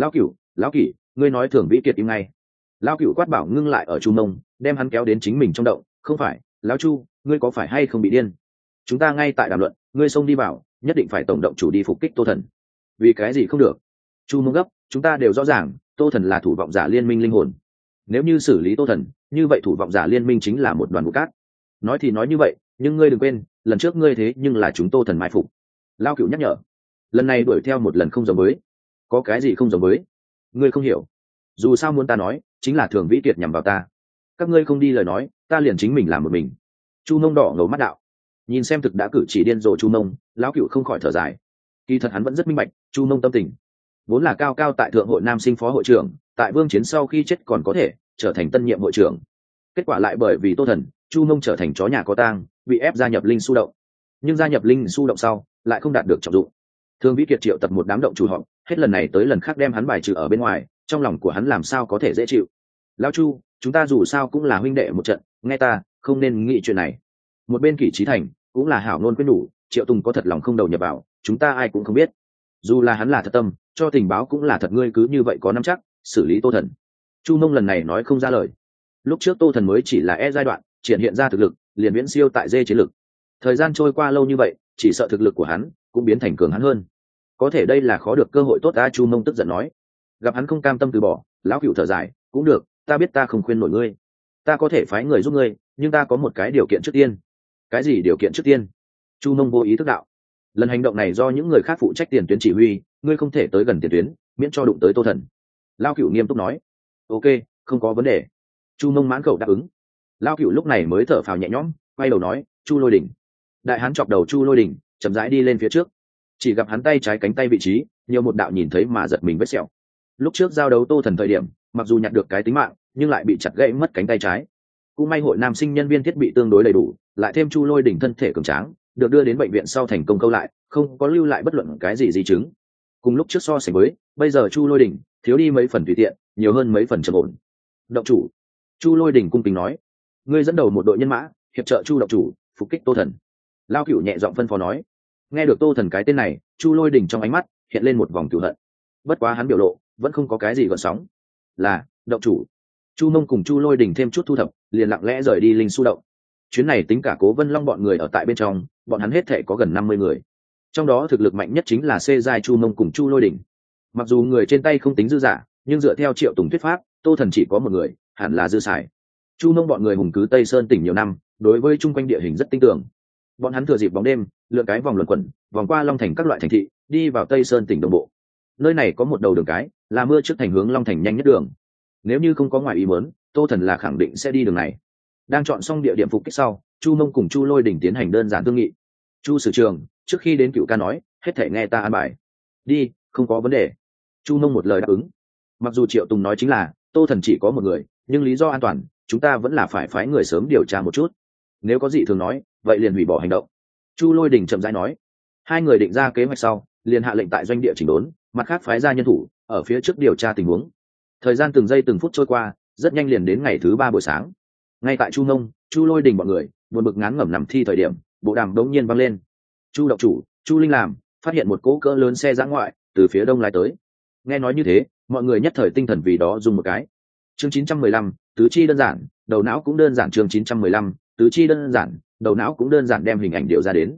Lão Kỷ, ngươi nói Thường Vĩ Kiệt im ngay. Lão Cửu quát bảo ngưng lại ở Chu Mông, đem hắn kéo đến chính mình trong động. Không phải, lão Chu, ngươi có phải hay không bị điên? Chúng ta ngay tại đàm luận, ngươi xông đi vào, nhất định phải tổng động chủ đi phục kích Tô Thần. Vì cái gì không được? Chu Mông gấp, chúng ta đều rõ ràng, Tô Thần là thủ vọng giả liên minh linh hồn. Nếu như xử lý Tô Thần, như vậy thủ vọng giả liên minh chính là một đoàn vụ cát. Nói thì nói như vậy, nhưng ngươi đừng quên, lần trước ngươi thế nhưng là chúng Tô Thần mai phục. Lão Cửu nhắc nhở. Lần này đuổi theo một lần không giống với. Có cái gì không giống với? Ngươi không hiểu. Dù sao muốn ta nói, chính là Thường Vĩ Kiệt nhằm vào ta. Các ngươi không đi lời nói, ta liền chính mình làm một mình. Chu Mông đỏ ngầu mắt đạo. Nhìn xem thực đã cử chỉ điên rồ Chu Mông, lão cửu không khỏi thở dài. Kỳ thật hắn vẫn rất minh bạch Chu Mông tâm tình, vốn là cao cao tại thượng hội nam sinh phó hội trưởng, tại Vương Chiến sau khi chết còn có thể trở thành tân nhiệm hội trưởng. Kết quả lại bởi vì Tô Thần, Chu Mông trở thành chó nhà có tang, bị ép gia nhập linh su động. Nhưng gia nhập linh su động sau, lại không đạt được trọng dụng. Thường Vĩ Kiệt triệu tập một đám động chủ họp, hết lần này tới lần khác đem hắn bài trừ ở bên ngoài, trong lòng của hắn làm sao có thể dễ chịu. Lão Chu, chúng ta dù sao cũng là huynh đệ một trận, nghe ta, không nên nghĩ chuyện này. Một bên Kỷ Chí Thành cũng là hảo ngôn quyết đủ, Triệu Tùng có thật lòng không đầu nhập vào, chúng ta ai cũng không biết. Dù là hắn là thật tâm, cho tình báo cũng là thật, ngươi cứ như vậy có nắm chắc xử lý Tô Thần. Chu Mông lần này nói không ra lời. Lúc trước Tô Thần mới chỉ là E giai đoạn, triển hiện ra thực lực, liền viễn siêu tại D chiến lực. Thời gian trôi qua lâu như vậy, chỉ sợ thực lực của hắn cũng biến thành cường hắn hơn. Có thể đây là khó được cơ hội tốt ta, Chu Mông tức giận nói. Gặp hắn không cam tâm từ bỏ, lão cửu thở dài, cũng được, ta biết ta không khuyên nổi ngươi, ta có thể phái người giúp ngươi, nhưng ta có một cái điều kiện trước tiên. Cái gì điều kiện trước tiên? Chu Mông vô ý thức đạo. Lần hành động này do những người khác phụ trách tiền tuyến chỉ huy, ngươi không thể tới gần tiền tuyến, miễn cho đụng tới Tô Thần. Lão cửu nghiêm túc nói. Ok, không có vấn đề. Chu Mông mãn khẩu đáp ứng. Lão cửu lúc này mới thở phào nhẹ nhõm, quay đầu nói, Chu Lôi Đỉnh. Đại hán chọc đầu Chu Lôi Đỉnh, chậm rãi đi lên phía trước. Chỉ gặp hắn tay trái cánh tay vị trí nhiều một đạo nhìn thấy mà giật mình vết sẹo. Lúc trước giao đấu Tô Thần thời điểm, mặc dù nhặt được cái tính mạng, nhưng lại bị chặt gãy mất cánh tay trái. Cũng may hội nam sinh nhân viên thiết bị tương đối đầy đủ, lại thêm Chu Lôi Đỉnh thân thể cường tráng, được đưa đến bệnh viện sau thành công câu lại, không có lưu lại bất luận cái gì di chứng. Cùng lúc trước so sánh với, bây giờ Chu Lôi Đỉnh thiếu đi mấy phần tùy tiện, nhiều hơn mấy phần trầm ổn. Động chủ, Chu Lôi Đỉnh cung kính nói, ngươi dẫn đầu một đội nhân mã, hiệp trợ Chu động chủ phục kích Tô Thần. Lao Cửu nhẹ giọng phân phó nói. Nghe được Tô Thần cái tên này, Chu Lôi Đỉnh trong ánh mắt hiện lên một vòng cửu hận. Bất quá hắn biểu lộ vẫn không có cái gì gợn sóng. Là động chủ. Chu Mông cùng Chu Lôi Đỉnh thêm chút thu thập, liền lặng lẽ rời đi linh su động. Chuyến này tính cả Cố Vân Long bọn người ở tại bên trong, bọn hắn hết thể có gần 50 người. Trong đó thực lực mạnh nhất chính là C giai Chu Mông cùng Chu Lôi Đỉnh. Mặc dù người trên tay không tính dư giả, nhưng dựa theo Triệu Tùng thuyết pháp, Tô Thần chỉ có một người, hẳn là dư xài. Chu Mông bọn người hùng cứ Tây Sơn tỉnh nhiều năm, đối với chung quanh địa hình rất tinh tường. Bọn hắn thừa dịp bóng đêm, lượn cái vòng luẩn quẩn, vòng qua Long Thành các loại thành thị, đi vào Tây Sơn tỉnh đồng bộ. Nơi này có một đầu đường cái, là mưa trước thành hướng Long Thành nhanh nhất đường. Nếu như không có ngoài ý muốn, Tô Thần là khẳng định sẽ đi đường này. Đang chọn xong địa điểm phục kích sau, Chu Mông cùng Chu Lôi Đỉnh tiến hành đơn giản thương nghị. Chu sử trường, trước khi đến Cựu ca nói, hết thể nghe ta an bài. Đi, không có vấn đề. Chu Mông một lời đáp ứng. Mặc dù Triệu Tùng nói chính là Tô Thần chỉ có một người, nhưng lý do an toàn, chúng ta vẫn là phải phái người sớm điều tra một chút. Nếu có gì thường nói, vậy liền hủy bỏ hành động. Chu Lôi Đỉnh chậm rãi nói. Hai người định ra kế hoạch sau, liền hạ lệnh tại doanh địa chỉnh đốn, mặt khác phái ra nhân thủ ở phía trước điều tra tình huống. Thời gian từng giây từng phút trôi qua, rất nhanh liền đến ngày thứ 3 buổi sáng. Ngay tại Chu Mông, Chu Lôi Đỉnh bọn người buồn bực ngán ngẩm nằm thi thời điểm, bộ đàm đống nhiên vang lên. Chu động chủ, Chu Linh làm phát hiện một cỗ cỡ lớn xe dã ngoại từ phía đông lái tới. Nghe nói như thế, mọi người nhất thời tinh thần vì đó dùng một cái. Chương 915, tứ chi đơn giản, đầu não cũng đơn giản. Chương 915, tứ chi đơn giản, đầu não cũng đơn giản, đem hình ảnh điều ra đến.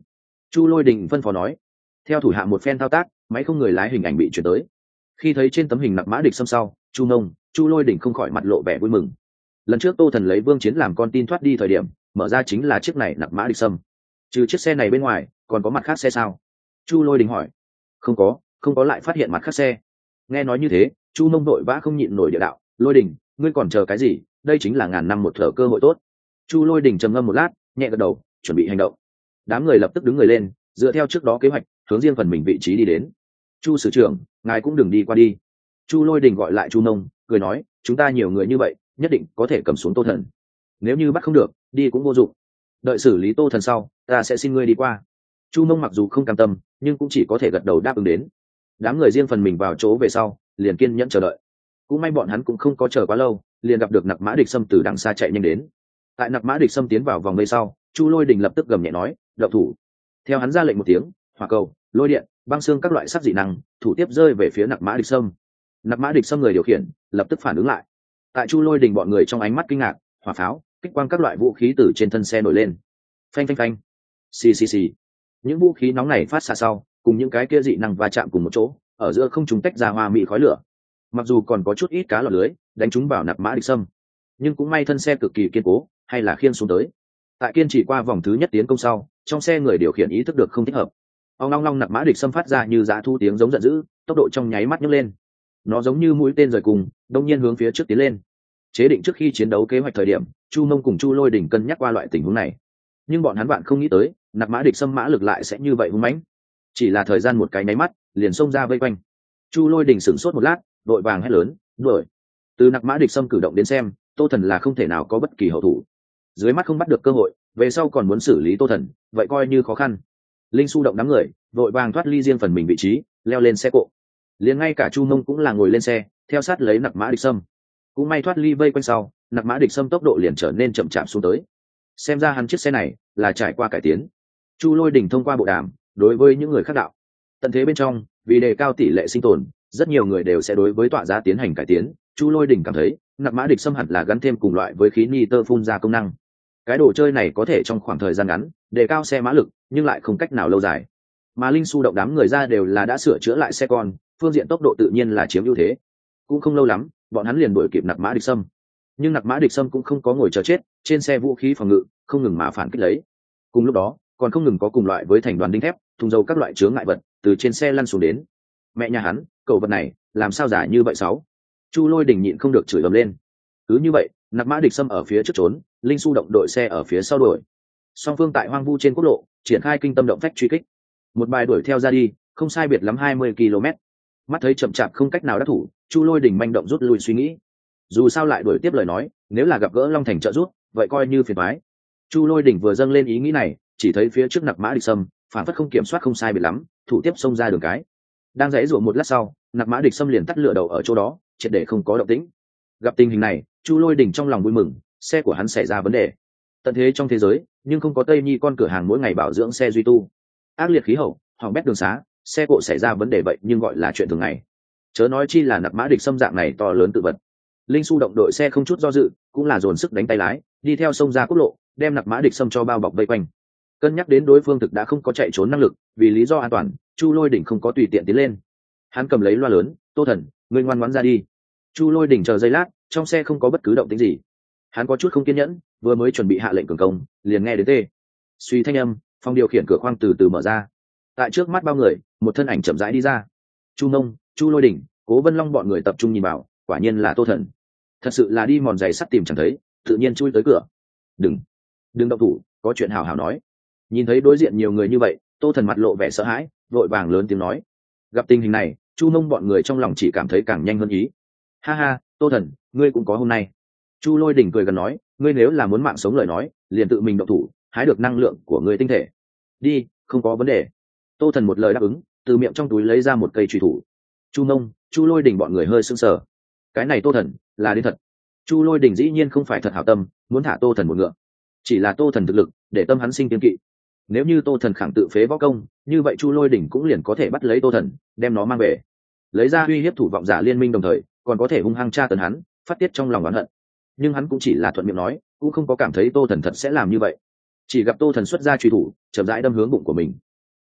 Chu Lôi Đình phân phó nói. Theo thủ hạ một phen thao tác, máy không người lái hình ảnh bị chuyển tới. Khi thấy trên tấm hình Nặc Mã Địch Sâm sau, Chu Nông, Chu Lôi Đình không khỏi mặt lộ vẻ vui mừng. Lần trước Tô Thần lấy Vương Chiến làm con tin thoát đi thời điểm, mở ra chính là chiếc này Nặc Mã Địch Sâm. Trừ chiếc xe này bên ngoài, còn có mặt khác xe sao? Chu Lôi Đình hỏi. Không có lại phát hiện mặt khác xe. Nghe nói như thế, Chu Nông đội vã không nhịn nổi địa đạo, Lôi Đình, ngươi còn chờ cái gì? Đây chính là ngàn năm một thở cơ hội tốt. Chu Lôi Đình trầm ngâm một lát, nhẹ gật đầu, chuẩn bị hành động. Đám người lập tức đứng người lên, dựa theo trước đó kế hoạch, hướng riêng phần mình vị trí đi đến. Chu sử trưởng, ngài cũng đừng đi qua đi. Chu Lôi Đình gọi lại Chu Nông, cười nói, chúng ta nhiều người như vậy, nhất định có thể cầm xuống Tô Thần. Nếu như bắt không được, đi cũng vô dụng. Đợi xử lý Tô Thần sau, ta sẽ xin ngươi đi qua. Chu Nông mặc dù không cam tâm, nhưng cũng chỉ có thể gật đầu đáp ứng đến. Đám người riêng phần mình vào chỗ về sau, liền kiên nhẫn chờ đợi. Cũng may bọn hắn cũng không có chờ quá lâu, liền gặp được Nặc Mã Địch Sâm từ đằng xa chạy nhanh đến. Tại Nặc Mã Địch Sâm tiến vào vòng vây sau, Chu Lôi Đình lập tức gầm nhẹ nói, động thủ. Theo hắn ra lệnh một tiếng, hỏa cầu, lôi điện, băng xương các loại sắc dị năng thủ tiếp rơi về phía Nặc Mã Địch Sâm. Nặc Mã Địch Sâm người điều khiển lập tức phản ứng lại. Tại Chu Lôi Đình bọn người trong ánh mắt kinh ngạc, hỏa pháo, kích quang các loại vũ khí từ trên thân xe nổi lên. Phanh phanh phanh, xì xì xì. Những vũ khí nóng này phát xạ sau, cùng những cái kia dị năng va chạm cùng một chỗ, ở giữa không trung tách ra hoa mỹ khói lửa. Mặc dù còn có chút ít cá lọt lưới đánh trúng vào Nặc Mã Địch Sâm, nhưng cũng may thân xe cực kỳ kiên cố, hay là khiêng xuống tới. Tại kiên trì qua vòng thứ nhất tiến công sau, trong xe người điều khiển ý thức được không thích hợp. Ông long long Nặc Mã Địch Sâm phát ra như dã thu tiếng giống giận dữ, tốc độ trong nháy mắt nhấc lên. Nó giống như mũi tên rời cùng, đông nhiên hướng phía trước tiến lên. Chế định trước khi chiến đấu kế hoạch thời điểm, Chu Nông cùng Chu Lôi Đình cân nhắc qua loại tình huống này, nhưng bọn hắn bạn không nghĩ tới, Nặc Mã Địch Sâm mã lực lại sẽ như vậy hung mãnh. Chỉ là thời gian một cái nháy mắt, liền xông ra vây quanh. Chu Lôi Đình sửng sốt một lát, đội vàng hét lớn, đuổi. Từ Nặc Mã Địch Sâm cử động đến xem, Tô Thần là không thể nào có bất kỳ hậu thủ. Dưới mắt không bắt được cơ hội, về sau còn muốn xử lý Tô Thần, vậy coi như khó khăn. Linh Su động đám người, đội vàng thoát ly riêng phần mình vị trí, leo lên xe cộ. Liền ngay cả Chu Nông cũng là ngồi lên xe, theo sát lấy Nặc Mã Địch Sâm. Cũng may thoát ly vây quanh sau, Nặc Mã Địch Sâm tốc độ liền trở nên chậm chạp xuống tới. Xem ra hắn chiếc xe này là trải qua cải tiến. Chu Lôi Đình thông qua bộ đàm đối với những người khác đạo, tận thế bên trong, vì đề cao tỷ lệ sinh tồn, rất nhiều người đều sẽ đối với tọa giá tiến hành cải tiến. Chu Lôi Đình cảm thấy Nặc Mã Địch Sâm hẳn là gắn thêm cùng loại với khí nitơ phun ra công năng. Cái đồ chơi này có thể trong khoảng thời gian ngắn đề cao xe mã lực, nhưng lại không cách nào lâu dài. Mà Linh Su động đám người ra đều là đã sửa chữa lại xe con, phương diện tốc độ tự nhiên là chiếm ưu thế. Cũng không lâu lắm, bọn hắn liền đuổi kịp Nặc Mã Địch Sâm. Nhưng Nặc Mã Địch Sâm cũng không có ngồi chờ chết, trên xe vũ khí phòng ngự không ngừng mà phản kích lấy. Cùng lúc đó, còn không ngừng có cùng loại với thành đoàn đinh thép, thùng dầu các loại chướng ngại vật từ trên xe lăn xuống đến. Mẹ nhà hắn, cậu vật này làm sao giả như vậy sáu? Chu Lôi Đình nhịn không được chửi ầm lên. Cứ như vậy, Nặc Mã Địch Sâm ở phía trước trốn, Linh Su động đội xe ở phía sau đuổi. Song phương tại hoang vu trên quốc lộ triển khai kinh tâm động phách truy kích. Một bài đuổi theo ra đi, không sai biệt lắm 20 km. Mắt thấy chậm chạp không cách nào đắc thủ, Chu Lôi Đình manh động rút lui suy nghĩ. Dù sao lại đuổi tiếp lời nói, nếu là gặp gỡ Long Thành trợ rút, vậy coi như phiền toái. Chu Lôi Đình vừa dâng lên ý nghĩ này, chỉ thấy phía trước Nặc Mã Địch Sâm phản phất không kiểm soát không sai biệt lắm, thủ tiếp xông ra đường cái. Đang dãy rủa một lát sau, Nặc Mã Địch Sâm liền tắt lửa đầu ở chỗ đó, triệt để không có động tĩnh. Gặp tình hình này, Chu Lôi Đình trong lòng vui mừng, xe của hắn xảy ra vấn đề. Tận thế trong thế giới, nhưng không có Tây Nhi con cửa hàng mỗi ngày bảo dưỡng xe duy tu. Ác liệt khí hậu, hỏng bét đường xá, xe cộ xảy ra vấn đề vậy nhưng gọi là chuyện thường ngày. Chớ nói chi là Nặc Mã Địch Sâm dạng này to lớn tự vật. Linh Su động đội xe không chút do dự, cũng là dồn sức đánh tay lái, đi theo sông ra quốc lộ, đem Nặc Mã Địch Sâm cho bao bọc vây quanh. Cân nhắc đến đối phương thực đã không có chạy trốn năng lực, vì lý do an toàn, Chu Lôi Đình không có tùy tiện tiến lên. Hắn cầm lấy loa lớn, Tô Thần, ngươi ngoan ngoãn ra đi. Chu Lôi Đình chờ giây lát, trong xe không có bất cứ động tĩnh gì. Hắn có chút không kiên nhẫn, vừa mới chuẩn bị hạ lệnh cường công, liền nghe đến tê suy thanh âm, phòng điều khiển cửa khoang từ từ mở ra. Tại trước mắt bao người, một thân ảnh chậm rãi đi ra. Chu Nông, Chu Lôi Đình, Cố Vân Long bọn người tập trung nhìn vào, quả nhiên là Tô Thần. Thật sự là đi mòn giày sắt tìm chẳng thấy, tự nhiên chui tới cửa. Đừng động thủ, có chuyện hào hào nói. Nhìn thấy đối diện nhiều người như vậy, Tô Thần mặt lộ vẻ sợ hãi, vội vàng lớn tiếng nói. Gặp tình hình này, Chu Nông bọn người trong lòng chỉ cảm thấy càng nhanh hơn ý. Ha ha, Tô Thần, ngươi cũng có hôm nay. Chu Lôi Đình cười gần nói, ngươi nếu là muốn mạng sống lời nói, liền tự mình động thủ, hái được năng lượng của ngươi tinh thể. Đi, không có vấn đề. Tô Thần một lời đáp ứng, từ miệng trong túi lấy ra một cây truy thủ. Chu Nông, Chu Lôi Đình bọn người hơi sững sờ. Cái này Tô Thần là đến thật. Chu Lôi Đình dĩ nhiên không phải thật hảo tâm, muốn thả Tô Thần một ngựa. Chỉ là Tô Thần thực lực, để tâm hắn sinh kiên kỵ. Nếu như Tô Thần khẳng tự phế võ công, như vậy Chu Lôi Đình cũng liền có thể bắt lấy Tô Thần, đem nó mang về, lấy ra uy hiếp thủ vọng giả liên minh, đồng thời còn có thể hung hăng tra tấn hắn, phát tiết trong lòng oán hận. Nhưng hắn cũng chỉ là thuận miệng nói, cũng không có cảm thấy Tô Thần thật sẽ làm như vậy. Chỉ gặp Tô Thần xuất ra truy thủ, chậm rãi đâm hướng bụng của mình.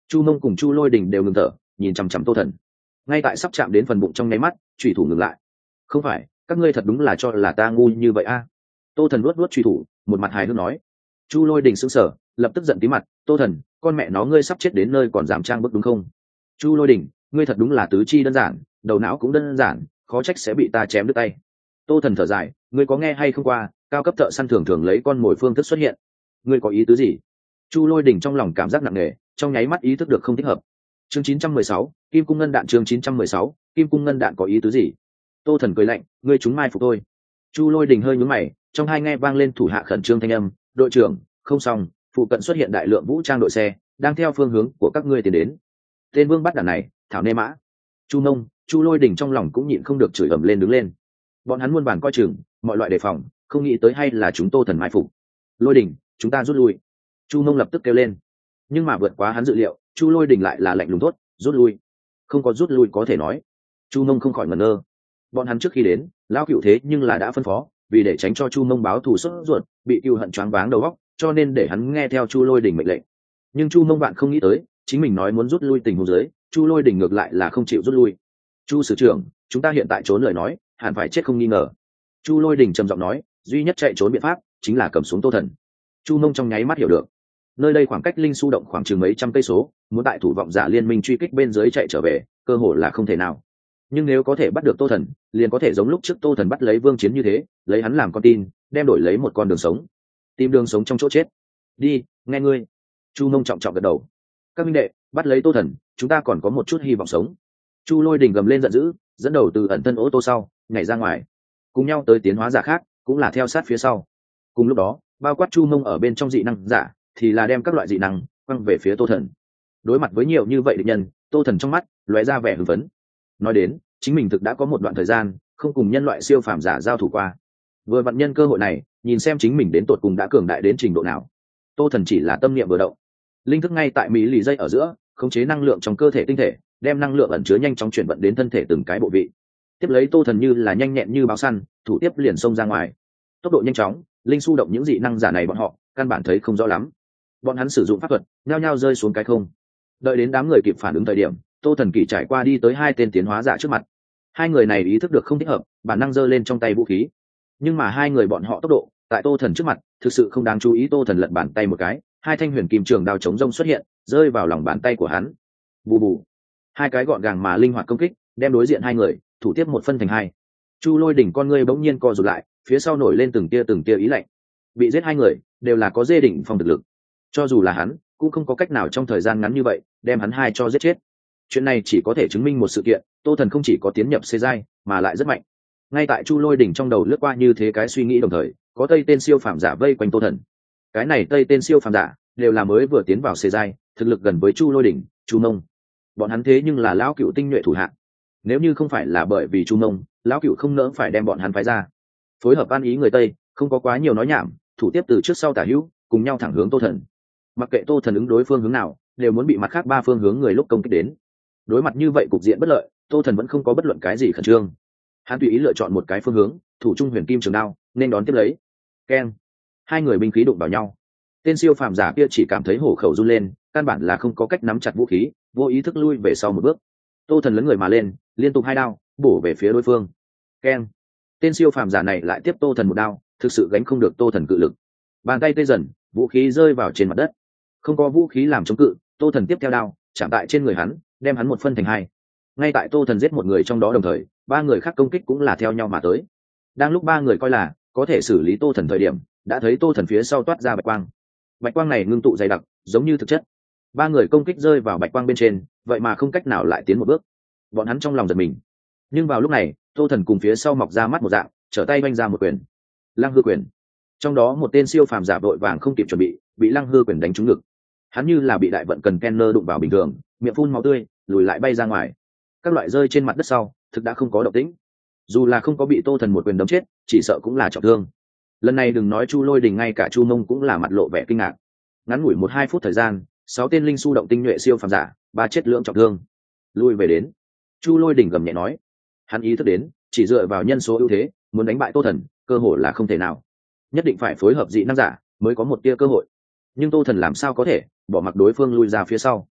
Chu Mông cùng Chu Lôi Đình đều ngừng thở, nhìn chằm chằm Tô Thần. Ngay tại sắp chạm đến phần bụng trong nháy mắt, chủy thủ ngừng lại. Không phải, các ngươi thật đúng là cho là ta ngu như vậy a? Tô Thần luốt chủy thủ, một mặt hài hước nói. Chu Lôi Đình sững sờ, lập tức giận tí mặt. Tô Thần, con mẹ nó ngươi sắp chết đến nơi còn dám trang bức đúng không? Chu Lôi Đình, ngươi thật đúng là tứ chi đơn giản, đầu não cũng đơn giản, khó trách sẽ bị ta chém đứt tay. Tô Thần thở dài, ngươi có nghe hay không qua, cao cấp thợ săn thường thường lấy con mồi phương thức xuất hiện. Ngươi có ý tứ gì? Chu Lôi Đình trong lòng cảm giác nặng nề, trong nháy mắt ý thức được không thích hợp. Chương 916, Kim cung ngân đạn. Chương 916, Kim cung ngân đạn có ý tứ gì? Tô Thần cười lạnh, ngươi chúng mai phục tôi. Chu Lôi Đình hơi nhướng mày, trong hai nghe vang lên thủ hạ khẩn trương thanh âm, đội trưởng, không xong, phụ cận xuất hiện đại lượng vũ trang đội xe, đang theo phương hướng của các ngươi tiến đến. Tên vương bắt đàn này, thảo nê mã. Chu Nông, Chu Lôi Đình trong lòng cũng nhịn không được chửi ầm lên đứng lên. Bọn hắn muôn bản coi chừng, mọi loại đề phòng, không nghĩ tới hay là chúng Tô Thần mai phục. Lôi Đình, chúng ta rút lui. Chu Nông lập tức kêu lên, nhưng mà vượt quá hắn dự liệu, Chu Lôi Đình lại là lạnh lùng thốt, rút lui. Không có rút lui có thể nói. Chu Nông không khỏi ngẩn ngơ. Bọn hắn trước khi đến, lão cựu thế nhưng là đã phân phó, vì để tránh cho Chu Nông báo thù sốt ruột, bị cựu hận choáng váng đầu óc, cho nên để hắn nghe theo Chu Lôi Đình mệnh lệnh. Nhưng Chu Nông bạn không nghĩ tới, chính mình nói muốn rút lui tình huống dưới, Chu Lôi Đình ngược lại là không chịu rút lui. Chu sử trưởng, chúng ta hiện tại trốn lời nói, hẳn phải chết không nghi ngờ. Chu Lôi Đình trầm giọng nói, duy nhất chạy trốn biện pháp chính là cầm xuống Tô Thần. Chu Nông trong nháy mắt hiểu được, nơi đây khoảng cách linh su động khoảng chừng mấy trăm cây số, muốn tại thủ vọng giả liên minh truy kích bên dưới chạy trở về, cơ hội là không thể nào. Nhưng nếu có thể bắt được Tô Thần, liền có thể giống lúc trước Tô Thần bắt lấy Vương Chiến như thế, lấy hắn làm con tin, đem đổi lấy một con đường sống. Tìm đường sống trong chỗ chết. Đi, nghe ngươi. Chu Nông trọng trọng gật đầu. Các minh đệ, bắt lấy Tô Thần, chúng ta còn có một chút hy vọng sống. Chu Lôi Đình gầm lên giận dữ, dẫn đầu từ ẩn thân ô tô sau, nhảy ra ngoài. Cùng nhau tới tiến hóa giả khác, cũng là theo sát phía sau. Cùng lúc đó, bao quát Chu Nông ở bên trong dị năng giả, thì là đem các loại dị năng quăng về phía Tô Thần. Đối mặt với nhiều như vậy địch nhân, Tô Thần trong mắt lóe ra vẻ hưng phấn. Nói đến, chính mình thực đã có một đoạn thời gian không cùng nhân loại siêu phàm giả giao thủ qua, vừa vặn nhân cơ hội này nhìn xem chính mình đến tột cùng đã cường đại đến trình độ nào. Tô Thần chỉ là tâm niệm vừa động, linh thức ngay tại mỹ lì dây ở giữa khống chế năng lượng trong cơ thể tinh thể, đem năng lượng ẩn chứa nhanh chóng chuyển vận đến thân thể từng cái bộ vị. Tiếp lấy Tô Thần như là nhanh nhẹn như báo săn, thủ tiếp liền xông ra ngoài. Tốc độ nhanh chóng, linh su động những dị năng giả này bọn họ căn bản thấy không rõ lắm. Bọn hắn sử dụng pháp thuật nhao nhao rơi xuống cái không. Đợi đến đám người kịp phản ứng thời điểm, Tô Thần kỳ trải qua đi tới hai tên tiến hóa giả trước mặt. Hai người này ý thức được không thích hợp, bản năng giơ lên trong tay vũ khí. Nhưng mà hai người bọn họ tốc độ tại Tô Thần trước mặt thực sự không đáng chú ý. Tô Thần lật bàn tay một cái, hai thanh huyền kim trường đao chống rông xuất hiện, rơi vào lòng bàn tay của hắn. Bù bù, hai cái gọn gàng mà linh hoạt công kích đem đối diện hai người thủ tiếp một phân thành hai. Chu Lôi Đỉnh con ngươi bỗng nhiên co rụt lại, phía sau nổi lên từng tia ý lạnh. Bị giết hai người đều là có dê đỉnh phong thực lực, cho dù là hắn cũng không có cách nào trong thời gian ngắn như vậy đem hắn hai cho giết chết. Chuyện này chỉ có thể chứng minh một sự kiện, Tô Thần không chỉ có tiến nhập xê giai mà lại rất mạnh. Ngay tại Chu Lôi Đỉnh trong đầu lướt qua như thế cái suy nghĩ, đồng thời có tây tên siêu phàm giả vây quanh Tô Thần. Cái này tây tên siêu phàm giả đều là mới vừa tiến vào xê giai, thực lực gần với Chu Lôi Đỉnh, Chu Nông. Bọn hắn thế nhưng là lão cựu tinh nhuệ thủ hạng, nếu như không phải là bởi vì Chu Nông, lão cựu không nỡ phải đem bọn hắn phái ra. Phối hợp ăn ý người tây, không có quá nhiều nói nhảm, thủ tiếp từ trước sau tả hữu, cùng nhau thẳng hướng Tô Thần. Mặc kệ Tô Thần ứng đối phương hướng nào, đều muốn bị mặt khác ba phương hướng người lúc công kích đến. Đối mặt như vậy cục diện bất lợi, Tô Thần vẫn không có bất luận cái gì khẩn trương. Hắn tùy ý lựa chọn một cái phương hướng, thủ trung huyền kim trường đao nên đón tiếp lấy. Keng, hai người binh khí đụng vào nhau. Tên siêu phàm giả kia chỉ cảm thấy hổ khẩu run lên, căn bản là không có cách nắm chặt vũ khí, vô ý thức lui về sau một bước. Tô Thần lấn người mà lên, liên tục hai đao bổ về phía đối phương. Keng, tên siêu phàm giả này lại tiếp Tô Thần một đao, thực sự gánh không được Tô Thần cự lực. Bàn tay tê dần, vũ khí rơi vào trên mặt đất. Không có vũ khí làm chống cự, Tô Thần tiếp theo đao chạm tại trên người hắn, đem hắn một phân thành hai. Ngay tại Tô Thần giết một người trong đó đồng thời, ba người khác công kích cũng là theo nhau mà tới. Đang lúc ba người coi là có thể xử lý Tô Thần thời điểm, đã thấy Tô Thần phía sau toát ra bạch quang. Bạch quang này ngưng tụ dày đặc, giống như thực chất. Ba người công kích rơi vào bạch quang bên trên, vậy mà không cách nào lại tiến một bước. Bọn hắn trong lòng giật mình. Nhưng vào lúc này, Tô Thần cùng phía sau mọc ra mắt một dạng, trở tay vung ra một quyền. Lăng hư quyền. Trong đó một tên siêu phàm giả vội vàng không kịp chuẩn bị lăng hư quyền đánh trúng ngực. Hắn như là bị đại vận cần Kenner đụng vào bình thường, miệng phun máu tươi, lùi lại bay ra ngoài. Các loại rơi trên mặt đất sau, thực đã không có động tĩnh. Dù là không có bị Tô Thần một quyền đấm chết, chỉ sợ cũng là trọng thương. Lần này đừng nói Chu Lôi Đình, ngay cả Chu Nông cũng là mặt lộ vẻ kinh ngạc. Ngắn ngủi 1-2 phút thời gian, 6 tên linh su động tinh nhuệ siêu phàm giả, 3 chết lưỡng trọng thương. Lui về đến. Chu Lôi Đình gầm nhẹ nói. Hắn ý thức đến, chỉ dựa vào nhân số ưu thế, muốn đánh bại Tô Thần, cơ hội là không thể nào. Nhất định phải phối hợp dị năng giả mới có một tia cơ hội. Nhưng Tô Thần làm sao có thể bỏ mặc đối phương lui ra phía sau.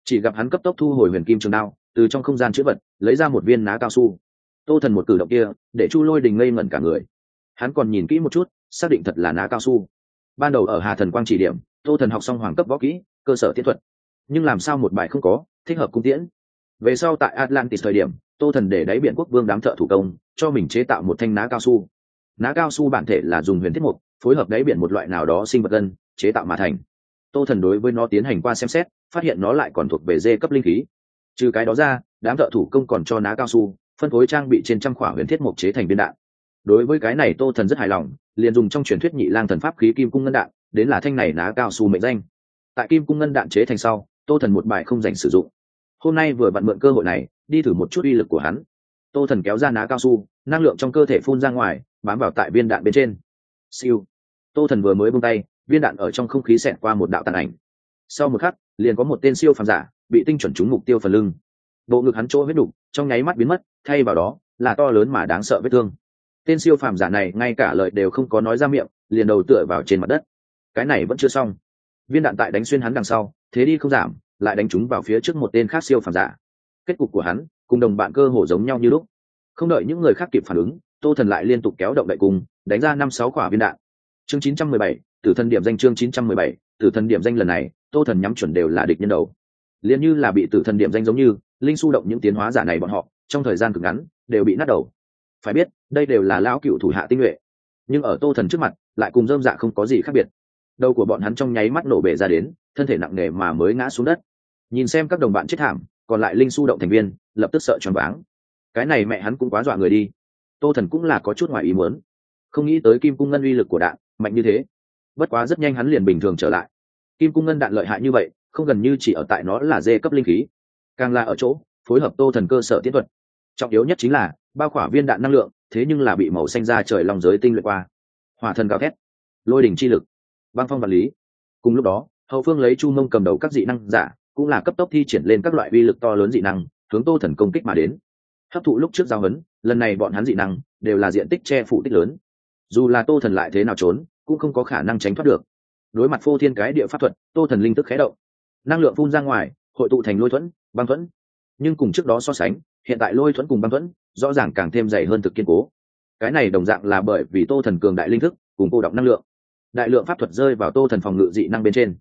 Chỉ gặp hắn cấp tốc thu hồi huyền kim trường đao, từ trong không gian chữ vật lấy ra một viên ná cao su. Tô Thần một cử động kia để Chu Lôi Đình ngây ngẩn cả người. Hắn còn nhìn kỹ một chút, xác định thật là ná cao su. Ban đầu ở Hà Thần Quang chỉ điểm, Tô Thần học xong hoàng cấp võ kỹ cơ sở tiễn thuật, nhưng làm sao một bài không có thích hợp cung tiễn. Về sau tại Atlantis thời điểm, Tô Thần để đáy biển quốc vương đám thợ thủ công cho mình chế tạo một thanh ná cao su. Ná cao su bản thể là dùng huyền thiết mục phối hợp đáy biển một loại nào đó sinh vật gân chế tạo mà thành. Tô Thần đối với nó tiến hành qua xem xét, phát hiện nó lại còn thuộc về D cấp linh khí. Trừ cái đó ra, đám thợ thủ công còn cho ná cao su phân phối trang bị trên trăm khỏa huyền thiết mục chế thành viên đạn. Đối với cái này Tô Thần rất hài lòng, liền dùng trong truyền thuyết Nhị Lang thần pháp khí kim cung ngân đạn, đến là thanh này ná cao su mệnh danh. Tại kim cung ngân đạn chế thành sau, Tô Thần một bài không dành sử dụng. Hôm nay vừa vặn mượn cơ hội này, đi thử một chút uy lực của hắn. Tô Thần kéo ra ná cao su, năng lượng trong cơ thể phun ra ngoài, bám vào tại viên đạn bên trên. Siêu. Tô Thần vừa mới buông tay, viên đạn ở trong không khí xẹt qua một đạo tàn ảnh. Sau một khắc, liền có một tên siêu phàm giả bị tinh chuẩn trúng mục tiêu phần lưng. Bộ ngực hắn chỗ huyết đục trong nháy mắt biến mất, thay vào đó là to lớn mà đáng sợ vết thương. Tên siêu phàm giả này ngay cả lời đều không có nói ra miệng, liền đầu tựa vào trên mặt đất. Cái này vẫn chưa xong, viên đạn tại đánh xuyên hắn đằng sau, thế đi không giảm, lại đánh trúng vào phía trước một tên khác siêu phàm giả. Kết cục của hắn cùng đồng bạn cơ hồ giống nhau như lúc. Không đợi những người khác kịp phản ứng, Tô Thần lại liên tục kéo động đậy cùng, đánh ra 5-6 quả viên đạn. Chương 917, Tử thần điểm danh. Chương 917, Tử thần điểm danh. Lần này Tô Thần nhắm chuẩn đều là địch nhân đầu, liền như là bị tử thần điểm danh giống như linh su động những tiến hóa giả này, bọn họ trong thời gian cực ngắn đều bị nát đầu. Phải biết đây đều là lão cựu thủ hạ tinh nhuệ, nhưng ở Tô Thần trước mặt lại cùng rơm dạ không có gì khác biệt. Đầu của bọn hắn trong nháy mắt nổ bể ra đến, thân thể nặng nề mà mới ngã xuống đất. Nhìn xem các đồng bạn chết thảm, còn lại linh su động thành viên lập tức sợ choáng váng. Cái này mẹ hắn cũng quá dọa người đi. Tô Thần cũng là có chút ngoài ý muốn, không nghĩ tới kim cung ngân uy lực của đạn mạnh như thế. Bất quá rất nhanh hắn liền bình thường trở lại. Kim cung ngân đạn lợi hại như vậy, không gần như chỉ ở tại nó là D cấp linh khí, càng là ở chỗ phối hợp Tô Thần cơ sở tiến thuật. Trọng yếu nhất chính là bao khỏa viên đạn năng lượng, thế nhưng là bị màu xanh da trời long giới tinh luyện qua. Hỏa thần gào thét, lôi đỉnh chi lực, băng phong vật lý. Cùng lúc đó, hậu phương lấy Chu Mông cầm đầu các dị năng giả cũng là cấp tốc thi triển lên các loại uy lực to lớn dị năng, hướng Tô Thần công kích mà đến. Hấp thụ lúc trước giao hấn, lần này bọn hắn dị năng đều là diện tích che phủ tích lớn, dù là Tô Thần lại thế nào trốn cũng không có khả năng tránh thoát được. Đối mặt phô thiên cái địa pháp thuật, Tô Thần linh tức khé động, năng lượng phun ra ngoài, hội tụ thành lôi thuẫn, băng thuẫn. Nhưng cùng trước đó so sánh, hiện tại lôi thuẫn cùng băng thuẫn rõ ràng càng thêm dày hơn, thực kiên cố. Cái này đồng dạng là bởi vì Tô Thần cường đại linh thức cùng cô đọng năng lượng. Đại lượng pháp thuật rơi vào Tô Thần phòng ngự dị năng bên trên.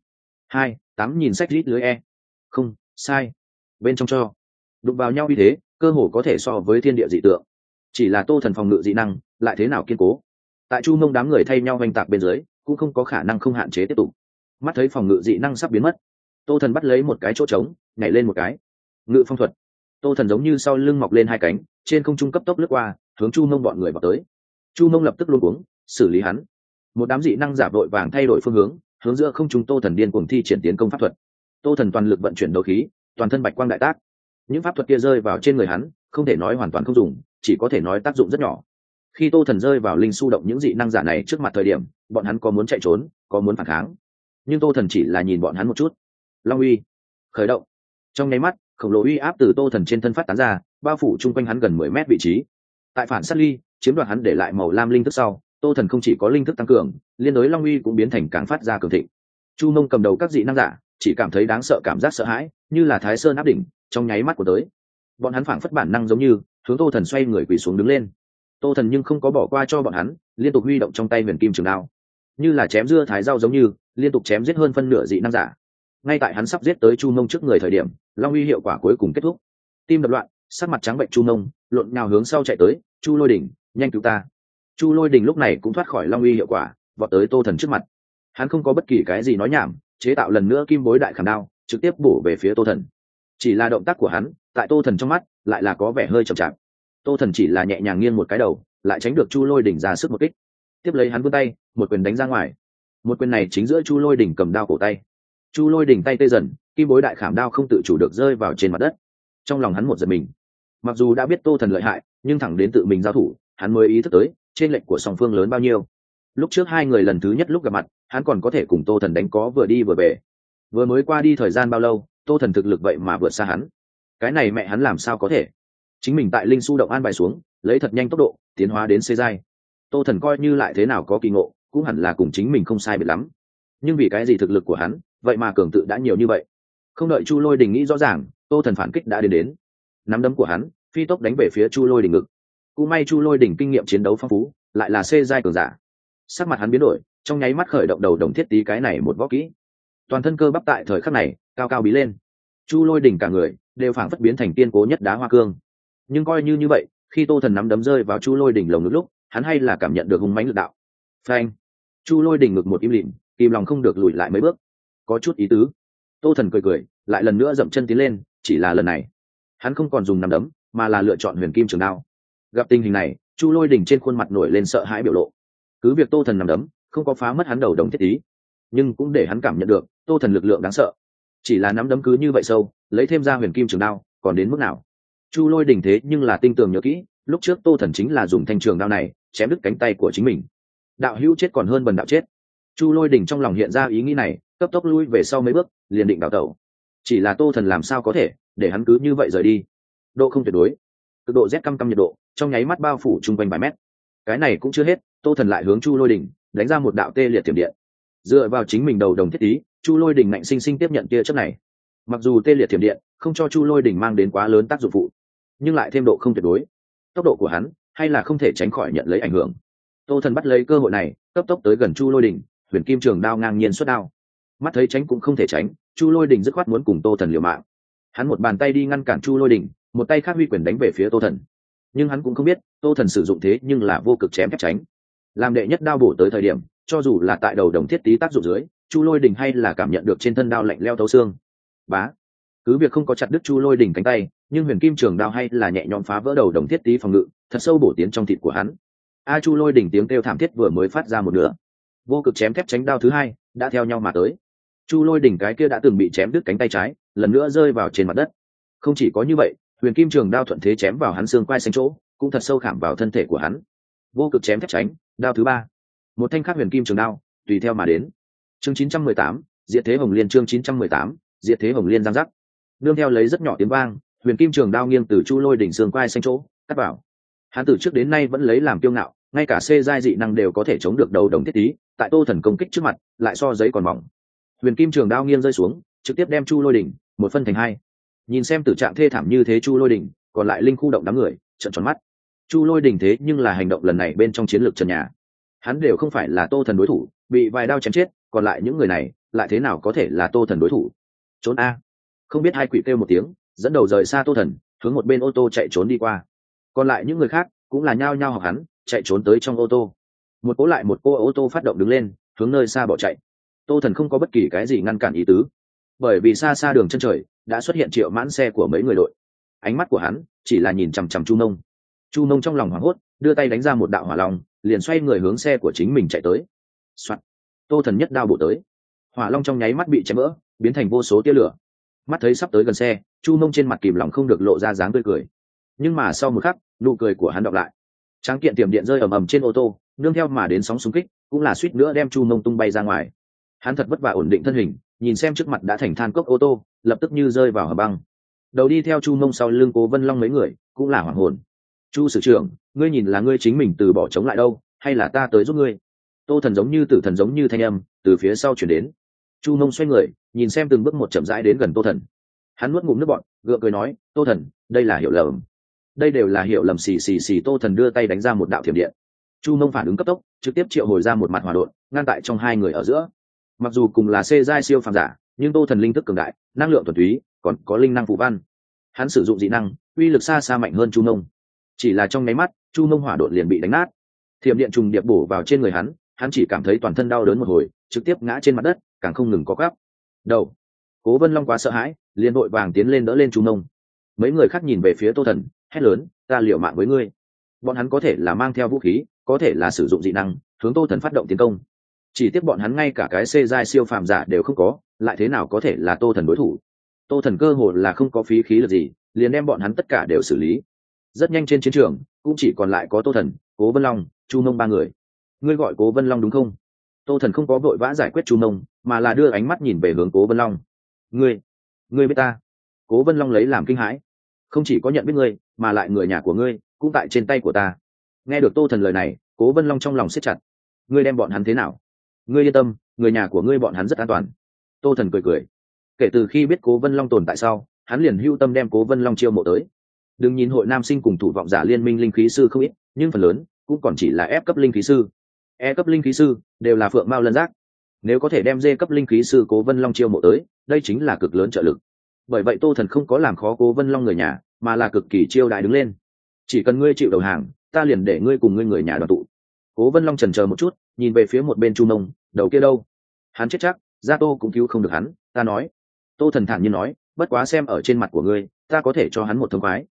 8 nhìn sách rít lưới e. Không, sai. Bên trong cho đụng vào nhau như thế, cơ hồ có thể so với thiên địa dị tượng. Chỉ là Tô Thần phòng ngự dị năng lại thế nào kiên cố. Tại Chu Mông đám người thay nhau hoành tạc bên dưới, cũng không có khả năng không hạn chế tiếp tục. Mắt thấy phòng ngự dị năng sắp biến mất, Tô Thần bắt lấy một cái chỗ trống, nhảy lên một cái. Ngự phong thuật. Tô Thần giống như sau lưng mọc lên hai cánh, trên không trung cấp tốc lướt qua, hướng Chu Mông bọn người vào tới. Chu Mông lập tức luống cuống, xử lý hắn. Một đám dị năng giả vội vàng thay đổi phương hướng, hướng giữa không trung Tô Thần điên cuồng thi triển tiến công pháp thuật. Tô Thần toàn lực vận chuyển đấu khí, toàn thân bạch quang đại tác. Những pháp thuật kia rơi vào trên người hắn, không thể nói hoàn toàn không dùng, chỉ có thể nói tác dụng rất nhỏ. Khi Tô Thần rơi vào linh su động những dị năng giả này trước mặt thời điểm, bọn hắn có muốn chạy trốn, có muốn phản kháng, nhưng Tô Thần chỉ là nhìn bọn hắn một chút. Long uy khởi động. Trong nháy mắt, khổng lồ uy áp từ Tô Thần trên thân phát tán ra, bao phủ chung quanh hắn gần 10 mét vị trí. Tại phản sát ly chiếm đoạt hắn để lại màu lam linh thức sau, Tô Thần không chỉ có linh thức tăng cường, liên đối long uy cũng biến thành càng phát ra cường thịnh. Chu Mông cầm đầu các dị năng giả chỉ cảm thấy đáng sợ, cảm giác sợ hãi như là Thái Sơn áp đỉnh, trong nháy mắt của tới. Bọn hắn phảng phất bản năng giống như hướng Tô Thần xoay người quỳ xuống đứng lên. Tô Thần nhưng không có bỏ qua cho bọn hắn, liên tục huy động trong tay huyền kim trường đao, như là chém dưa thái rau giống như liên tục chém giết hơn phân nửa dị năng giả. Ngay tại hắn sắp giết tới Chu Mông trước người thời điểm, long uy hiệu quả cuối cùng kết thúc. Tim đập loạn, sắc mặt trắng bệnh Chu Mông lộn nhào hướng sau chạy tới. Chu Lôi Đỉnh, nhanh cứu ta! Chu Lôi Đỉnh lúc này cũng thoát khỏi long uy hiệu quả, vọt tới Tô Thần trước mặt. Hắn không có bất kỳ cái gì nói nhảm, chế tạo lần nữa kim bối đại khảm đao, trực tiếp bổ về phía Tô Thần. Chỉ là động tác của hắn, tại Tô Thần trong mắt lại là có vẻ hơi chậm chạp. Tô Thần chỉ là nhẹ nhàng nghiêng một cái đầu, lại tránh được Chu Lôi Đỉnh ra sức một kích. Tiếp lấy hắn vươn tay, một quyền đánh ra ngoài. Một quyền này chính giữa Chu Lôi Đỉnh cầm đao cổ tay. Chu Lôi Đỉnh tay tê dần, kim bối đại khảm đao không tự chủ được rơi vào trên mặt đất. Trong lòng hắn một giật mình. Mặc dù đã biết Tô Thần lợi hại, nhưng thẳng đến tự mình giao thủ, hắn mới ý thức tới trên lệnh của song phương lớn bao nhiêu. Lúc trước hai người lần thứ nhất lúc gặp mặt, hắn còn có thể cùng Tô Thần đánh có vừa đi vừa về. Vừa mới qua đi thời gian bao lâu, Tô Thần thực lực vậy mà vượt xa hắn. Cái này mẹ hắn làm sao có thể? Chính mình tại linh su động an bài xuống, lấy thật nhanh tốc độ tiến hóa đến C giai. Tô Thần coi như lại thế nào có kỳ ngộ, cũng hẳn là cùng chính mình không sai biệt lắm. Nhưng vì cái gì thực lực của hắn vậy mà cường tự đã nhiều như vậy? Không đợi Chu Lôi Đình nghĩ rõ ràng, Tô Thần phản kích đã đến. Nắm đấm của hắn phi tốc đánh về phía Chu Lôi Đình ngực. Cũng may Chu Lôi Đình kinh nghiệm chiến đấu phong phú, lại là xê giai cường giả. Sắc mặt hắn biến đổi, trong nháy mắt khởi động đầu đồng thiết tí cái này một võ kỹ. Toàn thân cơ bắp tại thời khắc này cao cao bí lên. Chu Lôi Đình cả người đều phảng phất biến thành tiên cố nhất đá hoa cương. Nhưng coi như vậy, khi Tô Thần nắm đấm rơi vào Chu Lôi Đình lồng ngực lúc, hắn hay là cảm nhận được hung mãnh lực đạo. Phanh! Chu Lôi Đình ngực một im lìm, kìm lòng không được lùi lại mấy bước. Có chút ý tứ. Tô Thần cười, lại lần nữa dậm chân tiến lên, chỉ là lần này, hắn không còn dùng nắm đấm, mà là lựa chọn huyền kim trường đao. Gặp tình hình này, Chu Lôi Đình trên khuôn mặt nổi lên sợ hãi biểu lộ. Cứ việc Tô Thần nắm đấm không có phá mất hắn đầu đồng thiết tí, nhưng cũng để hắn cảm nhận được Tô Thần lực lượng đáng sợ. Chỉ là nắm đấm cứ như vậy sâu, lấy thêm ra huyền kim trường đao, còn đến mức nào? Chu Lôi Đình thế nhưng là tinh tường nhớ kỹ, lúc trước Tô Thần chính là dùng thanh trường đao này chém đứt cánh tay của chính mình. Đạo hữu chết còn hơn bần đạo chết. Chu Lôi Đình trong lòng hiện ra ý nghĩ này, cấp tốc lui về sau mấy bước, liền định đào tẩu. Chỉ là Tô Thần làm sao có thể để hắn cứ như vậy rời đi? Độ không tuyệt đối, cực độ rét căm căm nhiệt độ trong nháy mắt bao phủ chung quanh vài mét. Cái này cũng chưa hết, Tô Thần lại hướng Chu Lôi Đình đánh ra một đạo tê liệt tiềm điện. Dựa vào chính mình đầu đồng thiết tí, Chu Lôi Đình ngạnh sinh sinh tiếp nhận tia chớp này. Mặc dù tê liệt tiềm điện không cho Chu Lôi Đình mang đến quá lớn tác dụng phụ, nhưng lại thêm độ không tuyệt đối, tốc độ của hắn hay là không thể tránh khỏi nhận lấy ảnh hưởng. Tô Thần bắt lấy cơ hội này, cấp tốc tới gần Chu Lôi Đình, huyền kim trường đao ngang nhiên xuất đao. Mắt thấy tránh cũng không thể tránh, Chu Lôi Đình dứt khoát muốn cùng Tô Thần liều mạng. Hắn một bàn tay đi ngăn cản Chu Lôi Đình, một tay khác huy quyền đánh về phía Tô Thần. Nhưng hắn cũng không biết, Tô Thần sử dụng thế nhưng là vô cực chém thép tránh. Làm đệ nhất đao bổ tới thời điểm, cho dù là tại đầu đồng thiết tí tác dụng dưới, Chu Lôi Đình hay là cảm nhận được trên thân đao lạnh lẽo thấu xương. Bá, cứ việc không có chặt đứt Chu Lôi Đình cánh tay, nhưng huyền kim trường đao hay là nhẹ nhõm phá vỡ đầu đồng thiết tí phòng ngự, thật sâu bổ tiến trong thịt của hắn. Chu Lôi Đình tiếng kêu thảm thiết vừa mới phát ra một nửa, vô cực chém thép tránh đao thứ hai đã theo nhau mà tới. Chu Lôi Đình cái kia đã từng bị chém đứt cánh tay trái, lần nữa rơi vào trên mặt đất. Không chỉ có như vậy, huyền kim trường đao thuận thế chém vào hắn xương quai xanh chỗ, cũng thật sâu khảm vào thân thể của hắn. Vô cực chém thép tránh đao thứ ba, một thanh khác huyền kim trường đao tùy theo mà đến. Chương 918, diệt thế hồng liên. Chương 918, diệt thế hồng liên giang giác. Nương theo lấy rất nhỏ tiếng vang, huyền kim trường đao nghiêng từ Chu Lôi Đỉnh xương quai xanh chỗ cắt vào. Hắn từ trước đến nay vẫn lấy làm kiêu ngạo, ngay cả xê giai dị năng đều có thể chống được đầu đồng thiết tí, tại Tô Thần công kích trước mặt lại so giấy còn mỏng. Huyền kim trường đao nghiêng rơi xuống, trực tiếp đem Chu Lôi Đỉnh một phân thành hai. Nhìn xem tử trạng thê thảm như thế Chu Lôi Đỉnh, còn lại linh khu động đám người trợn tròn mắt. Chu Lôi Đỉnh thế nhưng là hành động lần này bên trong chiến lược trần nhà, hắn đều không phải là Tô Thần đối thủ, bị vài đao chém chết, còn lại những người này lại thế nào có thể là Tô Thần đối thủ? Trốn a! Không biết hai quỷ kêu một tiếng, dẫn đầu rời xa Tô Thần, hướng một bên ô tô chạy trốn đi qua. Còn lại những người khác cũng là nhao nhao học hắn, chạy trốn tới trong ô tô. Một cố lại một cô ô tô phát động đứng lên, hướng nơi xa bỏ chạy. Tô Thần không có bất kỳ cái gì ngăn cản ý tứ, bởi vì xa xa đường chân trời đã xuất hiện Triệu Mãn xe của mấy người đội. Ánh mắt của hắn chỉ là nhìn chằm chằm Chu Nông. Chu Nông trong lòng hoảng hốt, đưa tay đánh ra một đạo hỏa long, liền xoay người hướng xe của chính mình chạy tới. Soạt. Tô Thần nhất đao bổ tới, hỏa long trong nháy mắt bị chém vỡ, biến thành vô số tia lửa. Mắt thấy sắp tới gần xe, Chu Nông trên mặt kìm lòng không được lộ ra dáng tươi cười. Nhưng mà sau một khắc, nụ cười của hắn đọc lại. Tráng kiện tiềm điện rơi ầm ầm trên ô tô, nương theo mà đến sóng xung kích, cũng là suýt nữa đem Chu Nông tung bay ra ngoài. Hắn thật vất vả ổn định thân hình, nhìn xem trước mặt đã thành than cốc ô tô, lập tức như rơi vào hầm băng. Đầu đi theo Chu Nông sau lưng Cố Vân Long mấy người cũng là hoảng hồn. Chu sử trưởng, ngươi nhìn là ngươi chính mình từ bỏ chống lại đâu, hay là ta tới giúp ngươi? Tô Thần giống như tử thần giống như thanh âm từ phía sau chuyển đến. Chu Nông xoay người, nhìn xem từng bước một chậm rãi đến gần Tô Thần. Hắn nuốt ngụm nước bọt, gượng cười nói, Tô Thần, đây là hiểu lầm. Đây đều là hiểu lầm. Xì xì xì. Tô Thần đưa tay đánh ra một đạo thiểm điện. Chu Nông phản ứng cấp tốc, trực tiếp triệu hồi ra một mặt hỏa độn, ngăn tại trong hai người ở giữa. Mặc dù cùng là xê giai siêu phàm giả, nhưng Tô Thần linh thức cường đại, năng lượng thuần túy, còn có linh năng phù văn. Hắn sử dụng dị năng, uy lực xa xa mạnh hơn Chu Nông. Chỉ là trong nháy mắt, Chu Nông hỏa độn liền bị đánh nát. Thiểm điện trùng điệp bổ vào trên người hắn chỉ cảm thấy toàn thân đau đớn một hồi, trực tiếp ngã trên mặt đất, càng không ngừng có gắp. Đầu. Cố Vân Long quá sợ hãi, liền vội vàng tiến lên đỡ lên Chu Nông. Mấy người khác nhìn về phía Tô Thần, hét lớn, ta liều mạng với ngươi. Bọn hắn có thể là mang theo vũ khí, có thể là sử dụng dị năng, hướng Tô Thần phát động tiến công. Chỉ tiếc bọn hắn ngay cả cái xê giai siêu phàm giả đều không có, lại thế nào có thể là Tô Thần đối thủ? Tô Thần cơ hồ là không có phí khí lực gì, liền đem bọn hắn tất cả đều xử lý. Rất nhanh trên chiến trường cũng chỉ còn lại có Tô Thần, Cố Vân Long, Chu Nông ba người. Ngươi gọi Cố Vân Long đúng không? Tô Thần không có vội vã giải quyết Chu Nông, mà là đưa ánh mắt nhìn về hướng Cố Vân Long. Ngươi biết ta? Cố Vân Long lấy làm kinh hãi. Không chỉ có nhận biết ngươi, mà lại người nhà của ngươi cũng tại trên tay của ta. Nghe được Tô Thần lời này, Cố Vân Long trong lòng siết chặt. Ngươi đem bọn hắn thế nào? Ngươi yên tâm, người nhà của ngươi bọn hắn rất an toàn. Tô Thần cười cười. kể từ khi biết Cố Vân Long tồn tại sau, hắn liền hưu tâm đem Cố Vân Long chiêu mộ tới. Đừng nhìn hội nam sinh cùng thủ vọng giả liên minh linh khí sư không ít, nhưng phần lớn cũng còn chỉ là F cấp linh khí sư. E cấp linh khí sư đều là phượng mao lân giác. Nếu có thể đem D cấp linh khí sư Cố Vân Long chiêu mộ tới, đây chính là cực lớn trợ lực. Bởi vậy Tô Thần không có làm khó Cố Vân Long người nhà, mà là cực kỳ chiêu đại đứng lên. Chỉ cần ngươi chịu đầu hàng, ta liền để ngươi cùng ngươi người nhà đoàn tụ. Cố Vân Long chần chờ một chút, nhìn về phía một bên Chu Mông, đầu kia đâu? Hắn chết chắc, Gia Tô cũng cứu không được hắn, ta nói. Tô Thần thản nhiên nói, bất quá xem ở trên mặt của ngươi, ta có thể cho hắn một thông khoái.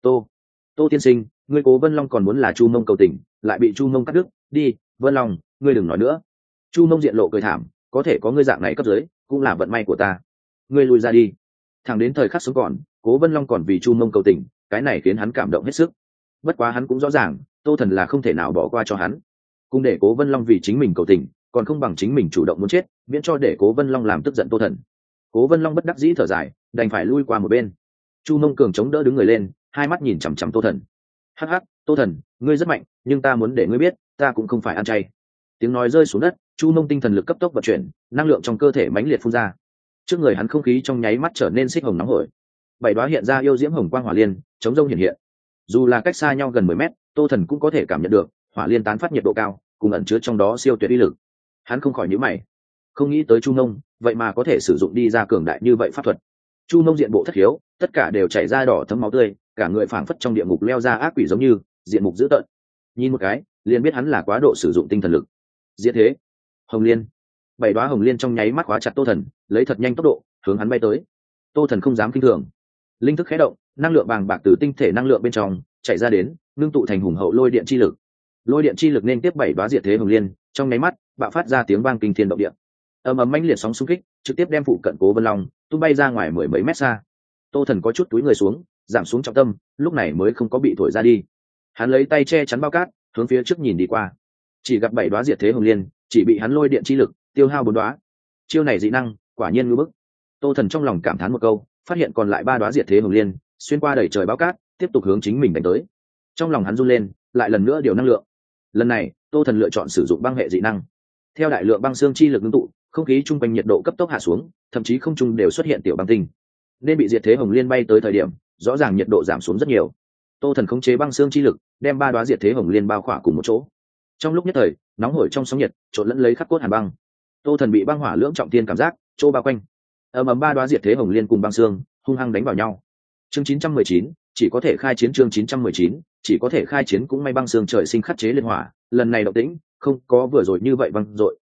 Tô tiên sinh, ngươi Cố Vân Long còn muốn là Chu Mông cầu tình, lại bị Chu Mông cắt đứt, đi, Vân Long, ngươi đừng nói nữa. Chu Mông diện lộ cười thảm, có thể có ngươi dạng này cấp dưới, cũng là vận may của ta. Ngươi lùi ra đi. Thẳng đến thời khắc sống còn, Cố Vân Long còn vì Chu Mông cầu tình, cái này khiến hắn cảm động hết sức. Bất quá hắn cũng rõ ràng, Tô Thần là không thể nào bỏ qua cho hắn. Cùng để Cố Vân Long vì chính mình cầu tình, còn không bằng chính mình chủ động muốn chết, miễn cho để Cố Vân Long làm tức giận Tô Thần. Cố Vân Long bất đắc dĩ thở dài, đành phải lui qua một bên. Chu Mông Cường chống đỡ đứng người lên, hai mắt nhìn chằm chằm Tô Thần. Hắc hắc, Tô Thần, ngươi rất mạnh, nhưng ta muốn để ngươi biết, ta cũng không phải ăn chay. Tiếng nói rơi xuống đất, Chu Mông tinh thần lực cấp tốc vận chuyển, năng lượng trong cơ thể mãnh liệt phun ra. Trước người hắn không khí trong nháy mắt trở nên xích hồng nóng hổi. Bảy đóa hiện ra yêu diễm hồng quang hỏa liên, chống rông hiện hiện. Dù là cách xa nhau gần 10 mét, Tô Thần cũng có thể cảm nhận được hỏa liên tán phát nhiệt độ cao, cùng ẩn chứa trong đó siêu tuyệt uy lực. Hắn không khỏi nhíu mày, không nghĩ tới Chu Mông vậy mà có thể sử dụng đi ra cường đại như vậy pháp thuật. Chu Mông diện bộ thất hiếu, tất cả đều chảy ra đỏ thấm máu tươi, cả người phảng phất trong địa ngục leo ra ác quỷ giống như, diện mục dữ tợn. Nhìn một cái, liền biết hắn là quá độ sử dụng tinh thần lực. Diệt thế, Hồng Liên. Bảy đóa hồng liên trong nháy mắt khóa chặt Tô Thần, lấy thật nhanh tốc độ hướng hắn bay tới. Tô Thần không dám kinh thường, linh thức khẽ động, năng lượng vàng bạc từ tinh thể năng lượng bên trong chạy ra đến, ngưng tụ thành hùng hậu lôi điện chi lực. Lôi điện chi lực nên tiếp bảy đóa diệt thế hồng liên, trong nháy mắt bạo phát ra tiếng vang kinh thiên động địa. Ầm ầm mãnh liệt sóng xung kích, trực tiếp đem phụ cận Cố Vân Long tung bay ra ngoài mười mấy mét xa. Tô Thần có chút túi người xuống, giảm xuống trọng tâm, lúc này mới không có bị thổi ra đi. Hắn lấy tay che chắn bao cát, hướng phía trước nhìn đi qua. Chỉ gặp bảy đóa diệt thế hồng liên, chỉ bị hắn lôi điện chi lực tiêu hao 4 đóa. Chiêu này dị năng, quả nhiên ngưỡng bức. Tô Thần trong lòng cảm thán một câu, phát hiện còn lại 3 đóa diệt thế hồng liên, xuyên qua đầy trời bao cát, tiếp tục hướng chính mình đánh tới. Trong lòng hắn run lên, lại lần nữa điều năng lượng. Lần này, Tô Thần lựa chọn sử dụng băng hệ dị năng. Theo đại lượng băng xương chi lực ngưng tụ, không khí trung quanh nhiệt độ cấp tốc hạ xuống, thậm chí không trung đều xuất hiện tiểu băng tinh. Nên bị diệt thế hồng liên bay tới thời điểm, rõ ràng nhiệt độ giảm xuống rất nhiều. Tô Thần khống chế băng xương chi lực, đem 3 đóa diệt thế hồng liên bao khỏa cùng một chỗ. Trong lúc nhất thời, nóng hổi trong sóng nhiệt, trộn lẫn lấy khắc cốt hàn băng. Tô Thần bị băng hỏa lưỡng trọng thiên cảm giác chỗ bao quanh. Ầm ầm 3 đóa diệt thế hồng liên cùng băng xương hung hăng đánh vào nhau. Chương 919, chỉ có thể khai chiến. Chương 919, chỉ có thể khai chiến. Cũng may băng xương trời sinh khắc chế liên hỏa, lần này động tĩnh không có vừa rồi như vậy văng dội.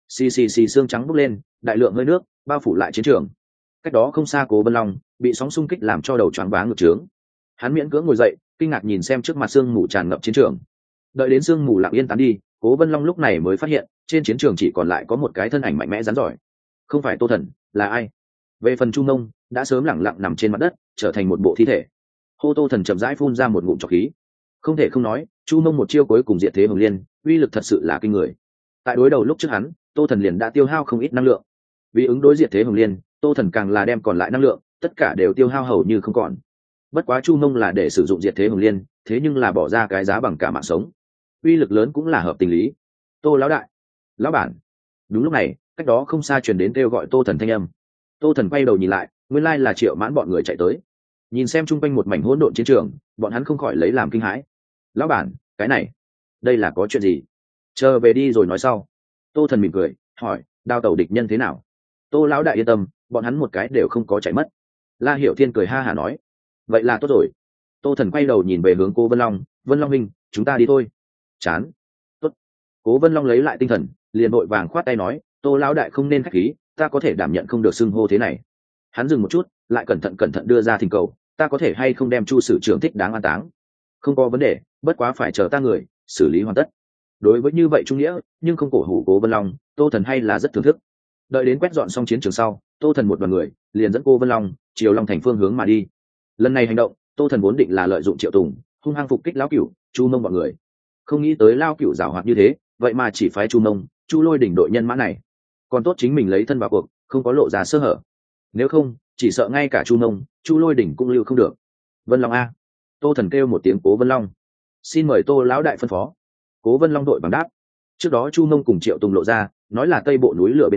Xì xương trắng bốc lên, đại lượng hơi nước bao phủ lại chiến trường. Cách đó không xa Cố Vân Long bị sóng xung kích làm cho đầu choáng váng ngược trướng. Hắn miễn cưỡng ngồi dậy, kinh ngạc nhìn xem trước mặt sương mù tràn ngập chiến trường. Đợi đến sương mù lặng yên tán đi, Cố Vân Long lúc này mới phát hiện trên chiến trường chỉ còn lại có một cái thân ảnh mạnh mẽ rắn giỏi. Không phải Tô Thần, là ai? Về phần Chu Mông, đã sớm lẳng lặng nằm trên mặt đất, trở thành một bộ thi thể. Hô Tô Thần chậm rãi phun ra một ngụm trọc khí. Không thể không nói, Chu Mông một chiêu cuối cùng diệt thế hồng liên, uy lực thật sự là kinh người. Tại đối đầu lúc trước hắn, Tô Thần liền đã tiêu hao không ít năng lượng. Vì ứng đối diệt thế hồng liên, Tô Thần càng là đem còn lại năng lượng, tất cả đều tiêu hao hầu như không còn. Bất quá Chu Mông là để sử dụng diệt thế hồng liên, thế nhưng là bỏ ra cái giá bằng cả mạng sống. Uy lực lớn cũng là hợp tình lý. Tô lão đại, lão bản. Đúng lúc này, cách đó không xa truyền đến kêu gọi Tô Thần thanh âm. Tô Thần quay đầu nhìn lại, nguyên lai là Triệu Mãn bọn người chạy tới. Nhìn xem chung quanh một mảnh hỗn độn chiến trường, bọn hắn không khỏi lấy làm kinh hãi. Lão bản, cái này, đây là có chuyện gì? Chờ về đi rồi nói sau. Tô Thần mỉm cười, hỏi, đao tẩu địch nhân thế nào? Tô lão đại yên tâm, bọn hắn một cái đều không có chạy mất. La Hiểu Thiên cười ha hả nói, vậy là tốt rồi. Tô Thần quay đầu nhìn về hướng cô Vân Long, Vân Long huynh, chúng ta đi thôi. Chán. Tốt. Cố Vân Long lấy lại tinh thần, liền vội vàng khoát tay nói, Tô lão đại không nên khách khí, ta có thể đảm nhận không được xưng hô thế này. Hắn dừng một chút, lại cẩn thận đưa ra thỉnh cầu, ta có thể hay không đem Chu sử trưởng thích đáng an táng? Không có vấn đề, bất quá phải chờ ta người xử lý hoàn tất. Đối với như vậy trung nghĩa, nhưng không cổ hủ Cố Vân Long, Tô Thần hay là rất thưởng thức. Đợi đến quét dọn xong chiến trường sau, Tô Thần một đoàn người liền dẫn cô Vân Long chiều Long Thành phương hướng mà đi. Lần này hành động, Tô Thần vốn định là lợi dụng Triệu Tùng hung hăng phục kích lão cửu Chu Mông bọn người, không nghĩ tới lao cửu giảo hoạt như thế, vậy mà chỉ phái Chu Mông Chu Lôi đỉnh đội nhân mã này. Còn tốt chính mình lấy thân vào cuộc, không có lộ ra sơ hở, nếu không chỉ sợ ngay cả Chu Mông Chu Lôi đỉnh cũng lưu không được. Vân Long a. Tô Thần kêu một tiếng Cố Vân Long, xin mời Tô lão đại phân phó. Cố Vân Long đội bằng đáp. Trước đó Chu Mông cùng Triệu Tùng lộ ra, nói là tây bộ núi lửa bên kia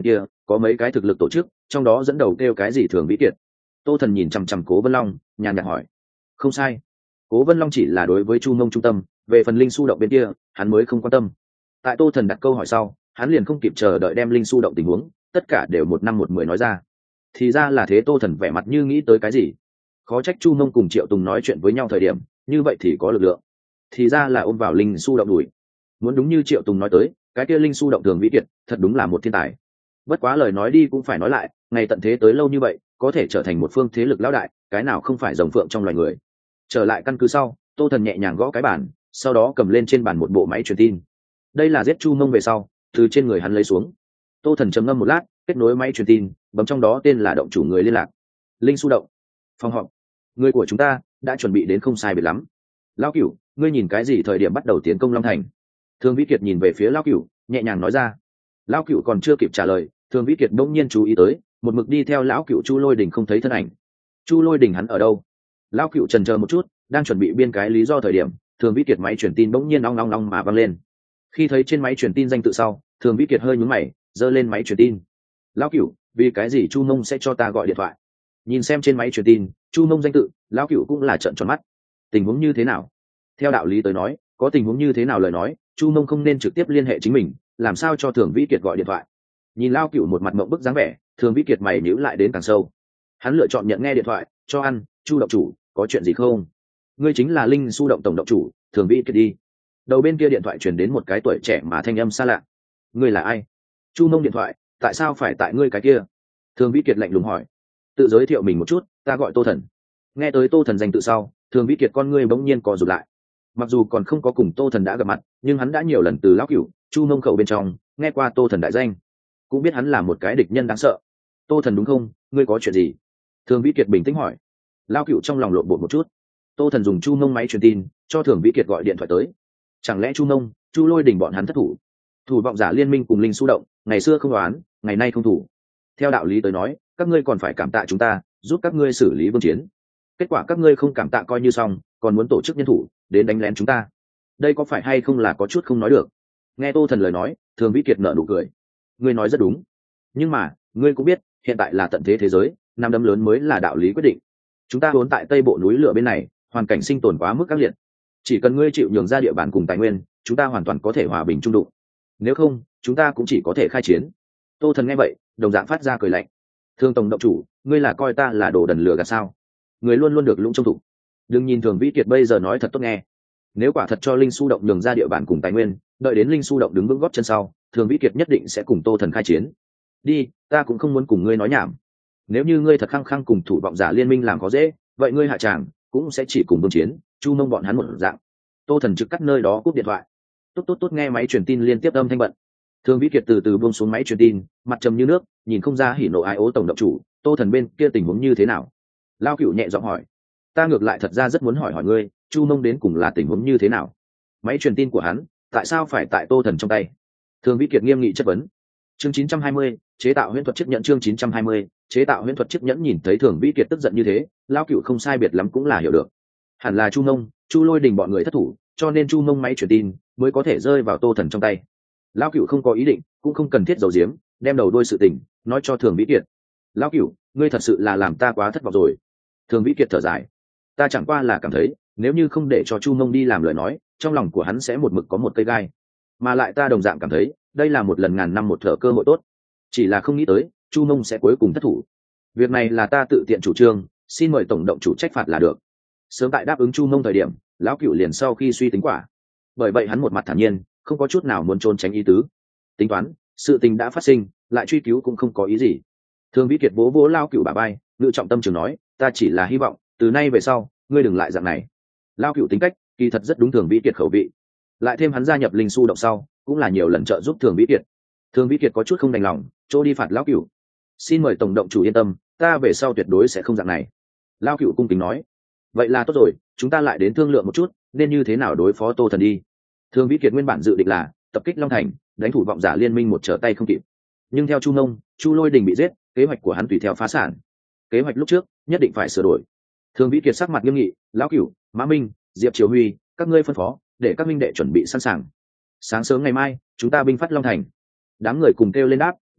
có mấy cái thực lực tổ chức, trong đó dẫn đầu kêu cái gì Thường Vĩ Kiệt. Tô Thần nhìn chằm chằm Cố Vân Long, nhàn nhạt hỏi. Không sai, Cố Vân Long chỉ là đối với Chu Mông trung tâm, về phần linh su động bên kia hắn mới không quan tâm. Tại Tô Thần đặt câu hỏi sau, hắn liền không kịp chờ đợi đem linh su động tình huống tất cả đều 1 5 1 10 nói ra. Thì ra là thế. Tô Thần vẻ mặt như nghĩ tới cái gì. Khó trách Chu Mông cùng Triệu Tùng nói chuyện với nhau thời điểm như vậy thì có lực lượng, thì ra là ôm vào linh su động đùi. Muốn đúng như Triệu Tùng nói tới, cái kia linh su động Thường Vĩ Kiệt thật đúng là một thiên tài. Bất quá lời nói đi cũng phải nói lại, ngày tận thế tới lâu như vậy, có thể trở thành một phương thế lực lão đại, cái nào không phải rồng phượng trong loài người. Trở lại căn cứ sau, Tô Thần nhẹ nhàng gõ cái bàn, sau đó cầm lên trên bàn một bộ máy truyền tin. Đây là giết Chu Mông về sau từ trên người hắn lấy xuống. Tô Thần trầm ngâm một lát, kết nối máy truyền tin, bấm trong đó tên là động chủ người liên lạc. Linh su động, phòng họp, người của chúng ta đã chuẩn bị đến không sai biệt lắm. Lão Cửu, ngươi nhìn cái gì thời điểm bắt đầu tiến công Long Thành? Thường Vĩ Kiệt nhìn về phía Lão Cửu, nhẹ nhàng nói ra. Lão Cửu còn chưa kịp trả lời, Thường Vĩ Kiệt bỗng nhiên chú ý tới, một mực đi theo Lão Cửu Chu Lôi Đình không thấy thân ảnh. Chu Lôi Đình hắn ở đâu? Lão Cửu chần chờ một chút, đang chuẩn bị biên cái lý do thời điểm, Thường Vĩ Kiệt máy truyền tin bỗng nhiên ong ong ong mà vang lên. Khi thấy trên máy truyền tin danh tự sau, Thường Vĩ Kiệt hơi nhướng mày, giơ lên máy truyền tin. Lão Cửu, vì cái gì Chu Mông sẽ cho ta gọi điện thoại? Nhìn xem trên máy truyền tin Chu Mông danh tự, Lão Cửu cũng là trợn tròn mắt. Tình huống như thế nào? Theo đạo lý tới nói, có tình huống như thế nào lời nói, Chu Mông không nên trực tiếp liên hệ chính mình, làm sao cho Thường Vĩ Kiệt gọi điện thoại? Nhìn Lão Cửu một mặt mộng bức dáng vẻ, Thường Vĩ Kiệt mày nhíu lại đến càng sâu. Hắn lựa chọn nhận nghe điện thoại, cho ăn. Chu động chủ, có chuyện gì không? Ngươi chính là linh su động tổng động chủ Thường Vĩ Kiệt đi. Đầu bên kia điện thoại truyền đến một cái tuổi trẻ mà thanh âm xa lạ. Ngươi là ai? Chu Mông điện thoại, tại sao phải tại ngươi cái kia? Thường Vĩ Kiệt lạnh lùng hỏi. Tự giới thiệu mình một chút, ta gọi Tô Thần. Nghe tới Tô Thần danh tự sau, Thường Vĩ Kiệt con ngươi bỗng nhiên co rụt lại. Mặc dù còn không có cùng Tô Thần đã gặp mặt, nhưng hắn đã nhiều lần từ Lão Cửu, Chu Mông khẩu bên trong nghe qua Tô Thần đại danh, cũng biết hắn là một cái địch nhân đáng sợ. Tô Thần đúng không? Ngươi có chuyện gì? Thường Vĩ Kiệt bình tĩnh hỏi. Lão Cửu trong lòng lộn bột một chút. Tô Thần dùng Chu Mông máy truyền tin cho Thường Vĩ Kiệt gọi điện thoại tới. Chẳng lẽ Chu Mông, Chu Lôi Đình bọn hắn thất thủ? Thủ vọng giả liên minh cùng linh su động, ngày xưa không đoán, ngày nay không thủ. Theo đạo lý tới nói, các ngươi còn phải cảm tạ chúng ta, giúp các ngươi xử lý vương chiến. Kết quả các ngươi không cảm tạ coi như xong, còn muốn tổ chức nhân thủ đến đánh lén chúng ta. Đây có phải hay không là có chút không nói được? Nghe Tô Thần lời nói, Thường Vĩ Kiệt nở nụ cười. Ngươi nói rất đúng, nhưng mà ngươi cũng biết, hiện tại là tận thế thế giới, năm đấm lớn mới là đạo lý quyết định. Chúng ta vốn tại Tây Bộ núi lửa bên này, hoàn cảnh sinh tồn quá mức ác liệt. Chỉ cần ngươi chịu nhường ra địa bàn cùng tài nguyên, chúng ta hoàn toàn có thể hòa bình chung đụng. Nếu không, chúng ta cũng chỉ có thể khai chiến. Tô Thần nghe vậy, đồng dạng phát ra cười lạnh. Thương tổng động chủ, ngươi là coi ta là đồ đần lừa gạt sao? Người luôn luôn được lũng trong thụ. Đừng nhìn Thường Vĩ Kiệt bây giờ nói thật tốt nghe. Nếu quả thật cho linh su động nhường ra địa bàn cùng tài nguyên, đợi đến linh su động đứng vững gót chân sau, Thường Vĩ Kiệt nhất định sẽ cùng Tô Thần khai chiến. Đi, ta cũng không muốn cùng ngươi nói nhảm. Nếu như ngươi thật khăng khăng cùng thủ vọng giả liên minh làm có dễ, vậy ngươi hạ tràng cũng sẽ chỉ cùng vương chiến, Chu Mông bọn hắn một dạng. Tô Thần trực cắt nơi đó cúp điện thoại. Tốt tốt tốt, nghe máy truyền tin liên tiếp âm thanh bận. Thường Vĩ Kiệt từ từ buông xuống máy truyền tin, mặt trầm như nước, nhìn không ra hỉ nộ ai ố tổng động chủ. Tô Thần bên kia tình huống như thế nào? Lao Cửu nhẹ giọng hỏi. Ta ngược lại thật ra rất muốn hỏi hỏi ngươi, Chu Mông đến cùng là tình huống như thế nào? Máy truyền tin của hắn tại sao phải tại Tô Thần trong tay? Thường Vĩ Kiệt nghiêm nghị chất vấn. Chương 920, chế tạo huyễn thuật chiếc nhẫn. Chương 920, chế tạo huyễn thuật chiếc nhẫn. Nhìn thấy Thường Vĩ Kiệt tức giận như thế, Lao Cửu không sai biệt lắm cũng là hiểu được. Hẳn là Chu Mông, Chu Lôi Đình bọn người thất thủ, cho nên Chu Mông máy truyền tin mới có thể rơi vào Tô Thần trong tay. Lao Cửu không có ý định, cũng không cần thiết giấu giếm, đem đầu đuôi sự tình nói cho Thường Vĩ Kiệt. Lao Cửu, ngươi thật sự là làm ta quá thất vọng rồi. Thường Vĩ Kiệt thở dài. Ta chẳng qua là cảm thấy, nếu như không để cho Chu Mông đi làm lời nói, trong lòng của hắn sẽ một mực có một cây gai. Mà lại ta đồng dạng cảm thấy, đây là một lần ngàn năm một thở cơ hội tốt. Chỉ là không nghĩ tới, Chu Mông sẽ cuối cùng thất thủ. Việc này là ta tự tiện chủ trương, xin mời tổng động chủ trách phạt là được. Sớm tại đáp ứng Chu Mông thời điểm, Lão Cửu liền sau khi suy tính quả. Bởi vậy hắn một mặt thản nhiên, không có chút nào muốn trốn tránh ý tứ. Tính toán, sự tình đã phát sinh, lại truy cứu cũng không có ý gì. Thường Vĩ Kiệt vỗ vỗ Lão Cửu bả vai, ngự trọng tâm trường nói, ta chỉ là hy vọng, từ nay về sau, ngươi đừng lại dạng này. Lão Cửu tính cách, kỳ thật rất đúng Thường Vĩ Kiệt khẩu vị. Lại thêm hắn gia nhập linh su động sau, cũng là nhiều lần trợ giúp Thường Vĩ Kiệt. Thường Vĩ Kiệt có chút không đành lòng, chỗ đi phạt Lão Cửu. Xin mời tổng động chủ yên tâm, ta về sau tuyệt đối sẽ không dạng này. Lão Cửu cung kính nói. Vậy là tốt rồi, chúng ta lại đến thương lượng một chút, nên như thế nào đối phó Tô Thần đi. Thường Vĩ Kiệt nguyên bản dự định là tập kích Long Thành, đánh thủ vọng giả liên minh một trở tay không kịp. Nhưng theo Chu Mông, Chu Lôi Đình bị giết, kế hoạch của hắn tùy theo phá sản. Kế hoạch lúc trước nhất định phải sửa đổi. Thường Vĩ Kiệt sắc mặt nghiêm nghị, Lão Cửu, Mã Minh, Diệp Triều Huy, các ngươi phân phó, để các minh đệ chuẩn bị sẵn sàng. Sáng sớm ngày mai, chúng ta binh phát Long Thành. Đám người cùng kêu lên đáp,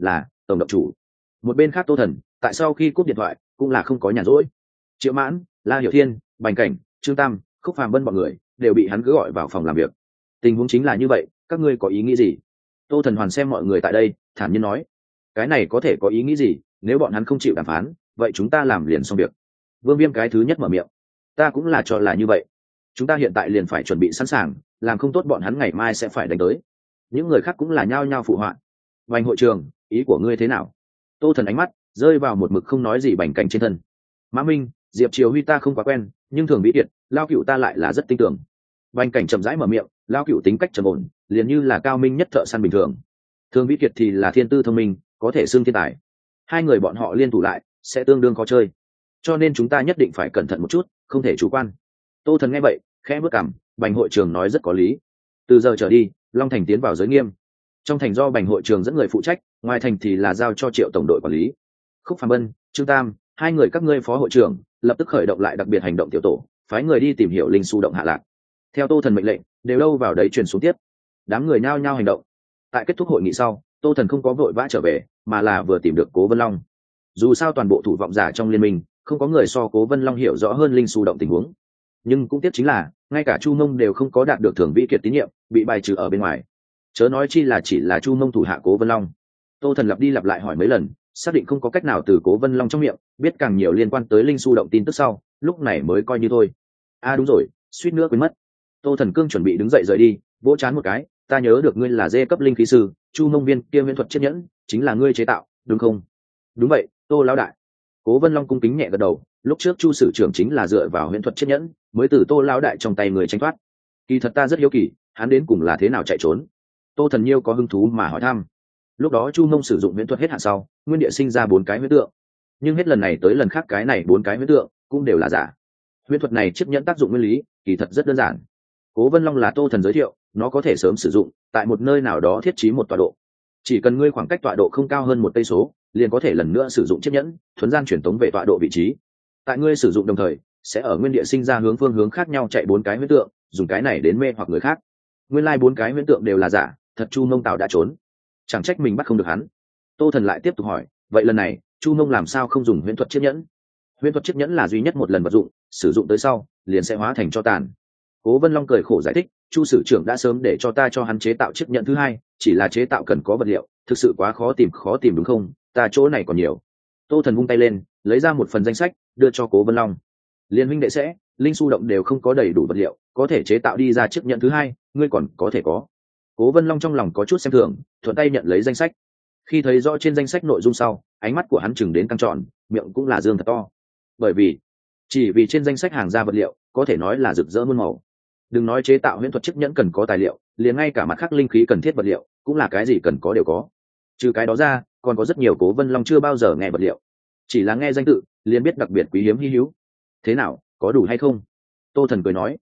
tổng đốc chủ. Một bên khác Tô Thần tại sau khi cúp điện thoại cũng là không có nhàn rỗi. Triệu Mãn, La Hiểu Thiên, Bành Cảnh, Trương Tam, Khúc Phàm Vân bọn người đều bị hắn cứ gọi vào phòng làm việc. Tình huống chính là như vậy, các ngươi có ý nghĩ gì? Tô Thần hoàn xem mọi người tại đây, thản nhiên nói, cái này có thể có ý nghĩ gì, nếu bọn hắn không chịu đàm phán, vậy chúng ta làm liền xong việc. Vương Viêm cái thứ nhất mở miệng, ta cũng là cho là như vậy, chúng ta hiện tại liền phải chuẩn bị sẵn sàng, làm không tốt bọn hắn ngày mai sẽ phải đánh tới. Những người khác cũng là nhao nhao phụ họa. Bành hội trường, ý của ngươi thế nào? Tô Thần ánh mắt rơi vào một mực không nói gì Bành Cảnh trên thân. Mã Minh, Diệp Triều Huy ta không quá quen, nhưng Thường Vĩ Kiệt, Lao Cựu ta lại là rất tin tưởng. Bành Cảnh chậm rãi mở miệng, Lao Cựu tính cách trầm ổn, liền như là cao minh nhất thợ săn bình thường. Thường Vĩ Kiệt thì là thiên tư thông minh, có thể xưng thiên tài. Hai người bọn họ liên thủ lại sẽ tương đương khó chơi, cho nên chúng ta nhất định phải cẩn thận một chút, không thể chủ quan. Tô Thần nghe vậy khẽ bước cằm, Bành hội trường nói rất có lý. Từ giờ trở đi, Long Thành tiến vào giới nghiêm. Trong thành do Bành hội trường dẫn người phụ trách, ngoài thành thì là giao cho Triệu tổng đội quản lý. Khúc Phàm Bân, Trương Tam, hai người các ngươi phó hội trưởng lập tức khởi động lại đặc biệt hành động tiểu tổ, phái người đi tìm hiểu linh su động hạ lạc. Theo Tô Thần mệnh lệnh, đều đâu vào đấy truyền xuống tiếp. Đám người nhao nhao hành động. Tại kết thúc hội nghị sau, Tô Thần không có vội vã trở về, mà là vừa tìm được Cố Vân Long. Dù sao toàn bộ thủ vọng giả trong liên minh không có người so Cố Vân Long hiểu rõ hơn linh su động tình huống, nhưng cũng tiếc chính là ngay cả Chu Mông đều không có đạt được Thường Vĩ Kiệt tín nhiệm, bị bài trừ ở bên ngoài, chớ nói chi là chỉ là Chu Mông thủ hạ Cố Vân Long. Tô Thần lặp đi lặp lại hỏi mấy lần, xác định không có cách nào từ Cố Vân Long trong miệng biết càng nhiều liên quan tới linh su động tin tức sau, lúc này mới coi như thôi. Đúng rồi, suýt nữa quên mất. Tô Thần cương chuẩn bị đứng dậy rời đi, vỗ chán một cái, ta nhớ được ngươi là dê cấp linh khí sư, Chu Mông viên kia huyễn thuật chiếc nhẫn chính là ngươi chế tạo, đúng không? Đúng vậy, Tô lão đại. Cố Vân Long cung kính nhẹ gật đầu, lúc trước Chu sử trưởng chính là dựa vào huyễn thuật chiếc nhẫn mới từ Tô lão đại trong tay người tranh thoát. Kỳ thật ta rất hiếu kỳ, hắn đến cùng là thế nào chạy trốn. Tô Thần Nhiêu có hứng thú mà hỏi thăm. Lúc đó Chu Mông sử dụng huyễn thuật hết hạn sau, nguyên địa sinh ra 4 cái huyễn tượng, nhưng hết lần này tới lần khác cái này 4 cái huyễn tượng cũng đều là giả. Huyễn thuật này chiếc nhẫn tác dụng nguyên lý kỳ thật rất đơn giản. Cố Vân Long là Tô Thần giới thiệu, nó có thể sớm sử dụng, tại một nơi nào đó thiết trí một tọa độ. Chỉ cần ngươi khoảng cách tọa độ không cao hơn 1 cây số, liền có thể lần nữa sử dụng chiếc nhẫn, thuấn gian truyền tống về tọa độ vị trí. Tại ngươi sử dụng đồng thời, sẽ ở nguyên địa sinh ra phương hướng khác nhau chạy 4 cái huyễn tượng, dùng cái này đến mê hoặc người khác. Nguyên lai 4 cái huyễn tượng đều là giả, thật Chu Mông Tào đã trốn. Chẳng trách mình bắt không được hắn. Tô Thần lại tiếp tục hỏi, vậy lần này Chu Mông làm sao không dùng huyễn thuật chiếc nhẫn? Huyễn thuật chiếc nhẫn là duy nhất một lần vật dụng, sử dụng tới sau liền sẽ hóa thành tro tàn. Cố Vân Long cười khổ giải thích, Chu sử trưởng đã sớm để cho ta cho hắn chế tạo chiếc nhẫn thứ hai, chỉ là chế tạo cần có vật liệu, thực sự quá khó tìm đúng không? Ta chỗ này còn nhiều. Tô Thần vung tay lên, lấy ra một phần danh sách, đưa cho Cố Vân Long. Liên huynh đệ sẽ, linh su động đều không có đầy đủ vật liệu, có thể chế tạo đi ra chiếc nhẫn thứ hai, ngươi còn có thể có. Cố Vân Long trong lòng có chút xem thường, thuận tay nhận lấy danh sách. Khi thấy rõ trên danh sách nội dung sau, ánh mắt của hắn chừng đến căng tròn, miệng cũng là dương thật to. Bởi vì chỉ vì trên danh sách hàng ra vật liệu có thể nói là rực rỡ muôn màu. Đừng nói chế tạo huyễn thuật chiếc nhẫn cần có tài liệu, liền ngay cả mặt khác linh khí cần thiết vật liệu cũng là cái gì cần có đều có. Trừ cái đó ra, còn có rất nhiều Cố Vân Long chưa bao giờ nghe vật liệu, chỉ là nghe danh tự liền biết đặc biệt quý hiếm hi hữu. Thế nào, có đủ hay không? Tô Thần cười nói,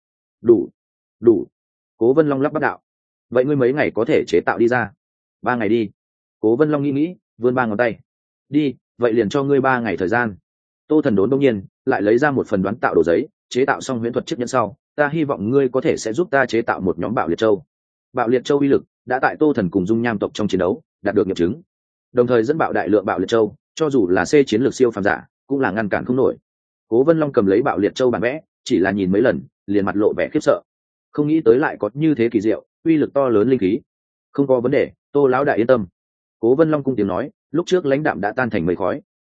đủ. Cố Vân Long lắp bắp đạo, vậy ngươi mấy ngày có thể chế tạo đi ra? 3 ngày đi. Cố Vân Long nghĩ, vươn 3 ngón tay. Đi, vậy liền cho ngươi 3 ngày thời gian. Tô Thần đốn đông nhiên lại lấy ra một phần đoán tạo đồ giấy, chế tạo xong huyễn thuật chiếc nhẫn sau, ta hy vọng ngươi có thể sẽ giúp ta chế tạo một nhóm bạo liệt châu. Bạo liệt châu uy lực đã tại Tô Thần cùng dung nham tộc trong chiến đấu đạt được nghiệm chứng, đồng thời dẫn bạo đại lượng bạo liệt châu, cho dù là C chiến lược siêu phàm giả cũng là ngăn cản không nổi. Cố Vân Long cầm lấy bạo liệt châu bản vẽ, chỉ là nhìn mấy lần liền mặt lộ vẻ khiếp sợ, không nghĩ tới lại có như thế kỳ diệu, uy lực to lớn linh khí. Không có vấn đề, Tô lão đại yên tâm. Cố Vân Long cung tiếng nói, lúc trước lãnh đạm đã tan thành mây khói.